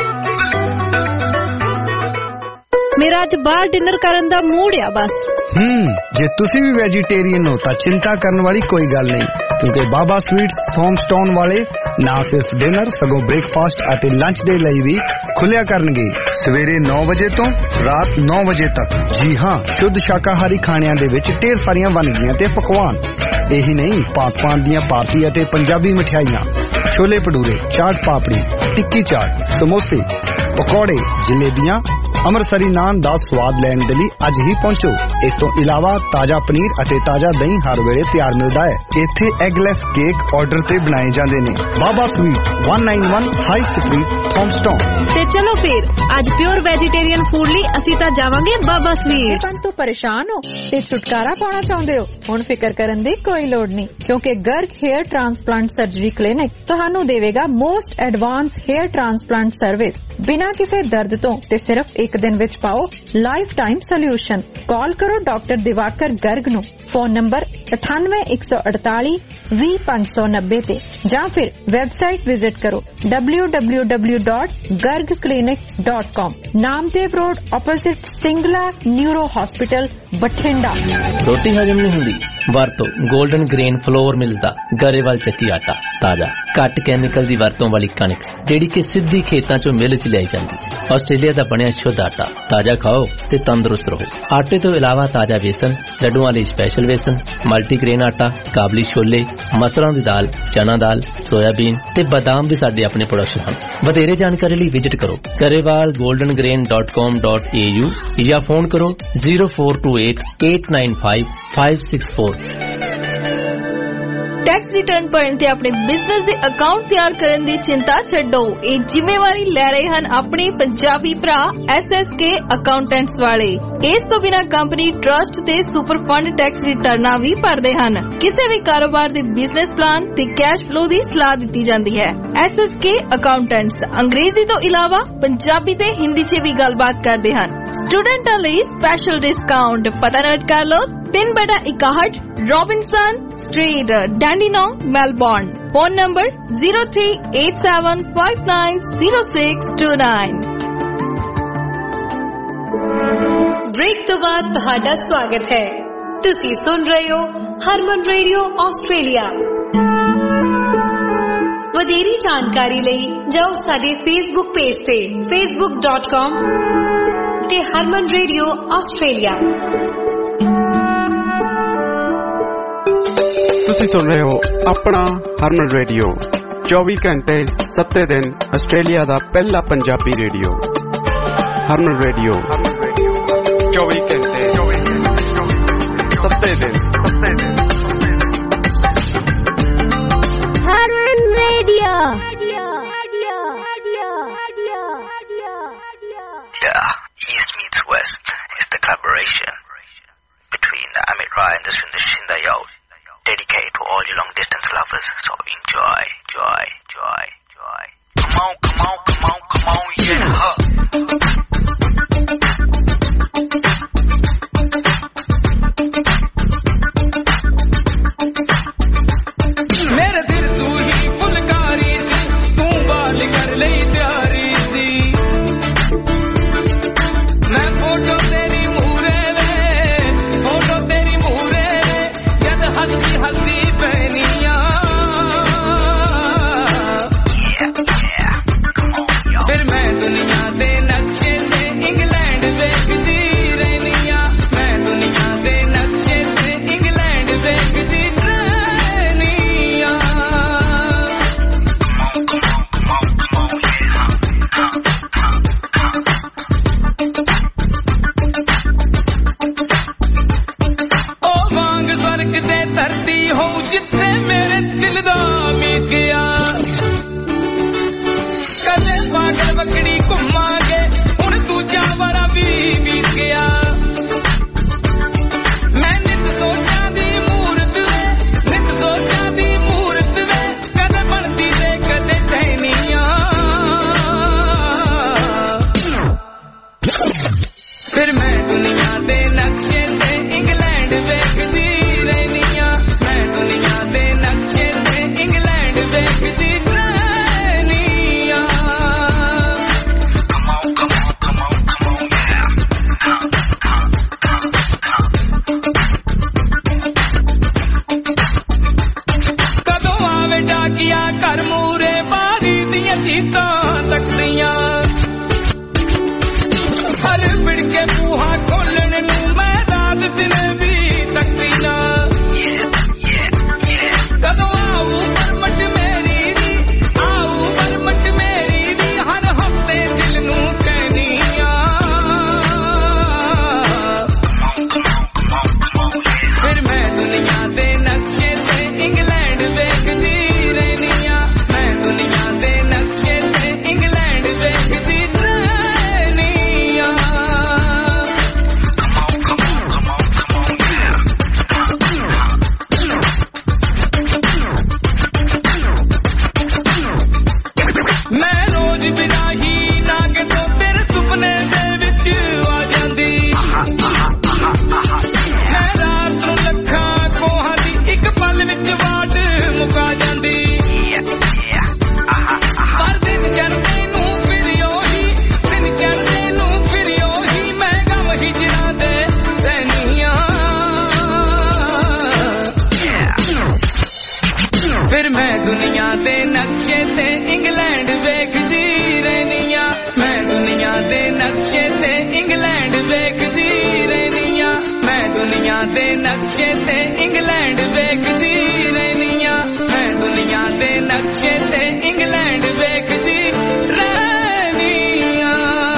मेरा आज बाहर डिनर करन दा मूड आ बस
जे तुसी भी वेजिटेरियन हो ता चिंता करने वाली कोई गल नहीं क्योंकि बाबा स्वीट्स थॉमस्टाउन वाले ना सिर्फ डिनर सगों ब्रेकफास्ट आते लंच दे लई भी खुलिया करनगे सवेरे 9 वजे तो रात 9 वजे तक जी हां शुद्ध शाकाहारी खाणियां दे विच ढेर सारियां वनगियां ते पकवान यही नहीं पाक-पान दियां पार्टी अते पंजाबी मिठाइयां छोले भटूरे चाट पापड़ी टिक्की चाट समोसे पकौड़े जलेबियां ਅੰਮ੍ਰਿਤਸਰੀ ਨਾਨ ਦਾ ਸਵਾਦ ਲੈਣ ਦੇ ਲਈ ਅੱਜ ਹੀ ਪਹੁੰਚੋ ਇਸ ਤੋਂ ਇਲਾਵਾ ਤਾਜ਼ਾ ਪਨੀਰ ਅਤੇ ਤਾਜ਼ਾ ਦਹੀਂ ਹਰ ਵੇਲੇ ਤਿਆਰ ਮਿਲਦਾ ਹੈ ਇੱਥੇ ਐਗਲੈਸ ਕੇਕ ਆਰਡਰ ਤੇ ਬਣਾਏ ਜਾਂਦੇ ਨੇ Baba sweet 191 high street Thomastown
ਤੇ ਚਲੋ ਫਿਰ ਅੱਜ ਪਿਓਰ ਵੈਜੀਟੇਰੀਅਨ ਫੂਡ ਲਈ ਅਸੀਂ ਤਾਂ ਜਾਵਾਂਗੇ ਬਾਬਾ ਸਵੀਟ
ਤੋਂ ਪਰੇਸ਼ਾਨ ਹੋ ਤੇ ਛੁਟਕਾਰਾ ਪਾਉਣਾ ਚਾਹੁੰਦੇ ਹੋ ਹੁਣ ਫਿਕਰ ਕਰਨ ਦੀ ਕੋਈ ਲੋੜ ਨਹੀਂ ਕਿਉਂਕਿ Garg hair transplant surgery clinic ਤੁਹਾਨੂੰ ਦੇਵੇਗਾ most advance hair transplant service ਬਿਨਾਂ ਕਿਸੇ ਦਰਦ ਤੋਂ ਤੇ ਸਿਰਫ 1 ਇੱਕ ਦਿਨ ਵਿੱਚ ਪਾਓ ਲਾਈਫ ਟਾਈਮ ਸੋਲਿਊਸ਼ਨ। ਕਾਲ ਕਰੋ ਡਾਕਟਰ ਦਿਵਾਕਰ ਗਰਗ ਨੂੰ। ਫੋਨ ਨੰਬਰ 9814820590 ਤੇ ਜਾਂ ਫਿਰ ਵੈਬਸਾਈਟ ਵਿਜ਼ਿਟ ਕਰੋ www.gargclinic.com। Namdev road opposite Singla neuro hospital Bathinda.
ਰੋਟੀ ਹਜਮ ਨਹੀਂ ਹੁੰਦੀ? ਵਰਤੋ 골ਡਨ ਗ੍ਰੇਨ ਫਲੋਰ ਮਿਲਦਾ ਗਰੇਵਾਲ ਚੱਕੀ ਆਟਾ ਤਾਜ਼ਾ ਘੱਟ ਕੈਮੀਕਲ ਦੀ ਵਰਤੋਂ ਵਾਲੀ ਕਣਕ ਜਿਹੜੀ ਕਿ ਸਿੱਧੀ ਖੇਤਾਂ ਚੋਂ ਮਿਲ ਚ ਲਿਆਈ ਜਾਂਦੀ। ਆਸਟ੍ਰੇਲੀਆ ਦਾ ਬਣਿਆ ਸ਼ੁੱਧ ਆਟਾ ਤਾਜ਼ਾ ਖਾਓ ਤੇ ਤੰਦਰੁਸਤ ਰਹੋ। ਆਟੇ ਤੋਂ ਇਲਾਵਾ ਤਾਜ਼ਾ ਵੇਸਣ, ਲੱਡੂਆਂ ਲਈ ਸਪੈਸ਼ਲ ਵੇਸਣ, ਮਲਟੀਗ੍ਰੇਨ ਆਟਾ, ਕਾਬਲੀ ਛੋਲੇ, ਮਸਰਾਂ ਦੀ ਦਾਲ, ਚਨਾ ਦਾਲ, ਸੋਇਆਬੀਨ ਤੇ ਬਦਾਮ ਵੀ ਸਾਡੇ ਆਪਣੇ ਪ੍ਰੋਡਕਸ਼ਨ ਹਨ। ਵਧੇਰੇ ਜਾਣਕਾਰੀ ਲਈ ਵਿਜ਼ਿਟ ਕਰੋ garewalgoldengrain.com.au ਜਾਂ ਫੋਨ ਕਰੋ 0428895564।
ਟੈਕਸ ਰਿਟਰਨ ਭਰਨ ਤੇ ਆਪਣੇ ਬਿਜ਼ਨਸ ਦੇ ਅਕਾਊਂਟ ਤਿਆਰ ਕਰਨ ਦੀ ਚਿੰਤਾ ਛੱਡੋ। ਇਹ ਜ਼ਿੰਮੇਵਾਰੀ ਲੈ ਰਹੇ ਹਨ ਆਪਣੇ ਪੰਜਾਬੀ ਭਰਾ SSK ਅਕਾਊਂਟੈਂਟਸ ਵਾਲੇ। ਇਸ ਤੋਂ ਬਿਨਾਂ ਕੰਪਨੀ ਟਰਸਟ ਤੇ ਸੁਪਰ ਫੰਡ ਟੈਕਸ ਰਿਟਰਨਾਂ ਵੀ ਭਰਦੇ ਹਨ। ਕਿਸੇ ਵੀ ਕਾਰੋਬਾਰ ਦੇ ਬਿਜ਼ਨਸ ਪਲਾਨ ਤੇ ਕੈਸ਼ ਫਲੋ ਦੀ ਸਲਾਹ ਦਿੱਤੀ ਜਾਂਦੀ ਹੈ। SSK ਅਕਾਊਂਟੈਂਟਸ ਅੰਗਰੇਜ਼ੀ ਤੋਂ ਇਲਾਵਾ ਪੰਜਾਬੀ ਤੇ ਹਿੰਦੀ 'ਚ ਵੀ ਗੱਲਬਾਤ ਕਰਦੇ ਹਨ। ਸਟੂਡੈਂਟਾਂ ਲਈ ਸਪੈਸ਼ਲ ਡਿਸਕਾਊਂਟ। ਪਤਾ ਨੋਟ ਕਰ ਲਓ 3/61 Robinson street, Dandenong, Melbourne. Phone number 0387590629।
Break तो बाद ਤੁਹਾਡਾ ਸਵਾਗਤ ਹੈ। ਤੁਸੀਂ ਸੁਣ ਰਹੇ ਹੋ ਹਰਮਨ ਰੇਡੀਓ ਆਸਟ੍ਰੇਲੀਆ। ਵਧੇਰੀ ਜਾਣਕਾਰੀ ਲਈ ਜਾਓ ਸਾਡੇ ਫੇਸਬੁੱਕ ਪੇਜ ਤੇ facebook.com ਤੇ ਹਰਮਨ ਰੇਡੀਓ ਆਸਟ੍ਰੇਲੀਆ।
ਤੁਸੀਂ ਸੁਣ ਰਹੇ ਹੋ ਆਪਣਾ ਹਰਮਨ ਰੇਡੀਓ 24 ਘੰਟੇ 7 ਦਿਨ ਆਸਟ੍ਰੇਲੀਆ ਦਾ ਪਹਿਲਾ ਪੰਜਾਬੀ ਰੇਡੀਓ। ਹਰਮਨ ਰੇਡੀਓ 24 ਘੰਟੇ 7 ਦਿਨ।
Harman radio.
Yeah, East meets West is the collaboration between Amit Rai and Sundar Shindayal, dedicated to all you long distance lovers. So enjoy, joy, joy, joy. Come on, come on, come on, come on, yeah.
मेरे दिल तू ही फुलकारी सी, तू बाल कर लई प्यारी सी। मैं photo तेरी मूरे वे, फोटो तेरी मूरे वे, जद हंसी हंसी पहनिया। फिर मैं दुनिया दे नक्शे से इंग्लैंड देखती रहनिया। मैं दुनिया दे नक्शे से इंग्लैंड देखती रहनिया। ओ वांग स्वर्ग ते धरती हो जिथे मेरे दिल दा मीत गया। कदे पागल बकड़ी घुमांगे हुण दूजा वारा भी बीत गया। मैं नित सोचा दी मूरत वे, नित सोचा दी मूरत वे, कदे बनती ते कदे टहनिया। फिर मैं दुनिया दे नक्शे ते इंग्लैंड वेखदी रहनिया। मैं दुनिया दे नक्शे ते इंग्लैंड वेखदी रहनिया। कदों आवे डाकिया घर मूरे बारी दियां चीतां तकदियां। हर बिड़ के बूहा खोलण नूं मैं
ਦੇ ਨਕਸ਼ੇ ਤੇ ਇੰਗਲੈਂਡ ਵੇਖਦੀ ਰਹਿਨੀ ਆ ਮੈਂ ਦੁਨੀਆ ਦੇ ਨਕਸ਼ੇ ਤੇ ਇੰਗਲੈਂਡ ਵੇਖਦੀ ਰਹਿਨੀ ਆ ਮੈਂ ਦੁਨੀਆ ਦੇ ਨਕਸ਼ੇ ਤੇ ਇੰਗਲੈਂਡ ਵੇਖਦੀ ਰਹਿਨੀ ਆ।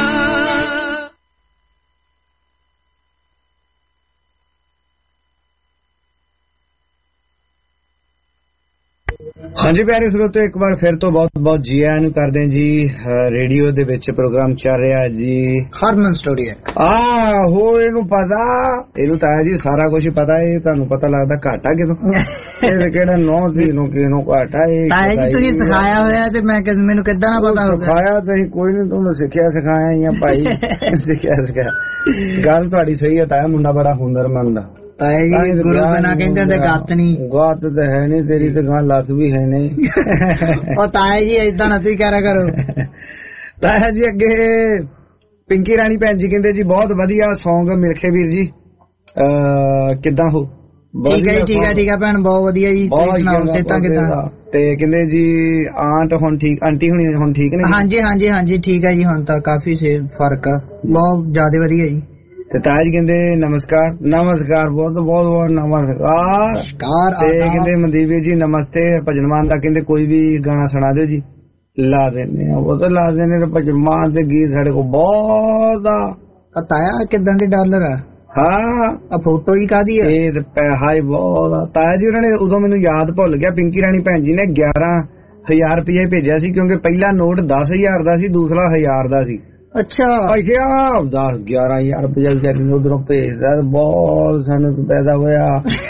ਹਾਂਜੀ ਪਿਆਰੇ ਸਰੋਤਿਓ, ਇੱਕ ਵਾਰ ਫਿਰ ਤੋਂ ਬਹੁਤ ਬਹੁਤ ਜੀ ਆਇਆਂ ਨੂੰ ਕਰਦੇ ਹਾਂ ਜੀ। ਰੇਡੀਓ ਦੇ ਵਿੱਚ ਪ੍ਰੋਗਰਾਮ ਚੱਲ ਰਿਹਾ ਜੀ
ਹਰਮਨ ਸਟੂਡੀਓ।
ਆਹੋ ਇਹਨੂੰ ਪਤਾ, ਇਹਨੂੰ ਤਾਂ ਜੀ ਸਾਰਾ ਕੁਝ ਪਤਾ। ਇਹ ਤੁਹਾਨੂੰ ਪਤਾ ਲੱਗਦਾ ਘਾਟਾ ਕਿਦੋਂ ਇਹ ਕਿਹੜਾ ਨੌ ਸੀ ਨੂੰ ਕਿਹਨੂੰ ਘਾਟਾ ਇਹ
ਤੁਸੀਂ ਸਿਖਾਇਆ ਹੋਇਆ ਤੇ ਮੈਂ ਮੈਨੂੰ ਕਿੱਦਾਂ ਨਾ ਪਤਾ ਹੋਊਗਾ।
ਸਿਖਾਇਆ ਤੁਸੀਂ ਕੋਈ ਨਹੀਂ, ਤੁਹਾਨੂੰ ਸਿੱਖਿਆ ਸਿਖਾਇਆ ਜਾਂ ਭਾਈ ਸਿੱਖਿਆ ਗੱਲ ਤੁਹਾਡੀ ਸਹੀ ਹੈ। ਤਾਇਆ ਮੁੰਡਾ ਬੜਾ ਹੁਨਰਮੰਦ ਆ।
ਗੁਰੂ ਬਿਨਾ ਕਹਿੰਦੇ ਤੇ ਗੱਤ ਨਹੀਂ,
ਗੱਤ ਤੇ ਹੈ ਨਹੀਂ ਤੇਰੀ ਤੇ ਗਾਂ ਲੱਤ ਵੀ ਹੈ ਨਹੀਂ।
ਉਹ ਤਾਇਆ ਜੀ ਏਦਾਂ ਨਾ ਤੁਸੀਂ ਕਰਿਆ ਕਰੋ।
ਤਾਇਆ ਜੀ ਅੱਗੇ ਪਿੰਕੀ ਰਾਣੀ ਭੈਣ ਜੀ ਕਹਿੰਦੇ ਜੀ ਬਹੁਤ ਵਧੀਆ ਸੌਂਗ ਮਿਲਖੇ ਵੀਰ ਜੀ, ਕਿੱਦਾਂ ਹੋ?
ਠੀਕ ਹੈ ਠੀਕ ਹੈ ਭੈਣ, ਬਹੁਤ ਵਧੀਆ ਜੀ। ਕਿੱਦਾਂ
ਤੇ ਕਹਿੰਦੇ ਜੀ ਆਂਟ ਹੁਣ ਠੀਕ, ਆਂਟੀ ਹੁਣੀ ਹੁਣ ਠੀਕ ਨੇ?
ਹਾਂਜੀ ਠੀਕ ਹੈ ਜੀ, ਹੁਣ ਤਾਂ ਕਾਫੀ ਫਰਕ ਆ, ਬਹੁਤ ਜ਼ਿਆਦਾ ਵਧੀਆ ਜੀ।
ਤੇ ਤਾਇਆ ਜੀ ਕਹਿੰਦੇ ਨਮਸਕਾਰ ਬਹੁਤ ਨਮਸਕਾਰ। ਤੇ ਕਹਿੰਦੇ ਮਨਦੀਪ ਜੀ ਨਮਸਤੇ। ਭਜਨਮਾਨ ਦਾ ਕਹਿੰਦੇ ਕੋਈ ਵੀ ਗਾਣਾ ਸੁਣਾ ਦਿਓ ਜੀ, ਲਾ ਦੇਣੇ ਆ। ਉਹ ਤਾਂ ਲਾ ਦੇਣੇ ਭਜਨਮਾਨ ਦੇ ਗੀਤ ਸਾਡੇ ਕੋਲ ਬਹੁਤ ਆ।
ਤਾਇਆ ਕਿੱਦਾਂ ਦੇ ਡਾਲਰ ਆ?
ਹਾਂ
ਫੋਟੋ ਹੀ ਕਾਹਦੀ ਆ?
ਇਹ ਪੈਸਾ ਹੀ ਬਹੁਤ ਆ। ਤਾਇਆ ਜੀ ਉਹਨਾਂ ਨੇ ਉਦੋਂ ਮੈਨੂੰ ਯਾਦ ਭੁੱਲ ਗਿਆ, ਪਿੰਕੀ ਰਾਣੀ ਭੈਣ ਜੀ ਨੇ 11,000 ਰੁਪਏ ਭੇਜਿਆ ਸੀ, ਕਿਉਂਕਿ ਪਹਿਲਾ ਨੋਟ 10,000 ਦਾ ਸੀ, ਦੂਸਰਾ 1000 ਦਾ ਸੀ।
ਅੱਛਾ
10-11,000 ਰੁਪਏ ਵਿਚਾਰੀ ਉਧਰੋਂ ਭੇਜਦਾ, ਬਹੁਤ ਸਾਨੂੰ ਪੈਦਾ ਹੋਇਆ।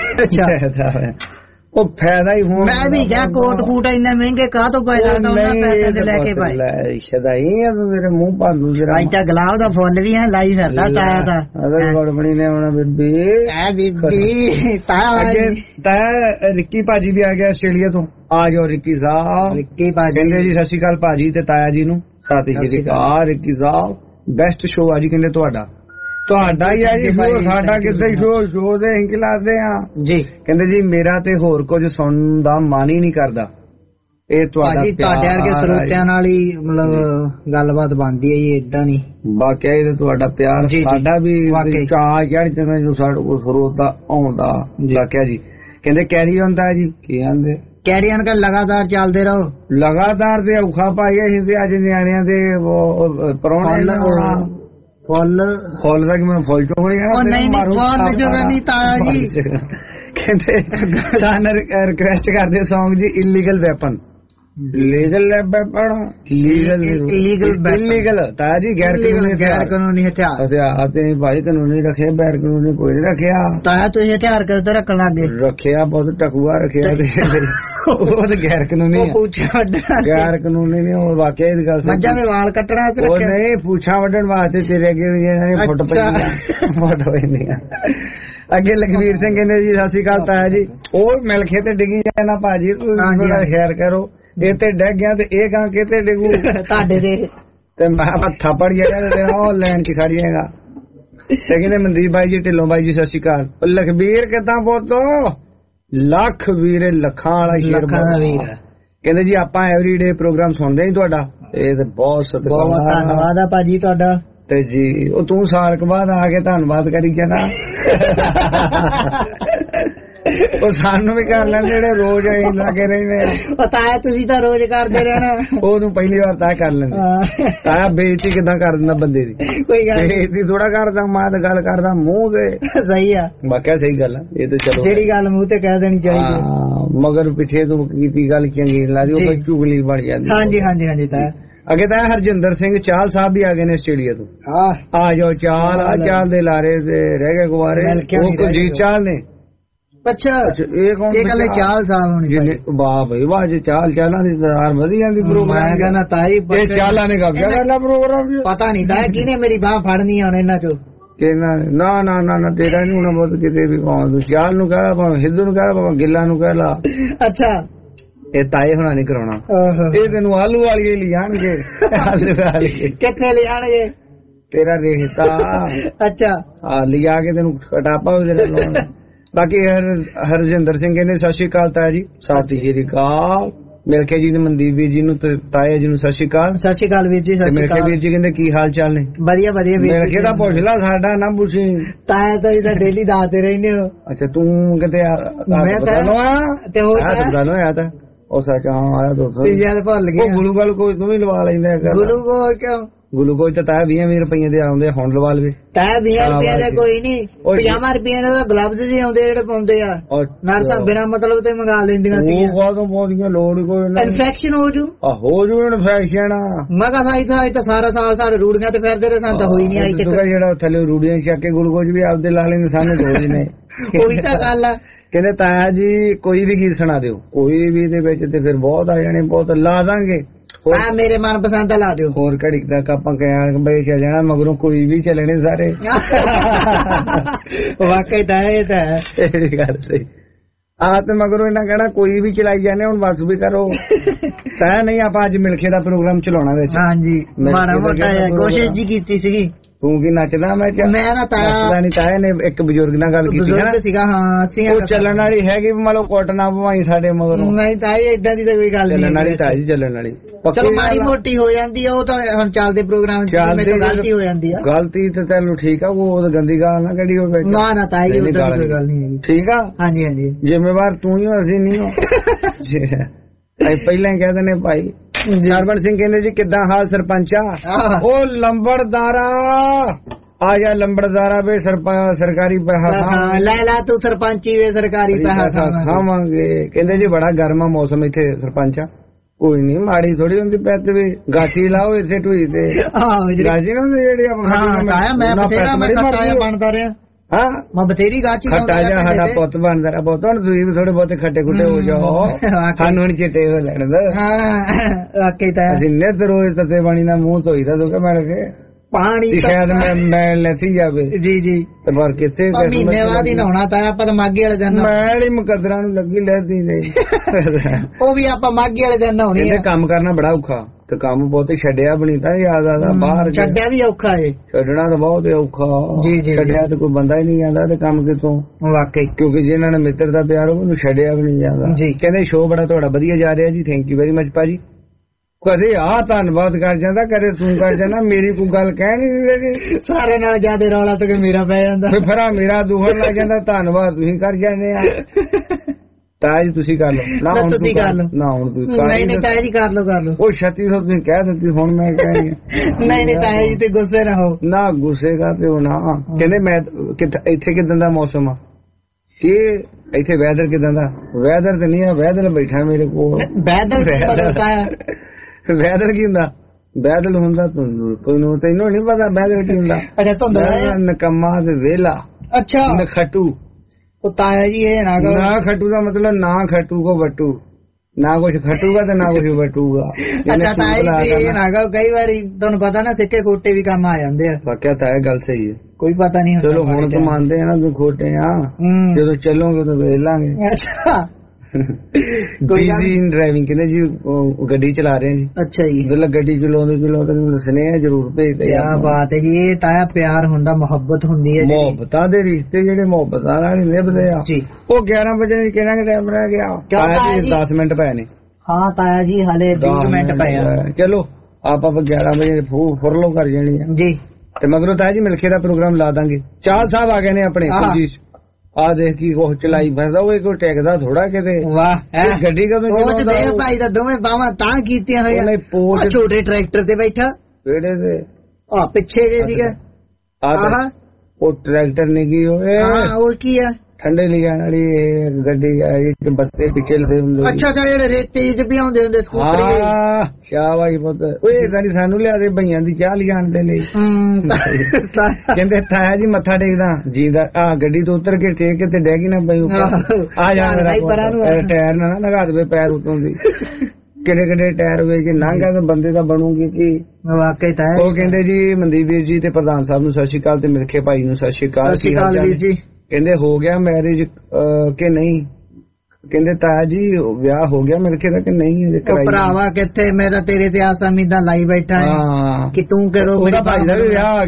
ਉਹ ਫਾਇਦਾ ਹੀ ਹੁਣ
ਮੈਂ ਵੀ ਕਿਹਾ ਕੋਟ ਕੂਟ ਇੰਨੇ ਮਹਿੰਗੇ ਕਾਹ ਤੋਂ ਪਾਏ ਲੱਗਦਾ ਉਹਨਾਂ ਪੈਸੇ ਦੇ ਲੈ ਕੇ
ਪਾਏ। ਸ਼ਦਾਈ ਆ ਤੂੰ, ਮੇਰੇ ਮੂੰਹ ਭਾਲੂ ਜਰਾ।
ਅੱਜ ਤਾਂ ਗੁਲਾਬ ਦਾ ਫੁੱਲ ਵੀ ਹੈ ਲਾਈ ਫਿਰਦਾ ਤਾਇਆ ਦਾ।
ਗੜਬੜੀ ਨੇ ਆਉਣਾ ਬੀਬੀ। ਤਾਇਆ ਰਿੱਕੀ ਭਾਜੀ ਵੀ ਆ ਗਿਆ ਆਸਟ੍ਰੇਲੀਆ ਤੋਂ। ਆ ਜਾਓ ਰਿੱਕੀ ਸਾਹਿਬ।
ਰਿੱਕੀ ਭਾਜੀ
ਕਹਿੰਦੇ ਜੀ ਸਤਿ ਸ਼੍ਰੀ ਅਕਾਲ ਭਾਜੀ ਤੇ ਤਾਇਆ ਜੀ ਨੂੰ। ਸਾਥੀ ਜੀ ਰਿੱਕੀ ਸਾਹਿਬ ਬੈਸਟ ਸ਼ੋਅ ਆ ਜੀ, ਕਹਿੰਦੇ ਤੁਹਾਡਾ ਹੀ ਆ ਜੀ ਸ਼ੋਅ, ਸਾਡਾ ਕਿੱਥੇ ਸ਼ੋਅ ਦੇ ਅਸੀਂ ਖਿਲਾਦੇ ਆ
ਜੀ।
ਕਹਿੰਦੇ ਜੀ ਮੇਰਾ ਤੇ ਹੋਰ ਕੁਝ ਸੁਣਨ ਦਾ ਮਨ ਹੀ ਨਹੀਂ ਕਰਦਾ। ਇਹ ਤੁਹਾਡੇ
ਵਰਗੇ ਸਰੋਤਿਆਂ ਨਾਲ ਹੀ ਮਤਲਬ ਗੱਲਬਾਤ ਬਣਦੀ ਹੈ ਜੀ, ਏਦਾਂ ਨਹੀਂ।
ਬਾਕੀ ਇਹ ਤੁਹਾਡਾ ਪਿਆਰ ਸਾਡਾ ਵੀ ਚਾਹ ਚੜ੍ਹ ਜੋ ਸਾਡੇ ਕੋਲ ਸਰੋਤਾ ਆਉਂਦਾ। ਬਾਕੀ ਜੀ ਕਹਿੰਦੇ ਕੈਰੀ ਹੁੰਦਾ ਜੀ, ਕੀ ਆਂਦੇ
ਕੈਰੀ ਆਨ ਲਗਾਤਾਰ ਚੱਲਦੇ ਰਹੋ।
ਲਗਾਤਾਰ ਤੇ ਔਖਾ ਪਾਈ ਅਸੀਂ ਅੱਜ ਨਿਆਣਿਆਂ ਦੇ ਪਰੌਣੇ ਫੁੱਲ ਦਾ ਕਿ ਮੈਂ ਫੁੱਲ ਚੋਂ
ਨਹੀਂ ਤਾਇਆ ਜੀ।
ਕਹਿੰਦੇ ਸਾਨੂੰ ਰਿਕਵੈਸਟ ਕਰਦੇ ਸੌਂਗ ਜੀ ਇਲੀਗਲ ਵੈਪਨ। ਲੀਗਲ ਤਾਇਆ ਜੀ ਗੈਰ
ਕਾਨੂੰਨੀ ਹਥਿਆਰ
ਤੇ ਭਾਈ ਕਾਨੂੰਨੀ ਰੱਖੇ, ਗੈਰ ਕਾਨੂੰਨੀ ਕੋਈ ਨਹੀਂ ਰੱਖਿਆ।
ਤਾਇਆ ਤੁਸੀਂ ਹਥਿਆਰ ਕਿੱਦਾਂ ਰੱਖਣ ਲੱਗੇ?
ਰੱਖਿਆ ਬਹੁਤ ਟਕੂਆ ਰੱਖਿਆ। ਉਹ ਤੇ ਗੈਰ ਕਾਨੂੰਨੀ ਗੈਰ ਕਾਨੂੰਨੀ ਨਹੀਂ। ਉਹ ਵਾਕਿਆ ਦੀ ਗੱਲ
ਮੱਝਾਂ ਦੇ ਵਾਲ ਕੱਟਣਾ
ਉਹ ਨਹੀਂ, ਪੂਛਾਂ ਵੱਢਣ ਵਾਸਤੇ ਤੇਰੇ ਅੱਗੇ ਫੁੱਟ ਪਈਆਂ। ਅੱਗੇ ਲਖਵੀਰ ਸਿੰਘ ਕਹਿੰਦੇ ਜੀ ਸਤਿ ਸ਼੍ਰੀ ਅਕਾਲ ਤਾਇਆ ਜੀ। ਉਹ ਮਿਲਖੇ ਤੇ ਡਿੱਗੀ ਜਾਣਾ ਭਾਜੀ, ਤੁਸੀਂ ਖੈਰ ਕਰੋ। ਇਹ ਤੇ ਡਿੱਗ ਗਿਆ ਤੇ ਇਹ ਗਾਂ ਕਿਤੇ ਡਿੱਗੂ
ਤੁਹਾਡੇ ਦੇ
ਤੇ ਮੈਂ ਹੱਥਾ ਪੜ ਜਾਏਗਾ ਉਹ ਲੈਣ ਚ ਖੜ ਜਾਏਗਾ। ਤੇ ਕਹਿੰਦੇ ਮਨਦੀਪ ਬਾਈ ਜੀ, ਢਿੱਲੋਂ ਬਾਈ ਜੀ ਸਤਿ ਸ਼੍ਰੀ ਅਕਾਲ। ਲਖਬੀਰ ਕਿੱਦਾਂ ਪੁੱਤੋ? ਲੱਖ ਵੀਰ ਲੱਖਾਂ ਵਾਲਾ ਸ਼ੇਰ ਕਹਿੰਦੇ ਜੀ ਆਪਾਂ ਐਵਰੀਡੇ ਪ੍ਰੋਗਰਾਮ ਸੁਣਦੇ ਹਾਂ ਤੁਹਾਡਾ। ਇਹ ਤੇ ਬਹੁਤ
ਧੰਨਵਾਦ ਆ ਭਾਜੀ ਤੁਹਾਡਾ।
ਤੇ ਜੀ ਉਹ ਤੂੰ ਸਾਲ ਕੁ ਬਾਅਦ ਆ ਕੇ ਧੰਨਵਾਦ ਕਰੀ ਜਾਣਾ। ਉਹ ਸਾਨੂੰ ਵੀ ਕਰ ਲੈਣ ਜਿਹੜੇ ਰੋਜ਼ ਅਸੀਂ ਲੱਗੇ ਰਹਿੰਦੇ ਆ।
ਪਤਾ ਹੈ ਤੁਸੀਂ ਤਾਂ ਰੋਜ਼ ਕਰਦੇ ਰਹਿਣਾ।
ਉਹਨੂੰ ਪਹਿਲੀ ਵਾਰ ਤਾਂ ਕਰ ਲੈਂਦੇ। ਤਾਇਆ ਬੇਇੱਜ਼ਤੀ ਕਿੱਦਾਂ ਕਰ ਦਿੰਦਾ ਬੰਦੇ ਦੀ?
ਕੋਈ ਗੱਲ
ਬੇਇੱਜ਼ਤੀ ਥੋੜਾ ਕਰਦਾ, ਮੈਂ ਤਾਂ ਗੱਲ ਕਰਦਾ ਮੂੰਹ ਤੇ।
ਸਹੀ ਆ,
ਬਾਕਿਆ ਸਹੀ ਗੱਲ ਆ। ਇਹ ਤਾਂ ਚਲੋ
ਜਿਹੜੀ ਗੱਲ ਮੂੰਹ ਤੇ ਕਹਿ ਦੇਣੀ ਚਾਹੀਦੀ,
ਮਗਰ ਪਿੱਛੇ ਤੋਂ ਕੀਤੀ ਗੱਲ ਚੰਗੀ ਲੱਗਦੀ ਉਹ ਚੁਗਲੀ ਬਣ ਜਾਂਦੀ।
ਹਾਂਜੀ ਤਾਇਆ।
ਅੱਗੇ ਤਾਂ ਹਰਜਿੰਦਰ ਸਿੰਘ ਚਾਲ ਸਾਹਿਬ ਵੀ ਆ ਗਏ ਨੇ ਆਸਟ੍ਰੇਲੀਆ ਤੋਂ। ਆ ਜਾਓ ਚਾਲ ਦੇ ਲਾਰੇ ਤੇ ਰਹਿ ਗਏ ਗੁਬਾਰੇ। ਉਹ ਕੁਲਜੀਤ ਚਾਲ ਨੇ।
ਅੱਛਾ ਇਹ ਕੌਣ? ਇਹ ਗੱਲ ਚਾਲ ਸਾਹਿਬ ਹੋਣੀ।
ਵਾਹ ਬਈ ਵਾਹ ਜੀ, ਚਾਲਾਂ ਦੀ ਤਾਰ ਵਧੀਆ ਦੀ ਪ੍ਰੋਗਰਾਮ।
ਮੈਂ ਕਹਿੰਦਾ ਤਾਈ
ਇਹ ਚਾਲਾਂ ਨੇ ਕਬਜ਼ਾ ਕਰ ਲਿਆ ਪ੍ਰੋਗਰਾਮ।
ਪਤਾ ਨਹੀਂ ਤਾਇਆ ਕਿਹਨੇ ਮੇਰੀ ਬਾਹ ਫੜਨੀ ਹੁਣ ਇਹਨਾਂ ਚੋਂ।
ਨਾ ਤੇਰਾ ਨੀ ਹੋਣਾ ਬਹੁਤ ਕਿਤੇ ਵੀ। ਤੂੰ ਚਾਲ ਨੂੰ ਕਹਿ, ਭਾਵੇਂ ਹਿੱਦੂ ਨੂੰ ਕਹਿ, ਭਾਵੇਂ ਗਿੱਲਾ ਨੂੰ ਕਹਿ ਲਾ।
ਅੱਛਾ
ਇਹ ਤਾਏ ਹੋਣਾ ਨੀ ਕਰਾਉਣਾ। ਇਹ ਤੈਨੂੰ ਆਲੂ ਵਾਲੀਏ ਲਿਆਣਗੇ।
ਕਿੱਥੇ ਲਿਆਣਗੇ?
ਤੇਰਾ ਰਿਸ਼ਤਾ
ਅੱਛਾ
ਲਿਆ ਕੇ ਤੈਨੂੰ ਕਟਾਪਾ ਵੀ ਲਾਉਣਾ। ਬਾਕੀ ਹਰਜਿੰਦਰ ਸਿੰਘ ਕਹਿੰਦੇ ਸਤਿ ਸ਼੍ਰੀ ਅਕਾਲ ਤਾਇਆ ਜੀ। ਸਤਿ ਸ਼੍ਰੀ ਅਕਾਲ।
ਮਿਲਖੇ ਜੀ ਨੇ ਮਨਦੀਪ ਵੀਰ ਜੀ ਨੂੰ ਤੇ ਤਾਇਆ ਜੀ ਨੂੰ ਸਤਿ ਸ਼੍ਰੀ ਅਕਾਲ।
ਸਤਿ ਸ਼੍ਰੀ ਅਕਾਲ ਵੀਰ ਜੀ। ਸਤਿ ਸ਼੍ਰੀ ਅਕਾਲ
ਵੀਰ ਜੀ ਕਹਿੰਦੇ ਕੀ ਹਾਲ ਚਾਲ ਨੇ?
ਵਧੀਆ ਵਧੀਆ ਵੀਰ ਜੀ।
ਮਿਲਖੇ ਦਾ ਪੁੱਛ ਲਾ, ਸਾਡਾ ਨਾ ਪੁੱਛੀ।
ਤਾਇਆ ਤਾਂ ਇਹਦਾ ਡੇਲੀ ਦੱਸਦੇ ਰਹਿੰਦੇ ਹੋ।
ਅੱਛਾ ਤੂੰ ਕਿਤੇ
ਮੈਂ ਤੇ ਹੋਰ
ਆਇਆ ਤਾਂ ਉਹ ਸੱਚ ਆਇਆ ਦੋਸਤ
ਯਾਦ ਭੁੱਲ ਗਿਆ।
ਗਲੂਕੋਜ਼ ਕੋਈ ਤੂੰ ਵੀ ਲਵਾ ਲੈਂਦਾ।
ਗਲੂਕੋਜ਼ ਕਿਉਂ?
ਗਲੂਕੋਜ਼ ਤਾਂ ਤਾਇਆ 20 ਰੁਪਈਏ ਦੇ ਆਉਂਦੇ, ਹੁਣ ਲਵਾ ਲਵੇ।
ਤਾਇਆ 20 ਰੁਪਏ ਦਾ ਕੋਈ ਨੀ, 50 ਰੁਪਏ ਦਾ ਗਲਵਜ਼ ਜੀ ਆਉਂਦੇ ਜਿਹੜੇ ਪਾਉਂਦੇ ਆ ਨਰਸਾਂ ਬਿਨਾਂ ਮਤਲਬ ਤੇ ਮੰਗਾ ਲੈਂਦੀਆਂ ਸੀ।
ਉਹ ਕਾਹਦੋਂ ਪਾਉਂਦੀਆਂ, ਲੋੜ ਕੋਈ ਨਾ।
ਇਨਫੈਕਸ਼ਨ ਹੋ ਜੂ।
ਹੋ ਜੂ ਇਨਫੈਕਸ਼ਨ।
ਮੈਂ ਕਹਾ ਸਾਈ ਤਾਂ ਸਾਰਾ ਸਾਲ ਸਾਡੇ ਰੂੜੀਆਂ ਤੇ ਫਿਰਦੇ ਰਹੇ, ਸਾਨੂੰ ਤਾਂ ਹੋਈ ਨਹੀਂ ਆਈ ਕਿਤੇ।
ਜਿਹੜਾ ਥੱਲੇ ਰੂੜੀਆਂ ਚੱਕ ਕੇ ਗਲੂਕੋਜ਼ ਵੀ ਆਪਦੇ ਲਾ ਲੈਂਦੇ, ਸਾਨੂੰ ਦੋਜ ਨੇ।
ਉਹੀ ਤਾਂ ਗੱਲ ਆ।
ਕਹਿੰਦੇ ਤਾਇਆ ਜੀ ਕੋਈ ਵੀ ਗੀਤ ਸੁਣਾ ਦਿਓ, ਕੋਈ ਵੀ ਦੇ ਵਿੱਚ ਤੇ ਫਿਰ ਬਹੁਤ ਆ ਜਾਣੇ, ਬਹੁਤ ਲਾ ਦਾਂਗੇ।
ਮੇਰੇ ਮਨਪਸੰਦ ਲਾ ਦਿਓ।
ਹੋਰ ਘੜੀ ਤੱਕ ਆਪਾਂ ਕਹਿ ਬਈ ਚੱਲ ਜਾਣਾ, ਮਗਰੋਂ ਕੋਈ ਵੀ ਚੱਲਣੇ ਸਾਰੇ।
ਵਾਕਈ ਤਾਂ ਇਹ ਤਾਂ
ਇਹ ਗੱਲ ਸਹੀ ਆ। ਤੇ ਮਗਰੋਂ ਇਹਨਾਂ ਕਹਿਣਾ ਕੋਈ ਵੀ ਚਲਾਈ ਜਾਂਦੇ, ਹੁਣ ਬਸ ਵੀ ਕਰੋ। ਤਾਂ ਨਹੀਂ ਆਪਾਂ ਅੱਜ ਮਿਲਖੇ ਦਾ ਪ੍ਰੋਗਰਾਮ ਚਲਾਉਣਾ ਵਿੱਚ।
ਹਾਂਜੀ ਮਾੜਾ ਮੋਟਾ ਕੋਸ਼ਿਸ਼ ਜੀ ਕੀਤੀ ਸੀਗੀ।
ਤੂੰ ਕੀ ਨੱਚਦਾ? ਮੈਂ
ਨਾ ਤਾਇਆ
ਨਹੀਂ, ਤਾਇਆ ਨੇ ਇੱਕ ਬਜ਼ੁਰਗ ਨਾਲ ਗੱਲ ਕੀਤੀ
ਸੀਗਾ। ਹਾਂ
ਉਹ ਚੱਲਣ ਵਾਲੀ ਹੈਗੀ, ਮੰਨ ਲਓ ਕੋਟ ਨਾ ਪਵਾਈ ਸਾਡੇ ਮਗਰੋਂ।
ਨਹੀਂ ਤਾਇਆ ਏਦਾਂ ਦੀ ਤਾਂ ਕੋਈ ਗੱਲ ਨਹੀਂ।
ਚੱਲਣ ਵਾਲੀ ਤਾਇਆ ਜੀ, ਚੱਲਣ ਵਾਲੀ
ਚਲੋ ਮਾੜੀ ਮੋਟੀ ਹੋ ਜਾਂਦੀ ਆ, ਉਹ ਤਾਂ ਹੁਣ ਚੱਲਦੇ ਪ੍ਰੋਗਰਾਮ ਚ ਗਲਤੀ ਹੋ ਜਾਂਦੀ ਆ।
ਗਲਤੀ ਤੇ ਤੈਨੂੰ ਠੀਕ ਆ, ਉਹ ਗੰਦੀ ਗਾਲ ਨਾ ਕੱਢੀ ਹੋਵੇ।
ਨਾ ਨਾ ਤਾਇਆ ਜੀ ਕੋਈ ਗੱਲ ਨਹੀਂ।
ਠੀਕ ਆ।
ਹਾਂਜੀ ਹਾਂਜੀ
ਜ਼ਿੰਮੇਵਾਰ ਤੂੰ ਹੀ ਹੋ, ਅਸੀਂ ਨਹੀਂ ਹੋ। ਅਸੀਂ ਪਹਿਲਾਂ ਹੀ ਕਹਿ ਦਿੰਦੇ ਭਾਈ। ਸਰਵਣ ਸਿੰਘ ਕਹਿੰਦੇ ਜੀ ਕਿੱਦਾਂ ਹਾਲ ਸਰਪੰਚਾ? ਉਹ ਲੰਬੜਦਾਰਾ ਆ ਜਾ, ਲੰਬੜਦਾਰਾ ਵੇ ਸਰਕਾਰੀ ਪੈਸਾ
ਲੈ ਲਾ ਤੂੰ ਸਰਪੰਚੀ ਵੇ ਸਰਕਾਰੀ ਪੈਸਾ
ਖਾਵਾਂਗੇ। ਕਹਿੰਦੇ ਜੀ ਬੜਾ ਗਰਮਾ ਮੌਸਮ ਇੱਥੇ ਸਰਪੰਚਾ। ਕੋਈ ਨੀ ਮਾੜੀ ਥੋੜੀ ਹੁੰਦੀ ਪੈਤ ਵੀ, ਗਾਠੀ ਲਾਓ ਇੱਥੇ ਢੂਈ ਤੇ। ਗਾਠੀ ਨਾ ਹੁੰਦੀ ਜਿਹੜੀ
ਮੈਂ ਬਣਦਾ ਰਿਹਾ।
ਹਾਂ
ਮੈਂ ਬਥੇਰੀ ਗਾਚੀ
ਖੱਟਾ ਜਾ ਸਾਡਾ ਪੁੱਤ ਬਣਦਾ ਰਿਹਾ। ਪੁੱਤ ਹੁਣ ਤੁਸੀਂ ਵੀ ਥੋੜੇ ਬਹੁਤੇ ਖੱਟੇ ਖੁੱਟੇ ਹੋ ਜਾਓ, ਸਾਨੂੰ ਹੁਣ ਚਿੱਟੇ ਹੋ ਲੈਣ ਦੋ। ਅਸੀਂ ਨਿੱਤ ਰੋਜ਼ ਤੱਤੇ ਪਾਣੀ ਨਾਲ ਮੂੰਹ ਧੋਈਦਾ ਤੂੰ ਮਿਲ ਕੇ ਪਾਣੀ ਸ਼ਾਇਦ ਮੈਂ ਲੈਤੀ ਜਾਵੇ। ਜੀ ਜੀ ਪਰ ਕਿੱਥੇ ਮਹੀਨੇ ਬਾਅਦ ਹੀ ਨਹਾਉਣਾ ਤਾਂ ਆਪਾਂ ਤਾਂ ਮਾਘੀ ਵਾਲੇ ਦਿਨ। ਮੈਲ ਹੀ ਮੁਕੱਦਰਾਂ ਨੂੰ ਲੱਗੀ ਲੈਦੀ ਨਹੀਂ। ਉਹ ਵੀ ਆਪਾਂ ਮਾਘੀ ਵਾਲੇ ਦਿਨ ਨਹਾਉਣੀ ਆ। ਕੰਮ ਕਰਨਾ ਬੜਾ ਔਖਾ ਤੇ ਕੰਮ ਬਹੁਤ ਛੱਡਿਆ ਬਣੀ ਤਾਂ ਯਾਦ ਆਦਾ ਬਾਹਰ ਛੱਡਿਆ ਵੀ ਔਖਾ ਏ। ਛੱਡਣਾ ਤਾਂ ਬਹੁਤ ਔਖਾ। ਜੀ ਜੀ ਛੱਡਿਆ ਤਾਂ ਕੋਈ ਬੰਦਾ ਹੀ ਨਹੀਂ ਜਾਂਦਾ ਤੇ ਕੰਮ ਕਿਤੋਂ। ਵਾਕਈ ਕਿਉਂਕਿ ਜਿਹਨਾਂ ਨੇ ਮਿੱਤਰ ਦਾ ਪਿਆਰ ਉਹਨੂੰ ਛੱਡਿਆ ਵੀ ਨਹੀਂ ਜਾਂਦਾ। ਕਹਿੰਦੇ ਸ਼ੋਅ ਬੜਾ ਤੁਹਾਡਾ ਵਧੀਆ ਜਾ ਰਿਹਾ ਜੀ, ਥੈਂਕ ਯੂ ਵੈਰੀ ਮਚ ਭਾਜੀ। ਕਦੇ ਆ ਧੰਨਵਾਦ ਕਰ ਜਾਂਦਾ, ਕਦੇ ਤੂੰ ਕਰ ਜਾਂਦਾ, ਮੇਰੀ ਕੋਈ ਗੱਲ ਕਹਿ ਨਹੀਂ ਦਿੰਦੇ। ਸਾਰੇ ਨਾਲ ਜਿਆਦਾ ਰੌਲਾ ਤੇ ਮੇਰਾ ਪੈ ਜਾਂਦਾ, ਫਿਰ ਮੇਰਾ ਦੁਖਣ ਲੱਗ ਜਾਂਦਾ। ਧੰਨਵਾਦ ਤੁਸੀਂ ਕਰ ਜਾਂਦੇ ਆ। ਤਾਇਆ ਜੀ ਤੁਸੀਂ ਕਰ ਲਓ ਨਾ, ਹੁਣ ਤੁਸੀਂ ਕਰ ਲਓ ਨਾ, ਹੁਣ ਤੁਸੀਂ ਨਹੀਂ ਨਹੀਂ ਤਾਇਆ ਜੀ ਕਰ ਲਓ। ਉਹ 3600 ਤੁਸੀਂ ਕਹਿ ਦਿੱਤੀ, ਹੁਣ ਮੈਂ ਕਹਿ ਨਹੀਂ ਨਹੀਂ ਤਾਇਆ ਜੀ ਤੇ ਗੁੱਸੇ ਰਹੋ ਨਾ। ਗੁੱਸੇ ਕਾ ਤੇ ਹੋਣਾ। ਕਹਿੰਦੇ ਮੈਂ ਇੱਥੇ ਕਿਦਾਂ ਦਾ ਮੌਸਮ ਆ? ਕੀ ਇੱਥੇ ਵੈਦਰ ਕਿਦਾਂ ਦਾ? ਵੈਦਰ ਤੇ ਨਹੀਂ ਆ, ਵੈਦਰ ਬੈਠਾ ਮੇਰੇ ਕੋਲ। ਵੈਦਰ ਕੀ ਹੁੰਦਾ? ਵੈਦਰ ਹੁੰਦਾ ਤੈਨੂੰ ਨਹੀਂ ਪਤਾ ਵੈਦਰ ਕੀ ਹੁੰਦਾ? ਨਕਮਾ ਤੇ ਵੇਲਾ। ਅੱਛਾ ਨਖਟੂ। ਉਹ ਤਾਇਆ ਜੀ ਇਹ ਨਾ ਖੱਟੂ ਦਾ ਮਤਲਬ ਨਾ ਖੱਟੂ ਕੋ ਬੱਟੂ, ਨਾ ਕੁਛ ਖੱਟੂਗਾ ਤੇ ਨਾ ਕੁਛ ਬਟੂਗਾ। ਅੱਛਾ ਤਾਇਆ ਜੀ ਇਹ ਨਾ ਕਈ ਵਾਰੀ ਤੁਹਾਨੂੰ ਪਤਾ ਨਾ ਸਿੱਕੇ ਖੋਟੇ ਵੀ ਕੰਮ ਆ ਜਾਂਦੇ ਆ। ਵਾਕਿਆ ਤਾਇਆ ਗੱਲ ਸਹੀ ਹੈ, ਕੋਈ ਪਤਾ ਨਹੀਂ। ਚਲੋ ਹੁਣ ਤਾਂ ਮੰਨਦੇ ਆ ਨਾ ਤੂੰ ਖੋਟੇ ਆ, ਜਦੋਂ ਚੱਲੋਗੇ ਤਾਂ ਵੇਖ ਲਾਂਗੇ। ਅੱਛਾ ਬਿਜ਼ੀ ਇਨ ਡਰਾਈਵਿੰਗ ਕਹਿੰਦੇ ਜੀ ਗੱਡੀ ਚਲਾ ਰਹੇ ਜੀ। ਅੱਛਾ ਜੀ ਜਦੋਂ ਗੱਡੀ ਚਲਾਉਂਦੇ ਮੈਨੂੰ ਸੁਨੇਹਾ ਜ਼ਰੂਰ ਭੇਜਦੇ। ਕਿਆ ਬਾਤ ਹੈ ਜੀ, ਇਹ ਤਾਇਆ ਪਿਆਰ ਹੁੰਦਾ, ਮੁਹੱਬਤ ਹੁੰਦੀ ਹੈ। ਮੁਹੱਬਤਾਂ ਦੇ ਰਿਸ਼ਤੇ ਜਿਹੜੇ ਮੁਹੱਬਤਾਂ ਨਾਲ ਨਿਭਦੇ ਆ। ਉਹ 11 ਵਜੇ ਕਿਹੜਾ ਟਾਈਮ ਰਹਿ ਗਿਆ? 10 ਮਿੰਟ ਪਏ ਨੇ। ਹਾਂ ਤਾਇਆ ਜੀ ਹਾਲੇ 20 ਮਿੰਟ ਪਏ ਆ। ਚਲੋ ਆਪਾਂ 11 ਵਜੇ ਫੁਰਲੋ ਕਰ ਜਾਣੀ ਆ ਜੀ। ਤੇ ਮਗਰੋਂ ਤਾਇਆ ਜੀ ਮਿਲਖੇ ਦਾ ਪ੍ਰੋਗਰਾਮ ਲਾ ਦਾਂਗੇ। ਚਾਲ ਸਾਹਿਬ ਆ ਗਏ ਨੇ ਆਪਣੇ ਆ ਦੇਖ ਕੀ ਉਹ ਚਲਾਈ ਫਿਰਦਾ, ਉਹ ਕੋਈ ਟੈਕਦਾ ਥੋੜਾ ਕਿਤੇ। ਵਾਹ ਗੱਡੀ ਕਦੋਂ ਚਲਾਉਂਦਾ ਭਾਈ ਦਾ ਦੋਵੇਂ ਬਾਹਾਂ ਤਾਂ ਕੀਤੀਆਂ ਹੋਈਆਂ। ਛੋਟੇ ਟਰੈਕਟਰ ਤੇ ਬੈਠਾ ਕਿਹੜੇ ਤੇ? ਆ ਪਿੱਛੇ ਜੇ ਸੀਗਾ ਉਹ ਟਰੈਕਟਰ ਨਹੀਂ ਕੀ ਹੋਏ। ਉਹ ਕੀ ਆ? ਠੰਡੇ ਲੈ ਜਾਣ ਵਾਲੀ ਗੱਡੀ ਬੱਤੇ ਪਿੱਛੇ ਲਦੇ ਹੁੰਦੇ। ਅੱਛਾ ਅੱਛਾ ਜਿਹੜੇ ਰੇਤੇ ਚ ਪਿਆਉਂਦੇ ਹੁੰਦੇ ਸਕੂਟਰ। ਸ਼ਾਬਾਸ਼ ਪੁੱਤ। ਓਏ ਸਾਡੀ ਸਾਨੂੰ ਲਿਆ ਦੇ ਭਈਆਂ ਦੀ ਚਾਹ ਲਿਜਾਣ ਦੇ ਲਈ। ਕਹਿੰਦੇ ਤਾਇਆ ਜੀ ਮੱਥਾ ਟੇਕਦਾ ਜੀਂਦਾ ਆ ਗੱਡੀ ਤੋਂ ਉਤਰ ਕੇ ਟੇਕ ਕੇ ਤੇ ਡੈਗੀ ਨਾ ਪਈ ਆ ਜਾ ਟਾਇਰ ਨਾ ਲਗਾ ਦੇਵੇ ਪੈਰ ਉਤੋਂ ਦੀ। ਕਿਹੜੇ ਟਾਇਰ ਵੇਚ ਲੰਘਾ ਤਾਂ ਬੰਦੇ ਦਾ ਬਣੂਗੀ ਕੀ? ਵਾਕਈ ਤਾਂ ਉਹ ਕਹਿੰਦੇ ਜੀ ਮਨਦੀਪ ਵੀਰ ਜੀ ਤੇ ਪ੍ਰਧਾਨ ਸਾਹਿਬ ਨੂੰ ਸਤਿ ਸ਼੍ਰੀ ਅਕਾਲ ਤੇ ਮਿਲਖੇ ਭਾਈ ਨੂੰ ਸਤਿ ਸ਼੍ਰੀ ਅਕਾਲ। ਸਤਿ ਸ਼੍ਰੀ ਅਕਾਲ ਵੀਰ ਜੀ। ਕਹਿੰਦੇ ਹੋ ਗਿਆ ਮੈਰਿਜ ਕਿ ਨਹੀਂ? ਕਹਿੰਦੇ ਤਾਇਆ ਜੀ ਵਿਆਹ ਹੋ ਗਿਆ ਮਿਲਖੇ ਦਾ ਕਿ ਨਹੀਂ? ਭਰਾਵਾ ਕਿੱਥੇ, ਮੇਰਾ ਤੇਰੇ ਤੇ ਆਸਾਂ ਉਮੀਦਾਂ ਲਾਈ ਬੈਠਾ ਕਿ ਤੂੰ ਕਰੋ। ਉਹਦਾ ਭਾਈ ਦਾ ਵੀ ਵਿਆਹ ਆ ਗਿਆ।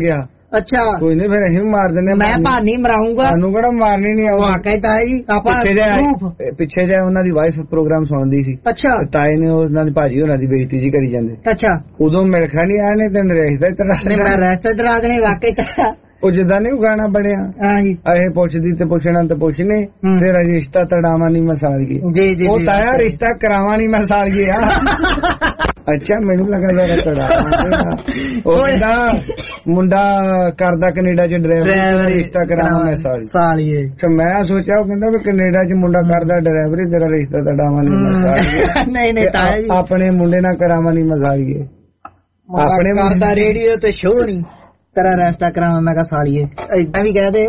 ਅੱਛਾ
ਕੋਈ ਨਹੀਂ ਫਿਰ ਅਸੀਂ ਵੀ ਮਾਰ ਦਿੰਦੇ।
ਮੈਂ ਭਾਨੀ ਮਰਾਉਂਗਾ,
ਸਾਨੂੰ ਕਿਹੜਾ ਮਾਰਨੀ ਨਹੀਂ ਆਉਂਦੀ।
ਵਾਕਈ ਤਾਇਆ ਜੀ ਆਪਾਂ
ਪਿੱਛੇ ਜੇ ਉਹਨਾਂ ਦੀ ਵਾਈਫ ਪ੍ਰੋਗਰਾਮ ਸੁਣਦੀ ਸੀ।
ਅੱਛਾ
ਤਾਏ ਨੇ ਉਹਨਾਂ ਦੀ ਭਾਜੀ ਹੋਰਾਂ ਦੀ ਬੇਇੱਜ਼ਤੀ ਜੀ ਕਰੀ ਜਾਂਦੇ।
ਅੱਛਾ
ਉਦੋਂ ਮਿਲਖਾ ਨਹੀਂ ਆਇਆ ਨੇ ਤੈਨੂੰ ਰਸਤਾ
ਮੈਂ ਰਸਤਾ ਦਰਾ ਦੇਣੇ ਵਾਕਈ ਤਾਇਆ।
ਉਹ ਜਿੱਦਾਂ ਨੀ ਗਾਣਾ ਬਣਿਆ ਇਹ ਪੁੱਛਦੀ ਤੇ ਪੁੱਛਣਾ ਤੇ ਪੁੱਛਨੇ ਤੇਰਾ ਰਿਸ਼ਤਾ ਤੜਾਵਾ ਨਹੀਂ ਮਸਾਲ ਗਏ। ਉਹ ਤਾਇਆ ਰਿਸ਼ਤਾ ਕਰਾਵਾ ਨਹੀਂ ਮਸਾਲ ਗਿਆ। ਅੱਛਾ ਮੈਨੂੰ ਲੱਗਾ ਜ਼ਰਾ ਤੜਾਵਾ। ਉਹ ਕਹਿੰਦਾ ਮੁੰਡਾ ਕਰਦਾ ਕੈਨੇਡਾ ਚ ਡਰਾਈਵਰ, ਰਿਸ਼ਤਾ ਕਰਾਵਾ ਮਸਾਲ
ਸਾਲੀਏ।
ਮੈਂ ਸੋਚਿਆ ਉਹ ਕਹਿੰਦਾ ਵੀ ਕੈਨੇਡਾ ਚ ਮੁੰਡਾ ਕਰਦਾ ਡਰਾਈਵਰੀ, ਤੇਰਾ ਰਿਸ਼ਤਾ ਤੜਾਵਾ ਨਹੀਂ ਮਸਾਲ।
ਨਹੀਂ ਤਾਇਆ ਜੀ
ਆਪਣੇ ਮੁੰਡੇ ਨਾਲ ਕਰਾਵਾ ਨਹੀਂ ਮਸਾਲ ਗਏ।
ਆਪਣੇ ਕਰਦਾ ਰੇਡੀਓ ਤੇ ਸ਼ੋਅ ਨਹੀਂ ਤੇਰਾ ਰਸਤਾ ਕਰਾਵਾਂ। ਮੈਂ ਕਿਹਾ ਸਾਲੀਏ ਏਦਾਂ ਵੀ ਕਹਿ ਦੇ।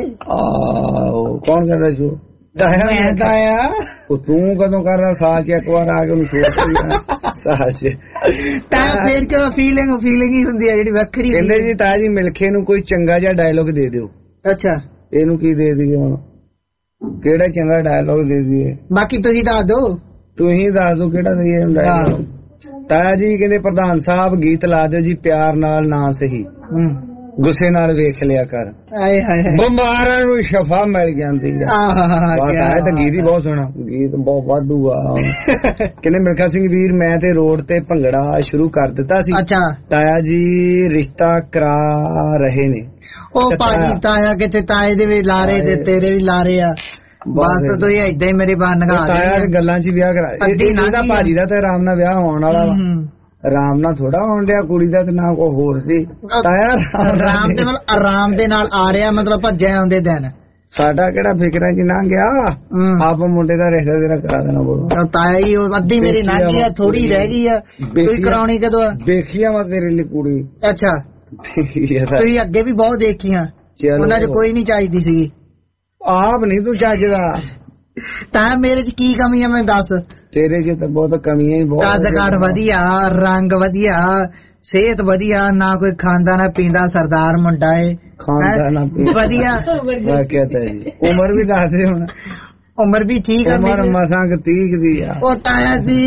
ਕੌਣ ਕਹਿੰਦਾ ਜੋ ਤਾਇਆ ਤੂੰ ਕਦੋਂ ਕਰਦਾ? ਸਾਲ ਚ ਇੱਕ ਵਾਰ ਆ ਕੇ ਉਹਨੂੰ ਛੋੜ ਸਾਲ ਚ
ਤਾਇਆ ਫੇਰ ਕਿਉਂ ਫੀਲਿੰਗ ਹੀ ਹੁੰਦੀ ਹੈ ਜਿਹੜੀ ਵੱਖਰੀ।
ਕਹਿੰਦੇ ਜੀ ਤਾਇਆ ਜੀ ਮਿਲਖੇ ਨੂੰ ਕੋਈ ਚੰਗਾ ਜਿਹਾ ਡਾਇਲੋਗ ਦੇ ਦਿਓ।
ਅੱਛਾ
ਇਹਨੂੰ ਕੀ ਦੇ ਦਈਏ ਹੁਣ? ਕਿਹੜਾ ਚੰਗਾ ਡਾਇਲੋਗ ਦੇ ਦਈਏ?
ਬਾਕੀ ਤੁਸੀਂ ਦੱਸ ਦੋ।
ਤੁਸੀਂ ਦੱਸ ਦੋ ਕਿਹੜਾ ਦਈਏ ਡਾਇਲੋਗ। ਤਾਇਆ ਜੀ ਕਹਿੰਦੇ ਪ੍ਰਧਾਨ ਸਾਹਿਬ ਗੀਤ ਲਾ ਦਿਓ ਜੀ ਪਿਆਰ ਨਾਲ ਨਾ ਸਹੀ ਗੁੱਸੇ ਨਾਲ ਵੇਖ ਲਿਆ ਕਰ। ਬਿਮਾਰਾਂ ਨੂੰ ਸ਼ਫਾ ਮਿਲ ਜਾਂਦੀ ਹੈ। ਤਾਂ ਗੀਤ ਹੀ ਬਹੁਤ ਸੋਹਣਾ, ਗੀਤ ਬਹੁਤ ਵਾਧੂ ਆ। ਕਹਿੰਦੇ ਮਿਲਖਾ ਸਿੰਘ ਵੀਰ ਮੈਂ ਤੇ ਰੋਡ ਤੇ ਭੰਗੜਾ ਸ਼ੁਰੂ ਕਰ ਦਿੱਤਾ ਸੀ। ਤਾਇਆ ਜੀ ਰਿਸ਼ਤਾ ਕਰਾ ਰਹੇ ਨੇ।
ਉਹ ਭਾਜੀ ਤਾਇਆ ਕਿਤੇ ਤਾਏ ਦੇ ਵੀ ਲਾਰੇ ਤੇ ਤੇਰੇ ਵੀ ਲਾਰੇ ਆ। ਬਸ ਤੂੰ ਏਦਾਂ ਹੀ ਮੇਰੇ ਬਾਹਰ ਨਗਾ
ਤਾਇਆ ਗੱਲਾਂ ਚ ਵਿਆਹ ਕਰਾ। ਇਹਦਾ ਭਾਜੀ ਦਾ ਤੇ ਆਰਾਮ ਨਾਲ ਵਿਆਹ ਹੋਣ ਵਾਲਾ ਵਾ। ਆਰਾਮ ਨਾਲ ਥੋੜਾ ਹੋਣ ਡਿਆ, ਕੁੜੀ ਦਾ ਤੇ ਨਾ ਕੋਈ ਹੋਰ ਸੀ। ਤਾਇਆ
ਆਰਾਮ ਦੇ ਨਾਲ ਆਰਾਮ ਦੇ ਨਾਲ ਆ ਰਿਹਾ, ਮਤਲਬ ਭੱਜਿਆ ਆਉਂਦੇ ਦਿਨ।
ਸਾਡਾ ਕਿਹੜਾ ਫਿਕਰਾਂ ਚ ਨਾ ਗਿਆ। ਆਪ ਮੁੰਡੇ ਦਾ ਰਿਸ਼ਤਾ ਤੇਰਾ ਕਰਾ ਦੇਣਾ ਬੋਲੋ।
ਤਾਇਆ ਜੀ ਅੱਧੀ ਮੇਰੀ ਲੰਘ ਗਈ ਆ, ਥੋੜੀ ਰਹਿ ਗਈ ਆ। ਕੋਈ ਕਰਾਉਣੀ ਕਦੋਂ?
ਦੇਖੀਆਂ ਵਾ ਤੇਰੇ ਲਈ ਕੁੜੀ।
ਅੱਛਾ ਤੁਸੀਂ ਅੱਗੇ ਵੀ ਬਹੁਤ ਦੇਖੀਆਂ, ਉਹਨਾਂ ਚ ਕੋਈ ਨਹੀਂ ਚਾਹੀਦੀ ਸੀ।
ਆਪ ਨਹੀਂ ਤੂੰ ਚੱਜਦਾ।
ਤਾਂ ਮੇਰੇ ਚ ਕੀ ਕਮੀ ਆ ਮੈਨੂੰ ਦੱਸ।
ਤੇਰੇ ਚ ਤਾਂ ਬਹੁਤ ਕਮੀਆਂ ਹੀ ਬਹੁਤ।
ਕੱਦ ਕਾਠ ਵਧੀਆ, ਰੰਗ ਵਧੀਆ, ਸਿਹਤ ਵਧੀਆ, ਨਾ ਕੋਈ ਖਾਂਦਾ ਨਾ ਪੀਂਦਾ, ਸਰਦਾਰ ਮੁੰਡਾ ਏ।
ਖਾਂਦਾ ਨਾ ਪੀਂਦਾ
ਵਧੀਆ।
ਉਮਰ ਵੀ ਦੱਸ ਦੇ ਹੁਣ।
ਉਮਰ ਵੀ ਠੀਕ ਆ।
ਉਮਰ ਮਸਾਂ 30 ਦੀ ਆ।
ਉਹ ਤਾਇਆ ਦੀ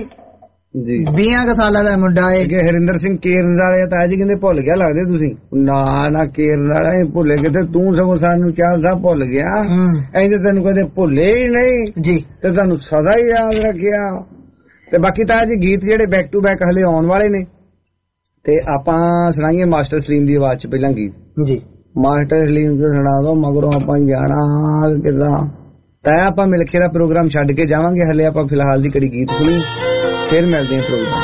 20 ਸਾਲਾਂ ਦਾ ਮੁੰਡਾ ਏ।
ਹਰਿੰਦਰ ਸਿੰਘ ਕੇਰਨ ਵਾਲੇ ਤਾਇਆ ਜੀ ਕਹਿੰਦੇ ਭੁੱਲ ਗਿਆ ਲੱਗਦੇ ਤੁਸੀਂ। ਨਾ ਕੇਰਨ ਵਾਲਾ ਭੁੱਲੇ ਕਿਤੇ, ਤੂੰ ਸਗੋਂ ਸਾਨੂੰ ਚਾਲ ਸਾਹਿਬ ਭੁੱਲ ਗਿਆ। ਐਂ ਤੈਨੂੰ ਕਦੇ ਭੁੱਲੇ ਹੀ ਨਹੀਂ ਜੀ, ਤੇ ਤੁਹਾਨੂੰ ਸਦਾ ਹੀ ਯਾਦ ਰੱਖਿਆ। ਤੇ ਬਾਕੀ ਤਾਇਆ ਜੀ ਗੀਤ ਜਿਹੜੇ ਬੈਕ ਟੂ ਬੈਕ ਹਲੇ ਆਉਣ ਵਾਲੇ ਨੇ, ਤੇ ਆਪਾਂ ਸੁਣਾਈਏ ਮਾਸਟਰ ਸਲੀਮ ਦੀ ਆਵਾਜ਼ ਚ ਪਹਿਲਾਂ ਗੀਤ ਜੀ। ਮਾਸਟਰ ਸਲੀਮ ਤੋਂ ਸੁਣਾ ਦੋ, ਮਗਰੋਂ ਆਪਾਂ ਜਾਣਾ ਕਿੱਦਾਂ। ਤਾਇਆ ਆਪਾਂ ਮਿਲਖੇ ਦਾ ਪ੍ਰੋਗਰਾਮ ਛੱਡ ਕੇ ਜਾਵਾਂਗੇ, ਹਲੇ ਆਪਾਂ ਫਿਲਹਾਲ ਦੀ ਕੜੀ ਗੀਤ ਸੁਣੀ, ਫਿਰ ਮਿਲਦੇ हैं प्रोग्राम।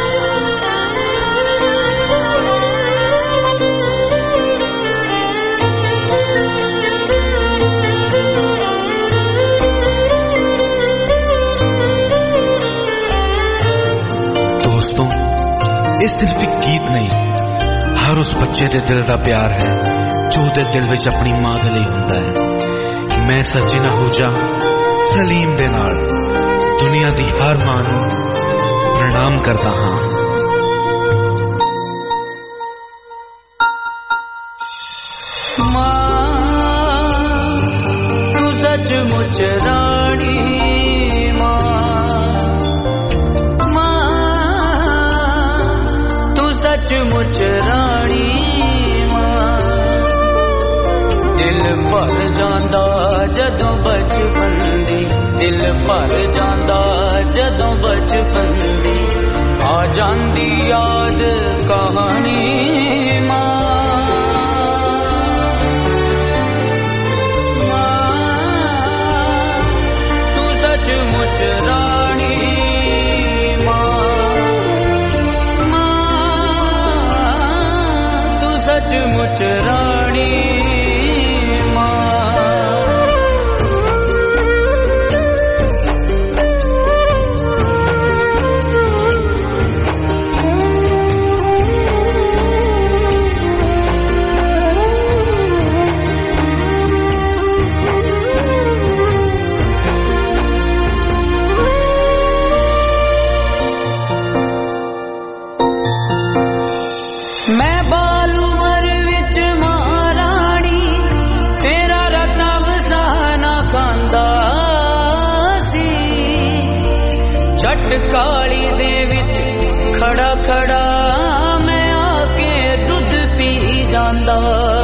दोस्तों ये सिर्फ एक गीत नहीं, हर उस बच्चे दे दिल दा प्यार है जो दे दिल विच अपनी मां दे लई हुंदा है। मैं सच्ची ना हो जा सलीम दे नाल दुनिया दी हर मां नूं प्रणाम करता हाँ।
तू सचमुच रानी मां, तू सचमुच रानी मां। दिल भर जांदा जदों बचपन दी, दिल भर जांदा जदों बचपन दी, आ जांदी याद कहानी मां। तू सचमुच रानी मां, तू सचमुच रानी काली दे विच खड़ा खड़ा मैं आके दुध पी जांदा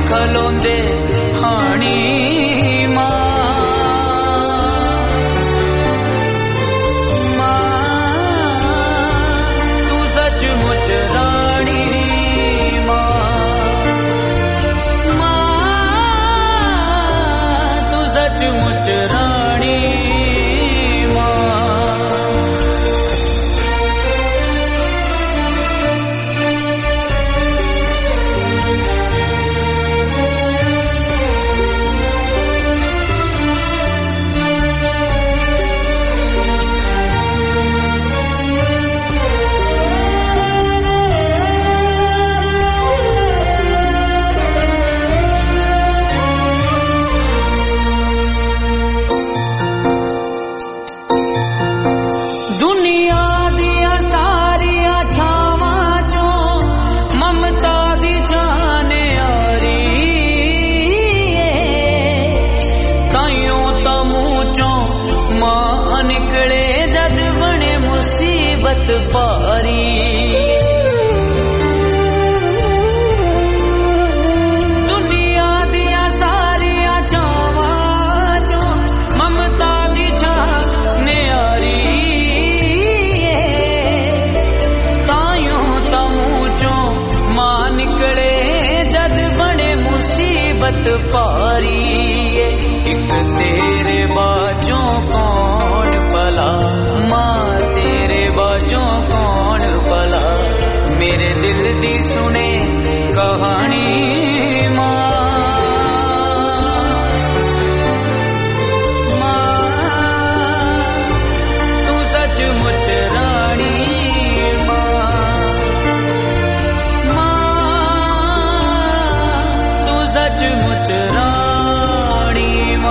खलोंदे हानी मां तू सचमुच रानी तू सचमुच रानी पारी दुनिया दिया सारिया छावां चो ममता दी छां न्यारी तायों तमू चो मां निकले जद बने मुसीबत पारी एक तेरे बाजों कौन भला मां तेरे बाजों कौन भला मेरे दिल दी सुने कहानी तू सचमुच रानी तू सचमुच रानी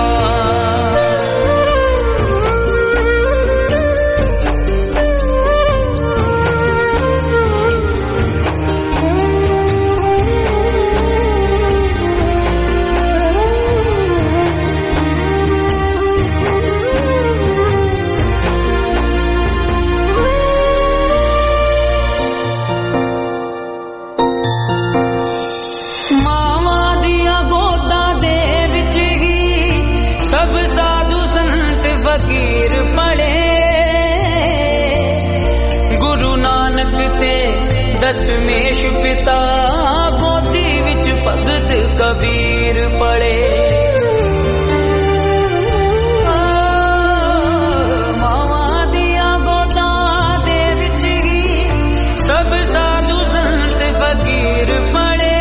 फकीर पढ़े गुरु नानक ते दशमेश पिता गोदी विच भगत कबीर पढ़े मावा दिया गोदा दे विच ही सब साधु संत फकीर पढ़े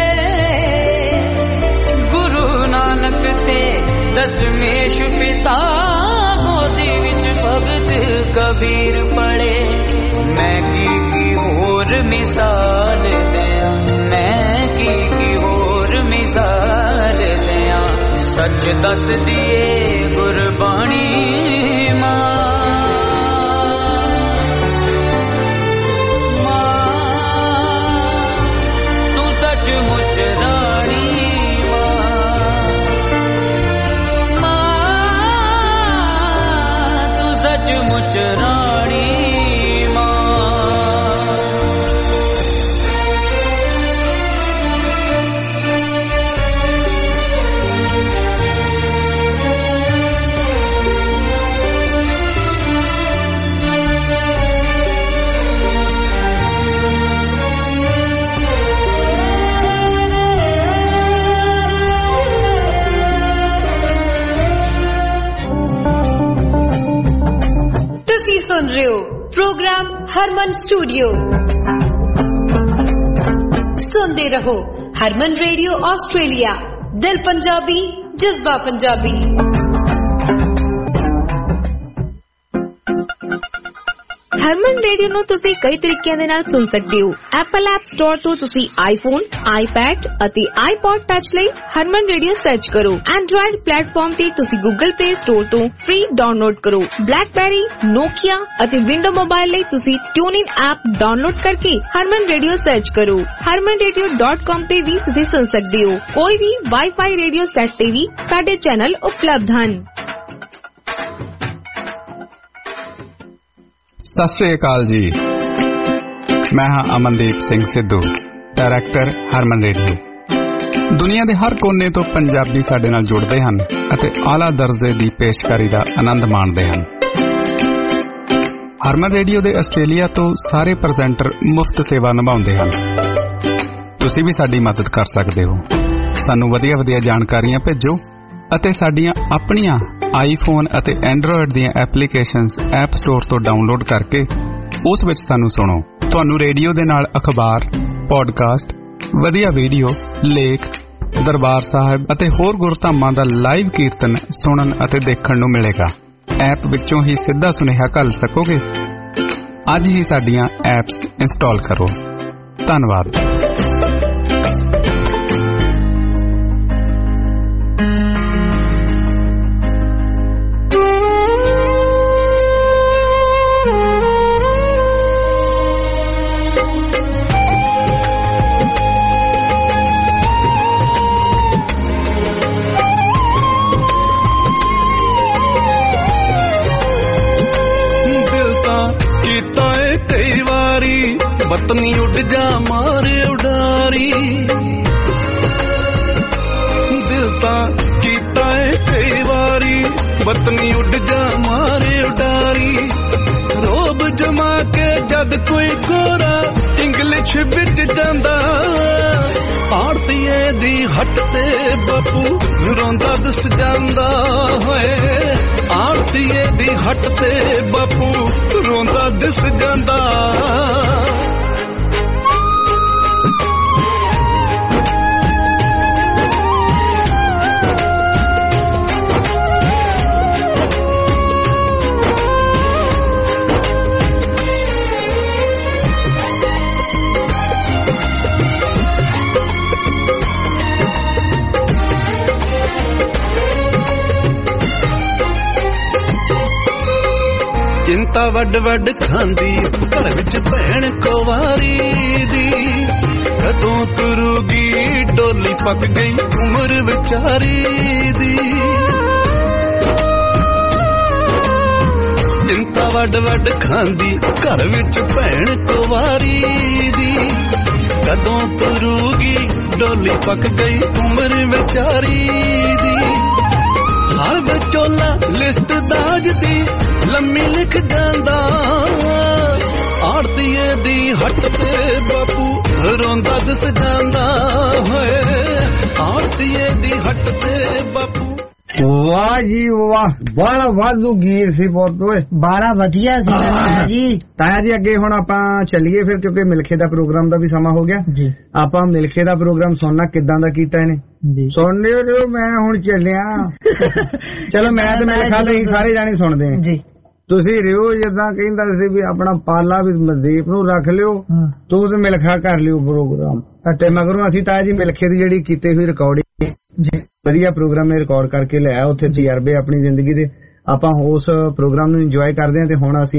गुरु नानक ते दशमेश पिता भगत कबीर पढ़े मैं की होर मिसाल दिया मैं की होर मिसाल दिया सच दस दिए गुरबाणी तू सचमुच रानी सचमुच रानी
सुन रहे हो प्रोग्राम हरमन स्टूडियो सुनते रहो हरमन रेडियो ऑस्ट्रेलिया दिल पंजाबी जज्बा पंजाबी
ਹਰਮਨ ਰੇਡੀਓ ਨੂੰ ਤੁਸੀਂ ਕਈ ਤਰੀਕਿਆਂ ਦੇ ਨਾਲ ਸੁਣ ਸਕਦੇ ਹੋ। ਐਪਲ ਐਪ ਸਟੋਰ ਤੋਂ ਤੁਸੀਂ ਆਈਫੋਨ, ਆਈਪੈਡ ਅਤੇ ਆਈਪੌਡ ਟੱਚ ਲਈ ਹਰਮਨ ਰੇਡੀਓ ਸਰਚ ਕਰੋ। ਐਂਡਰੋਇਡ ਪਲੇਟਫਾਰਮ ਤੇ ਤੁਸੀਂ ਗੂਗਲ ਪਲੇ ਸਟੋਰ ਤੋਂ ਫ੍ਰੀ ਡਾਊਨਲੋਡ ਕਰੋ। ਬਲੈਕਬੈਰੀ, ਨੋਕੀਆ ਅਤੇ ਵਿੰਡੋ ਮੋਬਾਈਲ ਲਈ ਤੁਸੀਂ ਟਿਊਨਿਨ ਐਪ ਡਾਊਨਲੋਡ ਕਰਕੇ ਹਰਮਨ ਰੇਡੀਓ ਸਰਚ ਕਰੋ। harmanradio.com ਤੇ ਵੀ ਤੁਸੀਂ ਸੁਣ ਸਕਦੇ ਹੋ। ਕੋਈ ਵੀ ਵਾਈਫਾਈ ਰੇਡੀਓ ਸੈੱਟ ਤੇ ਵੀ ਸਾਡੇ ਚੈਨਲ ਉਪਲਬਧ ਹਨ।
ਸਤਿ ਸ਼੍ਰੀ ਅਕਾਲ ਜੀ, ਮੈਂ ਹਾਂ ਅਮਨਦੀਪ ਸਿੰਘ ਸਿੱਧੂ, ਡਾਇਰੈਕਟਰ ਹਰਮਨ ਰੇਡੀਓ। ਦੁਨੀਆ ਦੇ ਹਰ ਕੋਨੇ ਤੋਂ ਪੰਜਾਬੀ ਸਾਡੇ ਨਾਲ ਜੁੜਦੇ ਹਨ ਅਤੇ ਆਲਾ ਦਰਜੇ ਦੀ ਪੇਸ਼ਕਾਰੀ ਦਾ ਆਨੰਦ ਮਾਣਦੇ ਹਨ। ਹਰਮਨ ਰੇਡੀਓ ਦੇ ਆਸਟ੍ਰੇਲੀਆ ਤੋਂ ਸਾਰੇ ਪ੍ਰੈਜ਼ੈਂਟਰ ਮੁਫਤ ਸੇਵਾ ਨਿਭਾਉਂਦੇ ਹਨ। ਤੁਸੀਂ ਵੀ ਸਾਡੀ ਮਦਦ ਕਰ ਸਕਦੇ ਹੋ। ਸਾਨੂੰ ਵਧੀਆ ਜਾਣਕਾਰੀਆਂ ਭੇਜੋ ਅਤੇ ਸਾਡੀਆਂ ਆਪਣੀਆਂ ਆਈਫੋਨ ਅਤੇ ਐਂਡਰੋਇਡ ਦੀਆਂ ਐਪਲੀਕੇਸ਼ਨਸ ਐਪ ਸਟੋਰ ਤੋਂ ਡਾਊਨਲੋਡ ਕਰਕੇ ਉਸ ਵਿੱਚ ਸਾਨੂੰ ਸੁਣੋ। ਤੁਹਾਨੂੰ ਰੇਡੀਓ ਦੇ ਨਾਲ ਅਖਬਾਰ, ਪੋਡਕਾਸਟ, ਵਧੀਆ ਵੀਡੀਓ, ਲੇਖ, ਦਰਬਾਰ ਸਾਹਿਬ ਅਤੇ ਹੋਰ ਗੁਰਧਾਮਾਂ ਦਾ ਲਾਈਵ ਕੀਰਤਨ ਸੁਣਨ ਅਤੇ ਦੇਖਣ ਨੂੰ ਮਿਲੇਗਾ। ਐਪ ਵਿੱਚੋਂ ਹੀ ਸਿੱਧਾ ਸੁਨੇਹਾ ਘੱਲ ਸਕੋਗੇ। ਅੱਜ ਹੀ ਸਾਡੀਆਂ ਐਪਸ ਇੰਸਟਾਲ ਕਰੋ। ਧੰਨਵਾਦ।
ਵਤਨੀ ਉੱਡ ਜਾ ਮਾਰੇ ਉਡਾਰੀ, ਦਿਲ ਤਾਂ ਕੀਤਾ ਏ ਕਈ ਵਾਰੀ, ਵਤਨੀ ਉੱਡ ਜਾ ਮਾਰੇ ਉਡਾਰੀ। ਰੋਬ ਜਮਾ ਕੇ ਜਦ ਕੋਈ ਗੋਰਾ ਇੰਗਲਿਸ਼ ਵਿੱਚ ਜਾਂਦਾ, ਆੜਤੀਏ ਦੀ ਹੱਟ ਤੇ ਬਾਪੂ ਰੋਂਦਾ ਦਿਸ ਜਾਂਦਾ ਹੋਏ। ਆੜਤੀਏ ਦੀ ਹੱਟ ਤੇ ਬਾਪੂ ਰੋਂਦਾ ਦਿਸ ਜਾਂਦਾ। ਚਿੰਤਾ ਵੱਡ ਵੱਡ ਖਾਂਦੀ ਘਰ ਵਿੱਚ ਭੈਣ ਕੁਵਾਰੀ ਦੀ, ਕਦੋਂ ਤੁਰੂਗੀ ਡੋਲੀ ਪੱਕ ਗਈ ਉਮਰ ਵਿਚਾਰੀ ਦੀ। ਚਿੰਤਾ ਵੱਡ ਵੱਡ ਖਾਂਦੀ ਘਰ ਵਿੱਚ ਭੈਣ ਕੁਵਾਰੀ ਦੀ, ਕਦੋਂ ਤੁਰੂਗੀ ਡੋਲੀ ਪੱਕ ਗਈ ਉਮਰ ਵਿਚਾਰੀ ਦੀ। ਹਰ ਵਿਚੋਲਾ ਲਿਸਟ ਦਾਜ ਦੀ ਲੰਮੀ ਲਿਖ ਜਾਂਦਾ, ਆੜਤੀਏ ਦੀ ਹੱਟ ਤੇ ਬਾਪੂ ਰੋਂਦਾ ਦਿਸ ਜਾਂਦਾ ਹੋਏ। ਆੜਤੀਏ ਦੀ ਹੱਟ ਤੇ ਬਾਪੂ।
ਵਾਹ ਜੀ ਵਾਹ, ਬੜਾ ਵਾਧੂ ਗੀਤ ਸੀ ਬਹੁਤ ਓਏ,
ਬੜਾ ਵਧੀਆ ਸੀ ਜੀ।
ਤਾਇਆ ਜੀ ਅੱਗੇ ਹੁਣ ਆਪਾਂ ਚੱਲੀਏ ਫਿਰ, ਕਿਉਂਕਿ ਮਿਲਖੇ ਦਾ ਪ੍ਰੋਗਰਾਮ ਦਾ ਵੀ ਸਮਾਂ ਹੋ ਗਿਆ ਜੀ। ਆਪਾਂ ਮਿਲਖੇ ਦਾ ਪ੍ਰੋਗਰਾਮ ਸੁਣਨਾ ਕਿੱਦਾਂ ਦਾ ਕੀਤਾ ਇਹਨੇ, ਸੁਣ ਲਿਓ। ਮੈਂ ਹੁਣ ਚੱਲਿਆ। ਚਲੋ ਮੈਂ ਤੇ ਮੇਰੇ ਖਿਆਲ ਅਸੀਂ ਸਾਰੇ ਜਾਣੇ ਸੁਣਦੇ ਹਾਂ ਜੀ। ਤੁਸੀਂ ਰਿਓ ਜਿੱਦਾਂ ਕਹਿੰਦਾ ਸੀ ਵੀ ਆਪਣਾ ਪਾਲਾ ਵੀ ਮਨਦੀਪ ਨੂੰ ਰੱਖ ਲਿਓ, ਤੂੰ ਤੇ ਮਿਲਖਾ ਕਰ ਲਿਓ ਪ੍ਰੋਗਰਾਮ। ਤੇ ਮਗਰੋਂ ਅਸੀਂ ਤਾਂ ਜੀ ਮਿਲਖੇ ਦੀ ਜਿਹੜੀ ਕੀਤੀ ਹੋਈ ਰਿਕਾਰਡਿੰਗ ਵਧੀਆ ਪ੍ਰੋਗਰਾਮ ਇਹ ਰਿਕਾਰਡ ਕਰਕੇ ਲਿਆ, ਉੱਥੇ ਤਜਰਬੇ ਆਪਣੀ ਜ਼ਿੰਦਗੀ ਦੇ। ਆਪਾਂ ਉਸ ਪ੍ਰੋਗਰਾਮ ਨੂੰ ਇੰਜੋਏ ਕਰਦੇ ਹਾਂ ਤੇ ਹੁਣ ਅਸੀਂ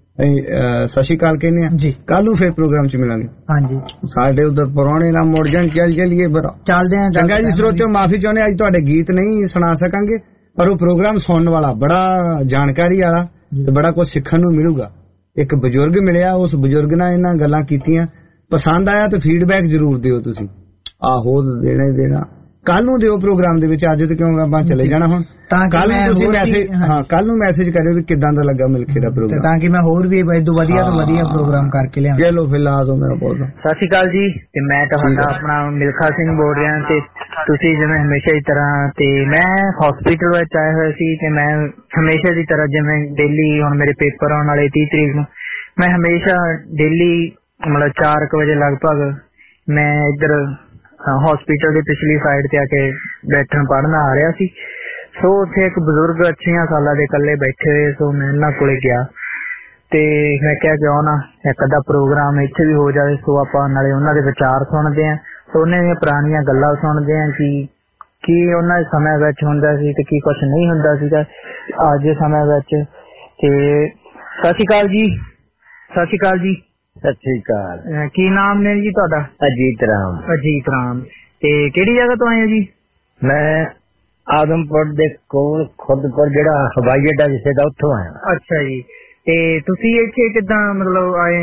ਸਤਿ ਸ਼੍ਰੀ ਅਕਾਲ ਕਹਿੰਦੇ ਹਾਂ ਜੀ। ਕੱਲ ਨੂੰ ਫਿਰ ਪ੍ਰੋਗਰਾਮ ਚ ਮਿਲਾਂਗੇ। ਹਾਂਜੀ, ਸਾਡੇ ਉਧਰ ਪੁਰਾਣੇ ਨਾ ਮੁੜ ਜਾਣ। ਚੱਲੀਏ ਚੱਲਦੇ ਹਾਂ। ਚੰਗਾ ਜੀ ਸਰੋਤਿਓ, ਮਾਫੀ ਚਾਹੁੰਦੇ ਅੱਜ ਤੁਹਾਡੇ ਗੀਤ ਨਹੀਂ ਸੁਣਾ ਸਕਾਂਗੇ, ਪਰ ਉਹ ਪ੍ਰੋਗਰਾਮ ਸੁਣਨ ਵਾਲਾ ਬੜਾ ਜਾਣਕਾਰੀ ਵਾਲਾ ਤੇ ਬੜਾ ਕੁਝ ਸਿੱਖਣ ਨੂੰ ਮਿਲੂਗਾ। ਇੱਕ ਬਜ਼ੁਰਗ ਮਿਲਿਆ, ਉਸ ਬਜ਼ੁਰਗ ਨਾਲ ਇਹਨਾਂ ਗੱਲਾਂ ਕੀਤੀਆਂ, ਪਸੰਦ ਆਇਆ ਤਾਂ ਫੀਡਬੈਕ ਜ਼ਰੂਰ ਦਿਓ ਤੁਸੀਂ। ਆਹੋ ਦੇਣਾ ਹੀ ਦੇਣਾ। ਕੱਲ ਨੂੰ ਦਿਓ ਪ੍ਰੋਗਰਾਮ ਦੇ ਵਿੱਚ, ਅੱਜ ਤੇ ਕਿਉਂ ਆਪਾਂ ਚਲੇ ਜਾਣਾ ਹੁਣ। ਕੱਲ ਨੂੰ ਤੁਸੀਂ ਮੈਸੇਜ, ਕੱਲ ਨੂੰ ਮੈਸੇਜ ਕਰਿਓ ਵੀ ਕਿੱਦਾਂ ਦਾ ਲੱਗਾ ਮਿਲਖੇ ਦਾ ਪ੍ਰੋਗਰਾਮ, ਤਾਂ ਕਿ ਮੈਂ ਹੋਰ ਵੀ ਵਧੀਆ ਤੋਂ ਵਧੀਆ ਪ੍ਰੋਗਰਾਮ ਕਰਕੇ ਲਿਆਵਾਂ। ਚਲੋ ਫਿਰ ਲਾ ਦੋ ਮੇਰਾ ਬਹੁਤ।
ਸਤਿ ਸ਼੍ਰੀ ਅਕਾਲ ਜੀ, ਤੇ ਮੈਂ ਤੁਹਾਡਾ ਆਪਣਾ ਮਿਲਖਾ ਸਿੰਘ ਬੋਲ ਰਿਹਾ ਤੇ ਤੁਸੀਂ ਜਿਵੇਂ ਹਮੇਸ਼ਾ ਦੀ ਤਰ੍ਹਾਂ, ਤੇ ਮੈਂ ਹਸਪੀਟਲ ਵਿੱਚ ਆਇਆ ਹੋਇਆ ਸੀ ਤੇ ਮੈਂ ਹਮੇਸ਼ਾ ਦੀ ਤਰ੍ਹਾਂ ਜਿਵੇਂ ਡੇਲੀ, ਹੁਣ ਮੇਰੇ ਪੇਪਰ ਆਉਣ ਵਾਲੇ 30 ਤਰੀਕ ਨੂੰ, ਮੈਂ ਹਮੇਸ਼ਾ ਡੇਲੀ ਮਤਲਬ 4 ਵਜੇ ਲਗਭਗ ਮੈਂ ਇੱਧਰ ਹਸਪੀਟਲ ਦੀ ਪਿਛਲੀ ਸਾਈਡ ਤੇ ਆ ਕੇ ਬੈਠਣ ਪੜ੍ਹਨ ਆ ਰਿਹਾ ਸੀ। ਸੋ ਉੱਥੇ ਇੱਕ ਬਜ਼ੁਰਗ 80 ਸਾਲਾਂ ਦੇ ਇਕੱਲੇ ਬੈਠੇ ਹੋਏ, ਸੋ ਮੈਂ ਇਹਨਾਂ ਕੋਲੇ ਗਿਆ ਤੇ ਮੈਂ ਕਿਹਾ ਕਿਉਂ ਨਾ ਇੱਕ ਅੱਧਾ ਪ੍ਰੋਗਰਾਮ ਇੱਥੇ ਵੀ ਹੋ ਜਾਵੇ। ਸੋ ਆਪਾਂ ਨਾਲੇ ਉਹਨਾਂ ਦੇ ਵਿਚਾਰ ਸੁਣਦੇ ਹਾਂ, ਸੋ ਉਹਨਾਂ ਦੀਆਂ ਪੁਰਾਣੀਆਂ ਗੱਲਾਂ ਸੁਣਦੇ ਹਾਂ ਕਿ ਕੀ ਉਹਨਾਂ ਦੇ ਸਮੇਂ ਵਿੱਚ ਹੁੰਦਾ ਸੀ ਤੇ ਕੀ ਕੁਛ ਨਹੀਂ ਹੁੰਦਾ ਸੀਗਾ ਅੱਜ ਦੇ ਸਮੇਂ ਵਿੱਚ। ਤੇ ਸਤਿ ਸ਼੍ਰੀ ਅਕਾਲ ਜੀ। ਸਤਿ ਸ਼੍ਰੀ ਅਕਾਲ ਜੀ।
ਸਤਿ ਸ਼੍ਰੀ ਅਕਾਲ।
ਕੀ ਨਾਮ ਨੇ ਜੀ ਤੁਹਾਡਾ?
ਅਜੀਤ ਰਾਮ।
ਅਜੀਤ ਰਾਮ। ਤੇ ਕਿਹੜੀ ਜਗ੍ਹਾ ਤੋਂ ਆਏ ਹੋ ਜੀ?
ਮੈਂ ਆਦਮਪੁਰ ਦੇ ਕੋਲ ਖੁਦਪੁਰ ਜਿਹੜਾ ਹਵਾਈ ਅੱਡਾ ਜਿੱਥੇ ਦਾ, ਉੱਥੋਂ ਆਇਆ।
ਅੱਛਾ ਜੀ। ਤੇ ਤੁਸੀਂ ਇੱਥੇ ਕਿੱਦਾਂ ਮਤਲਬ ਆਏ?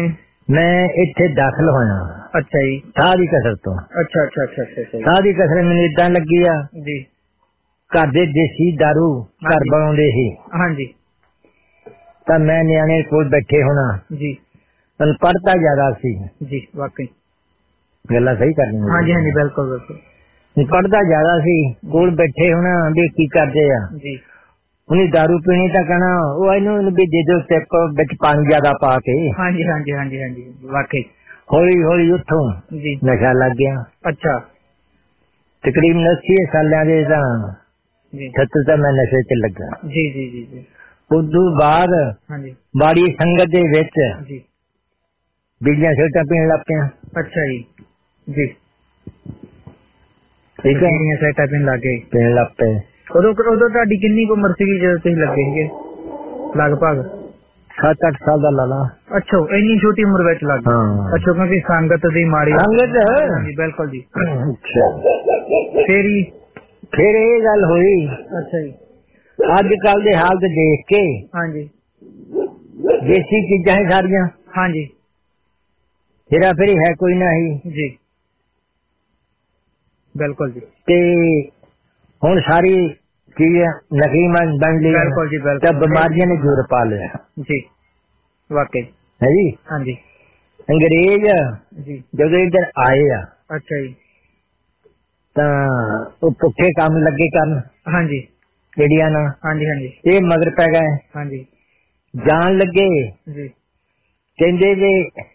ਮੈਂ ਇੱਥੇ ਦਾਖਲ ਹੋਇਆ।
ਅੱਛਾ ਜੀ।
ਸਾਹ ਦੀ ਕਸਰ ਤੋਂ।
ਅੱਛਾ ਅੱਛਾ ਅੱਛਾ ਅੱਛਾ।
ਸਾਹ ਦੀ ਕਸਰ ਮੈਨੂੰ ਏਦਾਂ ਲੱਗੀ ਆ
ਜੀ,
ਘਰ ਦੇ ਦੇਸੀ ਦਾਰੂ ਘਰ ਬਣਾਉਂਦੇ ਸੀ।
ਹਾਂਜੀ।
ਤਾਂ ਮੈਂ ਨਿਆਣੇ ਕੋਲ ਬੈਠੇ ਹੋਣਾ
ਜੀ,
ਅਨਪੜ੍ਹਤਾ ਜ਼ਿਆਦਾ ਸੀ
ਜੀ, ਵਾਕਈ
ਗੱਲਾਂ ਸਹੀ ਕਰਨੀਆਂ।
ਹਾਂਜੀ ਹਾਂਜੀ, ਬਿਲਕੁਲ ਬਿਲਕੁਲ।
ਅਨਪੜ੍ਹਤਾ ਜ਼ਿਆਦਾ ਸੀ, ਕੋਲ ਬੈਠੇ ਹੋਣਾ ਵੀ ਕੀ ਕਰਦੇ ਆ
ਜੀ।
ਉਹਨੇ ਦਾਰੂ ਪੀਣੀ ਤਾਂ ਕਹਿਣਾ ਉਹ ਇਹਨੂੰ ਵੀ ਦੇ ਦਿਓ ਸਟੈਪ ਵਿੱਚ ਪਾਣੀ ਜ਼ਿਆਦਾ ਪਾ ਕੇ।
ਹਾਂਜੀ ਹਾਂਜੀ ਹਾਂਜੀ ਹਾਂਜੀ, ਵਾਕਈ।
ਹੌਲੀ ਹੌਲੀ ਉੱਥੋਂ
ਜੀ
ਨਸ਼ਾ ਲੱਗ ਗਿਆ।
ਅੱਛਾ।
ਤਕਰੀਬਨ 80 ਸਾਲਾਂ ਦੇ ਤਾਂ
ਜੀ
70 ਤਾਂ ਮੈਂ ਨਸ਼ੇ 'ਚ ਲੱਗਾ।
ਜੀ ਜੀ ਜੀ ਜੀ।
ਉਦੋਂ ਬਾਅਦ
ਹਾਂਜੀ
ਮਾੜੀ ਸੰਗਤ ਦੇ ਵਿੱਚ
ਜੀ
ਬੀੜੀਆਂ ਸਿਗਰਟਾਂ ਪੀਣ ਲੱਗ ਪਿਆ।
ਅੱਛਾ ਜੀ। ਜੀ
ਠੀਕ ਹੈ।
ਬੀੜੀਆਂ ਸਿਗਰਟਾਂ ਪੀਣ ਲੱਗ ਗਏ।
ਪੀਣ ਲੱਗ ਪਏ।
ਉਦੋਂ ਤੁਹਾਡੀ ਕਿੰਨੀ ਕੁ ਉਮਰ ਸੀਗੀ ਜਦੋਂ ਤੁਸੀਂ ਲੱਗੇ ਸੀਗੇ? ਲਗਭਗ
7-8 ਸਾਲ ਦਾ ਲਾਲਾ।
ਅੱਛਾ, ਇੰਨੀ ਛੋਟੀ ਉਮਰ ਵਿੱਚ ਲੱਗ ਗਏ।
ਹਾਂ।
ਅੱਛਾ, ਕਿਉਂਕਿ ਸੰਗਤ ਦੀ ਮਾੜੀ
ਸੰਗਤ।
ਹਾਂਜੀ ਬਿਲਕੁਲ ਜੀ।
ਅੱਛਾ।
ਫਿਰ
ਇਹ ਗੱਲ ਹੋਈ।
ਅੱਛਾ ਜੀ।
ਅੱਜ ਕੱਲ ਦੇ ਹਾਲਤ ਦੇਖ ਕੇ
ਹਾਂਜੀ
ਦੇਸੀ ਚੀਜ਼ਾਂ ਹੈ ਸਾਰੀਆਂ।
ਹਾਂਜੀ।
ਹੇਰਾ ਫੇਰੀ ਹੈ ਕੋਈ ਨਹੀਂ
ਜੀ, ਬਿਲਕੁਲ ਜੀ।
ਤੇ ਹੁਣ ਸਾਰੀ ਚੀਜ਼ ਨਕਲੀ ਬਣ ਲਈ।
ਬਿਲਕੁਲ ਜੀ ਬਿਲਕੁਲ।
ਤਾਂ ਬਿਮਾਰੀਆਂ ਨੇ ਜ਼ੋਰ ਪਾ ਲਿਆ।
ਜੀ ਵਾਕਈ
ਹੈ ਜੀ।
ਹਾਂਜੀ।
ਅੰਗਰੇਜ਼
ਜੀ
ਜਦੋਂ ਇੱਧਰ ਆਏ ਆ
ਅੱਛਾ ਜੀ
ਤਾਂ ਉਹ ਪੁੱਠੇ ਕੰਮ ਲੱਗੇ ਕਰਨ।
ਹਾਂਜੀ
ਜਿਹੜੀਆਂ ਨਾ।
ਹਾਂਜੀ ਹਾਂਜੀ।
ਇਹ ਮਗਰ ਪੈ ਗਏ।
ਹਾਂਜੀ।
ਜਾਣ ਲੱਗੇ
ਜੀ
ਕਹਿੰਦੇ ਵੀ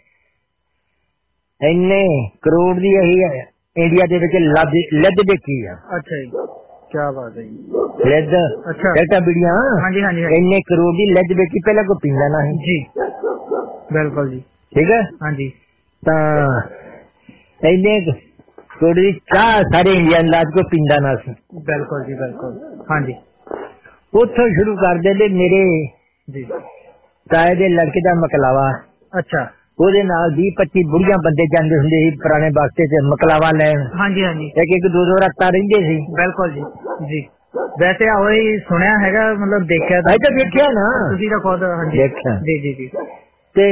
ਇੰਨੇ ਕਰੋੜ ਦੀ ਇਹੀ ਇੰਡੀਆ ਦੇ ਵਿੱਚ ਲੱਦ ਵੇਚੀ ਆ।
ਅੱਛਾ ਜੀ, ਕੀ ਬਾਤ ਹੈ ਜੀ।
ਲੱਦ
ਅੱਛਾ
ਬੀੜੀਆਂ।
ਹਾਂਜੀ ਹਾਂਜੀ।
ਇੰਨੇ ਕਰੋੜ ਦੀ ਲੱਦ ਵੇਚੀ, ਪਹਿਲਾਂ ਕੋਈ ਪੀਂਦਾ ਨਾ ਸੀ।
ਜੀ ਬਿਲਕੁਲ ਜੀ।
ਠੀਕ ਹੈ।
ਹਾਂਜੀ।
ਤਾਂ ਇੰਨੇ ਕਰੋੜ ਦੀ ਚਾਹ ਸਾਰੇ ਇੰਡੀਆ ਦਾ ਕੋਈ ਪੀਂਦਾ ਨਾ ਸੀ।
ਬਿਲਕੁਲ ਜੀ ਬਿਲਕੁਲ। ਹਾਂਜੀ।
ਉੱਥੋਂ ਸ਼ੁਰੂ ਕਰਦੇ ਨੇ ਮੇਰੇ
ਜੀ
ਤਾਏ ਦੇ ਲੜਕੇ ਦਾ ਮਕਲਾਵਾ।
ਅੱਛਾ।
ਉਹਦੇ ਨਾਲ 20-25 ਬੁੜੀਆਂ ਬੰਦੇ ਜਾਂਦੇ ਹੁੰਦੇ ਸੀ ਪੁਰਾਣੇ ਬਸਤੇ ਚ ਮਕਲਾਵਾ ਲੈਣ।
ਹਾਂਜੀ ਹਾਂਜੀ।
ਇੱਕ ਦੋ ਰਾਤਾਂ ਰਹਿੰਦੇ ਸੀ।
ਬਿਲਕੁਲ ਜੀ। ਜੀ ਵੈਸੇ ਆਹੋ ਹੀ ਸੁਣਿਆ ਹੈਗਾ, ਮਤਲਬ ਦੇਖਿਆ ਤਾਂ
ਦੇਖਿਆ ਨਾ
ਤੁਸੀਂ ਤਾਂ ਖੁਦ। ਹਾਂਜੀ
ਦੇਖਿਆ।
ਜੀ ਜੀ ਜੀ।
ਤੇ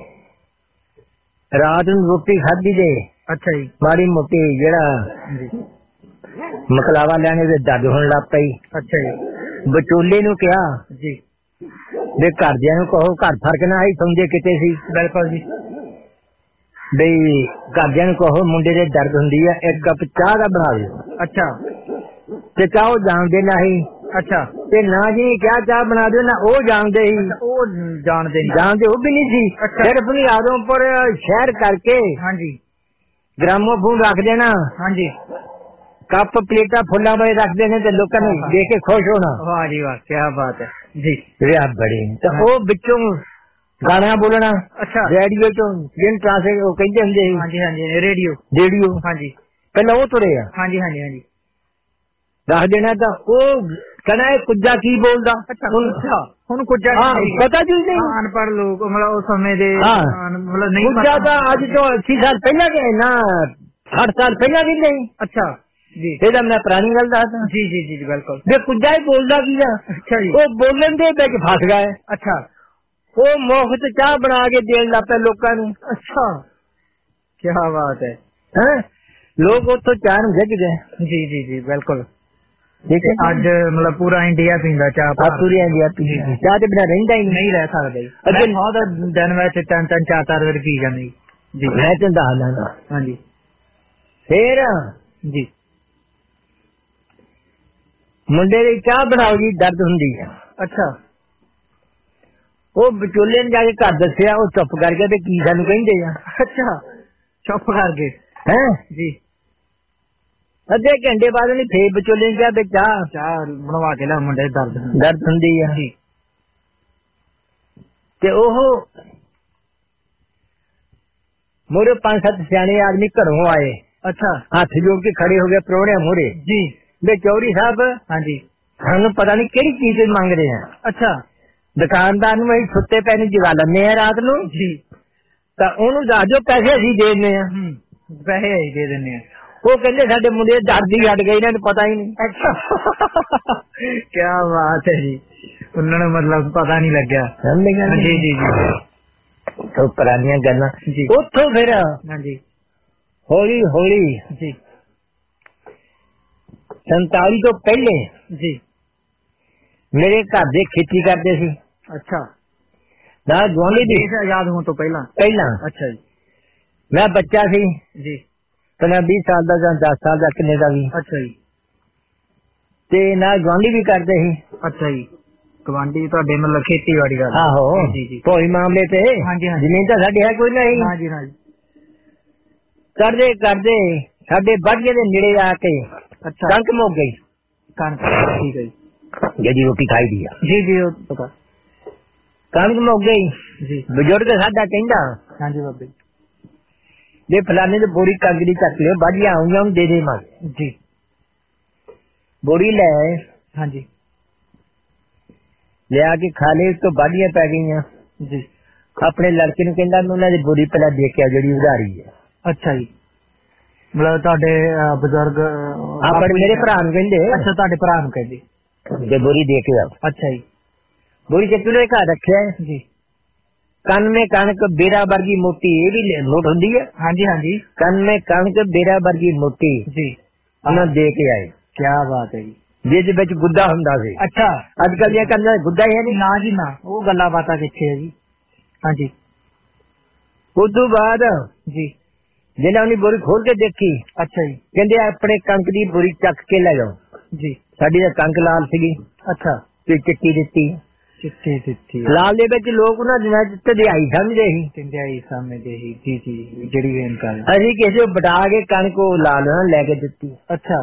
ਰਾਤ ਨੂੰ ਰੋਟੀ ਖਾਧੀ ਦੇ।
ਅੱਛਾ ਜੀ।
ਮਾੜੀ ਮੋਟੀ ਜਿਹੜਾ ਮਕਲਾਵਾ ਲੈਣੇ ਦੇ ਦਰਦ ਹੋਣ ਲੱਗ ਪਈ।
ਅੱਛਾ ਜੀ।
ਵਿਚੋਲੇ ਨੂੰ ਕਿਹਾ
ਜੀ
ਵੀ ਘਰਦਿਆਂ ਨੂੰ ਕਹੋ ਘਰ ਫਰਕ ਨਾ ਆਈ ਸਮਝੇ ਕਿਤੇ ਸੀ।
ਬਿਲਕੁਲ ਜੀ।
ਬਈ ਘਰਦਿਆਂ ਨੂੰ ਕਹੋ ਮੁੰਡੇ ਦੇ ਦਰਦ ਹੁੰਦੀ ਆ, ਇੱਕ ਕੱਪ ਚਾਹ ਦਾ ਬਣਾ ਦਿਓ।
ਅੱਛਾ।
ਤੇ ਚਾਹ ਉਹ ਜਾਣਦੇ ਨਹੀਂ।
ਅੱਛਾ।
ਤੇ ਨਾ ਜੀ ਕਿਆ ਚਾਹ ਬਣਾ ਦਿਓ, ਨਾ ਉਹ ਜਾਣਦੇ ਸੀ।
ਉਹ ਜਾਣਦੇ
ਉਹ ਵੀ ਨਹੀਂ ਸੀ। ਸਿਰਫ ਨਹੀਂ ਆਦੋਂ ਪਰ ਸ਼ਹਿਰ ਕਰਕੇ।
ਹਾਂਜੀ।
ਗ੍ਰਾਮੋਫੋਨ ਰੱਖ ਦੇਣਾ।
ਹਾਂਜੀ।
ਕੱਪ ਪਲੇਟਾਂ ਫੁੱਲਾਂ ਵਾਲੇ ਰੱਖਦੇ ਨੇ ਤੇ ਲੋਕਾਂ ਨੂੰ ਦੇਖ ਕੇ ਖੁਸ਼ ਹੋਣਾ।
ਵਾਹ ਜੀ ਵਾਹ, ਕੀ ਬਾਤ ਹੈ ਜੀ।
ਰਿਆ ਬੜੀ ਤਾਂ ਉਹ ਵਿੱਚੋਂ ਗਾਣਾ ਬੋਲਣਾ।
ਅੱਛਾ।
ਰੇਡੀਓ ਚੋਂ ਜਿਨ ਟ੍ਰਾਂਸੇ ਉਹ ਕਹਿੰਦੇ ਹੁੰਦੇ ਸੀ।
ਹਾਂਜੀ ਹਾਂਜੀ। ਰੇਡੀਓ। ਹਾਂਜੀ।
ਪਹਿਲਾਂ ਉਹ ਤੁਰੇ ਆ।
ਹਾਂਜੀ ਹਾਂਜੀ ਹਾਂਜੀ।
ਦੱਸ ਦੇਣਾ ਤਾਂ ਉਹ ਕਹਿੰਦਾ ਇਹ ਕੁੱਜਾ ਕੀ ਬੋਲਦਾ।
ਹੁਣ ਕੁੱਜਾ
ਪਤਾ ਜੀ ਨਹੀਂ।
ਅਨਪੜ੍ਹ ਲੋਕ ਮਤਲਬ ਉਸ ਸਮੇਂ ਦੇ ਮਤਲਬ ਨਹੀਂ
ਕੁੱਜਾ ਤਾਂ ਅੱਜ ਤੋਂ 80 ਸਾਲ ਪਹਿਲਾਂ ਕੇ ਨਾ 60 ਸਾਲ ਪਹਿਲਾਂ ਵੀ ਨਹੀਂ।
ਅੱਛਾ ਜੀ।
ਇਹਦਾ ਮੈਂ ਪੁਰਾਣੀ ਗੱਲ ਦੱਸਦਾ।
ਜੀ ਜੀ ਜੀ ਬਿਲਕੁਲ।
ਜੇ ਕੁੱਜਾ ਹੀ ਬੋਲਦਾ ਕੀ ਆ।
ਅੱਛਾ ਜੀ।
ਉਹ ਬੋਲਣ ਦੇ ਵਿੱਚ ਫਸ ਗਏ।
ਅੱਛਾ।
ਉਹ ਮੁਫਤ ਚਾਹ ਬਣਾ ਕੇ ਦੇਣ ਲੱਗ ਪਏ ਲੋਕਾਂ ਨੂੰ।
ਅੱਛਾ, ਕੀ ਬਾਤ ਹੈ।
ਲੋਕ ਉੱਥੋਂ ਚਾਹ ਨੂੰ ਗਿੱਜ ਗਏ।
ਜੀ ਜੀ ਜੀ ਬਿਲਕੁਲ।
ਠੀਕ ਹੈ।
ਅੱਜ ਮਤਲਬ ਪੂਰਾ ਇੰਡੀਆ ਪੀਂਦਾ ਚਾਹ।
ਪੂਰੀ ਇੰਡੀਆ ਪੀਂਦਾ ਚਾਹ ਤੇ ਬਿਨਾਂ ਰਹਿੰਦਾ ਹੀ
ਨਹੀਂ ਰਹਿ ਸਕਦਾ ਜੀ। ਅੱਗੇ ਬਹੁਤ ਦਿਨ ਵਿੱਚ 3-3 4-4 ਵਾਰ ਪੀ ਜਾਂਦੇ ਜੀ।
ਮੈਂ ਤੈਨੂੰ ਦੱਸਦਾ।
ਹਾਂਜੀ।
ਫੇਰ
ਜੀ
ਮੁੰਡੇ ਦੀ ਚਾਹ ਬਣਾਓ ਜੀ ਦਰਦ ਹੁੰਦੀ ਆ।
ਅੱਛਾ।
ਉਹ ਵਿਚੋਲੇ ਨੇ ਜਾ ਕੇ ਘਰ ਦੱਸਿਆ, ਉਹ ਚੁੱਪ ਕਰ ਗਿਆ ਤੇ ਕੀ ਸਾਨੂੰ ਕਹਿੰਦੇ ਆ।
ਅੱਛਾ, ਚੁੱਪ ਕਰ ਗਏ।
ਹੈ
ਜੀ।
ਅੱਧੇ ਘੰਟੇ ਬਾਅਦ ਉਹਨੇ ਫੇਰ ਵਿਚੋਲੇ ਨੇ ਕਿਹਾ ਵੀ
ਚਾਹ ਬਣਵਾ ਕੇ ਲਿਆ, ਮੁੰਡੇ
ਦਰਦ ਹੁੰਦੀ ਆ।
ਜੀ।
ਤੇ ਉਹ ਮੋਰੇ 5-7 ਸਿਆਣੇ ਆਦਮੀ ਘਰੋਂ ਆਏ।
ਅੱਛਾ।
ਹੱਥ ਜੋੜ ਕੇ ਖੜੇ ਹੋ ਗਏ ਪ੍ਰਾਹੁਣਿਆਂ ਮੋਰੇ।
ਜੀ।
ਵੀ ਚੌਧਰੀ ਸਾਹਿਬ।
ਹਾਂਜੀ।
ਸਾਨੂੰ ਪਤਾ ਨਹੀਂ ਕਿਹੜੀ ਚੀਜ਼ ਮੰਗ ਰਹੇ ਆ।
ਅੱਛਾ।
ਦੁਕਾਨਦਾਰ ਨੂੰ ਅਸੀਂ ਸੁੱਤੇ ਪੈ ਨੂੰ ਜਗਾ ਲੈਂਦੇ ਆ ਰਾਤ ਨੂੰ।
ਜੀ।
ਤਾਂ ਉਹਨੂੰ ਦੱਸ ਦਿਓ ਪੈਸੇ ਅਸੀਂ ਦੇ ਦਿੰਦੇ ਆ।
ਪੈਸੇ ਅਸੀਂ ਦੇ ਦਿੰਦੇ ਆ।
ਉਹ ਕਹਿੰਦੇ ਸਾਡੇ ਮੁੰਡੇ ਦਰਦ ਹੀ ਹਟ ਗਏ, ਇਹਨਾਂ ਨੂੰ ਪਤਾ ਹੀ ਨਹੀਂ।
ਅੱਛਾ, ਕੀ ਬਾਤ ਹੈ ਜੀ। ਉਹਨਾਂ ਨੂੰ ਮਤਲਬ ਪਤਾ ਨਹੀਂ ਲੱਗਿਆ।
ਜੀ ਜੀ ਜੀ। ਉੱਥੋਂ ਪੁਰਾਣੀਆਂ ਗੱਲਾਂ ਉੱਥੋਂ ਫਿਰ ਹੌਲੀ ਹੌਲੀ
ਜੀ
47 ਤੋਂ ਪਹਿਲੇ
ਜੀ
ਮੇਰੇ ਘਰ ਦੇ ਖੇਤੀ ਕਰਦੇ ਸੀ।
ਅੱਛਾ,
ਨਾ ਗੁਆਂਢੀ ਦੀ
ਆਜ਼ਾਦ ਹੋਣ ਤੋਂ ਪਹਿਲਾਂ ਅੱਛਾ ਜੀ,
ਮੈਂ ਬੱਚਾ ਸੀ
ਜੀ,
ਪਹਿਲਾਂ 20 ਸਾਲ ਦਾ ਜਾਂ 10 ਸਾਲ ਦਾ ਕਿੰਨੇ ਦਾ ਵੀ।
ਅੱਛਾ ਜੀ,
ਤੇ ਨਾਲ ਗੁਆਂਢੀ ਵੀ ਕਰਦੇ ਸੀ।
ਅੱਛਾ ਜੀ, ਗੁਆਂਢੀ ਤੁਹਾਡੇ ਮਤਲਬ ਖੇਤੀਬਾੜੀ ਦਾ?
ਆਹੋ ਕੋਈ ਮਾਮਲੇ ਤੇ ਜ਼ਮੀਨ ਤਾਂ ਸਾਡੀ ਹੈ ਕੋਈ ਨਹੀਂ।
ਹਾਂਜੀ ਹਾਂਜੀ,
ਕਰਦੇ ਕਰਦੇ ਸਾਡੇ ਬਾੜੀਏ ਦੇ ਨੇੜੇ ਆ ਕੇ ਕਣਕ ਮੁੱਕ ਗਈ।
ਕਣਕ ਠੀਕ ਹੈ ਜੀ,
ਜਿਹੜੀ ਰੋਟੀ ਖਾਈ ਦੀ ਆ।
ਜੀ ਜੀ ਉਹ ਪਤਾ।
ਕਣਕ ਮੁੱਕ ਗਈ
ਜੀ,
ਬਜ਼ੁਰਗ ਸਾਡਾ ਕਹਿੰਦਾ
ਹਾਂਜੀ ਬਾਬੇ
ਜੇ ਫਲਾਣੇ ਦੀ ਬੋਰੀ ਕਣਕ ਦੀ ਚੱਕ ਲਿਓ, ਬਾੜੀਆਂ ਆਉਂਗੀਆਂ ਉਹਨੂੰ ਦੇ ਦੇਵਾਂਗੇ
ਜੀ।
ਬੋਰੀ ਲੈ
ਹਾਂਜੀ,
ਲਿਆ ਕੇ ਖਾ ਲਏ ਤੋਂ ਬਾੜੀਆਂ ਪੈ ਗਈਆਂ
ਜੀ।
ਆਪਣੇ ਲੜਕੇ ਨੂੰ ਕਹਿੰਦਾ ਉਹਨਾਂ ਦੀ ਬੋਰੀ ਪਹਿਲਾਂ ਦੇ ਕੇ ਆ ਜਿਹੜੀ ਉਧਾਰੀ ਹੈ।
ਅੱਛਾ ਜੀ, ਮਤਲਬ ਤੁਹਾਡੇ ਬਜ਼ੁਰਗ
ਆਪਣੇ ਮੇਰੇ ਭਰਾ ਨੂੰ ਕਹਿੰਦੇ।
ਅੱਛਾ, ਤੁਹਾਡੇ ਭਰਾ ਨੂੰ ਕਹਿੰਦੇ
ਜੇ ਬੋਰੀ ਦੇ ਕੇ ਆ।
ਅੱਛਾ ਜੀ,
ਬੋਰੀ ਚੱਕਲੇ ਘਰ ਰੱਖਿਆ
ਜੀ।
ਕੰਨ में कणक बेरा वर्गी मोटी, ये भी नोट होती है।
हाँ जी हाँ जी,
ਕੰਨ में कणक बेरा वर्गी मोटी
जी,
ਉਹਨਾਂ ਦੇ ਕੇ ਆਏ।
क्या बात है जी,
ਜਿਹਦੇ ਵਿੱਚ ਗੁੱਦਾ ਹੁੰਦਾ ਸੀ।
ਅੱਛਾ,
ਅੱਜ ਕੱਲ ਇਹ ਕੰਨਾਂ ਗੁੱਦਾ ਹੀ ਨਹੀਂ।
ਨਾ ਜੀ ਨਾ, ਉਹ ਗੱਲਾਂ ਬਾਤਾਂ ਕਿੱਥੇ ਹੈ ਜੀ। ਹਾਂਜੀ,
ਉਸ ਤੋਂ ਬਾਅਦ
ਜੀ
ਜਿਹਨਾਂ ਨੇ ਬੋਰੀ ਖੋਲ ਕੇ ਦੇਖੀ।
ਅੱਛਾ ਜੀ,
ਕਹਿੰਦੇ ਆਪਣੇ ਕਣਕ ਦੀ ਬੋਰੀ ਚੱਕ ਕੇ ਲੈ ਜਾਓ।
ਜੀ,
ਸਾਡੀ ਤਾਂ ਕਣਕ ਲਾਲ ਸੀਗੀ।
ਅੱਛਾ,
ਤੇ ਚਿੱਟੀ ਦਿੱਤੀ।
ਚਿੱਟੀ
ਲਾਲ ਦੇ ਵਿੱਚ ਲੋਕ ਉਹਨਾਂ ਦਿਨਾਂ ਚ ਢਿਆਈ ਸਮਝਦੇ ਸੀ।
ਢਿਆਈ ਸਮਝਦੇ ਸੀ, ਜੀ ਜੀ, ਜਿਹੜੀ ਵੇਨ ਕਰ
ਅਸੀਂ ਕਿਸੇ ਨੂੰ ਬਟਾ ਕੇ ਕਣਕ ਉਹ ਲਾਲ ਲੈ ਕੇ ਦਿੱਤੀ।
ਅੱਛਾ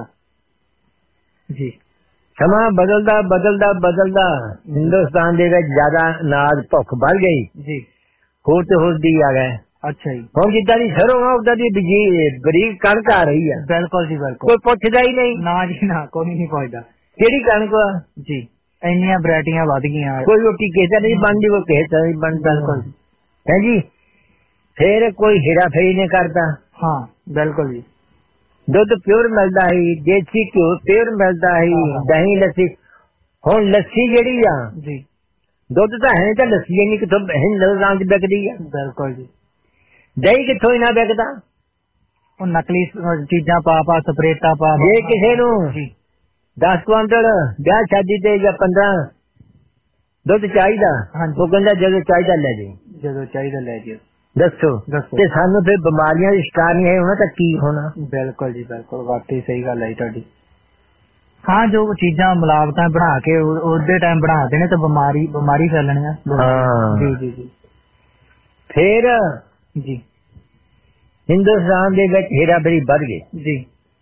ਜੀ,
ਸਮਾਂ ਬਦਲਦਾ ਬਦਲਦਾ ਬਦਲਦਾ ਹਿੰਦੁਸਤਾਨ ਦੇ ਵਿੱਚ ਜ਼ਿਆਦਾ ਅਨਾਜ ਭੁੱਖ ਵੱਧ ਗਈ
ਜੀ,
ਹੋਰ ਤੇ ਹੋਰ ਦੀ ਆ ਗਏ।
ਅੱਛਾ ਜੀ,
ਹੁਣ ਜਿੱਦਾਂ ਦੀ ਸਰੋਂ ਆ ਉਦਾਂ ਦੀ ਬਰੀਕ ਕਣਕ ਆ ਰਹੀ ਆ।
ਬਿਲਕੁਲ ਜੀ ਬਿਲਕੁਲ,
ਕੋਈ ਪੁੱਛਦਾ ਹੀ ਨਹੀਂ।
ਨਾ ਜੀ ਨਾ, ਕੋਈ ਨਹੀਂ ਪੁੱਛਦਾ
ਕਿਹੜੀ ਕਣਕ ਆ
ਜੀ। ਇੰਨੀਆਂ ਵੈਰਾਈਟੀਆਂ ਵੱਧ ਗਈਆਂ,
ਕੋਈ ਰੋਟੀ ਕਿਸੇ ਨਹੀਂ ਬਣਦੀ, ਕੋਈ ਕਿਸੇ ਨਹੀਂ ਬਣਦਾ ਹੈ ਜੀ। ਫੇਰ ਕੋਈ ਹੇਰਾ ਫੇਰੀ ਨਹੀਂ ਕਰਦਾ।
ਹਾਂ ਬਿਲਕੁਲ ਜੀ,
ਦੁੱਧ ਪਿਓਰ ਮਿਲਦਾ ਸੀ, ਦੇਸੀ ਘਿਓ ਪਿਓਰ ਮਿਲਦਾ ਸੀ, ਦਹੀਂ ਲੱਸੀ। ਹੁਣ ਲੱਸੀ ਜਿਹੜੀ ਆ
ਜੀ,
ਦੁੱਧ ਤਾਂ ਹੈ ਤਾਂ ਲੱਸੀ ਨਹੀਂ ਕਿੱਥੋਂ ਹਿੰਦੁਸਤਾਨ ਚ ਵਿਕਦੀ ਆ।
ਬਿਲਕੁਲ ਜੀ,
ਦਹੀਂ ਕਿੱਥੋਂ ਹੀ ਨਾ ਵਿਕਦਾ।
ਉਹ ਨਕਲੀ ਚੀਜ਼ਾਂ ਪਾ ਪਾ ਸਪਰੇਟਾ ਪਾ।
ਜੇ ਕਿਸੇ ਨੂੰ 10 ਕੁਆਂਟਲ ਵਿਆਹ ਸ਼ਾਦੀ ਤੇ ਜਾਂ 15 ਦੁੱਧ ਚਾਹੀਦਾ, ਉਹ ਕਹਿੰਦਾ ਜਦੋਂ ਚਾਹੀਦਾ ਲੈ ਜਾਓ,
ਜਦੋਂ ਚਾਹੀਦਾ ਲੈ ਜਾਓ।
ਦੱਸੋ ਤੇ ਸਾਨੂੰ ਫਿਰ ਬਿਮਾਰੀਆਂ ਦੀ ਸ਼ਿਕਾਰ ਨਹੀਂ ਹੈ ਉਹਨਾਂ ਤਾਂ ਕੀ ਹੋਣਾ।
ਬਿਲਕੁਲ ਜੀ ਬਿਲਕੁਲ, ਵਾਕਈ ਸਹੀ ਗੱਲ ਹੈ ਤੁਹਾਡੀ। ਹਾਂ, ਜੋ ਚੀਜ਼ਾਂ ਮਿਲਾਵਟਾਂ ਬਣਾ ਕੇ ਉਹਦੇ ਟਾਈਮ ਬਣਾ ਦੇਣੇ ਤਾਂ ਬਿਮਾਰੀ ਫੈਲਣੀ ਆ। ਜੀ ਜੀ ਜੀ,
ਫਿਰ
ਜੀ
ਹਿੰਦੁਸਤਾਨ ਦੇ ਵਿੱਚ ਹੇਰਾਫੇਰੀ ਵੱਧ ਗਈ
ਜੀ।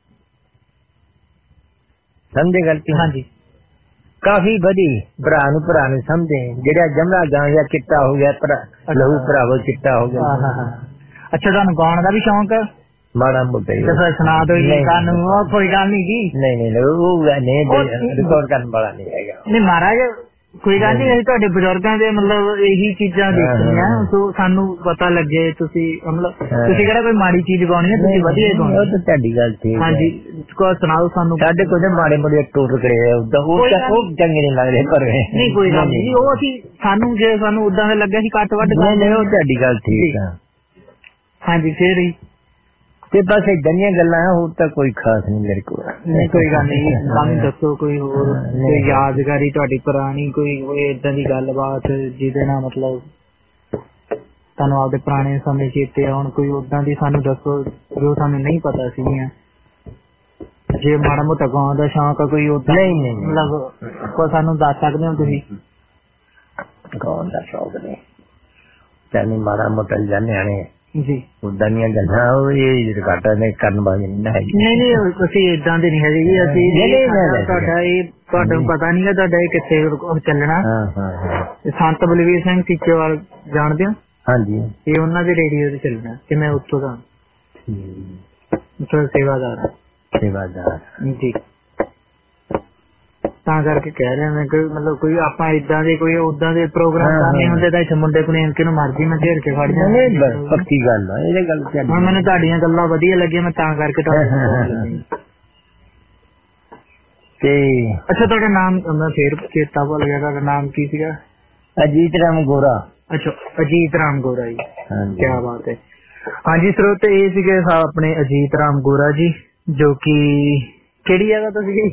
ਸਮਝੇ ਗਲਤੀ?
ਹਾਂਜੀ,
ਕਾਫੀ ਵਧੀ। ਭਰਾ ਨੂੰ ਸਮਝੇ ਜਿਹੜਾ ਜਮਲਾ ਗਾਂ ਜਾਂ ਚਿੱਟਾ ਹੋ ਗਿਆ, ਲਹੂ ਭਰਾਵੋ ਚਿੱਟਾ ਹੋ ਗਿਆ।
ਅੱਛਾ, ਤੁਹਾਨੂੰ ਗਾਉਣ ਦਾ ਵੀ ਸ਼ੌਂਕ?
ਮਾੜਾ ਮੋਟਾ ਹੀ।
ਫਿਰ ਸੁਣਾ ਦਿਓ ਜੀ ਕਾਨੂੰ। ਕੋਈ ਗੱਲ ਨਹੀਂ ਜੀ,
ਨਹੀਂ ਉਹ ਨਹੀਂ ਰਿਕਾਰਡ ਕਰਨ ਵਾਲਾ ਨਹੀਂ ਹੈਗਾ।
ਨਹੀਂ ਮਹਾਰਾਜ, ਕੋਈ ਗੱਲ ਨਹੀਂ, ਅਸੀਂ ਤੁਹਾਡੇ ਬਜ਼ੁਰਗਾਂ ਦੇ ਮਤਲਬ ਇਹੀ ਚੀਜ਼ਾਂ ਦੇਖਣੀਆਂ, ਸਾਨੂੰ ਪਤਾ ਲੱਗੇ। ਤੁਸੀਂ ਮਤਲਬ ਤੁਸੀਂ ਕਿਹੜਾ ਕੋਈ ਮਾੜੀ ਚੀਜ਼ ਗਾਉਣੀ ਹੈ, ਤੁਸੀਂ ਵਧੀਆ ਗਾਉਣੀ।
ਉਹ ਤਾਂ ਤੁਹਾਡੀ ਗੱਲ ਠੀਕ।
ਹਾਂਜੀ, ਸੁਣਾਓ ਸਾਨੂੰ।
ਸਾਡੇ ਕੋਲ ਮਾੜੇ ਮੋੜੇ ਟੁੱਟ ਗਏ ਉਹ ਚੰਗੇ ਨਹੀਂ ਲੱਗਦੇ। ਪਰ
ਨਹੀਂ ਕੋਈ ਗੱਲ ਨਹੀਂ, ਉਹ ਅਸੀਂ ਸਾਨੂੰ ਜੇ ਸਾਨੂੰ ਉਦਾਂ ਦਾ ਲੱਗਿਆ ਸੀ ਕੱਟ ਵੱਢ।
ਨਹੀਂ ਉਹ ਤੁਹਾਡੀ ਗੱਲ ਠੀਕ ਆ।
ਹਾਂਜੀ, ਫੇਰ ਹੀ
ਤੇ ਬਸ ਏਦਾਂ ਦੀਆਂ ਗੱਲਾਂ ਹੋਰ ਤਾਂ ਕੋਈ ਖਾਸ ਨਹੀਂ ਮੇਰੇ ਕੋਲ।
ਨਹੀਂ ਕੋਈ ਗੱਲ ਨਹੀਂ, ਸਾਨੂੰ ਦੱਸੋ ਕੋਈ ਹੋਰ ਕੋਈ ਯਾਦਗਾਰੀ ਤੁਹਾਡੀ ਪੁਰਾਣੀ, ਕੋਈ ਏਦਾਂ ਦੀ ਗੱਲਬਾਤ ਜਿਹਦੇ ਨਾਲ ਮਤਲਬ ਤੁਹਾਨੂੰ ਆਪਦੇ ਪੁਰਾਣੇ ਸਮੇਂ ਚੇਤੇ ਆਉਣ। ਕੋਈ ਓਦਾਂ ਦੀ ਸਾਨੂੰ ਦੱਸੋ ਜੋ ਸਾਨੂੰ ਨਹੀਂ ਪਤਾ ਸੀਗੀਆਂ। ਜੇ ਮਾੜਾ ਮੋਟਾ ਗਾਉਣ ਦਾ ਸ਼ੌਂਕ ਆ ਕੋਈ ਓਦਾਂ
ਨਹੀਂ
ਮਤਲਬ ਕੋਈ ਸਾਨੂੰ ਦੱਸ ਸਕਦੇ ਹੋ ਤੁਸੀਂ?
ਗਾਉਣ ਦਾ ਸ਼ੌਂਕ ਨਹੀਂ, ਤੈਨੂੰ ਮਾੜਾ ਮੋਟਾ ਜਾਣਿਆਣੇ
ਜੀ
ਉਦਾਂ ਦੀਆਂ ਗੱਲਾਂ ਇਹ ਰਿਕਾਰਡਾਂ ਨੇ ਕਰਨ ਵਾਲੀ ਨਹੀਂ ਹੈਗੀ।
ਨਹੀਂ ਅਸੀਂ ਏਦਾਂ ਦੇ ਨਹੀਂ ਹੈਗੇ ਜੀ। ਅਸੀਂ ਤੁਹਾਡਾ ਇਹ ਤੁਹਾਨੂੰ ਪਤਾ ਨਹੀਂ ਹੈ ਤੁਹਾਡਾ ਇਹ ਕਿੱਥੇ ਚੱਲਣਾ। ਸੰਤ ਬਲਵੀਰ ਸਿੰਘ ਸੀਚੇਵਾਲ ਜਾਣਦੇ ਹੋ?
ਹਾਂਜੀ,
ਇਹ ਉਹਨਾਂ ਦੇ ਰੇਡੀਓ ਤੇ ਚੱਲਣਾ ਤੇ ਮੈਂ ਉੱਥੋਂ ਦਾ ਸੇਵਾਦਾਰ ਜੀ। ਤਾਂ ਕਰਕੇ ਕਹਿ ਰਿਹਾ ਮੈਂ ਕਿ ਮਤਲਬ ਕੋਈ ਆਪਾਂ ਇਦਾਂ ਦੇ ਕੋਈ ਉਦਾਂ ਦੇ ਪ੍ਰੋਗਰਾਮ ਕਰਨੇ ਹੁੰਦੇ ਤਾਂ ਇੱਥੇ ਮੁੰਡੇ ਕੋਲ ਕਿਹਨੂੰ ਮਰਜ਼ੀ ਮੈਂ ਘੇਰ ਕੇ ਫੜ ਜਾਂਦਾ।
ਪੱਕੀ ਗੱਲ ਆ ਇਹ ਗੱਲ।
ਹੁਣ ਮੈਨੂੰ ਤੁਹਾਡੀਆਂ ਗੱਲਾਂ ਵਧੀਆ ਲੱਗੀਆਂ, ਮੈਂ ਤਾਂ ਕਰਕੇ ਤੇ ਅੱਛਾ, ਤੁਹਾਡਾ ਨਾਮ ਮੈਂ ਫੇਰ ਚੇਤਾ ਭੁੱਲ ਗਿਆ। ਤੁਹਾਡਾ ਨਾਮ ਕੀ ਸੀਗਾ?
ਅਜੀਤ ਰਾਮ ਗੋਰਾ।
ਅੱਛਾ, ਅਜੀਤ ਰਾਮ ਗੋਰਾ ਜੀ, ਕੀ ਬਾਤ ਹੈ। ਹਾਂਜੀ ਸਰੋਤੇ, ਇਹ ਸੀਗੇ ਆਪਣੇ ਅਜੀਤ ਰਾਮ ਗੋਰਾ ਜੀ, ਜੋ ਕਿ ਕਿਹੜੀ ਜਗ੍ਹਾ ਤੋਂ ਸੀਗੇ?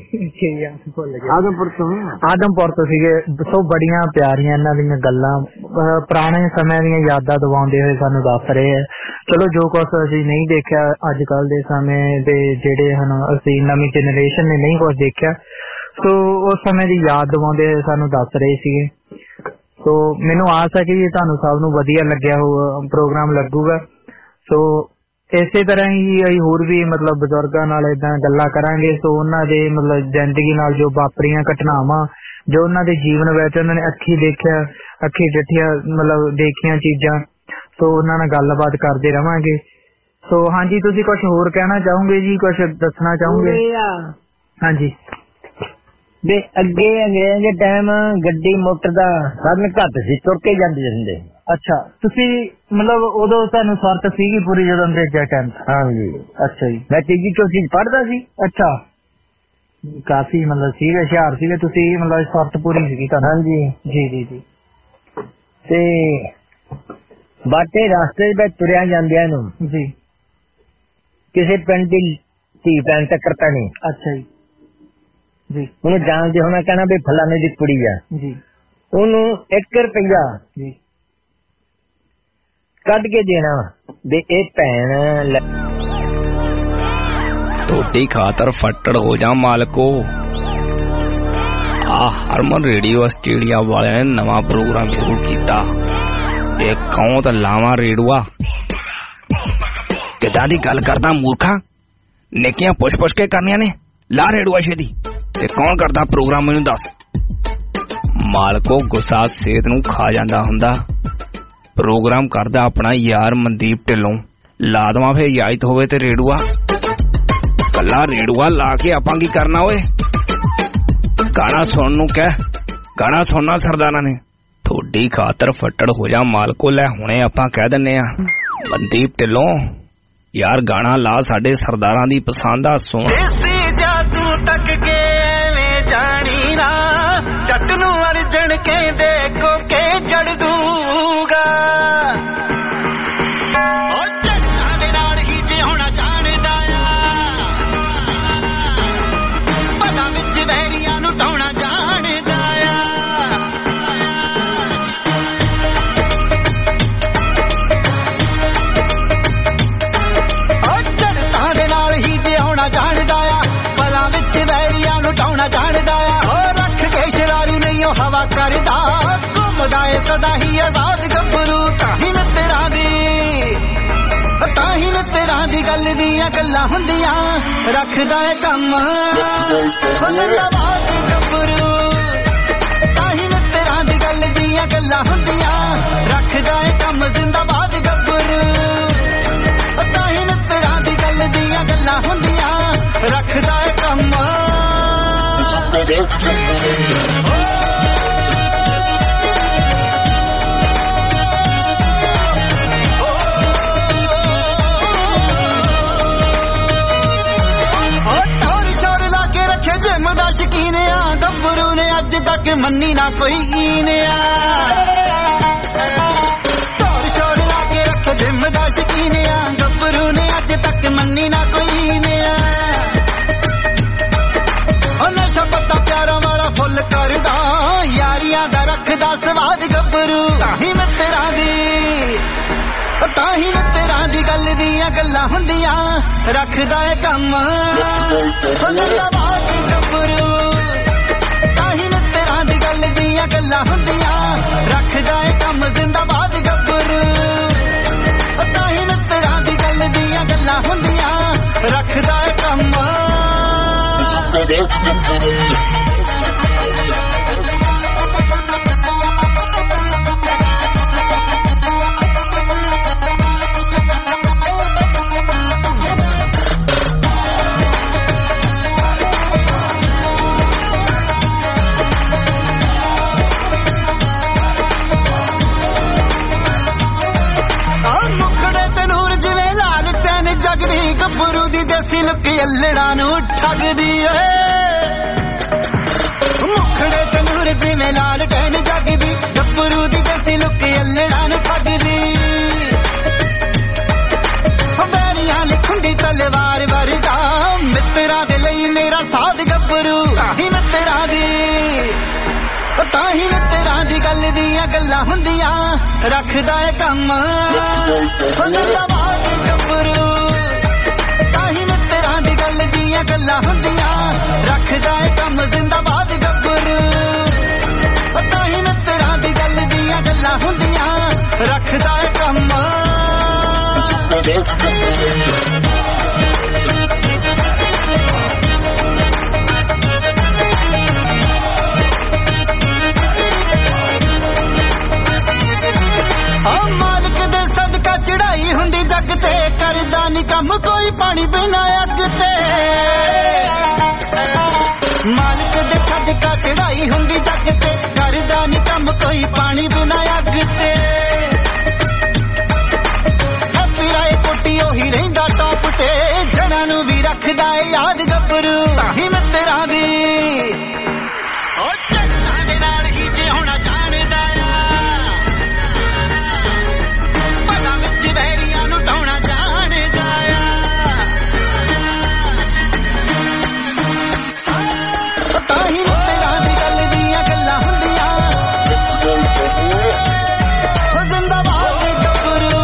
ਆਦਮਪੁਰ ਤੋਂ ਸੀਗੇ। ਸੋ ਬੜੀਆਂ ਪਿਆਰੀਆਂ ਇਹਨਾਂ ਦੀਆਂ ਗੱਲਾਂ, ਪੁਰਾਣੇ ਸਮਿਆਂ ਦੀਆਂ ਯਾਦਾਂ ਦਿਵਾਉਂਦੇ ਹੋਏ ਸਾਨੂੰ ਦੱਸ ਰਹੇ ਆ। ਚਲੋ ਜੋ ਕੁਛ ਅਸੀਂ ਨਹੀਂ ਦੇਖਿਆ ਅੱਜ ਕੱਲ ਦੇ ਸਮੇਂ ਦੇ ਜਿਹੜੇ ਹਨ, ਅਸੀਂ ਨਵੀਂ ਜਨਰੇਸ਼ਨ ਨੇ ਨਹੀਂ ਕੁਛ ਦੇਖਿਆ, ਸੋ ਉਸ ਸਮੇਂ ਦੀ ਯਾਦ ਦਿਵਾਉਂਦੇ ਹੋਏ ਸਾਨੂੰ ਦੱਸ ਰਹੇ ਸੀਗੇ। ਸੋ ਮੈਨੂੰ ਆਸ ਹੈ ਕਿ ਤੁਹਾਨੂੰ ਸਭ ਨੂੰ ਵਧੀਆ ਲੱਗਿਆ ਪ੍ਰੋਗਰਾਮ ਲੱਗੂਗਾ। ਸੋ ਇਸੇ ਤਰ੍ਹਾਂ ਹੀ ਅਸੀਂ ਹੋਰ ਵੀ ਮਤਲਬ ਬਜ਼ੁਰਗਾਂ ਨਾਲ ਏਦਾਂ ਗੱਲਾਂ ਕਰਾਂਗੇ। ਸੋ ਉਹਨਾਂ ਦੇ ਮਤਲਬ ਜ਼ਿੰਦਗੀ ਨਾਲ ਜੋ ਵਾਪਰੀਆਂ ਘਟਨਾਵਾਂ, ਜੋ ਉਹਨਾਂ ਦੇ ਜੀਵਨ ਵਿੱਚ ਉਹਨਾਂ ਨੇ ਅੱਖੀ ਦੇਖਿਆ, ਅੱਖੀ ਡਿੱਠੀਆਂ ਮਤਲਬ ਦੇਖੀਆਂ ਚੀਜ਼ਾਂ, ਸੋ ਉਹਨਾਂ ਨਾਲ ਗੱਲਬਾਤ ਕਰਦੇ ਰਵਾਂਗੇ। ਸੋ ਹਾਂਜੀ, ਤੁਸੀਂ ਕੁਝ ਹੋਰ ਕਹਿਣਾ ਚਾਹੋਗੇ ਜੀ, ਕੁਝ ਦੱਸਣਾ ਚਾਹੋਗੇ? ਹਾਂਜੀ।
ਵੀ ਅੱਗੇ ਅੰਗਰੇਜ਼ਾਂ ਦੇ ਟਾਈਮ ਗੱਡੀ ਮੋਟਰ ਦਾ ਸਾਧਨ ਘੱਟ ਸੀ, ਤੁਰ ਕੇ ਜਾਂਦੇ ਹੁੰਦੇ।
ਅੱਛਾ, ਤੁਸੀਂ ਮਤਲਬ ਉਦੋਂ ਤੁਹਾਨੂੰ ਸੁਰਤ ਸੀਗੀ ਪੂਰੀ ਜਦੋਂ ਅੰਗਰੇਜ਼ਾਂ ਟਾਈਮ?
ਹਾਂਜੀ।
ਅੱਛਾ ਜੀ।
ਮੈਂ ਤੀਜੀ ਚੌਥੀ ਪੜ੍ਹਦਾ ਸੀ।
ਅੱਛਾ, ਕਾਫੀ ਮਤਲਬ ਸੀਗੇ, ਹੁਸ਼ਿਆਰ ਸੀਗੇ ਤੁਸੀਂ, ਮਤਲਬ ਸੁਰਤ ਪੂਰੀ ਸੀਗੀ ਤੁਹਾਨੂੰ?
ਹਾਂਜੀ
ਜੀ ਜੀ ਜੀ।
ਤੇ ਬਾਟੇ ਰਸਤੇ ਵਿੱਚ ਤੁਰਿਆ ਜਾਂਦਿਆਂ ਨੂੰ
ਜੀ
ਕਿਸੇ ਪਿੰਡ ਦੀ ਧੀ ਭੈਣ ਟੱਕਰਤਾ ਨਹੀਂ।
ਅੱਛਾ ਜੀ ਜੀ।
ਉਹਨੂੰ ਜਾਣਦੇ ਹੋਣਾ, ਕਹਿਣਾ ਵੀ ਫਲਾਣੇ ਦੀ ਕੁੜੀ ਆ
ਜੀ,
ਉਹਨੂੰ 1 ਰੁਪਇਆ
ਜੀ
ਕੱਢ ਕੇ ਦੇਣਾ ਵੀ ਇਹ ਭੈਣ
ਤੁਹਾਡੀ ਖਾਤਰ ਫੱਟੜ ਹੋ ਜਾ ਮਾਲਕੋ। ਆ ਹਰਮਨ ਰੇਡੀਓ ਆਸਟ੍ਰੇਲੀਆ ਵਾਲਿਆਂ ਨੇ ਨਵਾਂ ਪ੍ਰੋਗਰਾਮ ਸ਼ੁਰੂ ਕੀਤਾ। ਇਹ ਕੌਂ ਤਾਂ ਲਾਵਾਂ ਰੇਡੂਆ, ਕਿੱਦਾਂ ਦੀ ਗੱਲ ਕਰਦਾ ਮੂਰਖਾ, ਨੇਕੀਆਂ ਪੁੱਛ ਕੇ ਕਰਨੀਆਂ ਨੇ, ਲਾ ਰੇਡੂਆ ਛੇਤੀ। ਤੇ ਕੌਣ ਕਰਦਾ ਪ੍ਰੋਗਰਾਮ ਮੈਨੂੰ ਦੱਸ। ਮਾਲਕੋ ਗੁੱਸਾ ਸਿਹਤ ਨੂੰ ਖਾ ਜਾਂਦਾ ਹੁੰਦਾ। ਪ੍ਰੋਗਰਾਮ ਕਰਦਾ ਆਪਣਾ ਯਾਰ ਮਨਦੀਪ ਢਿੱਲੋਂ, ਲਾ ਦੇਵਾਂ ਫੇਰ ਇਜਾਜ਼ਤ ਹੋਵੇ ਤੇ ਰੇਡੂਆ। ਕੱਲਾ ਰੇਡੂਆ ਲਾ ਕੇ ਆਪਾਂ ਕੀ ਕਰਨਾ ਓਏ? ਗਾਣਾ ਸੁਣਨ ਨੂੰ ਕਹਿ, ਗਾਣਾ ਸੁਣਨਾ ਸਰਦਾਰਾਂ ਨੇ। ਤੁਹਾਡੀ ਖਾਤਰ ਫੱਟੜ ਹੋ ਜਾ ਮਾਲਕੋ। ਲੈ ਹੁਣੇ ਆਪਾਂ ਕਹਿ ਦਿੰਨੇ ਆ, ਮਨਦੀਪ ਢਿੱਲੋਂ ਯਾਰ ਗਾਣਾ ਲਾ, ਸਾਡੇ ਸਰਦਾਰਾਂ ਦੀ ਪਸੰਦ ਆ, ਸੁਣ।
ਤੂੰ ਤੱਕ ਕੇ ਐਵੇਂ ਜਾਣੀ ਨਾ, ਜੱਟ ਨੂੰ ਅਰਜਣ ਕਹਿੰਦੇ ਕੋਕੇ ਚੜ ਦੂਗਾ। ਉਹ ਜੱਟਾਂ ਦੇ ਨਾਲ ਹੀ ਜੇ ਹੋਣਾ ਜਾਣਦਾ ਆ, ਪਤਾ ਵਿੱਚ ਵੈਰੀਆਂ ਨੂੰ ਢਾਉਣਾ ਜਾਣਦਾ ਆ। ਉਹ ਜੱਟਾਂ ਦੇ ਨਾਲ ਹੀ ਜੇ ਹੋਣਾ ਜਾਣਦਾ ਆ, ਵੈਰੀਆਂ ਨੂੰ ਢਾਉਣਾ ਜਾਣਦਾ ਆ। ਉਹ ਰੱਖ ਕੇ ਸ਼ਰਾਰੂ ਨਹੀਂ ਉਹ ਹਵਾ ਕਰਦਾ, ਘੁੰਮਦਾ ਏ ਸਦਾ ਹੀ ਆਜ਼ਾਦ ਗੱਭਰੂ। ਤਾਂ ਹੀ ਮਿੱਤਰਾਂ ਦੀ ਗੱਲ ਦੀਆਂ ਗੱਲਾਂ ਹੁੰਦੀਆਂ, ਰੱਖਦਾ ਏ ਕੰਮ ਜ਼ਿੰਦਾਬਾਦ ਗੱਭਰੂ। ਤਾਂ ਹੀ ਮਿੱਤਰਾਂ ਦੀ ਗੱਲ ਦੀਆਂ ਗੱਲਾਂ ਹੁੰਦੀਆਂ, ਰੱਖਦਾ ਏ ਕੰਮ ਜ਼ਿੰਦਾਬਾਦ ਗੱਭਰੂ। ਤਾਂ ਹੀ ਮਿੱਤਰਾਂ ਦੀ ਗੱਲ ਦੀਆਂ ਗੱਲਾਂ ਹੁੰਦੀਆਂ, ਰੱਖਦਾ ਏ ਕੰਮ। ਸ਼ੋਰ ਲਾ ਕੇ ਰੱਖੇ ਜਿਮ ਦਾ ਸ਼ਕੀਨ ਆ, ਗੱਭਰੂ ਨੇ ਅੱਜ ਤੱਕ ਮੰਨੀ ਨਾ ਕੋਈ ਈਨ ਆ। ਸ਼ੋਰ ਲਾ ਕੇ ਰੱਖੇ ਜਿਮ ਦਾ ਸ਼ਕੀਨ ਆ, ਗੱਭਰੂ ਨੇ ਅੱਜ ਤੱਕ ਮੰਨੀ ਨਾ ਕੋਈ ਈਨ ਆ। ਨਸ਼ਾ ਪੱਤਾ ਪਿਆਰਾਂ ਵਾਲਾ ਫੁੱਲ ਕਰਦਾ, ਯਾਰੀਆਂ ਦਾ ਰੱਖਦਾ ਸਵਾਦ ਗੱਭਰੂ। ਤਾਂ ਹੀ ਮਿੱਤਰਾਂ ਦੀ ਗੱਲ ਦੀਆਂ ਗੱਲਾਂ ਹੁੰਦੀਆਂ, ਰੱਖਦਾ ਏ ਕੰਮ ਜ਼ਿੰਦਾਬਾਦ ਗੱਭਰੂ। ਤਾਂ ਹੀ ਮਿੱਤਰਾਂ ਦੀ ਗੱਲ ਦੀਆਂ ਗੱਲਾਂ ਹੁੰਦੀਆਂ, ਰੱਖਦਾ ਏ ਕੰਮ ਜ਼ਿੰਦਾਬਾਦ ਗੱਭਰੂ। ਤਾਂ ਹੀ ਮਿੱਤਰਾਂ ਦੀ ਗੱਲ ਦੀਆਂ ਗੱਲਾਂ ਹੁੰਦੀਆਂ, ਰੱਖਦਾ ਏ ਕੰਮ। ਜਗਦੀ ਗੱਭਰੂ ਦੀ ਦੇਸੀ ਲੁੱਕ ਅੱਲੜਾਂ ਨੂੰ ਠੱਗਦੀ ਏ। ਮੁਖੜੇ ਤਨੂਰ ਜਿਵੇਂ ਲਾਲ ਟੈਨ ਜਗਦੀ ਗੱਭਰੂ ਦੀ ਦੇਸੀ ਲੁੱਕ ਅੱਲੜਾਂ ਗੱਲਾਂ ਹੁੰਦੀਆਂ ਰੱਖਦਾ ਏ ਕੰਮ ਜ਼ਿੰਦਾਬਾਦ ਗੱਭਰੂ ਤਾਹੀਂ ਮਿੱਤਰਾਂ ਦੀ ਗੱਲ ਦੀਆਂ ਗੱਲਾਂ ਹੁੰਦੀਆਂ ਰੱਖਦਾ ਏ ਕੰਮ ਜ਼ਿੰਦਾਬਾਦ ਗੱਭਰੂ ਤਾਹੀਂ ਮਿੱਤਰਾਂ ਦੀ ਗੱਲ ਦੀਆਂ ਗੱਲਾਂ ਹੁੰਦੀਆਂ ਰੱਖਦਾ ਏ ਕੰਮ ਮਾਲਕ ਦੇ ਸਦਕਾ ਚੜਾਈ ਹੁੰਦੀ ਜੱਗ ਤੇ ਕਰਦਾ ਨੀ ਕੰਮ ਕੋਈ ਪਾਣੀ ਬਿਨਾ ਅੱਗ ਤੇ ਮਾਲਕ ਦੇ ਸਦਕਾ ਚੜਾਈ ਹੁੰਦੀ ਜੱਗ ਤੇ ਕਰਦਾ ਨੀ ਕੰਮ ਕੋਈ ਪਾਣੀ ਬਿਨਾ ਅੱਗ ਤੇ ਰਾਏ ਕੋਟੀ ਉਹੀ ਰਹਿੰਦਾ ਟੌਪ ਤੇ ਜਣਾ ਨੂੰ ਵੀ ਰੱਖਦਾ ਏ ਯਾਦ ਗੱਭਰੂ ਤਾਹੀਂ ਮਿੱਤਰਾਂ ਦੀ ਉਹ ਜੱਟਾਂ ਦੇ ਨਾਲ ਹੀ ਜੇ ਹੋਣਾ ਜਾਣਦਾ ਆ ਪਤਾ ਵਿੱਚ ਵੈਰੀਆਂ ਨੂੰ ਢਾਉਣਾ ਜਾਣਦਾ ਆ ਤਾਹੀਂ ਮਿੱਤਰਾਂ ਦੀ ਗੱਲ ਦੀਆਂ ਗੱਲਾਂ ਹੁੰਦੀਆਂ ਉਹ ਜ਼ਿੰਦਾਬਾਦ ਗੱਭਰੂ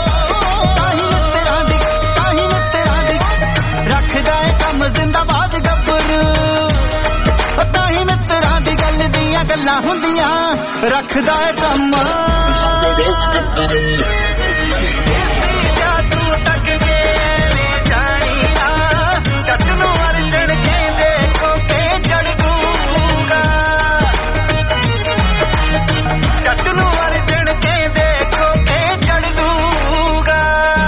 ਜ਼ਿੰਦਾਬਾਦ ਗੱਭਰੂ ਤਾਹੀਂ ਮਿੱਤਰਾਂ ਦੀ ਗੱਲ ਦੀਆਂ ਗੱਲਾਂ ਹੁੰਦੀਆਂ ਰੱਖਦਾ ਏ ਕੰਮ ਤੂੰ ਤੱਕ ਵੇ ਜਾਣੀ ਨਾ ਜੱਟ ਨੂੰ ਅਰਜਣ ਕਹਿੰਦੇ ਕੋਕੇ ਚੜ ਦੂਗਾ ਜੱਟ ਨੂੰ ਅਰਜਣ ਕਹਿੰਦੇ ਕੋਕੇ ਚੜ ਦੂਗਾ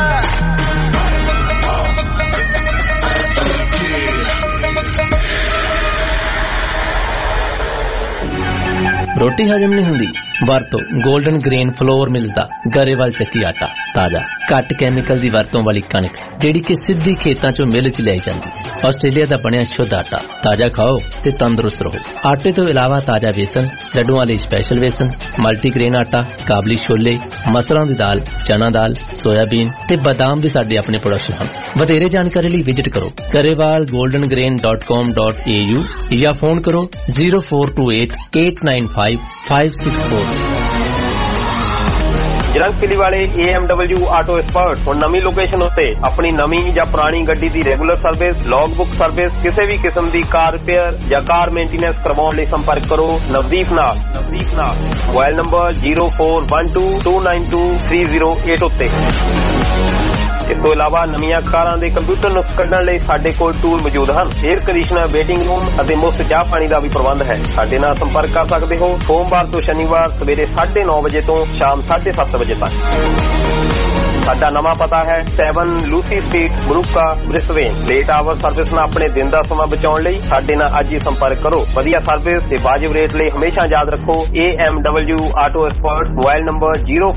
ਰੋਟੀ ਹਜਮ ਨਹੀਂ ਹੁੰਦੀ ਵਰਤੋਂ 골ਡਨ ਗ੍ਰੇਨ ਫਲੋਰ ਮਿਲਦਾ ਗਰੇਵਾਲ ਚੱਕੀ ਆਟਾ ਤਾਜ਼ਾ ਘੱਟ ਕੈਮੀਕਲ ਦੀ ਵਰਤੋਂ ਵਾਲੀ ਕਣਕ ਜਿਹੜੀ ਕਿ ਸਿੱਧੀ ਖੇਤਾਂ ਚੋਂ ਮਿਲ ਚ ਲਿਆਈ ਜਾਂਦੀ ਆਸਟ੍ਰੇਲੀਆ ਦਾ ਬਣਿਆ ਸ਼ੁੱਧ ਆਟਾ ਤਾਜ਼ਾ ਖਾਓ ਤੇ ਤੰਦਰੁਸਤ ਰਹੋ ਆਟੇ ਤੋਂ ਇਲਾਵਾ ਤਾਜ਼ਾ ਵੇਸਣ ਲੱਡੂਆਂ ਲਈ ਸਪੈਸ਼ਲ ਵੇਸਣ ਮਲਟੀਗ੍ਰੇਨ ਆਟਾ ਕਾਬਲੀ ਛੋਲੇ ਮਸਰਾਂ ਦੀ ਦਾਲ ਚਨਾ ਦਾਲ ਸੋਇਆਬੀਨ ਤੇ ਬਾਦਾਮ ਵੀ ਸਾਡੇ ਆਪਣੇ ਪ੍ਰੋਡਕਸ਼ਨ ਹਨ ਵਧੇਰੇ ਜਾਣਕਾਰੀ ਲਈ ਵਿਜ਼ਿਟ ਕਰੋ garewalgoldengrain.com.au ਜਾਂ ਫੋਨ ਕਰੋ 0428895564
ਜਰੰਗਪਿਲੀ ਵਾਲੇ AMW ਆਟੋ ਐਕਸਪਰਟ ਹੁਣ ਨਵੀਂ ਲੋਕੇਸ਼ਨ ਉੱਤੇ ਆਪਣੀ ਨਵੀਂ ਜਾਂ ਪੁਰਾਣੀ ਗੱਡੀ ਦੀ regular service log book service ਕਿਸੇ ਵੀ ਕਿਸਮ ਦੀ ਕਾਰ ਰਿਪੇਅਰ ਜਾਂ ਕਾਰ ਮੇਨਟੇਨੈਂਸ ਕਰਵਾਉਣ ਲਈ ਸੰਪਰਕ ਕਰੋ ਨਵਦੀਪ ਨਾਲ ਮੋਬਾਈਲ ਨੰਬਰ 0412292308 ਉੱਤੇ ਇਸ ਤੋਂ ਇਲਾਵਾ ਨਵੀਆਂ ਕਾਰਾਂ ਦੇ ਕੰਪਿਊਟਰ ਨੁਕਸ ਕੱਢਣ ਲਈ ਸਾਡੇ ਕੋਲ ਟੂਲ ਮੌਜੂਦ ਹਨ 에ਅਰ ਕੰਡੀਸ਼ਨਰ ਵੇਟਿੰਗ ਰੂਮ ਅਤੇ ਮੁਫਤ ਚਾਹ ਪਾਣੀ ਦਾ ਵੀ ਪ੍ਰਬੰਧ ਹੈ ਸਾਡੇ ਨਾਲ ਸੰਪਰਕ ਕਰ ਸਕਦੇ ਹੋ ਸੋਮਵਾਰ ਤੋਂ ਸ਼ਨੀਵਾਰ ਸਵੇਰੇ 9:30 ਵਜੇ ਤੋਂ ਸ਼ਾਮ 7:30 ਵਜੇ ਤੱਕ ਸਾਡਾ ਨਵਾਂ ਪਤਾ ਹੈ 7 ਲੂਸੀ ਸਟਰੀਟ ਬਰੂਕਾ ਬ੍ਰਿਸਬੇਨ ਲੇਟ ਆਵਰ ਸਰਵਿਸ ਨਾਲ ਆਪਣੇ ਦਿਨ ਦਾ ਸਮਾਂ ਬਚਾਉਣ ਲਈ ਸਾਡੇ ਨਾਲ ਅੱਜ ਹੀ ਸੰਪਰਕ ਕਰੋ ਵਧੀਆ ਸਰਵਿਸ ਤੇ ਵਾਜਿਬ ਰੇਟ ਲਈ ਹਮੇਸ਼ਾ ਯਾਦ ਰੱਖੋ AMW auto expert mobile number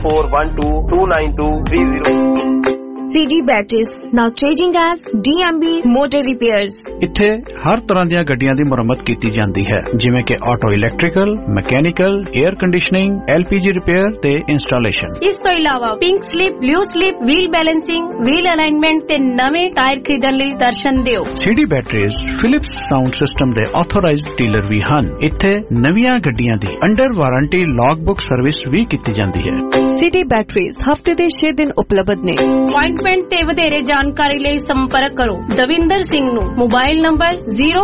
0412292308
CD Batteries, now changing as DMB Motor Repairs.
ਇੱਥੇ ਹਰ ਤਰ੍ਹਾਂ ਦੀਆਂ ਗੱਡੀਆਂ ਦੀ ਮੁਰੰਮਤ ਕੀਤੀ ਜਾਂਦੀ ਹੈ ਜਿਵੇਂ ਕਿ auto electrical, mechanical, air conditioning, LPG repair ਤੇ ਇੰਸਟਾਲੇਸ਼ਨ।
ਇਸ ਤੋਂ ਇਲਾਵਾ pink slip, blue slip, wheel balancing, wheel alignment ਤੇ ਨਵੇਂ ਟਾਇਰ ਖਰੀਦਣ ਲਈ ਦਰਸ਼ਨ ਦਿਓ।
CD Batteries Philips sound system ਦੇ ਆਥੋਰਾਈਜ਼ਡ ਡੀਲਰ ਵੀ ਹਨ। ਇੱਥੇ ਨਵੀਆਂ ਗੱਡੀਆਂ ਦੀ under warranty log book service ਵੀ ਕੀਤੀ ਜਾਂਦੀ ਹੈ।
CD Batteries ਹਫਤੇ ਦੇ 6 ਦਿਨ ਉਪਲਬਧ ਨੇ।
ਅਪਾਇੰਟਮੈਂਟ ਤੇ ਵਧੇਰੇ ਜਾਣਕਾਰੀ ਲਈ ਸੰਪਰਕ ਕਰੋ ਦਵਿੰਦਰ ਸਿੰਘ ਨੂੰ ਮੋਬਾਈਲ ਨੰਬਰ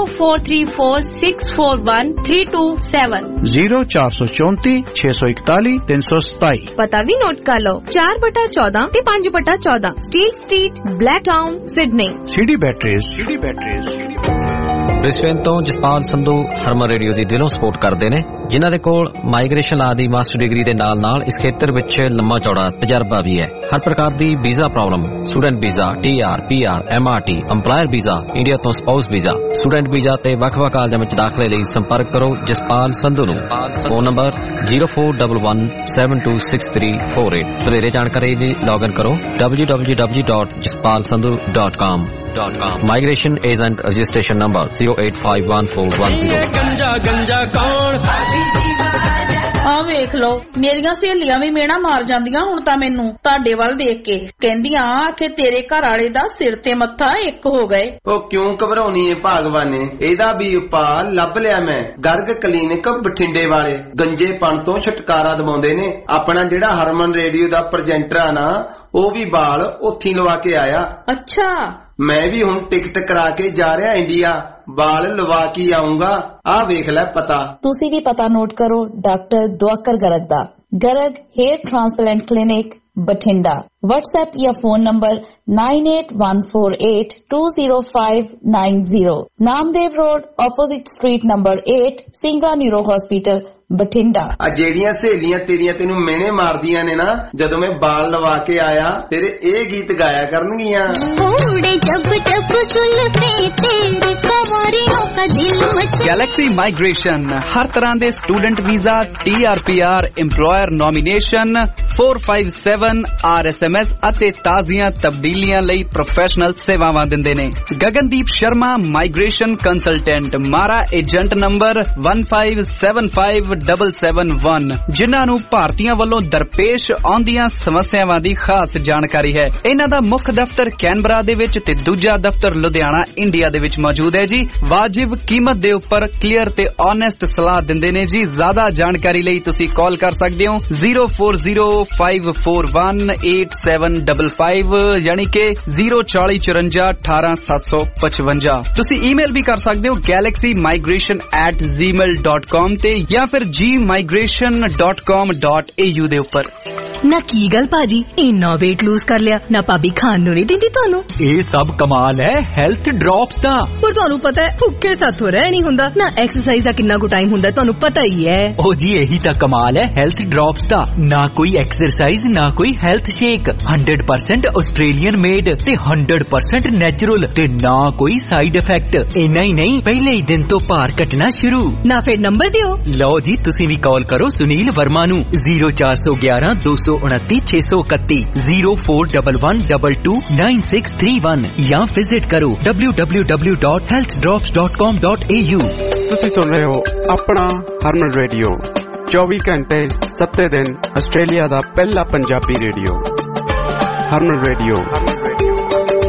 0434641327
0434 641 327।
ਪਤਾ ਵੀ ਨੋਟ ਕਰ ਲਓ 4/14 ਤੇ 5/14 steel street Blacktown Sydney.
CD Batteries
Brisbane ਤੋਂ ਜਸਪਾਲ ਸੰਧੂ ਹਰਮਨ ਰੇਡੀਓ ਦੀ ਦਿਲੋਂ ਸਪੋਰਟ ਕਰਦੇ ਨੇ ਜਿਨ੍ਹਾਂ ਦੇ ਕੋਲ ਮਾਈਗ੍ਰੇਸ਼ਨ ਲਾ ਦੀ ਮਾਸਟਰ ਡਿਗਰੀ ਦੇ ਨਾਲ ਇਸ ਖੇਤਰ ਵਿੱਚ ਲੰਮਾ ਚੌੜਾ ਤਜਰਬਾ ਵੀ ਹੈ। ਹਰ ਪ੍ਰਕਾਰ ਦੀ visa problem student visa, TR, PR, MRT, employer visa, India ਤੋਂ ਸਪਾਊਸ ਵੀਜ਼ਾ, ਸਟੂਡੈਂਟ ਵੀਜ਼ਾ ਤੇ ਵੱਖ-ਵੱਖ ਕਾਲਜਾਂ ਵਿੱਚ ਦਾਖਲੇ ਲਈ ਸੰਪਰਕ ਕਰੋ ਜਸਪਾਲ ਸੰਧੂ ਨੂੰ। Phone number 0411726348। ਵਧੇਰੇ ਜਾਣਕਾਰੀ ਲਈ ਲੌਗਇਨ ਕਰੋ www.jaspalsandhu.com। Migration Agent Registration Number 08514110।
गंजा गंजा कौन
ਆਹ ਵੇਖ ਲਓ, ਮੇਰੀਆਂ ਸਹੇਲੀਆਂ ਵੀ ਮੇਣਾ ਮਾਰ ਜਾਂਦੀਆਂ ਹੁਣ ਤਾਂ ਮੈਨੂੰ ਤੁਹਾਡੇ ਵੱਲ ਦੇਖ ਕੇ, ਕਹਿੰਦੀਆਂ ਆਖੇ ਤੇਰੇ ਘਰ ਵਾਲੇ ਦਾ ਸਿਰ ਤੇ ਮੱਥਾ ਇੱਕ ਹੋ ਗਏ।
ਉਹ ਕਿਉਂ ਘਬਰਾਉਣੀ ਏ ਭਾਗਵਾਨੇ, ਇਹਦਾ ਵੀ ਉਪਾਅ ਲੱਭ ਲਿਆ ਮੈਂ। ਗਰਗ ਕਲੀਨਿਕ ਬਠਿੰਡੇ ਵਾਲੇ ਗੰਜੇਪਣ ਤੋਂ ਛੁਟਕਾਰਾ ਦਿਵਾਉਂਦੇ ਨੇ। ਆਪਣਾ ਜਿਹੜਾ ਹਰਮਨ ਰੇਡੀਓ ਦਾ ਪ੍ਰੈਜੈਂਟਰ ਆ ਨਾ, ਉਹ ਵੀ ਵਾਲ ਉੱਥੀ ਲਵਾ ਕੇ ਆਇਆ।
ਅੱਛਾ,
ਮੈਂ ਵੀ ਹੁਣ ਟਿਕਟ ਕਰਾ ਕੇ ਜਾ ਰਿਹਾ ਇੰਡੀਆ, ਵਾਲ ਲਵਾ ਕੇ ਆਉਂਗਾ। ਆਹ ਵੇਖ ਲੈ ਪਤਾ।
ਤੁਸੀਂ ਵੀ ਪਤਾ ਨੋਟ ਕਰੋ, ਡਾਕਟਰ ਦੁਆਕਰ ਗਰਗ ਦਾ, Garg hair transplant clinic Bathinda. WhatsApp या phone number 9814820590। Namdev road opposite street number 8 Singla neuro hospital Bathinda.
आ ਜਿਹੜੀਆਂ ਸਹੇਲੀਆਂ ਤੇਰੀਆਂ ਤੈਨੂੰ ਮੇਨੇ ਮਾਰਦੀਆਂ ਨੇ ਨਾ, ਜਦੋਂ ਮੈਂ ਬਾਲ ਲਵਾ ਕੇ ਆਇਆ ਤੇਰੇ ਇਹ ਗੀਤ ਗਾਇਆ ਕਰਨਗੀਆਂ।
गैलेक्सी माइग्रेशन हर तरह के student visa, TRPR, employer nomination, 457 RSMS ਅਤੇ ਤਾਜ਼ੀਆਂ ਤਬਦੀਲੀਆਂ ਲਈ ਪ੍ਰੋਫੈਸ਼ਨਲ ਸੇਵਾਵਾਂ ਦਿੰਦੇ ਨੇ। Gagandeep Sharma migration consultant, MARA agent number 1575771, ਜਿਨ੍ਹਾਂ ਨੂੰ ਭਾਰਤੀਆਂ ਵੱਲੋਂ ਦਰਪੇਸ਼ ਆਉਂਦੀਆਂ ਸਮੱਸਿਆਵਾਂ ਦੀ ਖਾਸ ਜਾਣਕਾਰੀ ਹੈ। ਇਹਨਾਂ ਦਾ ਮੁੱਖ ਦਫ਼ਤਰ ਕੈਨਬਰਾ ਦੇ ਵਿੱਚ ਤੇ ਦੂਜਾ ਦਫ਼ਤਰ ਲੁਧਿਆਣਾ ਇੰਡੀਆ ਦੇ ਵਿੱਚ ਮੌਜੂਦ ਹੈ ਜੀ। ਵਾਜਿਬ ਕੀਮਤ ਦੇ ਉੱਪਰ ਕਲੀਅਰ ਤੇ ਓਨੈਸਟ ਸਲਾਹ ਦਿੰਦੇ ਨੇ ਜੀ। ਜ਼ਿਆਦਾ ਜਾਣਕਾਰੀ ਲਈ ਤੁਸੀਂ ਕਾਲ ਕਰ ਸਕਦੇ ਹੋ 0405418755 ਯਾਨੀ ਕਿ 04054187755। ਤੁਸੀਂ ਈਮੇਲ ਵੀ ਕਰ ਸਕਦੇ ਹੋ galaxymigration@gmail.com ਤੇ ਜਾਂ ਫਿਰ gmigration.com.au ਦੇ ਉੱਪਰ।
ਨਾ ਕੀ ਗੱਲ ਭਾਜੀ, ਇੰਨਾ weight lose ਕਰ ਲਿਆ ਨਾ, ਭਾਬੀ ਖਾਣ ਨੂੰ ਨਹੀਂ ਦਿੰਦੀ ਤੁਹਾਨੂੰ?
ਇਹ ਸਭ ਕਮਾਲ ਹੈ ਹੈਲਥ ਡ੍ਰੌਪਸ ਦਾ।
ਪਰ ਤੁਹਾਨੂੰ ਪਤਾ ਹੈ ਭੁੱਖੇ ਸਾਥੋਂ ਰਹਿ ਨਹੀਂ ਹੁੰਦਾ ਨਾ, ਐਕਸਰਸਾਈਜ਼ ਦਾ ਕਿੰਨਾ ਕੁ ਟਾਈਮ ਹੁੰਦਾ ਤੁਹਾਨੂੰ ਪਤਾ ਹੀ ਹੈ।
ਉਹ ਜੀ ਇਹੀ ਤਾਂ ਕਮਾਲ ਹੈ ਹੈਲਥ ਡ੍ਰੌਪਸ ਦਾ। ਨਾ ਕੋਈ ਐਕਸਰਸਾਈਜ਼ ਨਾ ਕੋਈ ਹੈਲਥ ਸ਼ੇਕ, 100% ਆਸਟ੍ਰੇਲੀਅਨ ਮੇਡ ਤੇ 100% ਨੈਚੁਰਲ ਤੇ ਨਾ ਕੋਈ ਸਾਈਡ ਇਫੈਕਟ। ਇੰਨਾ ਹੀ ਨਹੀਂ, ਪਹਿਲੇ ਹੀ ਦਿਨ ਤੋਂ ਭਾਰ ਘਟਣਾ ਸ਼ੁਰੂ।
ਨਾ ਫਿਰ ਨੰਬਰ ਦਿਓ।
ਲਓ ਜੀ, ਤੁਸੀਂ ਵੀ ਕਾਲ ਕਰੋ ਸੁਨੀਲ ਵਰਮਾ ਨੂੰ 0411229631, 0411229631 ਜਾਂ ਵਿਜ਼ਿਟ ਕਰੋ www.healthdrops.com.au।
ਤੁਸੀਂ ਸੁਣ ਰਹੇ ਹੋ ਆਪਣਾ ਹਰਮਨ ਰੇਡੀਓ, 24 ਘੰਟੇ 7 ਦਿਨ ਆਸਟ੍ਰੇਲੀਆ ਦਾ ਪਹਿਲਾ ਪੰਜਾਬੀ ਰੇਡੀਓ, ਹਰਮਨ ਰੇਡੀਓ।